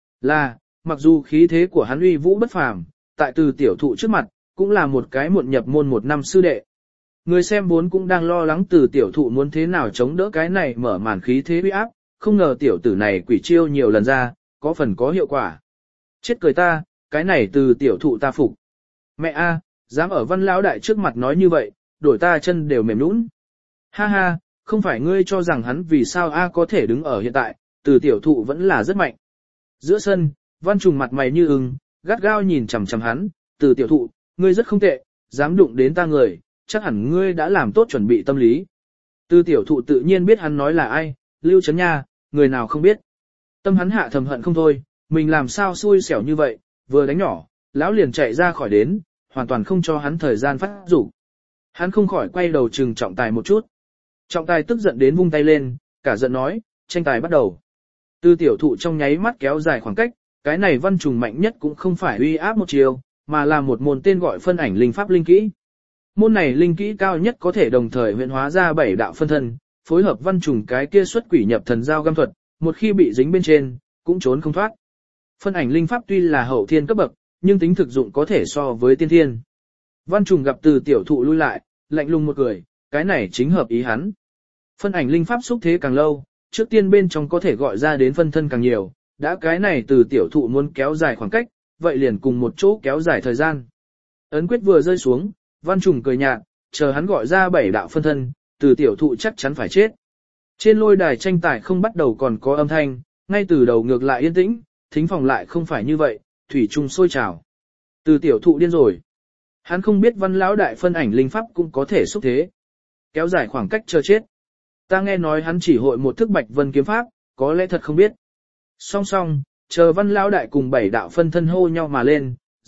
Mặc dù khí thế của hắn uy vũ bất phàm, tại từ tiểu thụ trước mặt, cũng là một cái muộn nhập môn 1 năm sư đệ. Người xem vốn cũng đang lo lắng từ tiểu thụ muốn thế nào chống đỡ cái này mở màn khí thế uy áp, không ngờ tiểu tử này quỷ chiêu nhiều lần ra, có phần có hiệu quả. Chết cười ta, cái này từ tiểu thụ ta phục. Mẹ a, dám ở Văn lão đại trước mặt nói như vậy, đổi ta chân đều mềm nhũn. Ha ha, không phải ngươi cho rằng hắn vì sao a có thể đứng ở hiện tại, từ tiểu thụ vẫn là rất mạnh. Giữa sân, Văn Trùng mặt mày như ưng, gắt gao nhìn chằm chằm hắn, từ tiểu thụ, ngươi rất không tệ, dám đụng đến ta người, chắc hẳn ngươi đã làm tốt chuẩn bị tâm lý. Từ tiểu thụ tự nhiên biết hắn nói là ai, Lưu Trấn Nha, người nào không biết. Tâm hắn hạ thầm hận không thôi, mình làm sao xui xẻo như vậy, vừa đánh nhỏ, lão liền chạy ra khỏi đến, hoàn toàn không cho hắn thời gian phát rủ. Hắn không khỏi quay đầu trừng trọng tài một chút. Trọng tài tức giận đến vung tay lên, cả giận nói, tranh tài bắt đầu. Từ tiểu thụ trong nháy mắt kéo dài khoảng cách, cái này Văn Trùng mạnh nhất cũng không phải uy áp một chiều, mà là một môn tên gọi phân ảnh linh pháp linh kỹ. Môn này linh kỹ cao nhất có thể đồng thời huyễn hóa ra 7 đạo phân thân, phối hợp Văn Trùng cái kia xuất quỷ nhập thần giao găm thuật, một khi bị dính bên trên, cũng trốn không thoát. Phân ảnh linh pháp tuy là hậu thiên cấp bậc, nhưng tính thực dụng có thể so với tiên thiên. Văn Trùng gặp từ tiểu thụ lui lại, lạnh lùng một cười, cái này chính hợp ý hắn. Phân ảnh linh pháp xúc thế càng lâu, trước tiên bên trong có thể gọi ra đến phân thân càng nhiều, đã cái này từ tiểu thụ muốn kéo dài khoảng cách, vậy liền cùng một chỗ kéo dài thời gian. Ấn quyết vừa rơi xuống, Văn Trùng cười nhạt, chờ hắn gọi ra 7 đạo phân thân, từ tiểu thụ chắc chắn phải chết. Trên lôi đài tranh tài không bắt đầu còn có âm thanh, ngay từ đầu ngược lại yên tĩnh, thính phòng lại không phải như vậy, thủy chung sôi trào. Từ tiểu thụ điên rồi. Hắn không biết Văn lão đại phân ảnh linh pháp cũng có thể xúc thế. Kéo dài khoảng cách chờ chết. Ta nghe nói hắn chỉ hội một thức Bạch Vân kiếm pháp, có lẽ thật không biết. Song song, chờ Văn lão đại cùng 7 đạo phân thân hô nhau mà lên,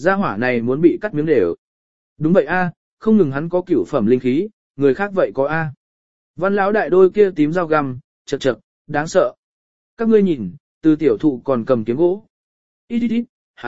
Gia hỏa này muốn bị cắt miếng đều. Đúng vậy a, không ngừng hắn có cửu phẩm linh khí, người khác vậy có a. Văn lão đại đôi kia tím dao găm, chật chật, đáng sợ. Các ngươi nhìn, từ tiểu thụ còn cầm kiếm gỗ. Ít,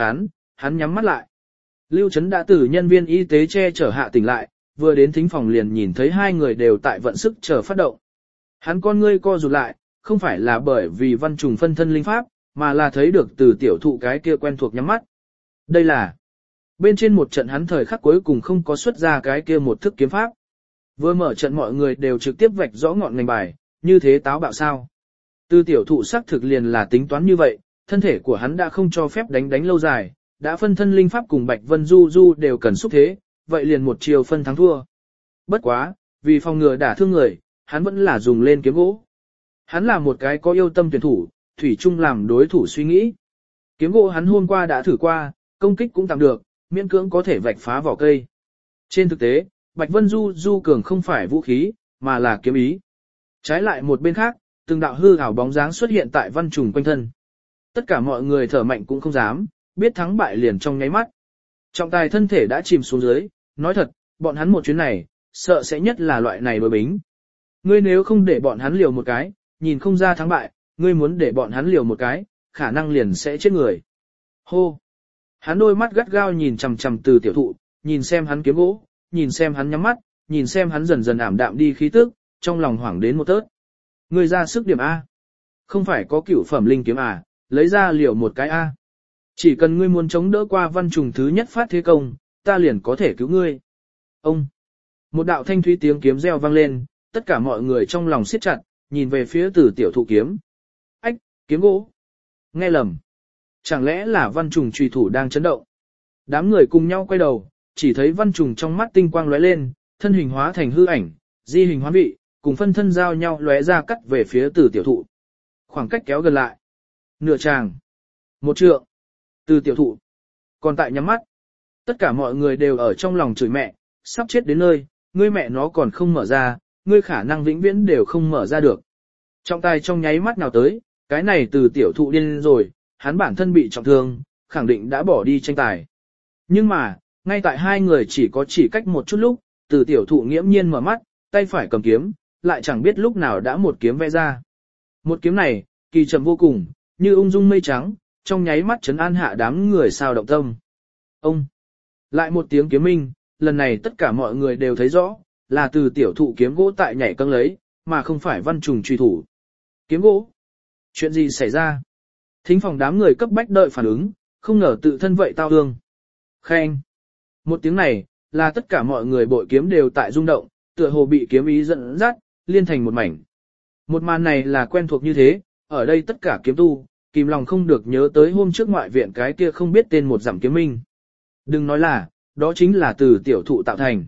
hắn nhắm mắt lại. Lưu Trấn đã từ nhân viên y tế che chở hạ tỉnh lại, vừa đến thính phòng liền nhìn thấy hai người đều tại vận sức chờ phát động. Hắn con ngươi co rụt lại, không phải là bởi vì Văn Trùng phân thân linh pháp, mà là thấy được từ tiểu thụ cái kia quen thuộc nhắm mắt. Đây là bên trên một trận hắn thời khắc cuối cùng không có xuất ra cái kia một thức kiếm pháp. Vừa mở trận mọi người đều trực tiếp vạch rõ ngọn ngành bài, như thế táo bạo sao. Từ tiểu thụ xác thực liền là tính toán như vậy, thân thể của hắn đã không cho phép đánh lâu dài, đã phân thân linh pháp cùng Bạch Vân Du Du đều cần xúc thế, vậy liền một chiều phân thắng thua. Bất quá, vì phòng ngừa đả thương người, hắn vẫn là dùng lên kiếm gỗ. Hắn là một cái có yêu tâm tuyển thủ, thủy chung làm đối thủ suy nghĩ. Kiếm gỗ hắn hôm qua đã thử qua, công kích cũng tạm được, miễn cưỡng có thể vạch phá vỏ cây. Trên thực tế, Bạch Vân Du Du cường không phải vũ khí, mà là kiếm ý. Trái lại một bên khác, từng đạo hư ảo bóng dáng xuất hiện tại Văn Trùng quanh thân. Tất cả mọi người thở mạnh cũng không dám, biết thắng bại liền trong nháy mắt. Trọng tài thân thể đã chìm xuống dưới, nói thật, bọn hắn một chuyến này, sợ sẽ nhất là loại này đối bính. Ngươi nếu không để bọn hắn liều một cái, nhìn không ra thắng bại, ngươi muốn để bọn hắn liều một cái, khả năng liền sẽ chết người. Hô! Hắn đôi mắt gắt gao nhìn chằm chằm từ tiểu thụ, nhìn xem hắn kiếm gỗ, nhìn xem hắn nhắm mắt, nhìn xem hắn dần dần ảm đạm đi khí tức, trong lòng hoảng đến một tớt. Ngươi ra sức điểm A. Không phải có cửu phẩm linh kiếm à, lấy ra liều một cái A. Chỉ cần ngươi muốn chống đỡ qua Văn Trùng thứ nhất phát thế công, ta liền có thể cứu ngươi. Ông! Một đạo thanh thúy tiếng kiếm reo vang lên, tất cả mọi người trong lòng siết chặt, nhìn về phía từ tiểu thụ kiếm. Ách, kiếm gỗ! Nghe lầm! Chẳng lẽ là Văn Trùng truy thủ đang chấn động? Đám người cùng nhau quay đầu, chỉ thấy Văn Trùng trong mắt tinh quang lóe lên, thân hình hóa thành hư ảnh, di hình hoán vị, cùng phân thân giao nhau lóe ra cắt về phía từ tiểu thụ. Khoảng cách kéo gần lại. Nửa tràng. Một trượng. Từ tiểu thụ. Còn tại nhắm mắt. Tất cả mọi người đều ở trong lòng chửi mẹ, sắp chết đến nơi, ngươi mẹ nó còn không mở ra, ngươi khả năng vĩnh viễn đều không mở ra được. Trọng tài trong nháy mắt nào tới, cái này từ tiểu thụ điên rồi, hắn bản thân bị trọng thương, khẳng định đã bỏ đi tranh tài. Nhưng mà, ngay tại hai người chỉ cách một chút lúc, từ tiểu thụ nghiễm nhiên mở mắt, tay phải cầm kiếm, lại chẳng biết lúc nào đã một kiếm vẽ ra. Một kiếm này, kỳ trầm vô cùng, như ung dung mây trắng, trong nháy mắt trấn an hạ đám người sao động tâm. Ông! Lại một tiếng kiếm minh, lần này tất cả mọi người đều thấy rõ, là từ tiểu thụ kiếm gỗ tại nhảy câng lấy, mà không phải Văn Trùng truy thủ. Kiếm gỗ! Chuyện gì xảy ra? Thính phòng đám người cấp bách đợi phản ứng, không ngờ tự thân vậy tao thương. Khen! Một tiếng này, là tất cả mọi người bội kiếm đều tại rung động, tựa hồ bị kiếm ý dẫn dắt, liên thành một mảnh. Một màn này là quen thuộc như thế, ở đây tất cả kiếm tu, kìm lòng không được nhớ tới hôm trước ngoại viện cái kia không biết tên một giảm kiếm minh. Đừng nói là, đó chính là từ tiểu thụ tạo thành.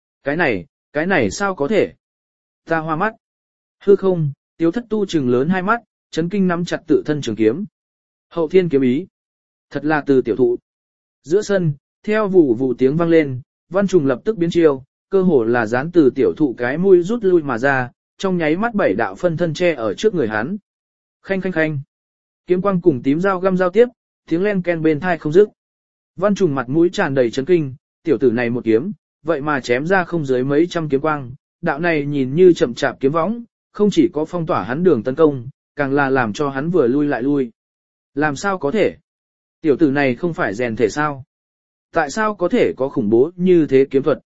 Cái này sao có thể? Ta hoa mắt. Hư không, Tiếu Thất Tu trừng lớn hai mắt, chấn kinh nắm chặt tự thân trường kiếm. Hậu thiên kiếm ý. Thật là từ tiểu thụ. Giữa sân, theo vù vù tiếng vang lên, Văn Trùng lập tức biến chiêu, cơ hồ là dán từ tiểu thụ cái mũi rút lui mà ra, trong nháy mắt bảy đạo phân thân che ở trước người hắn. Khanh khanh khanh. Kiếm quang cùng tím dao găm giao tiếp, tiếng len ken bên thai không dứt. Văn Trùng mặt mũi tràn đầy chấn kinh, tiểu tử này một kiếm, vậy mà chém ra không dưới mấy trăm kiếm quang, đạo này nhìn như chậm chạp kiếm võng, không chỉ có phong tỏa hắn đường tấn công, càng là làm cho hắn vừa lui lại lui. Làm sao có thể? Tiểu tử này không phải rèn thể sao? Tại sao có thể có khủng bố như thế kiếm thuật?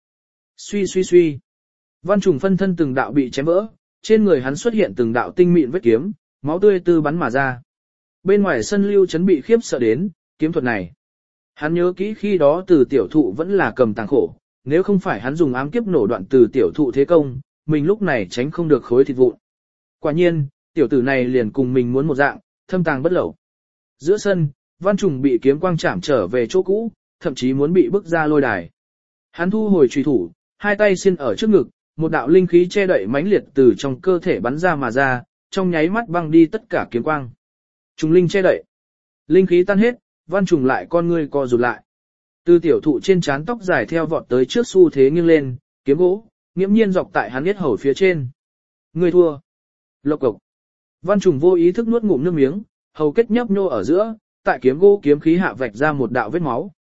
Suy. Văn Trùng phân thân từng đạo bị chém vỡ, trên người hắn xuất hiện từng đạo tinh mịn vết kiếm, máu tươi tư bắn mà ra. Bên ngoài sân Lưu Trấn bị khiếp sợ đến, kiếm thuật này. Hắn nhớ kỹ khi đó từ tiểu thụ vẫn là cầm tàng khổ, nếu không phải hắn dùng ám kiếp nổ đoạn từ tiểu thụ thế công, mình lúc này tránh không được khối thịt vụn. Quả nhiên, tiểu tử này liền cùng mình muốn một dạng, thâm tàng bất lậu. Giữa sân, Văn Trùng bị kiếm quang chạm trở về chỗ cũ, thậm chí muốn bị bức ra lôi đài. Hắn thu hồi chùy thủ, hai tay xiên ở trước ngực, một đạo linh khí che đậy mãnh liệt từ trong cơ thể bắn ra mà ra, trong nháy mắt băng đi tất cả kiếm quang. Trùng linh che đậy. Linh khí tan hết, Văn Trùng lại con ngươi co rụt lại. Từ tiểu thụ trên trán tóc dài theo vọt tới trước xu thế nghiêng lên, kiếm gỗ, nghiễm nhiên dọc tại hắn yết hầu phía trên. Ngươi thua. Lộc cộc. Văn Trùng vô ý thức nuốt ngụm nước miếng, hầu kết nhấp nhô ở giữa, tại kiếm gỗ kiếm khí hạ vạch ra một đạo vết máu.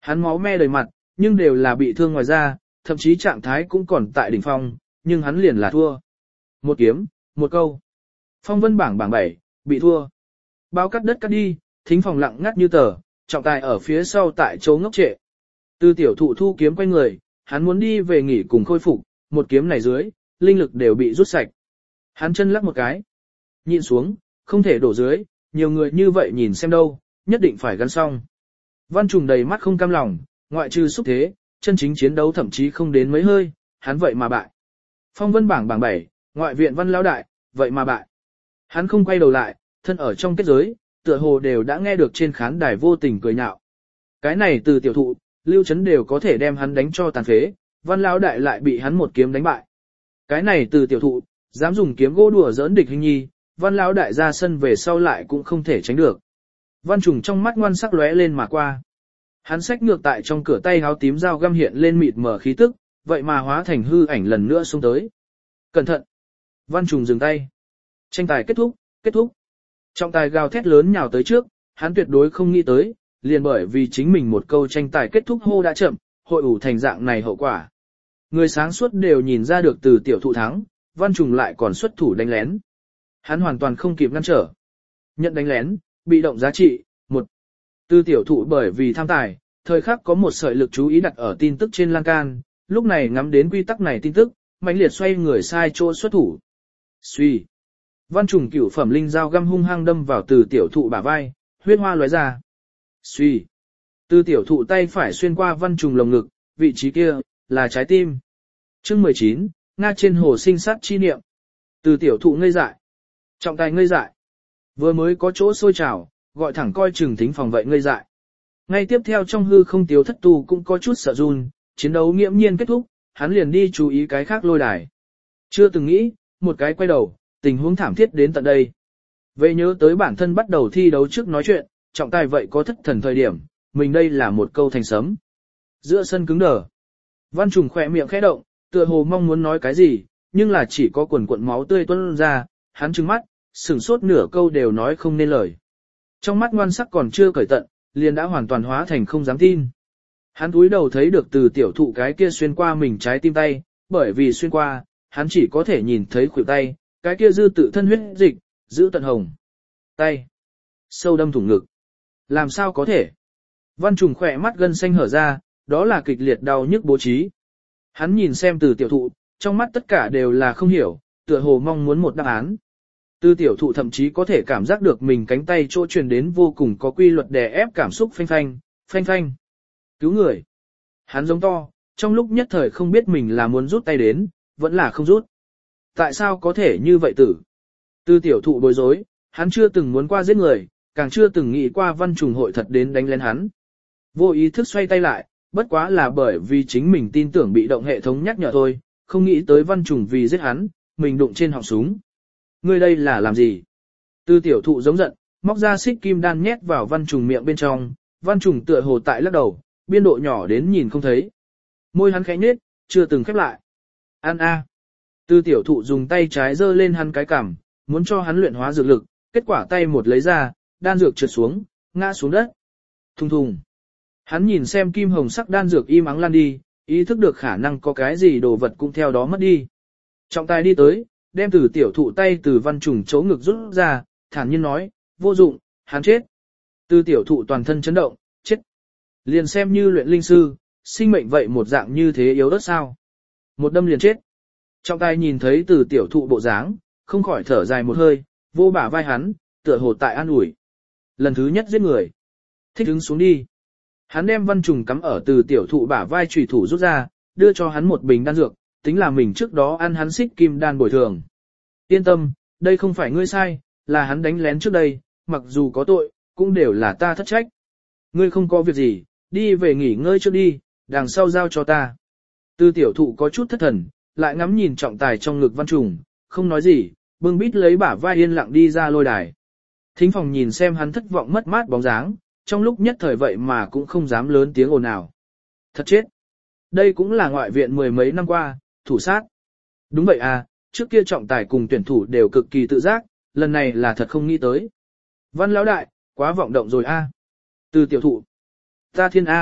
Hắn máu me đầy mặt, nhưng đều là bị thương ngoài da, thậm chí trạng thái cũng còn tại đỉnh phong, nhưng hắn liền là thua. Một kiếm, một câu. Phong vân bảng 7, bị thua. Bao cắt đất cắt đi, thính phòng lặng ngắt như tờ, trọng tài ở phía sau tại chỗ ngốc trệ. Từ tiểu thụ thu kiếm quay người, hắn muốn đi về nghỉ cùng khôi phục, một kiếm này dưới, linh lực đều bị rút sạch. Hắn chân lắc một cái. Nhịn xuống, không thể đổ dưới, nhiều người như vậy nhìn xem đâu, nhất định phải gắn xong. Văn Trùng đầy mắt không cam lòng, ngoại trừ xúc thế, chân chính chiến đấu thậm chí không đến mấy hơi, hắn vậy mà bại. Phong vân bảng 7, ngoại viện Văn lão đại, vậy mà bại. Hắn không quay đầu lại, thân ở trong kết giới, tựa hồ đều đã nghe được trên khán đài vô tình cười nhạo. Cái này từ tiểu thụ, Lưu Chấn đều có thể đem hắn đánh cho tàn phế, Văn lão đại lại bị hắn một kiếm đánh bại. Cái này từ tiểu thụ, dám dùng kiếm gỗ đùa giỡn địch hình nhi, Văn lão đại ra sân về sau lại cũng không thể tránh được. Văn Trùng trong mắt ngoan sắc lóe lên mà qua. Hắn xách ngược tại trong cửa tay háo tím dao găm hiện lên mịt mờ khí tức, vậy mà hóa thành hư ảnh lần nữa xông tới. Cẩn thận! Văn Trùng dừng tay. Tranh tài kết thúc, kết thúc. Trọng tài gào thét lớn nhào tới trước, hắn tuyệt đối không nghĩ tới, liền bởi vì chính mình một câu tranh tài kết thúc hô đã chậm, hội ủ thành dạng này hậu quả. Người sáng suốt đều nhìn ra được từ tiểu thụ thắng, Văn Trùng lại còn xuất thủ đánh lén. Hắn hoàn toàn không kịp ngăn trở. Nhận đánh lén, bị động giá trị, 1. Từ tiểu thụ bởi vì tham tài, thời khắc có một sợi lực chú ý đặt ở tin tức trên lan can, lúc này ngắm đến quy tắc này tin tức, mãnh liệt xoay người sai chỗ xuất thủ. Suy. Văn Trùng cửu phẩm linh dao găm hung hăng đâm vào từ tiểu thụ bả vai, huyết hoa lóe ra. Suy. Từ tiểu thụ tay phải xuyên qua Văn Trùng lồng ngực, vị trí kia, là trái tim. Chương 19, Nga trên hồ sinh sát chi niệm. Từ tiểu thụ ngây dại. Trọng tài ngây dại. Vừa mới có chỗ sôi trào, gọi thẳng coi chừng thính phòng vậy ngây dại. Ngay tiếp theo trong hư không Tiếu Thất Tu cũng có chút sợ run, chiến đấu nghiễm nhiên kết thúc, hắn liền đi chú ý cái khác lôi đài. Chưa từng nghĩ, một cái quay đầu, tình huống thảm thiết đến tận đây. Vậy nhớ tới bản thân bắt đầu thi đấu trước nói chuyện, trọng tài vậy có thất thần thời điểm, mình đây là một câu thành sấm. Giữa sân cứng đờ. Văn Trùng khỏe miệng khẽ động, tựa hồ mong muốn nói cái gì, nhưng là chỉ có quần cuộn máu tươi tuôn ra, hắn trừng mắt, sửng sốt nửa câu đều nói không nên lời. Trong mắt ngoan sắc còn chưa cởi tận, liền đã hoàn toàn hóa thành không dám tin. Hắn cúi đầu thấy được từ tiểu thụ cái kia xuyên qua mình trái tim tay, bởi vì xuyên qua, hắn chỉ có thể nhìn thấy khuỷu tay, cái kia dư tự thân huyết dịch, giữ tận hồng. Tay. Sâu đâm thủng ngực. Làm sao có thể? Văn Trùng khỏe mắt gân xanh hở ra, đó là kịch liệt đau nhức bố trí. Hắn nhìn xem từ tiểu thụ, trong mắt tất cả đều là không hiểu, tựa hồ mong muốn một đáp án. Từ tiểu thụ thậm chí có thể cảm giác được mình cánh tay chỗ truyền đến vô cùng có quy luật đè ép cảm xúc phanh phanh, phanh phanh. Cứu người. Hắn giống to, trong lúc nhất thời không biết mình là muốn rút tay đến, vẫn là không rút. Tại sao có thể như vậy tử? Từ tiểu thụ bối rối, hắn chưa từng muốn qua giết người, càng chưa từng nghĩ qua Văn Trùng hội thật đến đánh lên hắn. Vô ý thức xoay tay lại, bất quá là bởi vì chính mình tin tưởng bị động hệ thống nhắc nhở thôi, không nghĩ tới Văn Trùng vì giết hắn, mình đụng trên họng súng. Ngươi đây là làm gì? Từ tiểu thụ giống giận, móc ra xích kim đan nhét vào Văn Trùng miệng bên trong, Văn Trùng tựa hồ tại lắc đầu, biên độ nhỏ đến nhìn không thấy. Môi hắn khẽ nhếch, chưa từng khép lại. An a. Từ tiểu thụ dùng tay trái giơ lên hắn cái cằm, muốn cho hắn luyện hóa dược lực, kết quả tay một lấy ra, đan dược trượt xuống, ngã xuống đất. Thùng thùng. Hắn nhìn xem kim hồng sắc đan dược im ắng lan đi, ý thức được khả năng có cái gì đồ vật cũng theo đó mất đi. Trọng tài đi tới, đem từ tiểu thụ tay từ Văn Trùng chỗ ngực rút ra, thản nhiên nói, vô dụng, hắn chết. Từ tiểu thụ toàn thân chấn động, chết. Liền xem như luyện linh sư, sinh mệnh vậy một dạng như thế yếu ớt sao. Một đâm liền chết. Trọng tài nhìn thấy từ tiểu thụ bộ dáng, không khỏi thở dài một hơi, vô bả vai hắn, tựa hồ tại an ủi. Lần thứ nhất giết người. Thích đứng xuống đi. Hắn đem Văn Trùng cắm ở từ tiểu thụ bả vai chủy thủ rút ra, đưa cho hắn một bình đan dược, tính là mình trước đó ăn hắn xích kim đan bồi thường. Yên tâm, đây không phải ngươi sai, là hắn đánh lén trước đây, mặc dù có tội, cũng đều là ta thất trách. Ngươi không có việc gì, đi về nghỉ ngơi trước đi, đằng sau giao cho ta. Từ tiểu thụ có chút thất thần, lại ngắm nhìn trọng tài trong ngực Văn Trùng, không nói gì, bưng bít lấy bả vai yên lặng đi ra lôi đài. Thính phòng nhìn xem hắn thất vọng mất mát bóng dáng, trong lúc nhất thời vậy mà cũng không dám lớn tiếng ồn ào. Thật chết. Đây cũng là ngoại viện mười mấy năm qua, thủ sát. Đúng vậy à, trước kia trọng tài cùng tuyển thủ đều cực kỳ tự giác, lần này là thật không nghĩ tới. Văn lão đại, quá vọng động rồi a. Từ tiểu thụ. Ta thiên a,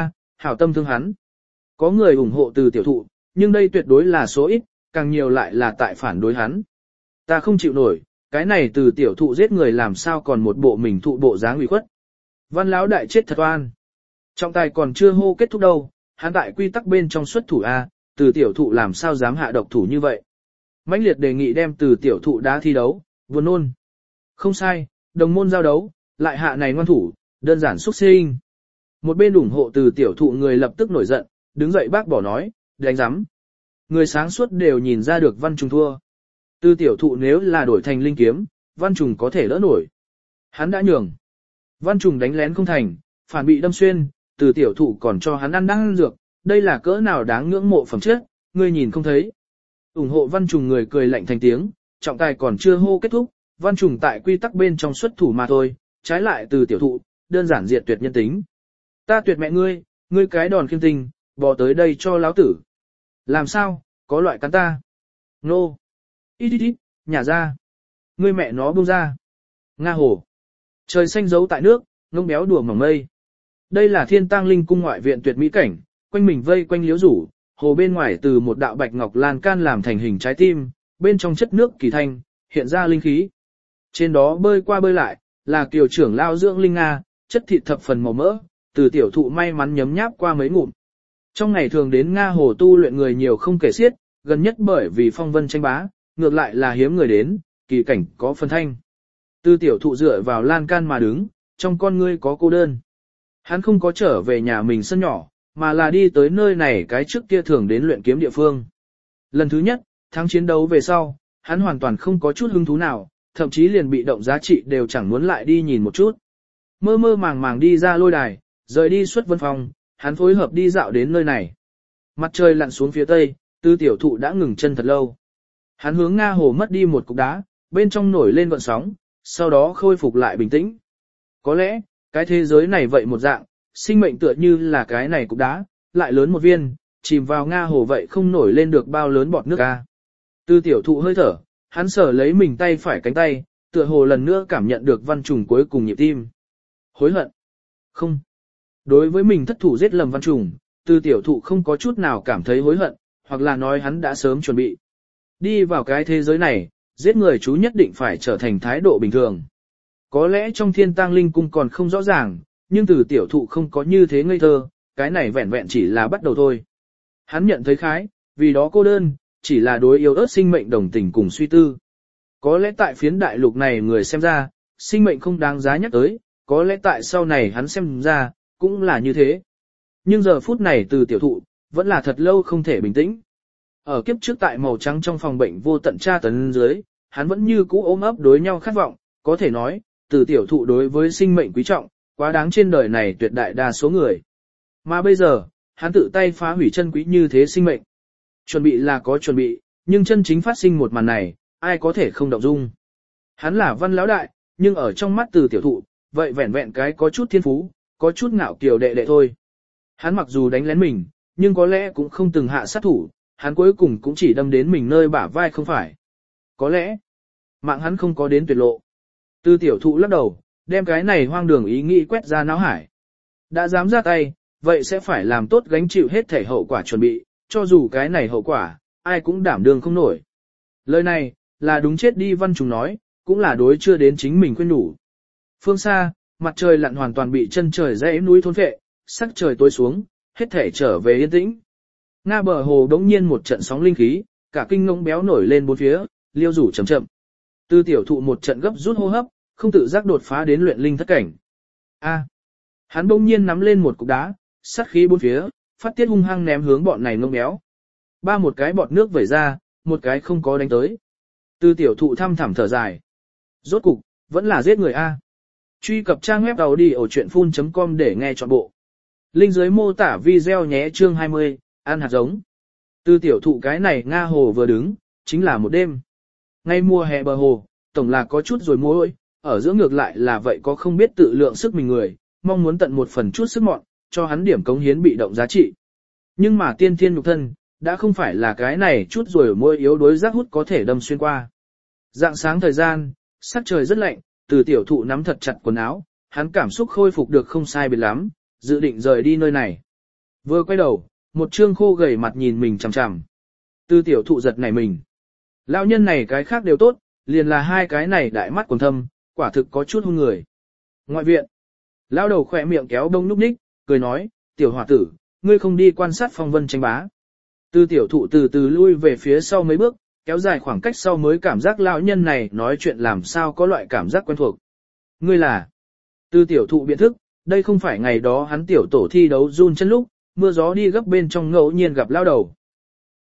Hảo tâm thương hắn. Có người ủng hộ từ tiểu thụ, nhưng đây tuyệt đối là số ít, càng nhiều lại là tại phản đối hắn. Ta không chịu nổi, cái này từ tiểu thụ giết người làm sao còn một bộ mình thụ bộ dáng ủy khuất. Văn lão đại chết thật oan. Trọng tài còn chưa hô kết thúc đâu, hắn tại quy tắc bên trong xuất thủ A, từ tiểu thụ làm sao dám hạ độc thủ như vậy. Mãnh liệt đề nghị đem từ tiểu thụ đá thi đấu, buồn nôn. Không sai, đồng môn giao đấu, lại hạ này ngoan thủ, đơn giản xúc sinh. Một bên ủng hộ từ tiểu thụ người lập tức nổi giận, đứng dậy bác bỏ nói, đánh giám. Người sáng suốt đều nhìn ra được Văn Trùng thua. Từ tiểu thụ nếu là đổi thành linh kiếm, Văn Trùng có thể đỡ nổi. Hắn đã nhường. Văn Trùng đánh lén không thành, phản bị đâm xuyên, từ tiểu thụ còn cho hắn ăn đan dược, đây là cỡ nào đáng ngưỡng mộ phẩm chất, ngươi nhìn không thấy. Ủng hộ Văn Trùng người cười lạnh thành tiếng, trọng tài còn chưa hô kết thúc, Văn Trùng tại quy tắc bên trong xuất thủ mà thôi, trái lại từ tiểu thụ, đơn giản diệt tuyệt nhân tính. Ta tuyệt mẹ ngươi cái đòn khiêm tinh, bò tới đây cho láo tử. Làm sao, có loại cắn ta? Nô. Ít, nhả ra. Ngươi mẹ nó buông ra. Nga hồ. Trời xanh giấu tại nước, ngông béo đùa mỏng mây. Đây là Thiên Tang Linh cung ngoại viện tuyệt mỹ cảnh, quanh mình vây quanh liễu rủ, hồ bên ngoài từ một đạo bạch ngọc lan can làm thành hình trái tim, bên trong chất nước kỳ thanh, hiện ra linh khí. Trên đó bơi qua bơi lại, là kiều trưởng lao dưỡng linh Nga, chất thịt thập phần màu mỡ, từ tiểu thụ may mắn nhấm nháp qua mấy ngụm. Trong ngày thường đến Nga hồ tu luyện người nhiều không kể xiết, gần nhất bởi vì phong vân tranh bá, ngược lại là hiếm người đến, kỳ cảnh có phân thanh. Từ tiểu thụ dựa vào lan can mà đứng, trong con ngươi có cô đơn. Hắn không có trở về nhà mình sân nhỏ, mà là đi tới nơi này cái trước kia thường đến luyện kiếm địa phương. Lần thứ nhất, thắng chiến đấu về sau, hắn hoàn toàn không có chút hứng thú nào, thậm chí liền bị động giá trị đều chẳng muốn lại đi nhìn một chút. Mơ mơ màng màng đi ra lôi đài, rời đi xuất vân phòng, hắn phối hợp đi dạo đến nơi này. Mặt trời lặn xuống phía tây, Tư tiểu thụ đã ngừng chân thật lâu. Hắn hướng Nga hồ mất đi một cục đá, bên trong nổi lên gợn sóng, sau đó khôi phục lại bình tĩnh. Có lẽ, cái thế giới này vậy một dạng, sinh mệnh tựa như là cái này cục đá, lại lớn một viên, chìm vào Nga hồ vậy không nổi lên được bao lớn bọt nước ca. Tư tiểu thụ hơi thở, hắn sở lấy mình tay phải cánh tay, tựa hồ lần nữa cảm nhận được Văn Trùng cuối cùng nhịp tim. Hối hận. Không. Đối với mình thất thủ giết lầm Văn Trùng, Tư tiểu thụ không có chút nào cảm thấy hối hận, hoặc là nói hắn đã sớm chuẩn bị. Đi vào cái thế giới này, giết người chú nhất định phải trở thành thái độ bình thường. Có lẽ trong Thiên Tang Linh cung còn không rõ ràng, nhưng Từ tiểu thụ không có như thế ngây thơ, cái này vẹn vẹn chỉ là bắt đầu thôi. Hắn nhận thấy khái, vì đó cô đơn, chỉ là đối yêu ớt sinh mệnh đồng tình cùng suy tư. Có lẽ tại phiến đại lục này người xem ra, sinh mệnh không đáng giá nhắc tới, có lẽ tại sau này hắn xem ra, cũng là như thế. Nhưng giờ phút này Từ tiểu thụ, vẫn là thật lâu không thể bình tĩnh. Ở kiếp trước tại màu trắng trong phòng bệnh vô tận tra tấn dưới, hắn vẫn như cũ ôm ấp đối nhau khát vọng, có thể nói, Từ tiểu thụ đối với sinh mệnh quý trọng, quá đáng trên đời này tuyệt đại đa số người. Mà bây giờ, hắn tự tay phá hủy chân quý như thế sinh mệnh. Chuẩn bị là có chuẩn bị, nhưng chân chính phát sinh một màn này, ai có thể không động dung. Hắn là Văn lão đại, nhưng ở trong mắt Từ tiểu thụ, vậy vẹn vẹn cái có chút thiên phú, có chút ngạo kiều đệ đệ thôi. Hắn mặc dù đánh lén mình, nhưng có lẽ cũng không từng hạ sát thủ, hắn cuối cùng cũng chỉ đâm đến mình nơi bả vai không phải. Có lẽ, mạng hắn không có đến tuyệt lộ. Từ tiểu thụ lắc đầu, đem cái này hoang đường ý nghĩ quét ra não hải. Đã dám ra tay, vậy sẽ phải làm tốt gánh chịu hết thể hậu quả chuẩn bị, cho dù cái này hậu quả, ai cũng đảm đương không nổi. Lời này, là đúng chết đi Văn Trùng nói, cũng là đối chưa đến chính mình khuyên nhủ. Phương xa, mặt trời lặn hoàn toàn bị chân trời dãy núi thôn phệ, sắc trời tối xuống, hết thể trở về yên tĩnh. Nga bờ hồ đống nhiên một trận sóng linh khí, cả kinh ngông béo nổi lên bốn phía, liêu rủ chậm chậm. Tư tiểu thụ một trận gấp rút hô hấp, không tự giác đột phá đến luyện linh thất cảnh. Hắn đống nhiên nắm lên một cục đá, sát khí bốn phía, phát tiết hung hăng ném hướng bọn này ngông béo. Ba một cái bọt nước vẩy ra, một cái không có đánh tới. Tư tiểu thụ thăm thẳm thở dài. Rốt cục, vẫn là giết người A. Truy cập trang web audiochuyenphun.com để nghe trọn bộ. Link dưới mô tả video nhé chương 20, ăn hạt giống. Tư tiểu thụ cái này Nga hồ vừa đứng, chính là một đêm. Ngay mùa hè bờ hồ, tổng là có chút rồi mối, ở giữa ngược lại là vậy có không biết tự lượng sức mình người, mong muốn tận một phần chút sức mọn, cho hắn điểm cống hiến bị động giá trị. Nhưng mà tiên thiên nhục thân, đã không phải là cái này chút rồi môi yếu đối giác hút có thể đâm xuyên qua. Dạng sáng thời gian, sắc trời rất lạnh, Từ tiểu thụ nắm thật chặt quần áo, hắn cảm xúc khôi phục được không sai biệt lắm, dự định rời đi nơi này. Vừa quay đầu, một trương khô gầy mặt nhìn mình chằm chằm. Tư tiểu thụ giật nảy mình. Lão nhân này cái khác đều tốt, liền là hai cái này đại mắt quầng thâm, quả thực có chút hung người. Ngoại viện. Lão đầu khỏe miệng kéo đông núp ních, cười nói, tiểu hòa tử, ngươi không đi quan sát phong vân tranh bá. Tư tiểu thụ từ từ lui về phía sau mấy bước, kéo dài khoảng cách sau mới cảm giác lão nhân này nói chuyện làm sao có loại cảm giác quen thuộc. Ngươi là. Tư tiểu thụ biện thức, đây không phải ngày đó hắn tiểu tổ thi đấu run chân lúc, mưa gió đi gấp bên trong ngẫu nhiên gặp lão đầu.